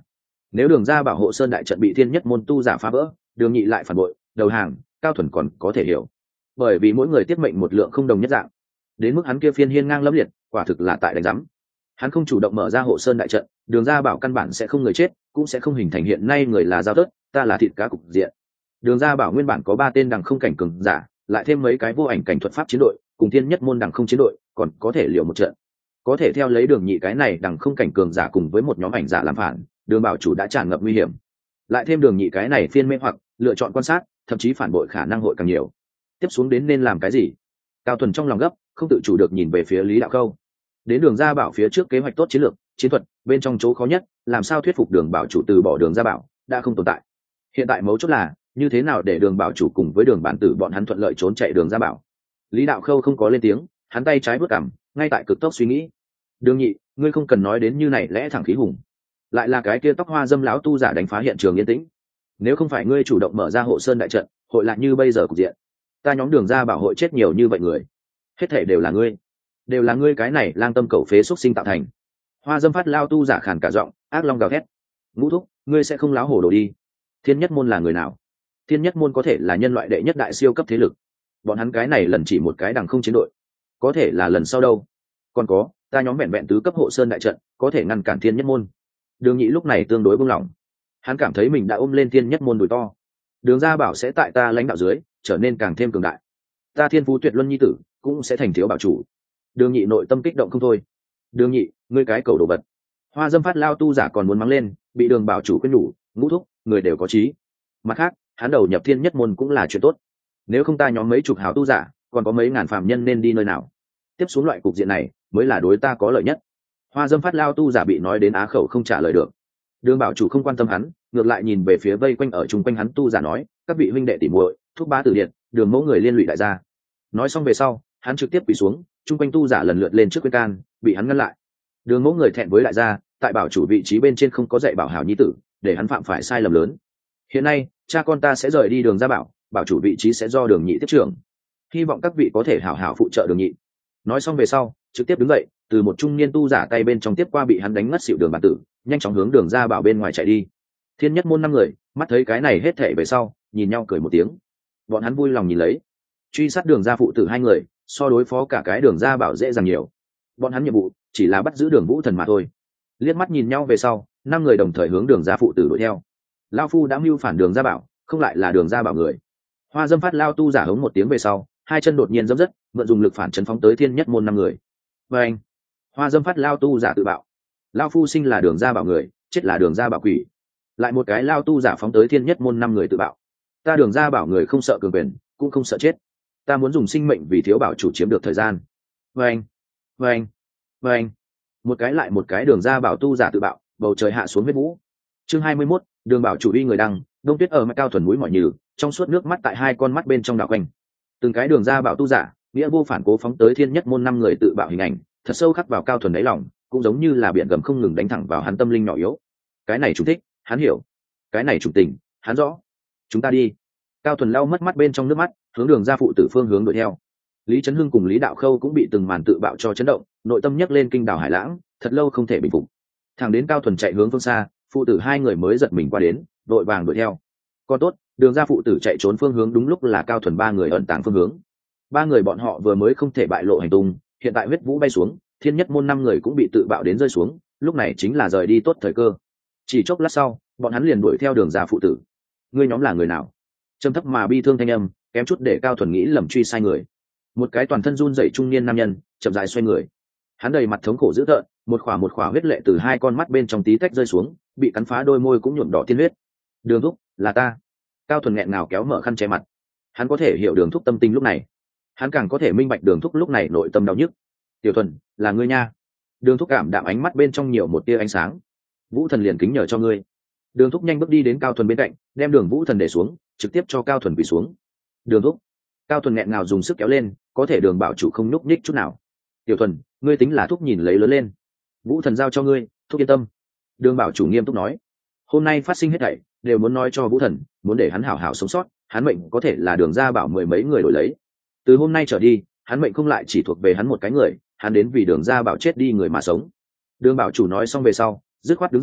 Nếu đường ra bảo hộ sơn đại trận bị thiên nhất môn tu giả phá vỡ, đường nhị lại phản bội đầu hàng, Cao Thuần còn có thể hiểu, bởi vì mỗi người tiết mệnh một lượng không đồng nhất dạng. Đến mức hắn kia phiên hiên ngang lẫm liệt, quả thực là tại đánh giám. Hắn không chủ động mở ra hộ sơn đại trận, đường ra bảo căn bản sẽ không người chết, cũng sẽ không hình thành hiện nay người là giao tớt, ta là thịt cá cục diện. Đường ra bảo nguyên bản có ba tên đằng không cảnh cường giả, lại thêm mấy cái vô ảnh cảnh thuật pháp chiến đội, cùng thiên nhất môn đằng không chiến đội, còn có thể liều một trận. Có thể theo lấy đường nhị cái này đằng không cảnh cường giả cùng với một nhóm ảnh giả làm phản, đường bảo chủ đã tràn ngập nguy hiểm. Lại thêm đường nhị cái này phiên mê hoặc lựa chọn quan sát, thậm chí phản bội khả năng hội càng nhiều. Tiếp xuống đến nên làm cái gì? Cao Thuần trong lòng gấp, không tự chủ được nhìn về phía Lý Đạo Khâu. Đến đường ra bảo phía trước kế hoạch tốt chiến lược chiến thuật, bên trong chỗ khó nhất làm sao thuyết phục đường bảo chủ từ bỏ đường ra bảo đã không tồn tại. Hiện tại mấu chốt là như thế nào để đường bảo chủ cùng với đường bản tử bọn hắn thuận lợi trốn chạy đường ra bảo. Lý Đạo Khâu không có lên tiếng, hắn tay trái vớt cằm, ngay tại cực tốc suy nghĩ. Đường nhị, ngươi không cần nói đến như này lẽ thẳng khí hùng. Lại là cái kia tóc hoa dâm lão tu giả đánh phá hiện trường yên tĩnh. Nếu không phải ngươi chủ động mở ra hộ sơn đại trận, hội lại như bây giờ cục diện. Ta nhóm đường ra bảo hội chết nhiều như vậy người, hết thể đều là ngươi, đều là ngươi cái này lang tâm cầu phế xuất sinh tạo thành. Hoa dâm phát lao tu giả khàn cả giọng, ác long gào thét. Ngũ thúc, ngươi sẽ không láo hổ đồ đi. Thiên nhất môn là người nào? Thiên nhất môn có thể là nhân loại đệ nhất đại siêu cấp thế lực, bọn hắn cái này lần chỉ một cái đằng không chiến đội, có thể là lần sau đâu. Còn có ta nhóm vẹn vẹn tứ cấp hộ sơn đại trận có thể ngăn cản thiên nhất môn. Đường nhị lúc này tương đối buông lỏng, hắn cảm thấy mình đã ôm lên thiên nhất môn đùi to. Đường gia bảo sẽ tại ta lãnh đạo dưới trở nên càng thêm cường đại, ta thiên phú tuyệt luân nhi tử cũng sẽ thành thiếu bảo chủ. Đường nhị nội tâm kích động không thôi. Đường nhị, ngươi cái cầu đồ vật. Hoa dâm phát lao tu giả còn muốn mắng lên, bị đường bảo chủ khuyên nhủ, ngũ thúc, người đều có trí. Mặt khác, hắn đầu nhập thiên nhất môn cũng là chuyện tốt, nếu không ta nhóm mấy chục hào tu giả còn có mấy ngàn phạm nhân nên đi nơi nào. Tiếp xuống loại cục diện này mới là đối ta có lợi nhất. Hoa dâm phát lao tu giả bị nói đến á khẩu không trả lời được. Đường bảo chủ không quan tâm hắn, ngược lại nhìn về phía vây quanh ở chung quanh hắn tu giả nói, các vị huynh đệ tỉ muội, thúc bá tử điện, đường mẫu người liên lụy đại gia. Nói xong về sau, hắn trực tiếp quỳ xuống, chung quanh tu giả lần lượt lên trước khuyên can, bị hắn ngăn lại. Đường mẫu người thẹn với đại gia, tại bảo chủ vị trí bên trên không có dạy bảo hảo nhi tử, để hắn phạm phải sai lầm lớn. Hiện nay cha con ta sẽ rời đi đường gia bảo, bảo chủ vị trí sẽ do đường nhị tiếp trưởng, hy vọng các vị có thể hảo hảo phụ trợ đường nhị. Nói xong về sau, trực tiếp đứng dậy, từ một trung niên tu giả tay bên trong tiếp qua bị hắn đánh ngất xỉu đường bản tử, nhanh chóng hướng đường gia bảo bên ngoài chạy đi. Thiên nhất môn năm người mắt thấy cái này hết thảy về sau, nhìn nhau cười một tiếng. Bọn hắn vui lòng nhìn lấy, truy sát đường gia phụ tử hai người so đối phó cả cái đường gia bảo dễ dàng nhiều. Bọn hắn nhiệm vụ chỉ là bắt giữ đường vũ thần mà thôi. Liếc mắt nhìn nhau về sau, năm người đồng thời hướng đường gia phụ tử đuổi theo. Lao phu đã mưu phản đường gia bảo, không lại là đường gia bảo người. Hoa dâm phát lao tu giả hống một tiếng về sau, hai chân đột nhiên dẫm dứt, mượn dùng lực phản chấn phóng tới thiên nhất môn năm người. Và anh, hoa dâm phát lao tu giả tự bạo. Lao phu sinh là đường gia bảo người, chết là đường gia bảo quỷ. Lại một cái lao tu giả phóng tới thiên nhất môn năm người tự bạo. Ta đường gia bảo người không sợ cường quyền, cũng không sợ chết. Ta muốn dùng sinh mệnh vì thiếu bảo chủ chiếm được thời gian. Và anh, và anh, và anh, một cái lại một cái đường gia bảo tu giả tự bạo, bầu trời hạ xuống huyết vũ. Chương hai mươi mốt, đường bảo chủ uy người đăng, đông tuyết ở mặt cao thuần núi mỏi nhừ, trong suốt nước mắt tại hai con mắt bên trong đảo quanh. Từng cái đường gia bảo tu giả nghĩa vô phản cố phóng tới thiên nhất môn năm người tự bạo hình ảnh thật sâu khắc vào cao thuần đáy lòng, cũng giống như là biển gầm không ngừng đánh thẳng vào hắn tâm linh nhỏ yếu. Cái này chúng thích, hắn hiểu. Cái này chủ tình, hắn rõ. Chúng ta đi. Cao thuần lau mất mắt bên trong nước mắt, hướng đường gia phụ tử phương hướng đuổi theo. Lý Trấn Hưng cùng Lý Đạo Khâu cũng bị từng màn tự bạo cho chấn động, nội tâm nhấc lên kinh đảo hải lãng, thật lâu không thể bình phục. Thẳng đến cao thuần chạy hướng phương xa, phụ tử hai người mới giật mình qua đến, đội vàng đuổi theo. Còn tốt, đường gia phụ tử chạy trốn phương hướng đúng lúc là cao thuần ba người ẩn tàng phương hướng. Ba người bọn họ vừa mới không thể bại lộ hành tung, hiện tại huyết vũ bay xuống, thiên nhất môn năm người cũng bị tự bạo đến rơi xuống, lúc này chính là rời đi tốt thời cơ. Chỉ chốc lát sau, bọn hắn liền đuổi theo đường gia phụ tử. Ngươi nhóm là người nào? Trầm thấp mà bi thương thanh âm, kém chút để cao thuần nghĩ lầm truy sai người. Một cái toàn thân run rẩy trung niên nam nhân chậm rãi xoay người, hắn đầy mặt thống khổ dữ tợn, một khỏa một khỏa huyết lệ từ hai con mắt bên trong tí tách rơi xuống, bị cắn phá đôi môi cũng nhuộm đỏ tiên huyết. Đường thúc, là ta. Cao thuần nghẹn ngào kéo mở khăn che mặt. Hắn có thể hiểu đường thúc tâm tình lúc này, hắn càng có thể minh bạch đường thúc lúc này nội tâm đau nhức. Tiểu thuần, là ngươi nha. Đường thúc cảm đạm ánh mắt bên trong nhiều một tia ánh sáng. Vũ thần liền kính nhờ cho ngươi. Đường thúc nhanh bước đi đến cao thuần bên cạnh, đem đường vũ thần để xuống, trực tiếp cho cao thuần quỳ xuống. Đường thúc. Cao thuần nghẹn ngào dùng sức kéo lên, có thể đường bảo chủ không nhúc nhích chút nào. Tiểu thuần, ngươi tính là thúc nhìn lấy lớn lên, vũ thần giao cho ngươi, thúc yên tâm. Đường bảo chủ nghiêm túc nói, hôm nay phát sinh hết thảy đều muốn nói cho vũ thần, muốn để hắn hảo hảo sống sót, hắn mệnh có thể là đường ra bảo mười mấy người đổi lấy. Từ hôm nay trở đi, hắn mệnh không lại chỉ thuộc về hắn một cái người, hắn đến vì đường ra bảo chết đi người mà sống. Đường bảo chủ nói xong về sau, dứt khoát đứng dậy,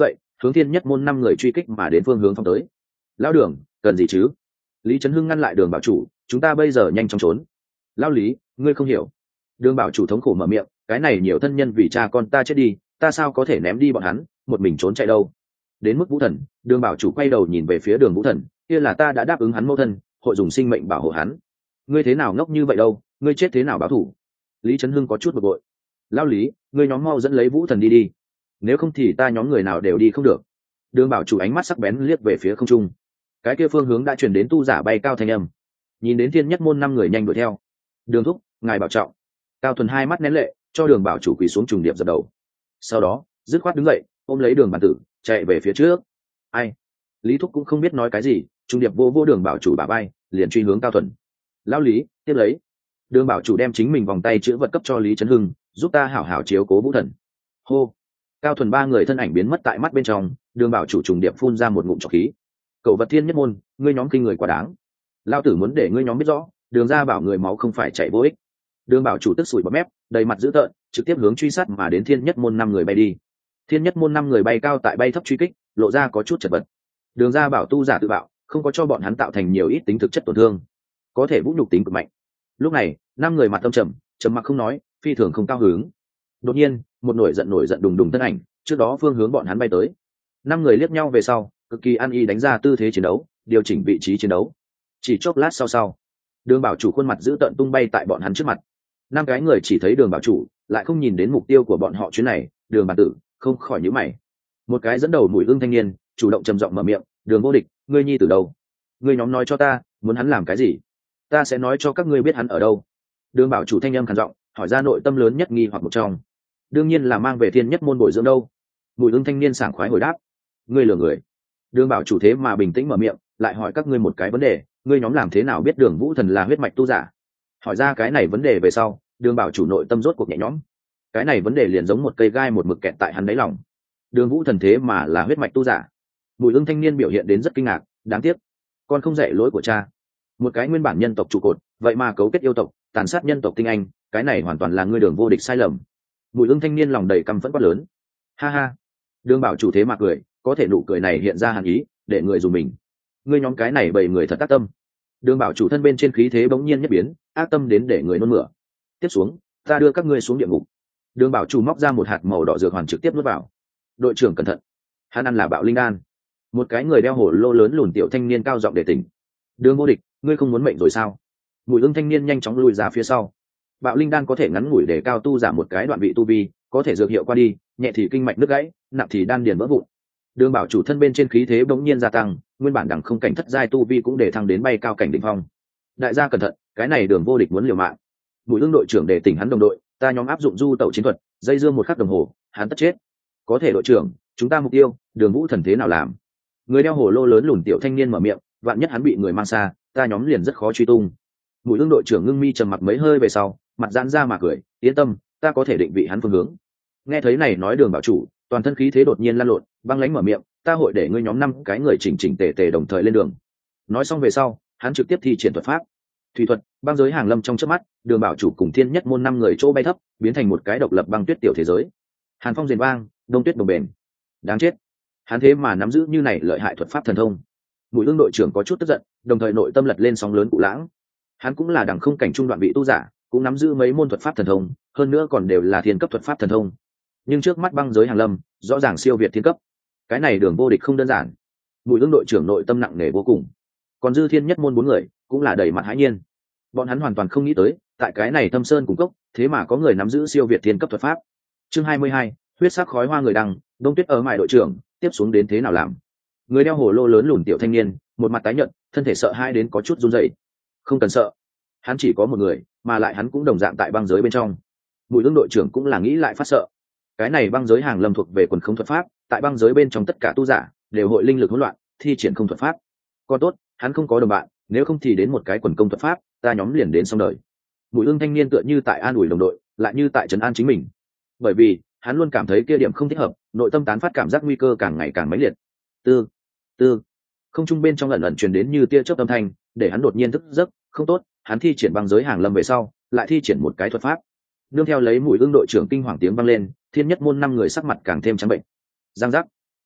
hướng thiên nhất môn năm người truy kích mà đến phương hướng phong tới. Lão đường, cần gì chứ? Lý Trấn Hưng ngăn lại đường bảo chủ, chúng ta bây giờ nhanh chóng trốn. Lão Lý, ngươi không hiểu. Đường bảo chủ thống khổ mở miệng, cái này nhiều thân nhân vì cha con ta chết đi, ta sao có thể ném đi bọn hắn, một mình trốn chạy đâu. Đến mức Vũ Thần, đường bảo chủ quay đầu nhìn về phía đường Vũ Thần, kia là ta đã đáp ứng hắn mẫu thân, hội dùng sinh mệnh bảo hộ hắn. Ngươi thế nào ngốc như vậy đâu, ngươi chết thế nào báo thù? Lý Trấn Hưng có chút bực bội. Lão Lý, ngươi nhóm mau dẫn lấy Vũ Thần đi đi, nếu không thì ta nhóm người nào đều đi không được. Đường bảo chủ ánh mắt sắc bén liếc về phía không trung, cái kia phương hướng đã chuyển đến tu giả bay cao thanh âm. Nhìn đến thiên nhất môn năm người nhanh đuổi theo. Đường thúc, ngài bảo trọng. Cao Thuần hai mắt nén lệ, cho đường bảo chủ quỳ xuống trùng điệp dập đầu. Sau đó dứt khoát đứng dậy, ôm lấy đường bản tử chạy về phía trước. Ai? Lý thúc cũng không biết nói cái gì, trùng điệp vô vô đường bảo chủ bả bay, liền truy hướng Cao Thuần. Lão Lý, tiếp lấy. Đường bảo chủ đem chính mình vòng tay chữ vật cấp cho Lý Trấn Hưng, giúp ta hảo hảo chiếu cố Vũ Thần. Hô. Cao Thuần ba người thân ảnh biến mất tại mắt bên trong, đường bảo chủ trùng điệp phun ra một ngụm trọc khí. Cậu vật thiên nhất môn, ngươi nhóm kinh người quá đáng. Lao tử muốn để ngươi nhóm biết rõ, đường ra bảo người máu không phải chạy vô ích. Đường bảo chủ tức sủi bọt mép, đầy mặt dữ tợn, trực tiếp hướng truy sát mà đến thiên nhất môn năm người bay đi. Thiên nhất môn năm người bay cao tại bay thấp truy kích, lộ ra có chút chật vật. Đường ra bảo tu giả tự bạo, không có cho bọn hắn tạo thành nhiều ít tính thực chất tổn thương, có thể vũ nhục tính cực mạnh. Lúc này năm người mặt tâm trầm, trầm mặc không nói, phi thường không cao hứng. Đột nhiên một nổi giận nổi giận đùng đùng thân ảnh trước đó phương hướng bọn hắn bay tới. Năm người liếc nhau về sau, cực kỳ ăn ý đánh ra tư thế chiến đấu, điều chỉnh vị trí chiến đấu. Chỉ chốc lát sau sau, đường bảo chủ khuôn mặt giữ tợn tung bay tại bọn hắn trước mặt. Năm cái người chỉ thấy đường bảo chủ, lại không nhìn đến mục tiêu của bọn họ chuyến này. Đường bản tử không khỏi nhíu mày. Một cái dẫn đầu mùi ương thanh niên chủ động trầm giọng mở miệng, đường vô địch, ngươi nhi từ đâu? Ngươi nhóm nói cho ta, muốn hắn làm cái gì? Ta sẽ nói cho các ngươi biết hắn ở đâu. Đường bảo chủ thanh âm khàn giọng hỏi ra nội tâm lớn nhất nghi hoặc một trong. Đương nhiên là mang về thiên nhất môn bồi dưỡng đâu. Mùi ương thanh niên sảng khoái hồi đáp. Ngươi lừa người. Đường bảo chủ thế mà bình tĩnh mở miệng, lại hỏi các ngươi một cái vấn đề, ngươi nhóm làm thế nào biết đường Vũ Thần là huyết mạch tu giả? Hỏi ra cái này vấn đề về sau, đường bảo chủ nội tâm rốt cuộc nhẹ nhõm. Cái này vấn đề liền giống một cây gai một mực kẹt tại hắn đáy lòng. Đường Vũ Thần thế mà là huyết mạch tu giả. Mùi ương thanh niên biểu hiện đến rất kinh ngạc, đáng tiếc con không dạy lỗi của cha. Một cái nguyên bản nhân tộc trụ cột, vậy mà cấu kết yêu tộc, tàn sát nhân tộc tinh anh, cái này hoàn toàn là ngươi đường vô địch sai lầm. Mùi ương thanh niên lòng đầy căm phẫn quát lớn. Ha ha. Đường bảo chủ thế mà cười, có thể nụ cười này hiện ra hàn ý, để người dùng mình. Ngươi nhóm cái này bầy người thật ác tâm. Đường bảo chủ thân bên trên khí thế bỗng nhiên nhất biến, ác tâm đến để người nôn mửa. Tiếp xuống, ta đưa các ngươi xuống địa ngục. Đường bảo chủ móc ra một hạt màu đỏ dược hoàn trực tiếp nuốt vào. Đội trưởng cẩn thận, hắn ăn là bạo linh đan. Một cái người đeo hổ lô lớn lùn tiểu thanh niên cao giọng để tỉnh. Đường vô địch, ngươi không muốn mệnh rồi sao? Mùi ương thanh niên nhanh chóng lùi ra phía sau. Bạo linh đan có thể ngắn ngủi để cao tu giảm một cái đoạn vị tu vi, có thể dược hiệu qua đi, nhẹ thì kinh mạch đứt gãy, nặng thì đan điền vỡ vụn. Đường bảo chủ thân bên trên khí thế bỗng nhiên gia tăng, nguyên bản đẳng không cảnh thất giai tu vi cũng để thăng đến bay cao cảnh đỉnh phong. Đại gia cẩn thận, cái này đường vô địch muốn liều mạng. Bùi ương đội trưởng để tỉnh hắn đồng đội, ta nhóm áp dụng du tẩu chiến thuật, dây dưa một khắc đồng hồ, hắn tất chết. Có thể đội trưởng, chúng ta mục tiêu, đường Vũ Thần thế nào làm? Người đeo hổ lô lớn lùn tiểu thanh niên mở miệng, vạn nhất hắn bị người mang xa, ta nhóm liền rất khó truy tung. Bùi ương đội trưởng ngưng mi trầm mặc mấy hơi về sau, mặt giãn ra mà cười, yên tâm, ta có thể định vị hắn phương hướng. Nghe thấy này nói đường bảo chủ, toàn thân khí thế đột nhiên lan lộn, băng lãnh mở miệng, ta hội để ngươi nhóm năm cái người chỉnh chỉnh tề tề đồng thời lên đường. Nói xong về sau, hắn trực tiếp thi triển thuật pháp. Thủy thuật, băng giới hàng lâm trong chớp mắt, đường bảo chủ cùng thiên nhất môn năm người chỗ bay thấp, biến thành một cái độc lập băng tuyết tiểu thế giới. Hàn phong rền vang, đông tuyết đồng bền. Đáng chết, hắn thế mà nắm giữ như này lợi hại thuật pháp thần thông. Bùi ương đội trưởng có chút tức giận, đồng thời nội tâm lật lên sóng lớn cụ lãng. Hắn cũng là đẳng không cảnh trung đoạn vị tu giả, cũng nắm giữ mấy môn thuật pháp thần thông, hơn nữa còn đều là thiên cấp thuật pháp thần thông. Nhưng trước mắt băng giới hàng lâm, rõ ràng siêu việt thiên cấp. Cái này đường vô địch không đơn giản. Bùi ương đội trưởng nội tâm nặng nề vô cùng. Còn dư thiên nhất môn bốn người cũng là đầy mặt hãi nhiên. Bọn hắn hoàn toàn không nghĩ tới, tại cái này thâm sơn cùng cốc, thế mà có người nắm giữ siêu việt thiên cấp thuật pháp. Chương hai mươi hai, huyết sắc khói hoa người đăng, đông tuyết ở mại đội trưởng, tiếp xuống đến thế nào làm? Người đeo hồ lô lớn lùn tiểu thanh niên, một mặt tái nhợt, thân thể sợ hãi đến có chút run rẩy. Không cần sợ, hắn chỉ có một người, mà lại hắn cũng đồng dạng tại băng giới bên trong. Bùi ương đội trưởng cũng là nghĩ lại phát sợ. Cái này băng giới hàng lâm thuộc về quần không thuật pháp, tại băng giới bên trong tất cả tu giả đều hội linh lực hỗn loạn, thi triển không thuật pháp. Còn tốt, hắn không có đồng bạn, nếu không thì đến một cái quần công thuật pháp, ta nhóm liền đến xong đời. Bùi ương thanh niên tựa như tại an ủi đồng đội, lại như tại trấn an chính mình. Bởi vì hắn luôn cảm thấy kia điểm không thích hợp, nội tâm tán phát cảm giác nguy cơ càng ngày càng mãnh liệt. Tư, tư, không trung bên trong ẩn ẩn truyền đến như tia chớp âm thanh, để hắn đột nhiên thức giấc. Không tốt, hắn thi triển băng giới hàng lâm về sau, lại thi triển một cái thuật pháp. Nương theo lấy Mùi ương đội trưởng kinh hoàng tiếng vang lên, thiên nhất môn năm người sắc mặt càng thêm trắng bệnh. Giang giác,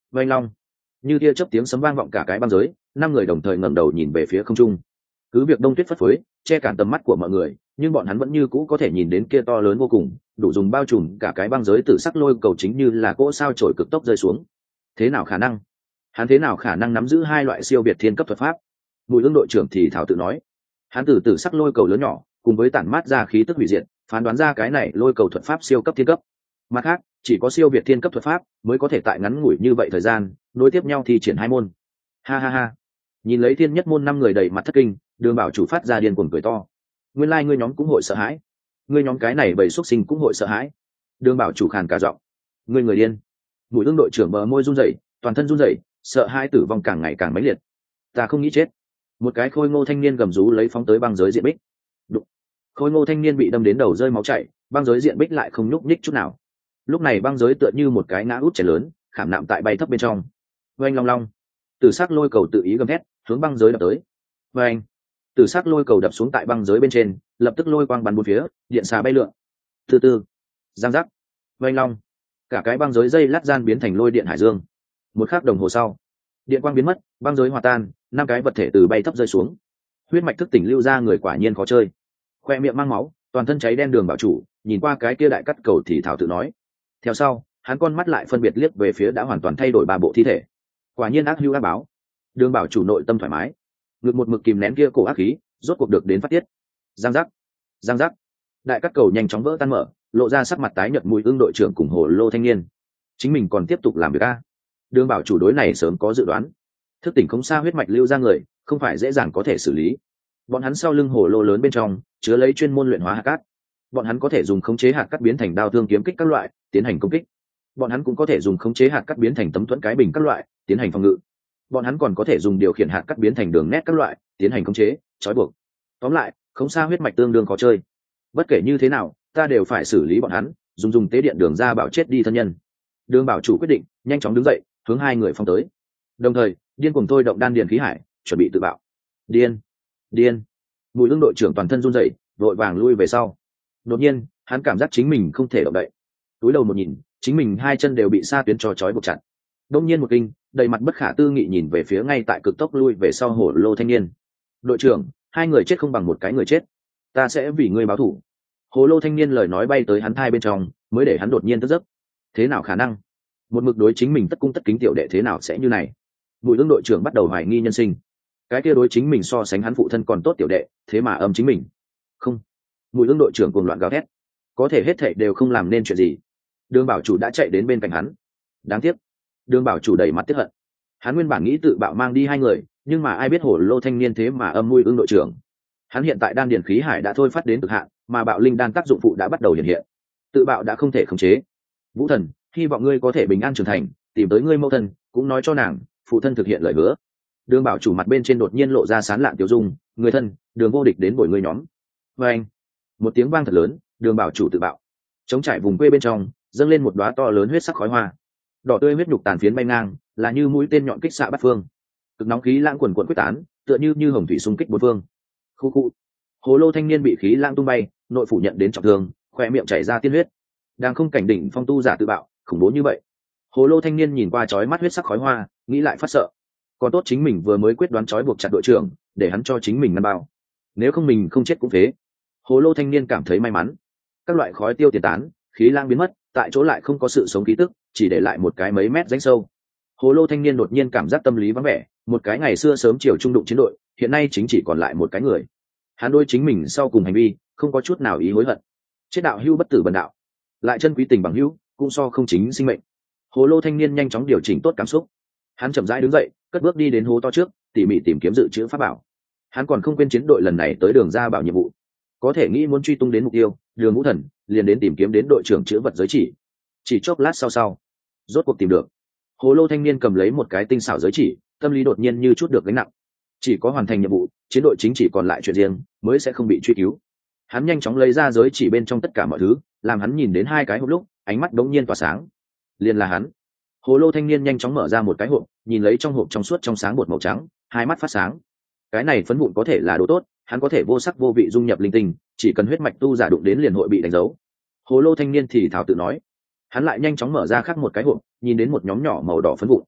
vanh long, như tia chớp tiếng sấm vang vọng cả cái băng giới, năm người đồng thời ngẩng đầu nhìn về phía không trung. Cứ việc đông tuyết phất phới che cản tầm mắt của mọi người, nhưng bọn hắn vẫn như cũ có thể nhìn đến kia to lớn vô cùng, đủ dùng bao trùm cả cái băng giới tử sắc lôi cầu, chính như là cỗ sao chổi cực tốc rơi xuống. Thế nào khả năng? Hắn thế nào khả năng nắm giữ hai loại siêu việt thiên cấp thuật pháp? Bùi Ưng đội trưởng thì thảo tự nói. Hắn từ tử sắc lôi cầu lớn nhỏ cùng với tản mát ra khí tức hủy diệt, phán đoán ra cái này lôi cầu thuật pháp siêu cấp thiên cấp. Mặt khác, chỉ có siêu việt thiên cấp thuật pháp mới có thể tại ngắn ngủi như vậy thời gian nối tiếp nhau thì triển hai môn. Ha ha ha. Nhìn lấy thiên nhất môn năm người đầy mặt thất kinh, Đường Bảo chủ phát ra điên cuồng cười to. Nguyên lai like ngươi nhóm cũng hội sợ hãi, ngươi nhóm cái này bầy xuất sinh cũng hội sợ hãi. Đường Bảo chủ khàn cả giọng. Ngươi người điên. Bùi Ưng đội trưởng bờ môi run rẩy, toàn thân run rẩy, sợ hai tử vong càng ngày càng mãnh liệt. Ta không nghĩ chết. Một cái khôi ngô thanh niên gầm rú lấy phóng tới băng giới diện bích. Đụng. Khôi ngô thanh niên bị đâm đến đầu rơi máu chảy, băng giới diện bích lại không nhúc nhích chút nào. Lúc này băng giới tựa như một cái ngã út trẻ lớn, khảm nạm tại bay thấp bên trong. Oanh long long. Tử sắc lôi cầu tự ý gầm thét, hướng băng giới đập tới. Oanh. Tử sắc lôi cầu đập xuống tại băng giới bên trên, lập tức lôi quang bắn bốn phía, điện xà bay lượn. Từ từ. Giang giác. Oanh long. Cả cái băng giới dây lát gian biến thành lôi điện hải dương. Một khắc đồng hồ sau, điện quang biến mất, băng giới hòa tan, năm cái vật thể từ bay thấp rơi xuống. Huyết mạch thức tỉnh lưu ra người quả nhiên khó chơi. Khoe miệng mang máu, toàn thân cháy đen Đường Bảo chủ nhìn qua cái kia đại cắt cầu thì thảo tự nói. Theo sau, hắn con mắt lại phân biệt liếc về phía đã hoàn toàn thay đổi ba bộ thi thể. Quả nhiên ác hưu ác báo. Đường Bảo chủ nội tâm thoải mái, ngực một mực kìm nén kia cổ ác khí rốt cuộc được đến phát tiết. Giang giác, giang giác, đại cắt cầu nhanh chóng vỡ tan mở, lộ ra sắc mặt tái nhợt Mùi Ưng đội trưởng cùng Hồ Lô thanh niên. Chính mình còn tiếp tục làm việc a? Đường Bảo chủ đối này sớm có dự đoán. Thức tỉnh không xa huyết mạch lưu ra người không phải dễ dàng có thể xử lý. Bọn hắn sau lưng hồ lô lớn bên trong chứa lấy chuyên môn luyện hóa hạt cát. Bọn hắn có thể dùng khống chế hạt cát biến thành đao thương kiếm kích các loại tiến hành công kích. Bọn hắn cũng có thể dùng khống chế hạt cát biến thành tấm thuẫn cái bình các loại tiến hành phòng ngự. Bọn hắn còn có thể dùng điều khiển hạt cát biến thành đường nét các loại tiến hành khống chế trói buộc. Tóm lại, không xa huyết mạch tương đương khó chơi. Bất kể như thế nào, ta đều phải xử lý bọn hắn, dùng dùng tế điện đường ra bảo chết đi thân nhân. Đường Bảo chủ quyết định nhanh chóng đứng dậy, hướng hai người phong tới. Đồng thời, điên cuồng thôi động đan điền khí hải, chuẩn bị tự bạo. Điên, điên. Bùi Ưng đội trưởng toàn thân run rẩy, vội vàng lui về sau. Đột nhiên, hắn cảm giác chính mình không thể động đậy. Túi đầu một nhìn, chính mình hai chân đều bị sa tuyến trò trói buộc chặt. Đông nhiên một kinh, đầy mặt bất khả tư nghị nhìn về phía ngay tại cực tốc lui về sau Hồ Lô thanh niên. Đội trưởng, hai người chết không bằng một cái người chết, ta sẽ vì ngươi báo thù. Hồ Lô thanh niên lời nói bay tới hắn thai bên trong, mới để hắn đột nhiên thức giấc. Thế nào khả năng? Một mực đối chính mình tất cung tất kính tiểu đệ thế nào sẽ như này? Bùi Ưng đội trưởng bắt đầu hoài nghi nhân sinh. Cái kia đối chính mình so sánh hắn phụ thân còn tốt tiểu đệ, thế mà âm chính mình. Không. Bùi Ưng đội trưởng cuồng loạn gào thét. Có thể hết thảy đều không làm nên chuyện gì. Đường Bảo chủ đã chạy đến bên cạnh hắn. Đáng tiếc. Đường Bảo chủ đầy mặt tiếc hận. Hắn nguyên bản nghĩ tự bạo mang đi hai người, nhưng mà ai biết Hồ Lô thanh niên thế mà âm Bùi Ưng đội trưởng. Hắn hiện tại đan điền khí hải đã thôi phát đến cực hạn, mà bạo linh đan tác dụng phụ đã bắt đầu hiện hiện. Tự bạo đã không thể khống chế. Vũ Thần, hy vọng ngươi có thể bình an trưởng thành, tìm tới ngươi mẫu thân, cũng nói cho nàng phụ thân thực hiện lời hứa. Đường Bảo chủ mặt bên trên đột nhiên lộ ra sán lạn tiêu dung, người thân, Đường vô địch đến bồi ngươi nhóm. Và anh, một tiếng vang thật lớn, Đường Bảo chủ tự bạo. Chống trải vùng quê bên trong dâng lên một đóa to lớn huyết sắc khói hoa, đỏ tươi huyết nhục tàn phiến bay ngang, là như mũi tên nhọn kích xạ bắt phương. Cực nóng khí lãng quần quần quyết tán, tựa như như hồng thủy xung kích bốn phương. Khu khu. Hồ Lô thanh niên bị khí lãng tung bay, nội phủ nhận đến trọng thương, khoe miệng chảy ra tiên huyết. Đang không cảnh đỉnh phong tu giả tự bạo, khủng bố như vậy. Hồ Lô thanh niên nhìn qua chói mắt huyết sắc khói hoa, nghĩ lại phát sợ. Còn tốt chính mình vừa mới quyết đoán trói buộc chặt đội trưởng, để hắn cho chính mình ngăn bao. Nếu không mình không chết cũng phế. Hồ Lô thanh niên cảm thấy may mắn. Các loại khói tiêu tiền tán, khí lang biến mất, tại chỗ lại không có sự sống khí tức, chỉ để lại một cái mấy mét rãnh sâu. Hồ Lô thanh niên đột nhiên cảm giác tâm lý vắng vẻ, một cái ngày xưa sớm chiều trung đụng chiến đội, hiện nay chính chỉ còn lại một cái người. Hắn đối chính mình sau cùng hành vi, không có chút nào ý hối hận. Chết đạo hưu bất tử bần đạo, lại chân quý tình bằng hữu, cũng so không chính sinh mệnh. Hồ Lô thanh niên nhanh chóng điều chỉnh tốt cảm xúc. Hắn chậm rãi đứng dậy, cất bước đi đến hố to trước, tỉ mỉ tìm kiếm dự trữ pháp bảo. Hắn còn không quên chiến đội lần này tới đường ra bảo nhiệm vụ, có thể nghĩ muốn truy tung đến mục tiêu Đường Ngũ Thần, liền đến tìm kiếm đến đội trưởng chữ vật giới chỉ. Chỉ chốc lát sau sau, rốt cuộc tìm được. Hồ Lô thanh niên cầm lấy một cái tinh xảo giới chỉ, tâm lý đột nhiên như chút được gánh nặng. Chỉ có hoàn thành nhiệm vụ, chiến đội chính chỉ còn lại chuyện riêng, mới sẽ không bị truy cứu. Hắn nhanh chóng lấy ra giới chỉ bên trong tất cả mọi thứ, làm hắn nhìn đến hai cái hộp lúc, ánh mắt đống nhiên tỏa sáng. Liền là hắn. Hồ Lô thanh niên nhanh chóng mở ra một cái hộp, nhìn lấy trong hộp trong suốt trong sáng bột màu trắng, hai mắt phát sáng. Cái này phấn vụn có thể là đồ tốt, hắn có thể vô sắc vô vị dung nhập linh tinh, chỉ cần huyết mạch tu giả đụng đến liền hội bị đánh dấu. Hồ Lô thanh niên thì thảo tự nói. Hắn lại nhanh chóng mở ra khác một cái hộp, nhìn đến một nhóm nhỏ màu đỏ phấn vụn,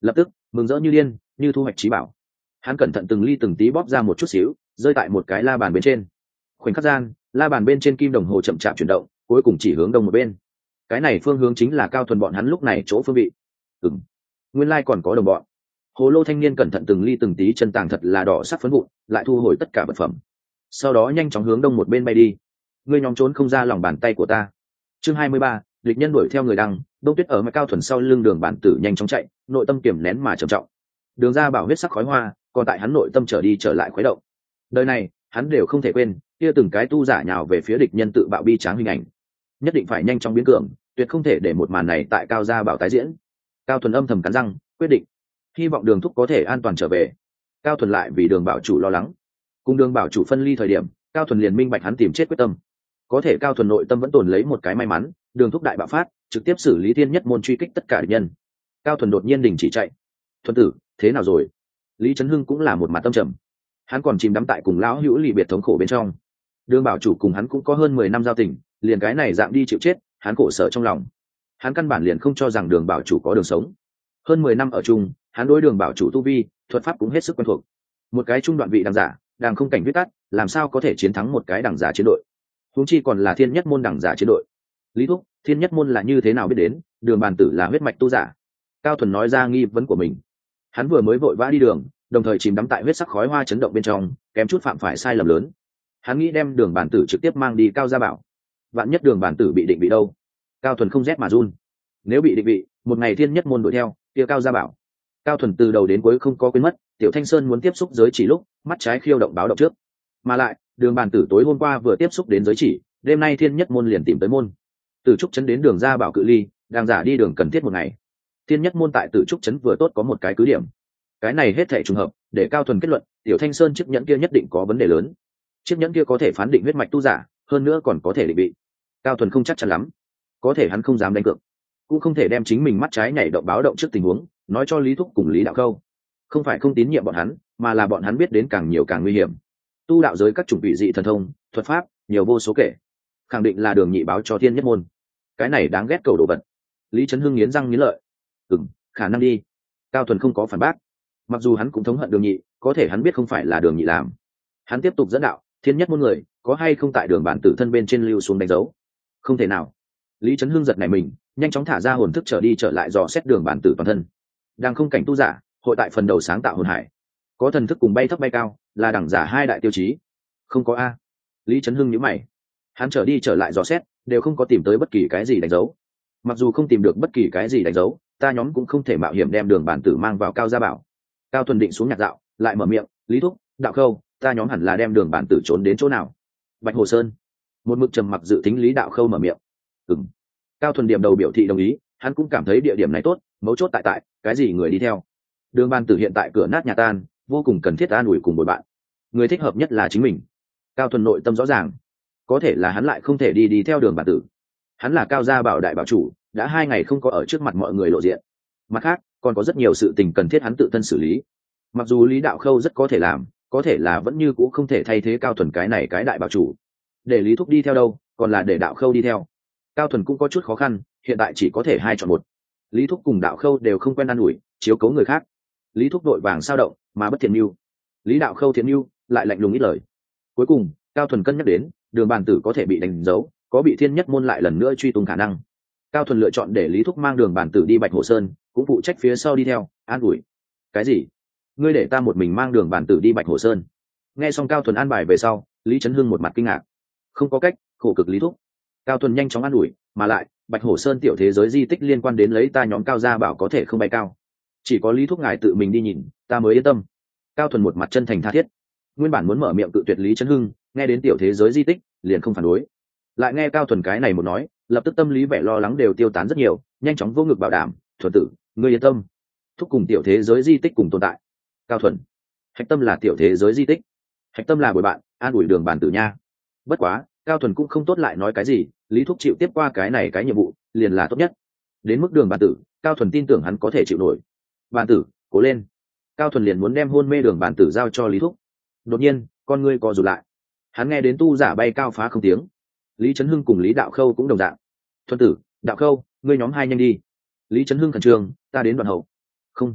lập tức mừng rỡ như điên, như thu hoạch trí bảo. Hắn cẩn thận từng ly từng tí bóp ra một chút xíu, rơi tại một cái la bàn bên trên. Khoảnh khắc gian, la bàn bên trên kim đồng hồ chậm chạp chuyển động, cuối cùng chỉ hướng đông một bên. Cái này phương hướng chính là Cao Thuần bọn hắn lúc này chỗ phương vị. Ừm, nguyên lai còn có đồng bọn. Hồ lô thanh niên cẩn thận từng ly từng tí chân tàng thật là đỏ sắc phấn vụn, lại thu hồi tất cả vật phẩm. Sau đó nhanh chóng hướng đông một bên bay đi. Ngươi nhóm trốn không ra lòng bàn tay của ta. Chương hai mươi ba, địch nhân đuổi theo người đăng. Đông Tuyết ở mặt Cao Thuần sau lưng Đường Bản Tử nhanh chóng chạy, nội tâm kiềm nén mà trầm trọng. Đường ra bảo huyết sắc khói hoa, còn tại hắn nội tâm trở đi trở lại khuấy động. Đời này, hắn đều không thể quên, kia từng cái tu giả nhào về phía địch nhân tự bạo bi tráng hình ảnh. Nhất định phải nhanh chóng biến cường, tuyệt không thể để một màn này tại Cao gia bảo tái diễn. Cao Thuần âm thầm cắn răng, quyết định, hy vọng Đường thúc có thể an toàn trở về. Cao Thuần lại vì Đường bảo chủ lo lắng. Cùng Đường bảo chủ phân ly thời điểm, Cao Thuần liền minh bạch hắn tìm chết quyết tâm. Có thể Cao Thuần nội tâm vẫn tồn lấy một cái may mắn, Đường thúc đại bạo phát, trực tiếp xử lý thiên nhất môn truy kích tất cả địch nhân. Cao Thuần đột nhiên đình chỉ chạy. Thuần tử, thế nào rồi? Lý Trấn Hưng cũng là một mặt tâm trầm. Hắn còn chìm đắm tại cùng lão hữu lì biệt thống khổ bên trong. Đường bảo chủ cùng hắn cũng có hơn mười năm giao tình, liền cái này dạng đi chịu chết, hắn khổ sở trong lòng. Hắn căn bản liền không cho rằng Đường bảo chủ có đường sống. Hơn mười năm ở chung, hắn đối Đường bảo chủ tu vi, thuật pháp cũng hết sức quen thuộc. Một cái trung đoạn vị đằng giả, đang không cảnh viết tắt, làm sao có thể chiến thắng một cái đằng giả chiến đội? Huống chi còn là thiên nhất môn đằng giả chiến đội. Lý thúc, thiên nhất môn là như thế nào biết đến? Đường Bàn Tử là huyết mạch tu giả. Cao Thuần nói ra nghi vấn của mình. Hắn vừa mới vội vã đi đường, đồng thời chìm đắm tại huyết sắc khói hoa chấn động bên trong, kém chút phạm phải sai lầm lớn. Hắn nghĩ đem Đường Bàn Tử trực tiếp mang đi Cao gia bảo. Vạn nhất Đường Bàn Tử bị định vị đâu? Cao Thuần không rét mà run. Nếu bị định vị, một ngày thiên nhất môn đuổi theo, kia Cao gia bảo. Cao Thuần từ đầu đến cuối không có quên mất, Tiểu Thanh Sơn muốn tiếp xúc giới chỉ lúc, mắt trái khiêu động báo động trước. Mà lại, Đường Bàn Tử tối hôm qua vừa tiếp xúc đến giới chỉ, đêm nay thiên nhất môn liền tìm tới môn. Từ trúc trấn đến Đường gia bảo cự ly, đang giả đi đường cần thiết một ngày. Thiên nhất môn tại Tử trúc trấn vừa tốt có một cái cứ điểm. Cái này hết thảy trùng hợp, để Cao Thuần kết luận, Tiểu Thanh Sơn chiếc nhẫn kia nhất định có vấn đề lớn. Chiếc nhẫn kia có thể phán định huyết mạch tu giả, hơn nữa còn có thể định vị. Cao Thuần không chắc chắn lắm, có thể hắn không dám đánh cược, cũng không thể đem chính mình mắt trái nhảy động báo động trước tình huống nói cho Lý thúc cùng Lý đạo khâu. Không phải không tín nhiệm bọn hắn, mà là bọn hắn biết đến càng nhiều càng nguy hiểm. Tu đạo giới các chủng vị dị thần thông, thuật pháp, nhiều vô số kể, khẳng định là Đường nhị báo cho thiên nhất môn. Cái này đáng ghét cầu đồ vật. Lý Trấn Hưng nghiến răng nghiến lợi. Ừm, khả năng đi. Cao Thuần không có phản bác. Mặc dù hắn cũng thống hận Đường nhị, có thể hắn biết không phải là Đường nhị làm. Hắn tiếp tục dẫn đạo, thiên nhất môn người có hay không tại Đường Bản Tử thân bên trên lưu xuống đánh dấu? Không thể nào. Lý Trấn Hưng giật nảy mình, nhanh chóng thả ra hồn thức trở đi trở lại dò xét Đường Bản Tử toàn thân. Đang không cảnh tu giả, hội tại phần đầu sáng tạo hồn hải, có thần thức cùng bay thấp bay cao, là đẳng giả hai đại tiêu chí. Không có a. Lý Trấn Hưng nhíu mày. Hắn trở đi trở lại dò xét, đều không có tìm tới bất kỳ cái gì đánh dấu. Mặc dù không tìm được bất kỳ cái gì đánh dấu, ta nhóm cũng không thể mạo hiểm đem Đường Bản Tử mang vào Cao gia bảo. Cao Thuần định xuống nhạc dạo, lại mở miệng, Lý thúc, đạo khâu, ta nhóm hẳn là đem Đường Bản Tử trốn đến chỗ nào? Bạch Hồ Sơn. Một mực trầm mặc dự tính Lý đạo khâu mở miệng. Ừm. Cao Thuần điểm đầu biểu thị đồng ý, hắn cũng cảm thấy địa điểm này tốt, mấu chốt tại tại, cái gì người đi theo. Đường Bản Tử hiện tại cửa nát nhà tan, vô cùng cần thiết an ủi cùng bồi bạn. Người thích hợp nhất là chính mình. Cao Thuần nội tâm rõ ràng, có thể là hắn lại không thể đi đi theo Đường Bản Tử. Hắn là Cao gia bảo đại bảo chủ, đã hai ngày không có ở trước mặt mọi người lộ diện. Mặt khác, còn có rất nhiều sự tình cần thiết hắn tự thân xử lý. Mặc dù Lý đạo khâu rất có thể làm, có thể là vẫn như cũ không thể thay thế Cao Thuần cái này cái đại bảo chủ. Để Lý thúc đi theo đâu, còn là để đạo khâu đi theo. Cao Thuần cũng có chút khó khăn, hiện tại chỉ có thể hai chọn một. Lý thúc cùng đạo khâu đều không quen ăn ủi chiếu cố người khác. Lý thúc đội vàng sao động mà bất thiện mưu, Lý đạo khâu thiện mưu lại lạnh lùng ít lời. Cuối cùng Cao Thuần cân nhắc đến Đường Bản Tử có thể bị đánh dấu, có bị thiên nhất môn lại lần nữa truy tung khả năng. Cao Thuần lựa chọn để Lý thúc mang Đường Bản Tử đi Bạch Hồ Sơn, cũng phụ trách phía sau đi theo an ủi. Cái gì? Ngươi để ta một mình mang Đường Bản Tử đi Bạch Hồ Sơn? Nghe xong Cao Thuần an bài về sau, Lý Trấn Hưng một mặt kinh ngạc. Không có cách, khổ cực Lý thúc. Cao Thuần nhanh chóng an ủi, mà lại Bạch Hồ Sơn tiểu thế giới di tích liên quan đến lấy ta nhóm Cao gia bảo có thể không bay cao, chỉ có Lý thúc ngài tự mình đi nhìn, ta mới yên tâm. Cao Thuần một mặt chân thành tha thiết. Nguyên bản muốn mở miệng cự tuyệt Lý Trấn Hưng, nghe đến tiểu thế giới di tích liền không phản đối. Lại nghe Cao Thuần cái này một nói, lập tức tâm lý vẻ lo lắng đều tiêu tán rất nhiều, nhanh chóng vô ngực bảo đảm, Thuần tử, ngươi yên tâm, thúc cùng tiểu thế giới di tích cùng tồn tại. Cao Thuần, hạch tâm là tiểu thế giới di tích, hạch tâm là bồi bạn an ủi Đường Bản Tử nha. Bất quá Cao Thuần cũng không tốt lại nói cái gì, Lý thúc chịu tiếp qua cái này cái nhiệm vụ liền là tốt nhất. Đến mức Đường Bản Tử, Cao Thuần tin tưởng hắn có thể chịu nổi. Bản Tử, cố lên. Cao Thuần liền muốn đem hôn mê Đường Bản Tử giao cho Lý thúc. Đột nhiên con ngươi co rụt lại, hắn nghe đến tu giả bay cao phá không tiếng. Lý Trấn Hưng cùng Lý đạo khâu cũng đồng dạng. Thuần tử, đạo khâu, ngươi nhóm hai nhanh đi. Lý Trấn Hưng khẩn trương, ta đến đoạn hậu. Không,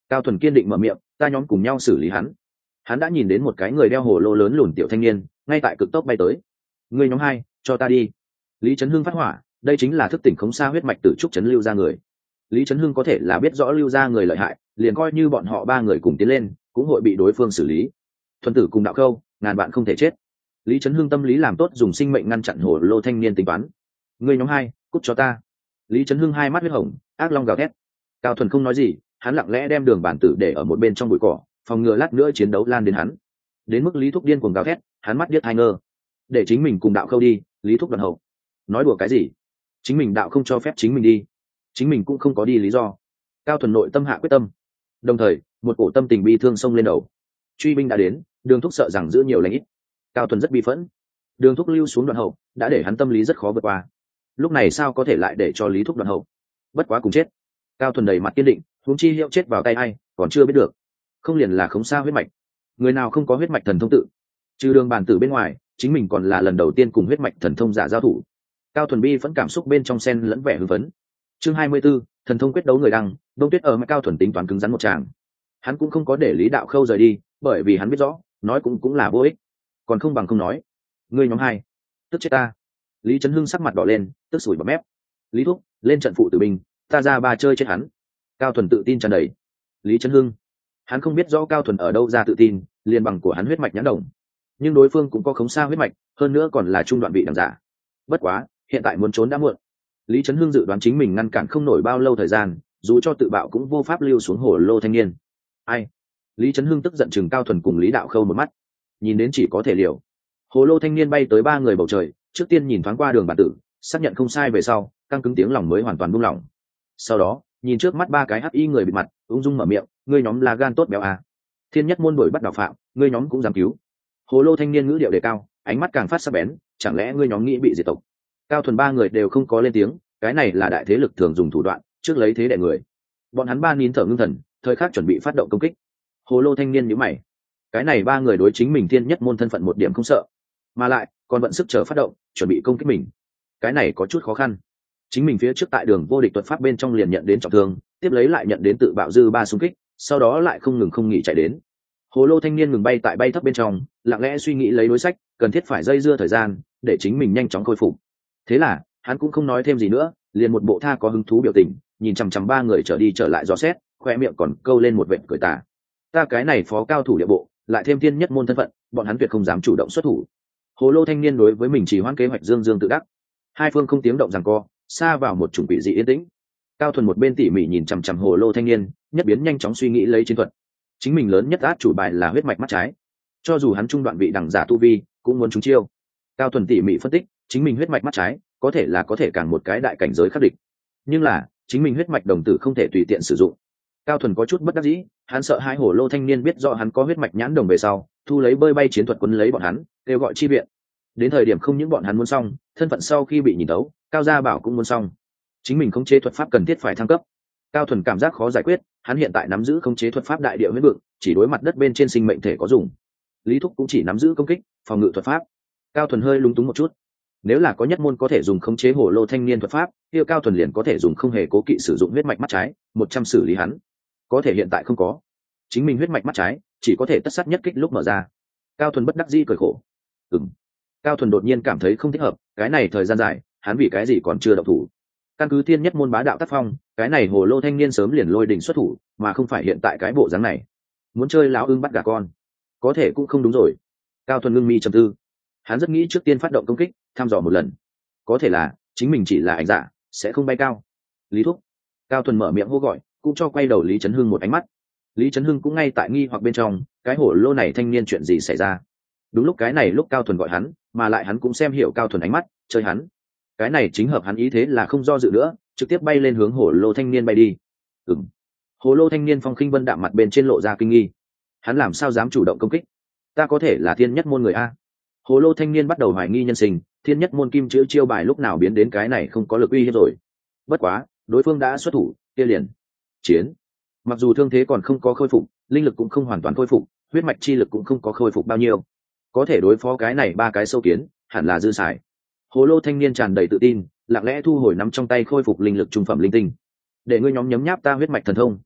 Cao Thuần kiên định mở miệng, ta nhóm cùng nhau xử lý hắn. Hắn đã nhìn đến một cái người đeo hồ lô lớn lùn tiểu thanh niên ngay tại cực tốc bay tới. Người nhóm hai, cho ta đi. Lý Trấn Hưng phát hỏa, đây chính là thức tỉnh khống xa huyết mạch tử trúc trấn lưu ra người. Lý Trấn Hưng có thể là biết rõ lưu ra người lợi hại, liền coi như bọn họ ba người cùng tiến lên cũng hội bị đối phương xử lý. Thuần tử cùng đạo khâu, ngàn bạn không thể chết. Lý Trấn Hưng tâm lý làm tốt, dùng sinh mệnh ngăn chặn hồ lô thanh niên tính toán. Người nhóm hai, cút cho ta. Lý Trấn Hưng hai mắt huyết hồng, ác long gào thét. Cao Thuần không nói gì, hắn lặng lẽ đem đường bản tử để ở một bên trong bụi cỏ, phòng ngừa lát nữa chiến đấu lan đến hắn. Đến mức Lý Thúc điên cuồng gào thét, hắn mắt điếc hai ngơ. Để chính mình cùng đạo khâu đi. Lý Thúc đoạn hậu. Nói đùa cái gì? Chính mình đạo không cho phép chính mình đi, chính mình cũng không có đi lý do. Cao Thuần nội tâm hạ quyết tâm, đồng thời một cổ tâm tình bi thương xông lên đầu. Truy binh đã đến, Đường Thúc sợ rằng giữ nhiều lãnh ít. Cao Thuần rất bi phẫn. Đường Thúc lưu xuống đoạn hậu đã để hắn tâm lý rất khó vượt qua, lúc này sao có thể lại để cho Lý Thúc đoạn hậu? Bất quá cùng chết. Cao Thuần đầy mặt kiên định, huống chi hiệu chết vào tay ai còn chưa biết được. Không liền là khống xa huyết mạch, người nào không có huyết mạch thần thông tự, trừ Đường bản tử bên ngoài, chính mình còn là lần đầu tiên cùng huyết mạch thần thông giả giao thủ. Cao Thuần bi vẫn cảm xúc bên trong sen lẫn vẻ hưng phấn. Chương hai mươi 24, thần thông quyết đấu người đăng. Đông Tuyết ở mà Cao Thuần tính toán cứng rắn một tràng. Hắn cũng không có để Lý Đạo Khâu rời đi, bởi vì hắn biết rõ nói cũng cũng là vô ích, còn không bằng không nói. Ngươi nhóm hai, tức chết ta. Lý Trấn Hưng sắc mặt đỏ lên, tức sủi bọt mép. Lý Thúc, lên trận phụ tử binh, ta ra ba chơi chết hắn. Cao Thuần tự tin tràn đầy. Lý Trấn Hưng, hắn không biết rõ Cao Thuần ở đâu ra tự tin, liền bằng của hắn huyết mạch nhãn đồng, nhưng đối phương cũng có khống xa huyết mạch, hơn nữa còn là trung đoạn vị đẳng giả. Bất quá hiện tại muốn trốn đã muộn. Lý Trấn Hưng dự đoán chính mình ngăn cản không nổi bao lâu thời gian, dù cho tự bạo cũng vô pháp lưu xuống hồ lô thanh niên. Ai? Lý Trấn Hưng tức giận chừng Cao Thuần cùng Lý Đạo Khâu một mắt, nhìn đến chỉ có thể liều. Hồ lô thanh niên bay tới ba người bầu trời, trước tiên nhìn thoáng qua Đường bản tử, xác nhận không sai về sau, căng cứng tiếng lòng mới hoàn toàn buông lỏng. Sau đó nhìn trước mắt ba cái hắc y người bịt mặt, ung dung mở miệng, ngươi nhóm là gan tốt béo à? Thiên Nhất môn đuổi bắt đạo phạm, ngươi nhóm cũng dám cứu? Hồ lô thanh niên ngữ điệu đề cao, ánh mắt càng phát sắc bén, chẳng lẽ ngươi nhóm nghĩ bị diệt tộc? Cao Thuần ba người đều không có lên tiếng, cái này là đại thế lực thường dùng thủ đoạn, trước lấy thế đè người. Bọn hắn ba nín thở ngưng thần, thời khắc chuẩn bị phát động công kích. Hồ lô thanh niên nhíu mày, cái này ba người đối chính mình Thiên Nhất môn thân phận một điểm không sợ, mà lại còn vận sức chờ phát động, chuẩn bị công kích mình, cái này có chút khó khăn. Chính mình phía trước tại Đường vô địch thuật pháp bên trong liền nhận đến trọng thương, tiếp lấy lại nhận đến tự bạo dư ba xung kích, sau đó lại không ngừng không nghỉ chạy đến. Hồ lô thanh niên ngừng bay tại bay thấp bên trong, lặng lẽ suy nghĩ lấy đối sách, cần thiết phải dây dưa thời gian để chính mình nhanh chóng khôi phục. Thế là hắn cũng không nói thêm gì nữa, liền một bộ tha có hứng thú biểu tình, nhìn chằm chằm ba người trở đi trở lại dò xét, khoe miệng còn câu lên một vệt cười tà. Ta cái này phó cao thủ địa bộ, lại thêm Thiên Nhất môn thân phận, bọn hắn tuyệt không dám chủ động xuất thủ. Hồ lô thanh niên đối với mình chỉ hoãn kế hoạch dương dương tự đắc. Hai phương không tiếng động giằng co, xa vào một chủng quỷ dị yên tĩnh. Cao Thuần một bên tỉ mỉ nhìn chằm chằm hồ lô thanh niên, nhất biến nhanh chóng suy nghĩ lấy chiến thuật. Chính mình lớn nhất át chủ bài là huyết mạch mắt trái, cho dù hắn trung đoạn vị đẳng giả tu vi cũng muốn trúng chiêu. Cao Thuần tỉ mỉ phân tích, chính mình huyết mạch mắt trái có thể là có thể càng một cái đại cảnh giới khắc địch, nhưng là chính mình huyết mạch đồng tử không thể tùy tiện sử dụng. Cao Thuần có chút bất đắc dĩ, hắn sợ hai hồ lô thanh niên biết rõ hắn có huyết mạch nhãn đồng về sau, thu lấy bơi bay chiến thuật quân lấy bọn hắn, kêu gọi chi viện. Đến thời điểm không những bọn hắn muốn xong, thân phận sau khi bị nhìn tấu, Cao Gia Bảo cũng muốn xong. Chính mình khống chế thuật pháp cần thiết phải thăng cấp. Cao Thuần cảm giác khó giải quyết, hắn hiện tại nắm giữ khống chế thuật pháp đại địa huyết vượng, chỉ đối mặt đất bên trên sinh mệnh thể có dùng. Lý Thúc cũng chỉ nắm giữ công kích, phòng ngự thuật pháp. Cao Thuần hơi lúng túng một chút. Nếu là có nhất môn có thể dùng khống chế hồ lô thanh niên thuật pháp, kia Cao Thuần liền có thể dùng không hề cố kỵ sử dụng huyết mạch mắt trái, một trăm xử lý hắn. Có thể hiện tại không có. Chính mình huyết mạch mắt trái, chỉ có thể tất sát nhất kích lúc mở ra. Cao Thuần bất đắc dĩ cười khổ. Ừm. Cao Thuần đột nhiên cảm thấy không thích hợp, cái này thời gian dài, hắn vì cái gì còn chưa động thủ? Căn cứ Thiên Nhất môn bá đạo tác phong, cái này hồ lô thanh niên sớm liền lôi đình xuất thủ, mà không phải hiện tại cái bộ dáng này. Muốn chơi lão ưng bắt gà con, có thể cũng không đúng rồi. Cao Thuần ngưng mi trầm tư, hắn rất nghĩ trước tiên phát động công kích, thăm dò một lần. Có thể là chính mình chỉ là ảnh giả, sẽ không bay cao. Lý Thúc. Cao Thuần mở miệng hô gọi, cũng cho quay đầu Lý Trấn Hưng một ánh mắt. Lý Trấn Hưng cũng ngay tại nghi hoặc bên trong, cái hồ lô này thanh niên chuyện gì xảy ra? Đúng lúc cái này lúc Cao Thuần gọi hắn, mà lại hắn cũng xem hiểu Cao Thuần ánh mắt, chơi hắn. Cái này chính hợp hắn ý, thế là không do dự nữa, trực tiếp bay lên hướng hồ lô thanh niên bay đi. Ừm. Hồ lô thanh niên phong khinh vân đạm mặt bên trên lộ ra kinh nghi. Hắn làm sao dám chủ động công kích? Ta có thể là Thiên Nhất môn người a? Hồ lô thanh niên bắt đầu hoài nghi nhân sinh, Thiên Nhất môn kim chữ chiêu bài lúc nào biến đến cái này không có lực uy hiếp rồi. Bất quá, đối phương đã xuất thủ, kia liền chiến. Mặc dù thương thế còn không có khôi phục, linh lực cũng không hoàn toàn khôi phục, huyết mạch chi lực cũng không có khôi phục bao nhiêu, có thể đối phó cái này ba cái sâu kiến, hẳn là dư xài. Hồ lô thanh niên tràn đầy tự tin, lặng lẽ thu hồi nắm trong tay khôi phục linh lực trung phẩm linh tinh. Để ngươi nhóm nhấm nháp ta huyết mạch thần thông.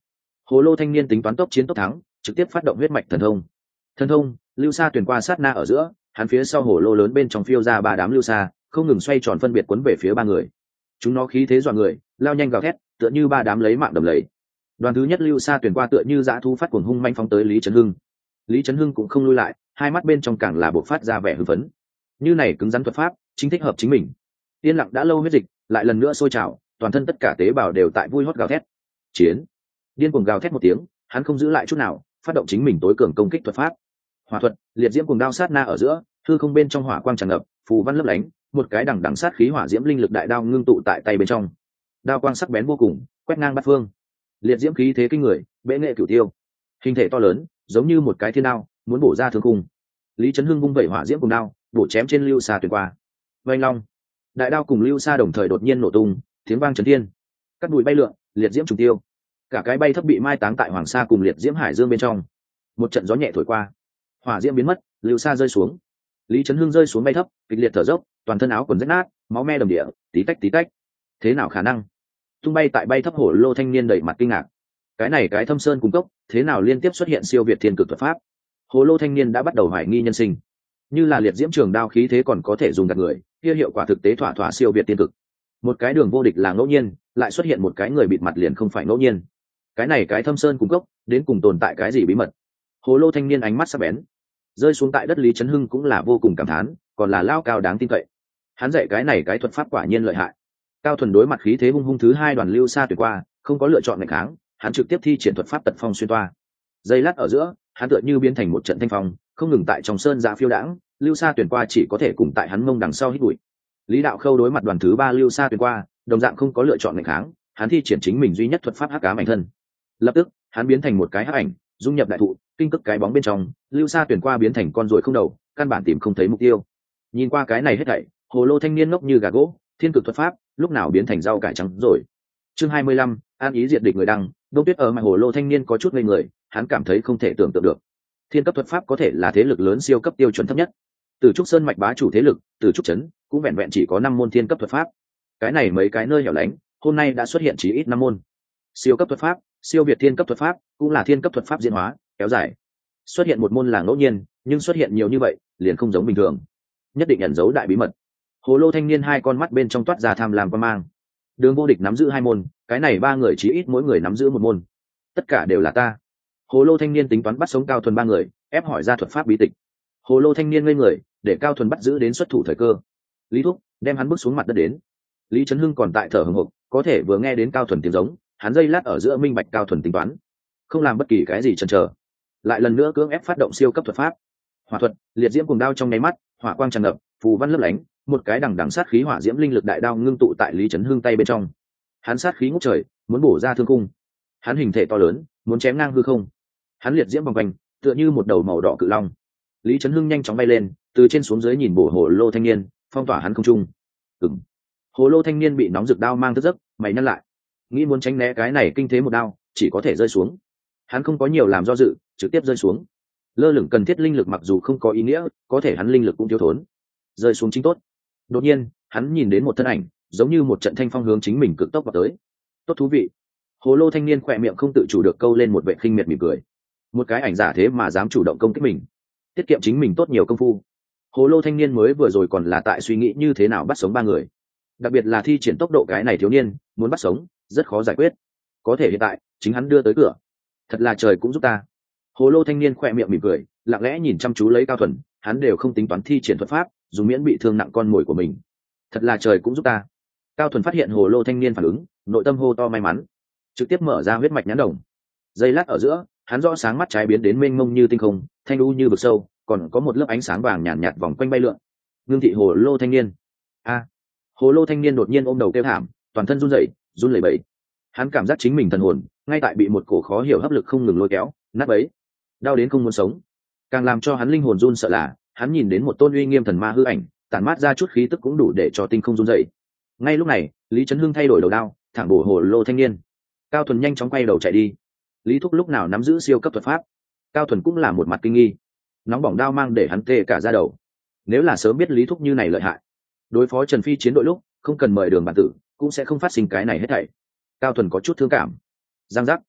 Hồ lô thanh niên tính toán tốc chiến tốc thắng, trực tiếp phát động huyết mạch thần thông. Thần thông, lưu sa tuyển qua sát na ở giữa, hắn phía sau hồ lô lớn bên trong phiêu ra ba đám lưu sa, không ngừng xoay tròn phân biệt cuốn về phía ba người. Chúng nó khí thế dọa người, lao nhanh gào thét, tựa như ba đám lấy mạng đầm lầy. Đoàn thứ nhất lưu sa tuyển qua tựa như dã thú phát cuồng hung manh phóng tới Lý Chấn Hưng. Lý Chấn Hưng cũng không lui lại, hai mắt bên trong càng là bộc phát ra vẻ hưng phấn. Như này cứng rắn thuật pháp, chính thích hợp chính mình. Yên lặng đã lâu huyết dịch, lại lần nữa sôi trào, toàn thân tất cả tế bào đều tại vui hót gào thét. Chiến! Điên cuồng gào thét một tiếng, hắn không giữ lại chút nào, phát động chính mình tối cường công kích thuật pháp. Hỏa thuật, liệt diễm cuồng đao sát na ở giữa, hư không bên trong hỏa quang tràn ngập, phù văn lấp lánh, một cái đằng đằng sát khí hỏa diễm linh lực đại đao ngưng tụ tại tay bên trong. Đao quang sắc bén vô cùng, quét ngang bát phương. Liệt diễm khí thế kinh người, bệ nghệ cửu tiêu. Hình thể to lớn, giống như một cái thiên đao, muốn bổ ra thương khung. Lý Chấn Hưng vung vẩy hỏa diễm cuồng đao, bổ chém trên lưu sa tuyển qua. Vành long, đại đao cùng lưu sa đồng thời đột nhiên nổ tung, tiếng vang chấn thiên. Cắt bụi bay lượn, liệt diễm trùng tiêu. Cả cái bay thấp bị mai táng tại hoàng sa cùng liệt diễm hải dương bên trong. Một trận gió nhẹ thổi qua, hỏa diễm biến mất, lưu sa rơi xuống. Lý Chấn Hưng rơi xuống bay thấp, kịch liệt thở dốc, toàn thân áo quần rách nát, máu me đầm địa, tí tách tí tách. Thế nào khả năng? Tung bay tại bay thấp hổ lô thanh niên đầy mặt kinh ngạc. Cái này cái thâm sơn cung cốc, thế nào liên tiếp xuất hiện siêu việt thiên cực thuật pháp? Hồ lô thanh niên đã bắt đầu hoài nghi nhân sinh. Như là liệt diễm trường đao khí thế còn có thể dùng gạt người, kia hiệu quả thực tế thỏa thỏa siêu việt thiên cực. Một cái đường vô địch là ngẫu nhiên, lại xuất hiện một cái người bịt mặt liền không phải ngẫu nhiên. Cái này cái thâm sơn cung cốc, đến cùng tồn tại cái gì bí mật? Hồ lô thanh niên ánh mắt sắc bén, rơi xuống tại đất Lý Chấn Hưng cũng là vô cùng cảm thán, còn là lao cao đáng tin cậy. Hắn dạy cái này cái thuật pháp quả nhiên lợi hại. Cao Thuần đối mặt khí thế hung hung thứ hai đoàn lưu sa tuyệt qua, không có lựa chọn ngày kháng, hắn trực tiếp thi triển thuật pháp tật phong xuyên toa. Giây lát ở giữa, hắn tựa như biến thành một trận thanh phong, không ngừng tại trong sơn dạ phiêu đãng, lưu sa tuyển qua chỉ có thể cùng tại hắn mông đằng sau hít bụi. Lý Đạo Khâu đối mặt đoàn thứ ba lưu sa tuyển qua, đồng dạng không có lựa chọn ngày kháng, hắn thi triển chính mình duy nhất thuật pháp hắc ám ảnh thân. Lập tức, hắn biến thành một cái hắc ảnh, dung nhập đại thụ, kinh cức cái bóng bên trong, lưu sa tuyển qua biến thành con ruồi không đầu, căn bản tìm không thấy mục tiêu. Nhìn qua cái này hết thảy, hồ lô thanh niên ngốc như gà gỗ, thiên cực thuật pháp lúc nào biến thành rau cải trắng rồi. Chương hai mươi lăm, an ý diệt địch người đăng. Đông Tuyết ở mặt hồ lô thanh niên có chút ngây người, hắn cảm thấy không thể tưởng tượng được. Thiên cấp thuật pháp có thể là thế lực lớn siêu cấp tiêu chuẩn thấp nhất. Từ trúc sơn mạch bá chủ thế lực, từ trúc trấn cũng vẹn vẹn chỉ có năm môn thiên cấp thuật pháp. Cái này mấy cái nơi hẻo lánh, hôm nay đã xuất hiện chỉ ít năm môn. Siêu cấp thuật pháp, siêu việt thiên cấp thuật pháp, cũng là thiên cấp thuật pháp diễn hóa, kéo dài. Xuất hiện một môn là ngẫu nhiên, nhưng xuất hiện nhiều như vậy, liền không giống bình thường. Nhất định ẩn giấu đại bí mật. Hồ lô thanh niên hai con mắt bên trong toát ra tham lam quan mang. Đường vô địch nắm giữ hai môn, cái này ba người chỉ ít mỗi người nắm giữ một môn. Tất cả đều là ta. Hồ lô thanh niên tính toán bắt sống Cao Thuần ba người, ép hỏi ra thuật pháp bí tịch. Hồ lô thanh niên ngây người, để Cao Thuần bắt giữ đến xuất thủ thời cơ. Lý Thúc đem hắn bước xuống mặt đất đến. Lý Chấn Hưng còn tại thở hổn hộc, có thể vừa nghe đến Cao Thuần tiếng giống, hắn dây lát ở giữa minh bạch Cao Thuần tính toán, không làm bất kỳ cái gì chần chờ, lại lần nữa cưỡng ép phát động siêu cấp thuật pháp. Hỏa thuật, liệt diễm cuồng đao trong nháy mắt, hỏa quang tràn ngập, phù văn lấp lánh, một cái đằng đằng sát khí hỏa diễm linh lực đại đao ngưng tụ tại Lý Chấn Hưng tay bên trong. Hắn sát khí ngút trời, muốn bổ ra thương khung. Hắn hình thể to lớn, muốn chém ngang hư không. Hắn liệt diễm vòng quanh, tựa như một đầu màu đỏ cự long. Lý Chấn Hưng nhanh chóng bay lên, từ trên xuống dưới nhìn bổ hồ lô thanh niên, phong tỏa hắn không trung. Ừm. Hồ lô thanh niên bị nóng rực đao mang tức giấc, mày nhăn lại, nghĩ muốn tránh né cái này kinh thế một đao, chỉ có thể rơi xuống. Hắn không có nhiều làm do dự, trực tiếp rơi xuống. Lơ lửng cần thiết linh lực mặc dù không có ý nghĩa, có thể hắn linh lực cũng thiếu thốn, rơi xuống chính tốt. Đột nhiên, hắn nhìn đến một thân ảnh, giống như một trận thanh phong hướng chính mình cực tốc vào tới. Tốt thú vị. Hồ lô thanh niên khỏe miệng không tự chủ được câu lên một vệ khinh miệt mỉm cười. Một cái ảnh giả thế mà dám chủ động công kích mình, tiết kiệm chính mình tốt nhiều công phu. Hồ lô thanh niên mới vừa rồi còn là tại suy nghĩ như thế nào bắt sống ba người, đặc biệt là thi triển tốc độ, cái này thiếu niên muốn bắt sống rất khó giải quyết. Có thể hiện tại chính hắn đưa tới cửa, thật là trời cũng giúp ta. Hồ lô thanh niên khỏe miệng mỉm cười, lặng lẽ nhìn chăm chú lấy Cao Thuần, hắn đều không tính toán thi triển thuật pháp, dùng miễn bị thương nặng con mồi của mình. Thật là trời cũng giúp ta. Cao Thuần phát hiện hồ lô thanh niên phản ứng, nội tâm hô to may mắn, trực tiếp mở ra huyết mạch nhãn đồng. Giây lát ở giữa, hắn rõ sáng mắt trái biến đến mênh mông như tinh không, thanh u như vực sâu, còn có một lớp ánh sáng vàng nhàn nhạt, nhạt vòng quanh bay lượn. Ngưng thị hồ lô thanh niên. A. Hồ lô thanh niên đột nhiên ôm đầu kêu thảm, toàn thân run rẩy, run lẩy bẩy. Hắn cảm giác chính mình thần hồn ngay tại bị một cổ khó hiểu hấp lực không ngừng lôi kéo, nát bấy, đau đến không muốn sống. Càng làm cho hắn linh hồn run sợ là, hắn nhìn đến một tôn uy nghiêm thần ma hư ảnh, tản mát ra chút khí tức cũng đủ để cho tinh không run rẩy. Ngay lúc này, Lý Chấn Hưng thay đổi đầu đao, thẳng bổ hồ lô thanh niên. Cao Thuần nhanh chóng quay đầu chạy đi. Lý Thúc lúc nào nắm giữ siêu cấp thuật pháp? Cao Thuần cũng là một mặt kinh nghi, nóng bỏng đao mang để hắn tê cả da đầu. Nếu là sớm biết Lý Thúc như này lợi hại, đối phó Trần Phi chiến đội lúc không cần mời Đường bản tử, cũng sẽ không phát sinh cái này hết thảy. Cao Thuần có chút thương cảm. Giang giác.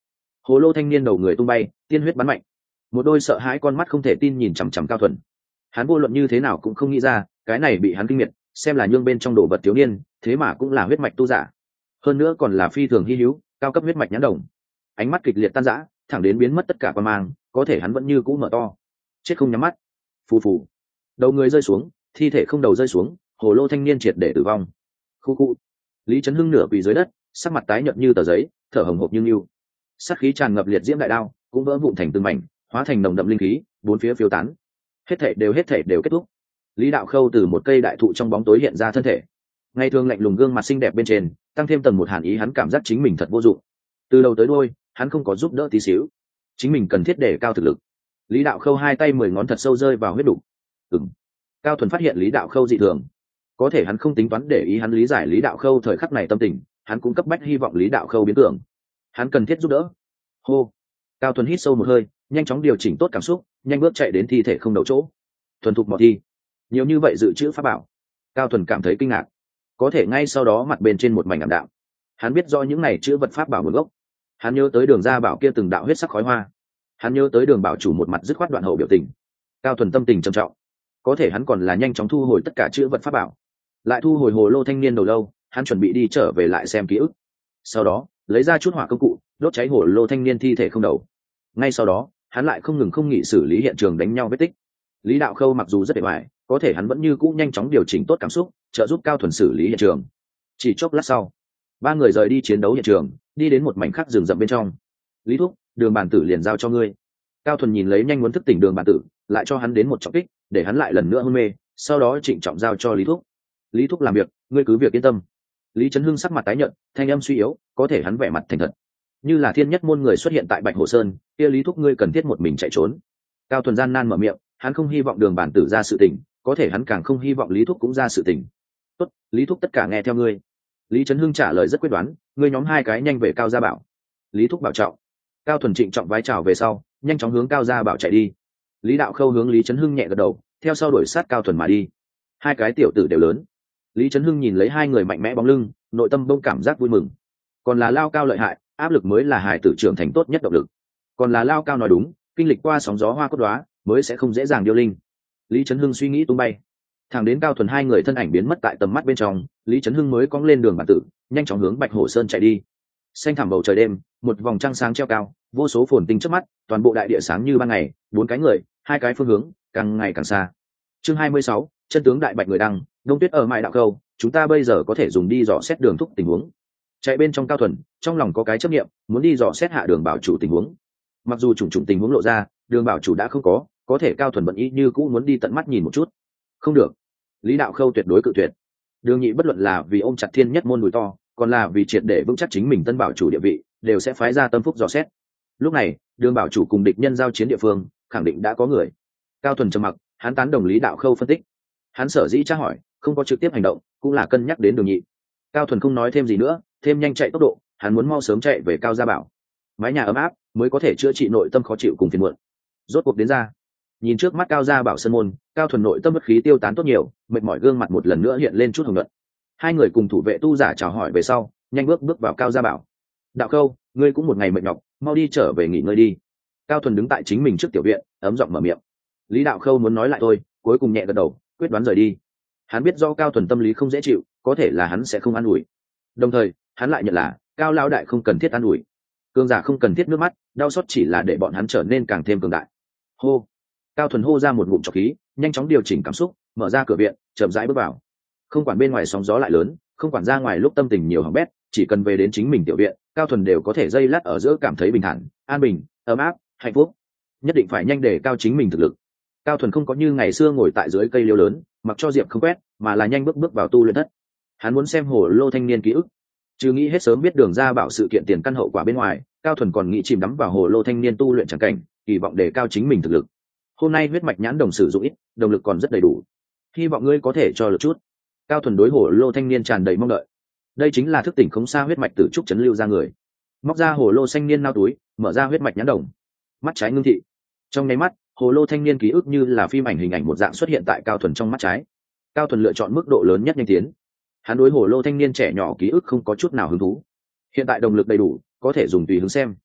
Hồ lô thanh niên đầu người tung bay, tiên huyết bắn mạnh. Một đôi sợ hãi con mắt không thể tin nhìn chằm chằm Cao Thuần. Hắn vô luận như thế nào cũng không nghĩ ra, cái này bị hắn kinh miệt, xem là nhương bên trong đồ vật thiếu niên, thế mà cũng là huyết mạch tu giả. Hơn nữa còn là phi thường hi hữu, cao cấp huyết mạch nhãn đồng. Ánh mắt kịch liệt tan rã, thẳng đến biến mất tất cả quan mang, có thể hắn vẫn như cũ mở to. Chết không nhắm mắt. Phù phù. Đầu người rơi xuống, thi thể không đầu rơi xuống, hồ lô thanh niên triệt để tử vong. Khu khu. Lý Chấn Hưng nửa quỳ dưới đất, sắc mặt tái nhợt như tờ giấy, thở hổn hộc như lưu. Sát khí tràn ngập liệt diễm đại đao, cũng vỡ vụn thành từng mảnh, hóa thành nồng đậm linh khí, bốn phía phiêu tán. Hết thảy đều hết thảy đều kết thúc. Lý Đạo Khâu từ một cây đại thụ trong bóng tối hiện ra thân thể. Ngày thường lạnh lùng gương mặt xinh đẹp bên trên, tăng thêm tầng một hàn ý, hắn cảm giác chính mình thật vô dụng. Từ đầu tới đuôi, hắn không có giúp đỡ tí xíu. Chính mình cần thiết để cao thực lực. Lý Đạo Khâu hai tay mười ngón thật sâu rơi vào huyết đục. Ừm. Cao Thuần phát hiện Lý Đạo Khâu dị thường, có thể hắn không tính toán để ý hắn lý giải Lý Đạo Khâu thời khắc này tâm tình, hắn cũng cấp bách hy vọng Lý Đạo Khâu biến tưởng. Hắn cần thiết giúp đỡ. Hô. Cao Thuần hít sâu một hơi, nhanh chóng điều chỉnh tốt cảm xúc, nhanh bước chạy đến thi thể không đầu chỗ. Thuần thục mò thi. Nhiều như vậy dự trữ pháp bảo. Cao Thuần cảm thấy kinh ngạc. Có thể ngay sau đó mặt bên trên một mảnh ảm đạm. Hắn biết do những này chữ vật pháp bảo nguồn gốc. Hắn nhớ tới Đường Gia Bảo kia từng đạo huyết sắc khói hoa. Hắn nhớ tới Đường Bảo chủ một mặt dứt khoát đoạn hậu biểu tình. Cao Thuần tâm tình trầm trọng. Có thể hắn còn là nhanh chóng thu hồi tất cả chữ vật pháp bảo, lại thu hồi hồ lô thanh niên đầu lâu. Hắn chuẩn bị đi trở về lại xem ký ức, sau đó lấy ra chút hỏa công cụ đốt cháy hồ lô thanh niên thi thể không đầu. Ngay sau đó hắn lại không ngừng không nghỉ xử lý hiện trường đánh nhau vết tích. Lý Đạo Khâu mặc dù rất bề ngoài, có thể hắn vẫn như cũ nhanh chóng điều chỉnh tốt cảm xúc, trợ giúp Cao Thuần xử lý hiện trường. Chỉ chốc lát sau, ba người rời đi chiến đấu hiện trường, đi đến một mảnh khắc rừng rậm bên trong. Lý Thúc, Đường Bản Tử liền giao cho ngươi. Cao Thuần nhìn lấy nhanh muốn thức tỉnh Đường Bản Tử, lại cho hắn đến một trọng kích, để hắn lại lần nữa hôn mê, sau đó trịnh trọng giao cho Lý Thúc. Lý Thúc làm việc, ngươi cứ việc yên tâm. Lý Chấn Hưng sắc mặt tái nhợt, thanh âm suy yếu, có thể hắn vẻ mặt thành thật, như là thiên nhất môn người xuất hiện tại Bạch Hồ Sơn, kia Lý Thúc ngươi cần thiết một mình chạy trốn. Cao Thuần gian nan mở miệng, hắn không hy vọng Đường Bản Tử ra sự tình, có thể hắn càng không hy vọng Lý Thúc cũng ra sự tình. Tốt, Lý Thúc tất cả nghe theo ngươi. Lý Chấn Hưng trả lời rất quyết đoán, ngươi nhóm hai cái nhanh về Cao Gia Bảo. Lý Thúc bảo trọng. Cao Thuần trịnh trọng vái chào về sau, nhanh chóng hướng Cao Gia Bảo chạy đi. Lý Đạo Khâu hướng Lý Chấn Hưng nhẹ gật đầu, theo sau đuổi sát Cao Thuần mà đi. Hai cái tiểu tử đều lớn. Lý Chấn Hưng nhìn lấy hai người mạnh mẽ bóng lưng, nội tâm bỗng cảm giác vui mừng. Còn là Lao Cao lợi hại, áp lực mới là hài tử trưởng thành tốt nhất động lực. Còn là Lao Cao nói đúng, kinh lịch qua sóng gió hoa cốt đóa, mới sẽ không dễ dàng điêu linh. Lý Chấn Hưng suy nghĩ tung bay, thẳng đến Cao Thuần hai người thân ảnh biến mất tại tầm mắt bên trong, Lý Chấn Hưng mới cong lên Đường Bản Tử, nhanh chóng hướng Bạch Hổ Sơn chạy đi. Xanh thẳm bầu trời đêm, một vòng trăng sáng treo cao, vô số phồn tinh trước mắt, toàn bộ đại địa sáng như ban ngày, bốn cái người, hai cái phương hướng, càng ngày càng xa. Chương hai mươi sáu, chân tướng đại bạch người đăng, Đông Tuyết ở Mại Đạo Câu, chúng ta bây giờ có thể dùng đi dò xét Đường Thúc tình huống. Chạy bên trong Cao Thuần, trong lòng có cái chấp niệm, muốn đi dò xét hạ Đường Bảo chủ tình huống. Mặc dù trùng trùng tình huống lộ ra, Đường Bảo chủ đã không có, có thể Cao Thuần vẫn ý như cũ muốn đi tận mắt nhìn một chút. Không được, Lý Đạo Khâu tuyệt đối cự tuyệt. Đường Nhị bất luận là vì ôm chặt thiên nhất môn đùi to, còn là vì triệt để vững chắc chính mình Tân Bảo chủ địa vị, đều sẽ phái ra tâm phúc dò xét. Lúc này, Đường Bảo chủ cùng địch nhân giao chiến địa phương, khẳng định đã có người. Cao Thuần trầm mặc, hắn tán đồng Lý Đạo Khâu phân tích. Hắn sở dĩ tra hỏi, không có trực tiếp hành động, cũng là cân nhắc đến Đường Nhị. Cao Thuần không nói thêm gì nữa, thêm nhanh chạy tốc độ, hắn muốn mau sớm chạy về Cao Gia Bảo. Mái nhà ấm áp mới có thể chữa trị nội tâm khó chịu cùng phiền muộn. Rốt cuộc đến ra, nhìn trước mắt Cao Gia Bảo sân môn, Cao Thuần nội tâm bất khí tiêu tán tốt nhiều, mệt mỏi gương mặt một lần nữa hiện lên chút hồng nhuận. Hai người cùng thủ vệ tu giả chào hỏi về sau, nhanh bước bước vào Cao Gia Bảo. Đạo Khâu, ngươi cũng một ngày mệt nhọc, mau đi trở về nghỉ ngơi đi. Cao Thuần đứng tại chính mình trước tiểu viện, ấm giọng mở miệng. Lý Đạo Khâu muốn nói lại thôi, cuối cùng nhẹ gật đầu, quyết đoán rời đi. Hắn biết do Cao Thuần tâm lý không dễ chịu, có thể là hắn sẽ không an ủi. Đồng thời, hắn lại nhận là Cao lão đại không cần thiết an ủi. Cường giả không cần thiết nước mắt, đau xót chỉ là để bọn hắn trở nên càng thêm cường đại. Hô. Cao Thuần hô ra một ngụm trọc khí, nhanh chóng điều chỉnh cảm xúc, mở ra cửa viện, chậm rãi bước vào. Không quản bên ngoài sóng gió lại lớn, không quản ra ngoài lúc tâm tình nhiều hỏng bét, chỉ cần về đến chính mình tiểu viện, Cao Thuần đều có thể dây lát ở giữa cảm thấy bình thản, an bình, ấm áp, hạnh phúc. Nhất định phải nhanh để cao chính mình thực lực. Cao Thuần không có như ngày xưa ngồi tại dưới cây liễu lớn, mặc cho diệp không quét, mà là nhanh bước bước vào tu luyện thất. Hắn muốn xem hồ lô thanh niên ký ức. Trừ nghĩ hết sớm biết Đường Gia Bảo sự kiện tiền căn hậu quả bên ngoài, Cao Thuần còn nghĩ chìm đắm vào hồ lô thanh niên tu luyện chẳng cảnh, kỳ vọng đề cao chính mình thực lực. Hôm nay huyết mạch nhãn đồng sử dụng ít, động lực còn rất đầy đủ. Hy vọng ngươi có thể cho lực chút. Cao Thuần đối hồ lô thanh niên tràn đầy mong đợi. Đây chính là thức tỉnh không xa huyết mạch tử trúc chấn lưu ra người. Móc ra hồ lô thanh niên nao túi, mở ra huyết mạch nhãn đồng. Mắt trái ngưng thị. Trong nháy mắt, hồ lô thanh niên ký ức như là phim ảnh hình ảnh một dạng xuất hiện tại Cao Thuần trong mắt trái. Cao Thuần lựa chọn mức độ lớn nhất nhanh tiến. Hắn đối hồ lô thanh niên trẻ nhỏ ký ức không có chút nào hứng thú. Hiện tại động lực đầy đủ, có thể dùng tùy hứng xem.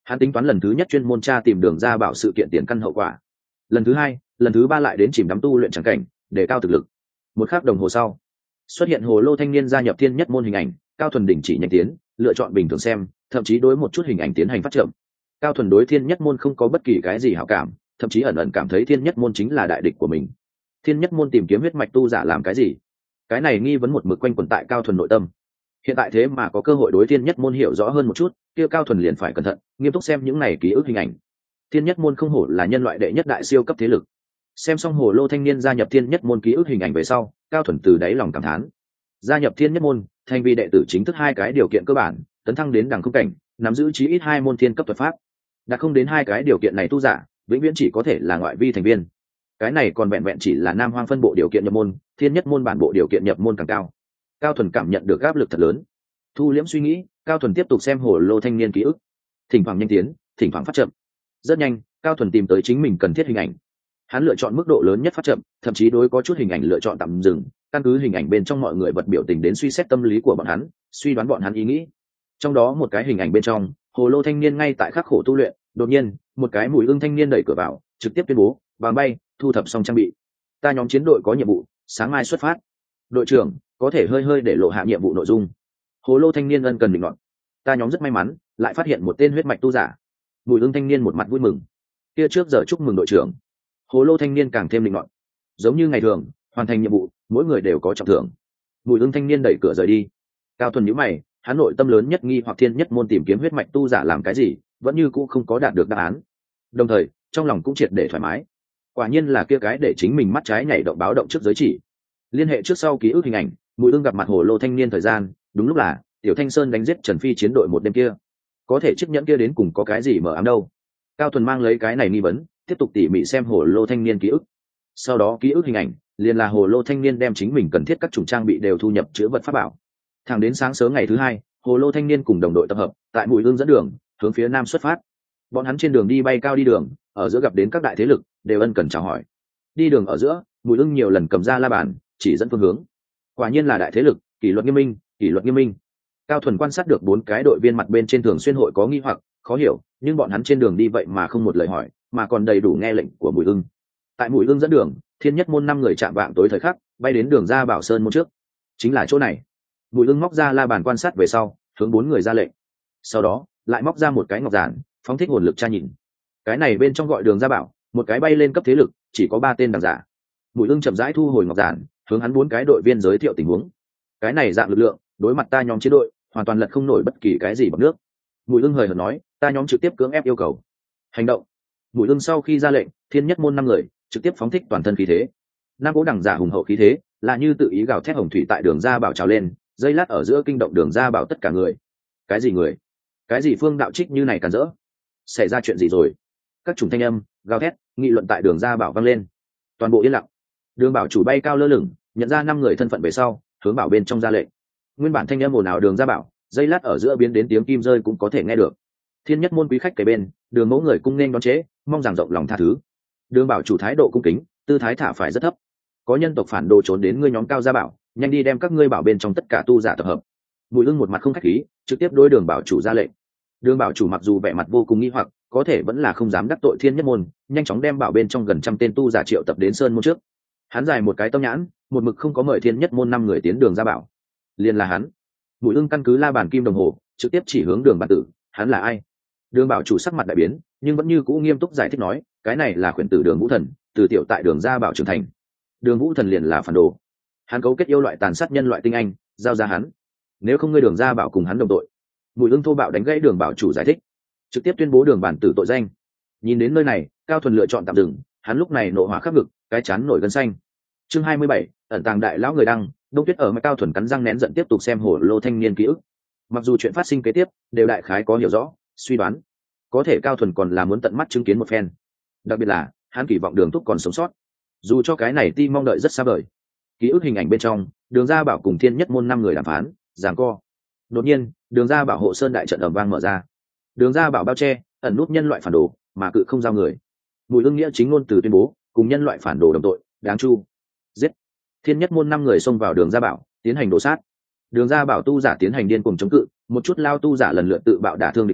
hắn tính toán lần thứ nhất chuyên môn tra tìm đường ra bảo sự kiện tiền căn hậu quả, lần thứ hai lần thứ ba lại đến chìm đắm tu luyện trắng cảnh để cao thực lực. Một khắc đồng hồ sau, xuất hiện hồ lô thanh niên gia nhập thiên nhất môn hình ảnh. Cao Thuần đình chỉ nhanh tiến, lựa chọn bình thường xem, thậm chí đối một chút hình ảnh tiến hành phát chậm. Cao Thuần đối thiên nhất môn không có bất kỳ cái gì hảo cảm, thậm chí ẩn ẩn cảm thấy thiên nhất môn chính là đại địch của mình. Thiên nhất môn tìm kiếm huyết mạch tu giả làm cái gì? Cái này nghi vấn một mực quanh quẩn tại Cao Thuần nội tâm. Hiện tại thế mà có cơ hội đối thiên nhất môn hiểu rõ hơn một chút, kia Cao Thuần liền phải cẩn thận, nghiêm túc xem những này ký ức hình ảnh. Thiên nhất môn không hổ là nhân loại đệ nhất đại siêu cấp thế lực. Xem xong hồ lô thanh niên gia nhập thiên nhất môn ký ức hình ảnh về sau, Cao Thuần từ đáy lòng cảm thán. Gia nhập thiên nhất môn, thành vì đệ tử chính thức hai cái điều kiện cơ bản, tấn thăng đến đẳng không cảnh, nắm giữ chí ít hai môn thiên cấp thuật pháp. Đã không đến hai cái điều kiện này tu giả, vĩnh viễn chỉ có thể là ngoại vi thành viên. Cái này còn vẹn vẹn chỉ là nam hoang phân bộ điều kiện nhập môn, thiên nhất môn bản bộ điều kiện nhập môn càng cao. Cao Thuần cảm nhận được áp lực thật lớn. Thu liễm suy nghĩ, Cao Thuần tiếp tục xem hồ lô thanh niên ký ức, thỉnh thoảng nhanh tiến, thỉnh thoảng phát chậm. Rất nhanh, Cao Thuần tìm tới chính mình cần thiết hình ảnh. Hắn lựa chọn mức độ lớn nhất phát chậm, thậm chí đối có chút hình ảnh lựa chọn tạm dừng, căn cứ hình ảnh bên trong mọi người vật biểu tình đến suy xét tâm lý của bọn hắn, suy đoán bọn hắn ý nghĩ. Trong đó một cái hình ảnh bên trong, hồ lô thanh niên ngay tại khắc khổ tu luyện, đột nhiên, một cái mùi ưng thanh niên đẩy cửa vào, trực tiếp tuyên bố, "Vào bay, thu thập xong trang bị. Ta nhóm chiến đội có nhiệm vụ, sáng mai xuất phát. Đội trưởng, có thể hơi hơi để lộ hạ nhiệm vụ nội dung." Hồ lô thanh niên ân cần định luận. "Ta nhóm rất may mắn, lại phát hiện một tên huyết mạch tu giả." Mùi ưng thanh niên một mặt vui mừng. "Kia trước giờ chúc mừng đội trưởng." Hồ lô thanh niên càng thêm định luận. "Giống như ngày thường, hoàn thành nhiệm vụ, mỗi người đều có trọng thưởng." Mùi ưng thanh niên đẩy cửa rời đi. Cao Thuần nhíu mày, hắn nội tâm lớn nhất nghi hoặc thiên nhất môn tìm kiếm huyết mạch tu giả làm cái gì, vẫn như cũ không có đạt được đáp án. Đồng thời, trong lòng cũng triệt để thoải mái. Quả nhiên là kia cái để chính mình mắt trái nhảy động báo động trước giới chỉ. Liên hệ trước sau ký ức hình ảnh, Mùi ưng gặp mặt hồ lô thanh niên thời gian, đúng lúc là Tiểu Thanh Sơn đánh giết Trần Phi chiến đội một đêm kia. Có thể chiếc nhẫn kia đến cùng có cái gì mờ ám đâu? Cao Thuần mang lấy cái này nghi vấn, tiếp tục tỉ mỉ xem hồ lô thanh niên ký ức. Sau đó ký ức hình ảnh liền là hồ lô thanh niên đem chính mình cần thiết các chủng trang bị đều thu nhập chứa vật pháp bảo. Thẳng đến sáng sớm ngày thứ hai, hồ lô thanh niên cùng đồng đội tập hợp tại Mùi ưng dẫn đường hướng phía nam xuất phát. Bọn hắn trên đường đi bay cao đi đường, ở giữa gặp đến các đại thế lực đều ân cần chào hỏi. Đi đường ở giữa, Mùi ưng nhiều lần cầm ra la bàn chỉ dẫn phương hướng. Quả nhiên là đại thế lực, kỷ luật nghiêm minh, kỷ luật nghiêm minh. Cao Thuần quan sát được bốn cái đội viên mặt bên trên thường xuyên hội có nghi hoặc khó hiểu, nhưng bọn hắn trên đường đi vậy mà không một lời hỏi, mà còn đầy đủ nghe lệnh của Mùi ưng. Tại Mùi ưng dẫn đường, thiên nhất môn năm người chạm vạng tối thời khắc bay đến đường ra Bảo Sơn môn trước. Chính là chỗ này. Mùi ưng móc ra la bàn quan sát về sau, hướng bốn người ra lệnh. Sau đó lại móc ra một cái ngọc giản, phóng thích hồn lực tra nhìn. Cái này bên trong gọi đường ra bảo, một cái bay lên cấp thế lực, chỉ có ba tên đằng giả. Mùi ưng chậm rãi thu hồi ngọc giản, hướng hắn bốn cái đội viên giới thiệu tình huống. Cái này dạng lực lượng, đối mặt ta nhóm chiến đội, hoàn toàn lật không nổi bất kỳ cái gì bằng nước. Mùi ưng hời hợt nói, ta nhóm trực tiếp cưỡng ép yêu cầu. Hành động. Mùi ưng sau khi ra lệnh, thiên nhất môn năm người trực tiếp phóng thích toàn thân khí thế. Năm cố đằng giả hùng hậu khí thế, là như tự ý gào thét hồng thủy tại đường ra bảo trào lên, dây lát ở giữa kinh động đường ra bảo tất cả người. Cái gì người? Cái gì phương đạo trích như này càn rỡ? Xảy ra chuyện gì rồi? Các chủng thanh âm gào thét nghị luận tại đường ra bảo vang lên. Toàn bộ yên lặng. Đường bảo chủ bay cao lơ lửng, nhận ra năm người thân phận về sau, hướng bảo bên trong ra lệnh. Nguyên bản thanh âm ồn ào đường ra bảo, dây lát ở giữa biến đến tiếng kim rơi cũng có thể nghe được. Thiên nhất môn quý khách kề bên, đường mẫu người cung nên đón chế, mong rằng rộng lòng tha thứ. Đường bảo chủ thái độ cung kính, tư thái thả phải rất thấp. Có nhân tộc phản đồ trốn đến ngươi nhóm cao gia bảo, nhanh đi đem các ngươi bảo bên trong tất cả tu giả tập hợp. Mùi ưng một mặt không khách khí, trực tiếp đối đường bảo chủ ra lệnh. Đường bảo chủ mặc dù vẻ mặt vô cùng nghi hoặc, có thể vẫn là không dám đắc tội thiên nhất môn, nhanh chóng đem bảo bên trong gần trăm tên tu giả triệu tập đến sơn môn trước. Hắn dài một cái tâm nhãn, một mực không có mời thiên nhất môn năm người tiến đường ra bảo. Liền là hắn. Mùi ưng căn cứ la bàn kim đồng hồ, trực tiếp chỉ hướng đường bản tử, hắn là ai? Đường bảo chủ sắc mặt đại biến, nhưng vẫn như cũ nghiêm túc giải thích nói, cái này là khuyển tử đường vũ thần, từ tiểu tại đường ra bảo trưởng thành. Đường vũ thần liền là phản đồ, hắn cấu kết yêu loại tàn sát nhân loại tinh anh, giao ra hắn, nếu không ngươi đường ra bảo cùng hắn đồng tội. Mùi ưng thô bạo đánh gãy đường bảo chủ giải thích, trực tiếp tuyên bố đường bản tử tội danh. Nhìn đến nơi này, Cao Thuần lựa chọn tạm dừng, hắn lúc này nộ hỏa khắp ngực, cái chán nổi gân xanh. Chương hai mươi bảy, ẩn tàng đại lão người đăng. Đông Tuyết ở mà Cao Thuần cắn răng nén giận tiếp tục xem hồ lô thanh niên ký ức. Mặc dù chuyện phát sinh kế tiếp đều đại khái có hiểu rõ, suy đoán, có thể Cao Thuần còn là muốn tận mắt chứng kiến một phen. Đặc biệt là hắn kỳ vọng đường thúc còn sống sót, dù cho cái này ti mong đợi rất xa vời. Ký ức hình ảnh bên trong, đường ra bảo cùng thiên nhất môn năm người đàm phán, giằng co. Đột nhiên, đường ra bảo hộ sơn đại trận ầm vang mở ra. Đường ra bảo bao che, ẩn nút nhân loại phản đồ, mà cự không giao người. Bùi Ưng Nghĩa chính ngôn từ tuyên bố, cùng nhân loại phản đồ đồng tội, đáng chu. Giết. Thiên nhất môn năm người xông vào đường ra bảo, tiến hành đổ sát. Đường ra bảo tu giả tiến hành điên cuồng chống cự, một chút lao tu giả lần lượt tự bạo đả thương địch thủ,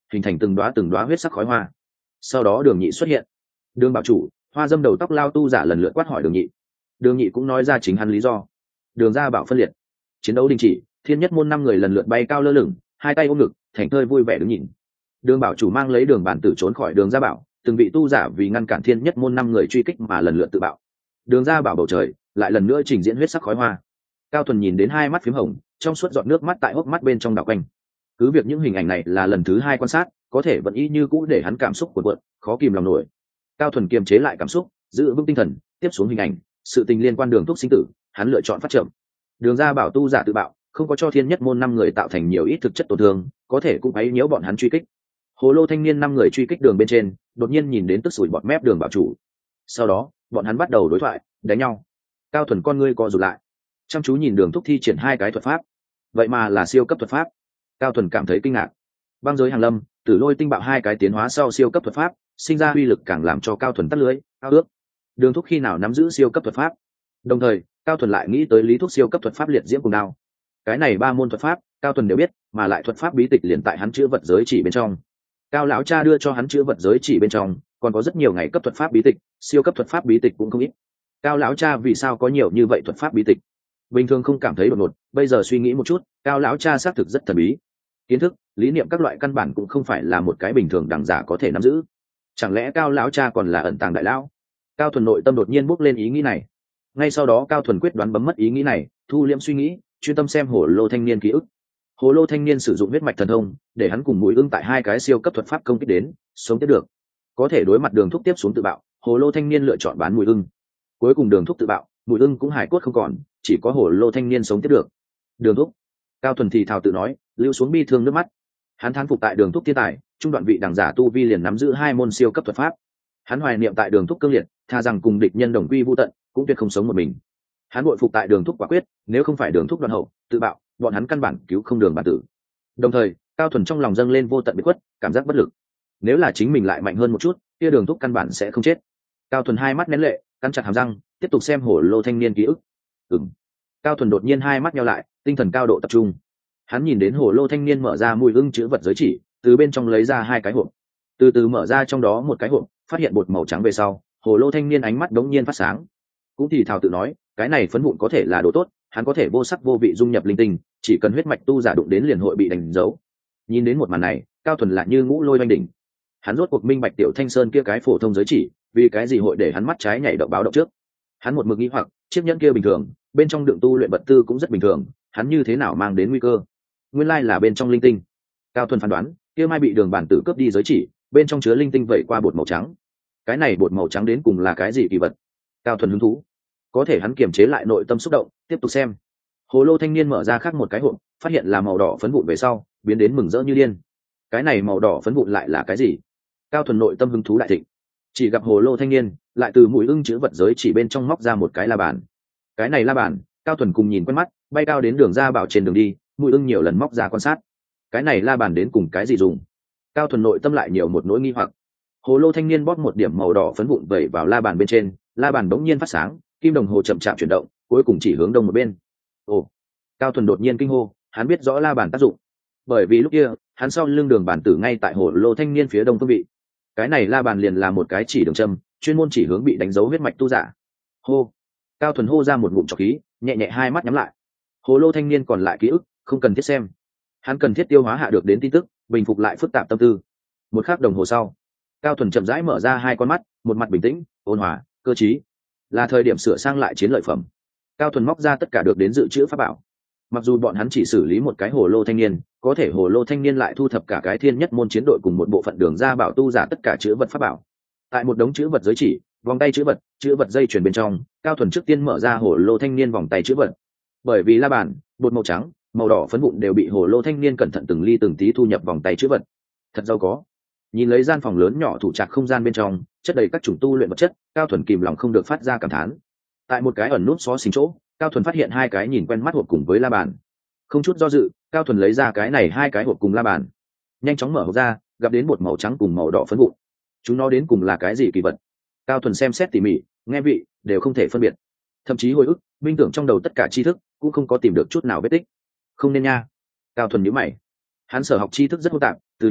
hình thành từng đoá từng đoá huyết sắc khói hoa. Sau đó đường nhị xuất hiện. Đường bảo chủ, hoa dâm đầu tóc lao tu giả lần lượt quát hỏi đường nhị. Đường nhị cũng nói ra chính hắn lý do. Đường gia bảo phân liệt, chiến đấu đình chỉ, thiên nhất môn năm người lần lượt bay cao lơ lửng, hai tay ôm ngực, thành thơi vui vẻ đứng nhìn. Đường bảo chủ mang lấy đường bản tử trốn khỏi đường gia bảo, từng vị tu giả vì ngăn cản thiên nhất môn năm người truy kích mà lần lượt tự bạo. Đường gia bảo bầu trời lại lần nữa trình diễn huyết sắc khói hoa. Cao Thuần nhìn đến hai mắt phím hồng, trong suốt giọt nước mắt tại hốc mắt bên trong đảo quanh. Cứ việc những hình ảnh này là lần thứ hai quan sát, có thể vẫn y như cũ để hắn cảm xúc cuộn cuộn, khó kìm lòng nổi. Cao Thuần kiềm chế lại cảm xúc, giữ vững tinh thần, tiếp xuống hình ảnh, sự tình liên quan đường thuốc sinh tử, hắn lựa chọn phát chậm. Đường gia bảo tu giả tự bạo, không có cho thiên nhất môn năm người tạo thành nhiều ít thực chất tổn thương, có thể cũng ấy nhiễu bọn hắn truy kích. Hồ lô thanh niên năm người truy kích đường bên trên, đột nhiên nhìn đến tức sủi bọt mép đường bảo chủ. Sau đó, bọn hắn bắt đầu đối thoại, đánh nhau. Cao Thuần con ngươi co rụt lại, chăm chú nhìn đường thúc thi triển hai cái thuật pháp, vậy mà là siêu cấp thuật pháp. Cao Thuần cảm thấy kinh ngạc. Băng giới hàng lâm, tử lôi tinh bạo hai cái tiến hóa sau siêu cấp thuật pháp, sinh ra uy lực càng làm cho Cao Thuần tắt lưới ao ước. Đường thúc khi nào nắm giữ siêu cấp thuật pháp? Đồng thời, Cao Thuần lại nghĩ tới lý thúc siêu cấp thuật pháp liệt diễm cùng đao. Cái này ba môn thuật pháp, Cao Thuần đều biết, mà lại thuật pháp bí tịch liền tại hắn chữ vật giới chỉ bên trong. Cao lão cha đưa cho hắn chữ vật giới chỉ bên trong, còn có rất nhiều ngày cấp thuật pháp bí tịch, siêu cấp thuật pháp bí tịch cũng không ít. Cao lão cha vì sao có nhiều như vậy thuật pháp bí tịch? Bình thường không cảm thấy đột ngột, bây giờ suy nghĩ một chút, Cao lão cha xác thực rất thần bí. Kiến thức, lý niệm các loại căn bản cũng không phải là một cái bình thường đẳng giả có thể nắm giữ. Chẳng lẽ Cao lão cha còn là ẩn tàng đại lão? Cao Thuần nội tâm đột nhiên bốc lên ý nghĩ này. Ngay sau đó Cao Thuần quyết đoán bấm mất ý nghĩ này, thu liễm suy nghĩ, chuyên tâm xem hồ lô thanh niên ký ức. Hồ lô thanh niên sử dụng huyết mạch thần thông, để hắn cùng Mùi Ưng tại hai cái siêu cấp thuật pháp công kích đến, sống tiếp được. Có thể đối mặt đường thúc tiếp xuống tự bạo, hồ lô thanh niên lựa chọn bán Mùi Ưng. Cuối cùng đường thúc tự bạo, Mùi Ưng cũng hải cốt không còn, chỉ có hồ lô thanh niên sống tiếp được. Đường thúc. Cao Thuần thì thào tự nói, lưu xuống bi thương nước mắt. Hắn thán phục tại đường thúc thiên tài, trung đoạn vị đẳng giả tu vi liền nắm giữ hai môn siêu cấp thuật pháp. Hắn hoài niệm tại đường thúc cương liệt, tha rằng cùng địch nhân đồng quy vu tận, cũng tuyệt không sống một mình. Hắn bội phục tại đường thúc quả quyết, nếu không phải đường thúc đoạn hậu tự bạo, bọn hắn căn bản cứu không đường bản tử. Đồng thời, Cao Thuần trong lòng dâng lên vô tận biệt khuất, cảm giác bất lực. Nếu là chính mình lại mạnh hơn một chút, kia đường thúc căn bản sẽ không chết. Cao Thuần hai mắt nén lệ, cắn chặt hàm răng, tiếp tục xem hồ lô thanh niên ký ức. Ừm. Cao Thuần đột nhiên hai mắt nheo lại, tinh thần cao độ tập trung. Hắn nhìn đến hồ lô thanh niên mở ra Mùi Ưng chữ vật giới chỉ, từ bên trong lấy ra hai cái hộp. Từ từ mở ra trong đó một cái hộp, phát hiện bột màu trắng về sau, hồ lô thanh niên ánh mắt đống nhiên phát sáng. Cũng thì thào tự nói, cái này phấn vụn có thể là đồ tốt, hắn có thể vô sắc vô vị dung nhập linh tinh, chỉ cần huyết mạch tu giả đụng đến liền hội bị đánh dấu. Nhìn đến một màn này, Cao Thuần lại như ngũ lôi oanh đỉnh. Hắn rốt cuộc minh bạch tiểu Thanh Sơn kia cái phổ thông giới chỉ, vì cái gì hội để hắn mắt trái nhảy động báo động trước. Hắn một mực nghĩ hoặc, chiếc nhẫn kia bình thường, bên trong đựng tu luyện vật tư cũng rất bình thường, hắn như thế nào mang đến nguy cơ? Nguyên lai là bên trong linh tinh. Cao Thuần phán đoán, kia mai bị đường bản tử cướp đi giới chỉ, bên trong chứa linh tinh vẩy qua bột màu trắng. Cái này bột màu trắng đến cùng là cái gì kỳ vật? Cao Thuần hứng thú. Có thể hắn kiềm chế lại nội tâm xúc động, tiếp tục xem. Hồ lô thanh niên mở ra khác một cái hộp, phát hiện là màu đỏ phấn vụn về sau, biến đến mừng rỡ như điên. Cái này màu đỏ phấn vụn lại là cái gì? Cao Thuần nội tâm hứng thú đại thịnh. Chỉ gặp hồ lô thanh niên lại từ Mùi Ưng chữ vật giới chỉ bên trong móc ra một cái la bàn. Cái này la bàn, Cao Thuần cùng nhìn quen mắt, bay cao đến đường ra bảo trên đường đi, Mùi Ưng nhiều lần móc ra quan sát. Cái này la bàn đến cùng cái gì dùng? Cao Thuần nội tâm lại nhiều một nỗi nghi hoặc. Hồ lô thanh niên bóp một điểm màu đỏ phấn vụn vẩy vào la bàn bên trên, la bàn bỗng nhiên phát sáng, kim đồng hồ chậm chạp chuyển động, cuối cùng chỉ hướng đông một bên. Ồ! Cao Thuần đột nhiên kinh hô, hắn biết rõ la bàn tác dụng. Bởi vì lúc kia, hắn sau lưng đường bản tử ngay tại hồ lô thanh niên phía đông phương vị. Cái này la bàn liền là một cái chỉ đường châm, chuyên môn chỉ hướng bị đánh dấu huyết mạch tu giả. Hô! Cao Thuần hô ra một ngụm trọc khí, nhẹ nhẹ hai mắt nhắm lại. Hồ lô thanh niên còn lại ký ức, không cần thiết xem. Hắn cần thiết tiêu hóa hạ được đến tin tức, bình phục lại phức tạp tâm tư. Một khắc đồng hồ sau, Cao Thuần chậm rãi mở ra hai con mắt, một mặt bình tĩnh, ôn hòa, cơ trí. Là thời điểm sửa sang lại chiến lợi phẩm. Cao Thuần móc ra tất cả được đến dự trữ pháp bảo. Mặc dù bọn hắn chỉ xử lý một cái hồ lô thanh niên, có thể hồ lô thanh niên lại thu thập cả cái thiên nhất môn chiến đội cùng một bộ phận đường ra bảo tu giả tất cả chữ vật pháp bảo. Tại một đống chữ vật giới chỉ, vòng tay chữ vật, chữ vật dây chuyền bên trong, Cao Thuần trước tiên mở ra hồ lô thanh niên vòng tay chữ vật. Bởi vì la bàn, bột màu trắng, màu đỏ phấn vụn đều bị hồ lô thanh niên cẩn thận từng ly từng tí thu nhập vòng tay chữ vật. Thật giàu có. Nhìn lấy gian phòng lớn nhỏ thủ trạc không gian bên trong, chất đầy các chủng tu luyện vật chất, Cao Thuần kìm lòng không được phát ra cảm thán. Tại một cái ẩn nút xó xỉnh chỗ, Cao Thuần phát hiện hai cái nhìn quen mắt hộp cùng với la bàn. Không chút do dự, Cao Thuần lấy ra cái này hai cái hộp cùng la bàn, nhanh chóng mở hộp ra, gặp đến bột màu trắng cùng màu đỏ phấn vụn. Chúng nó đến cùng là cái gì kỳ vật? Cao Thuần xem xét tỉ mỉ, nghe vị đều không thể phân biệt, thậm chí hồi ức, minh tưởng trong đầu tất cả tri thức cũng không có tìm được chút nào vết tích. Không nên nha. Cao Thuần nhíu mày. Hắn sở học tri thức rất hỗn tạp, từ nhỏ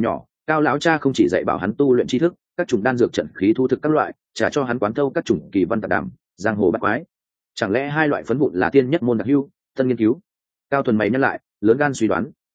cao lão cha không chỉ dạy bảo hắn tu luyện tri thức, các chủng đan dược trận khí thu thực các loại, trả cho hắn quán thâu các chủng kỳ văn tạp đàm, giang hồ bắt quái. Chẳng lẽ hai loại phấn vụn là tiên nhất môn đặc hưu, tân nghiên cứu? Cao Thuần mày nhắc lại, lớn gan suy đoán.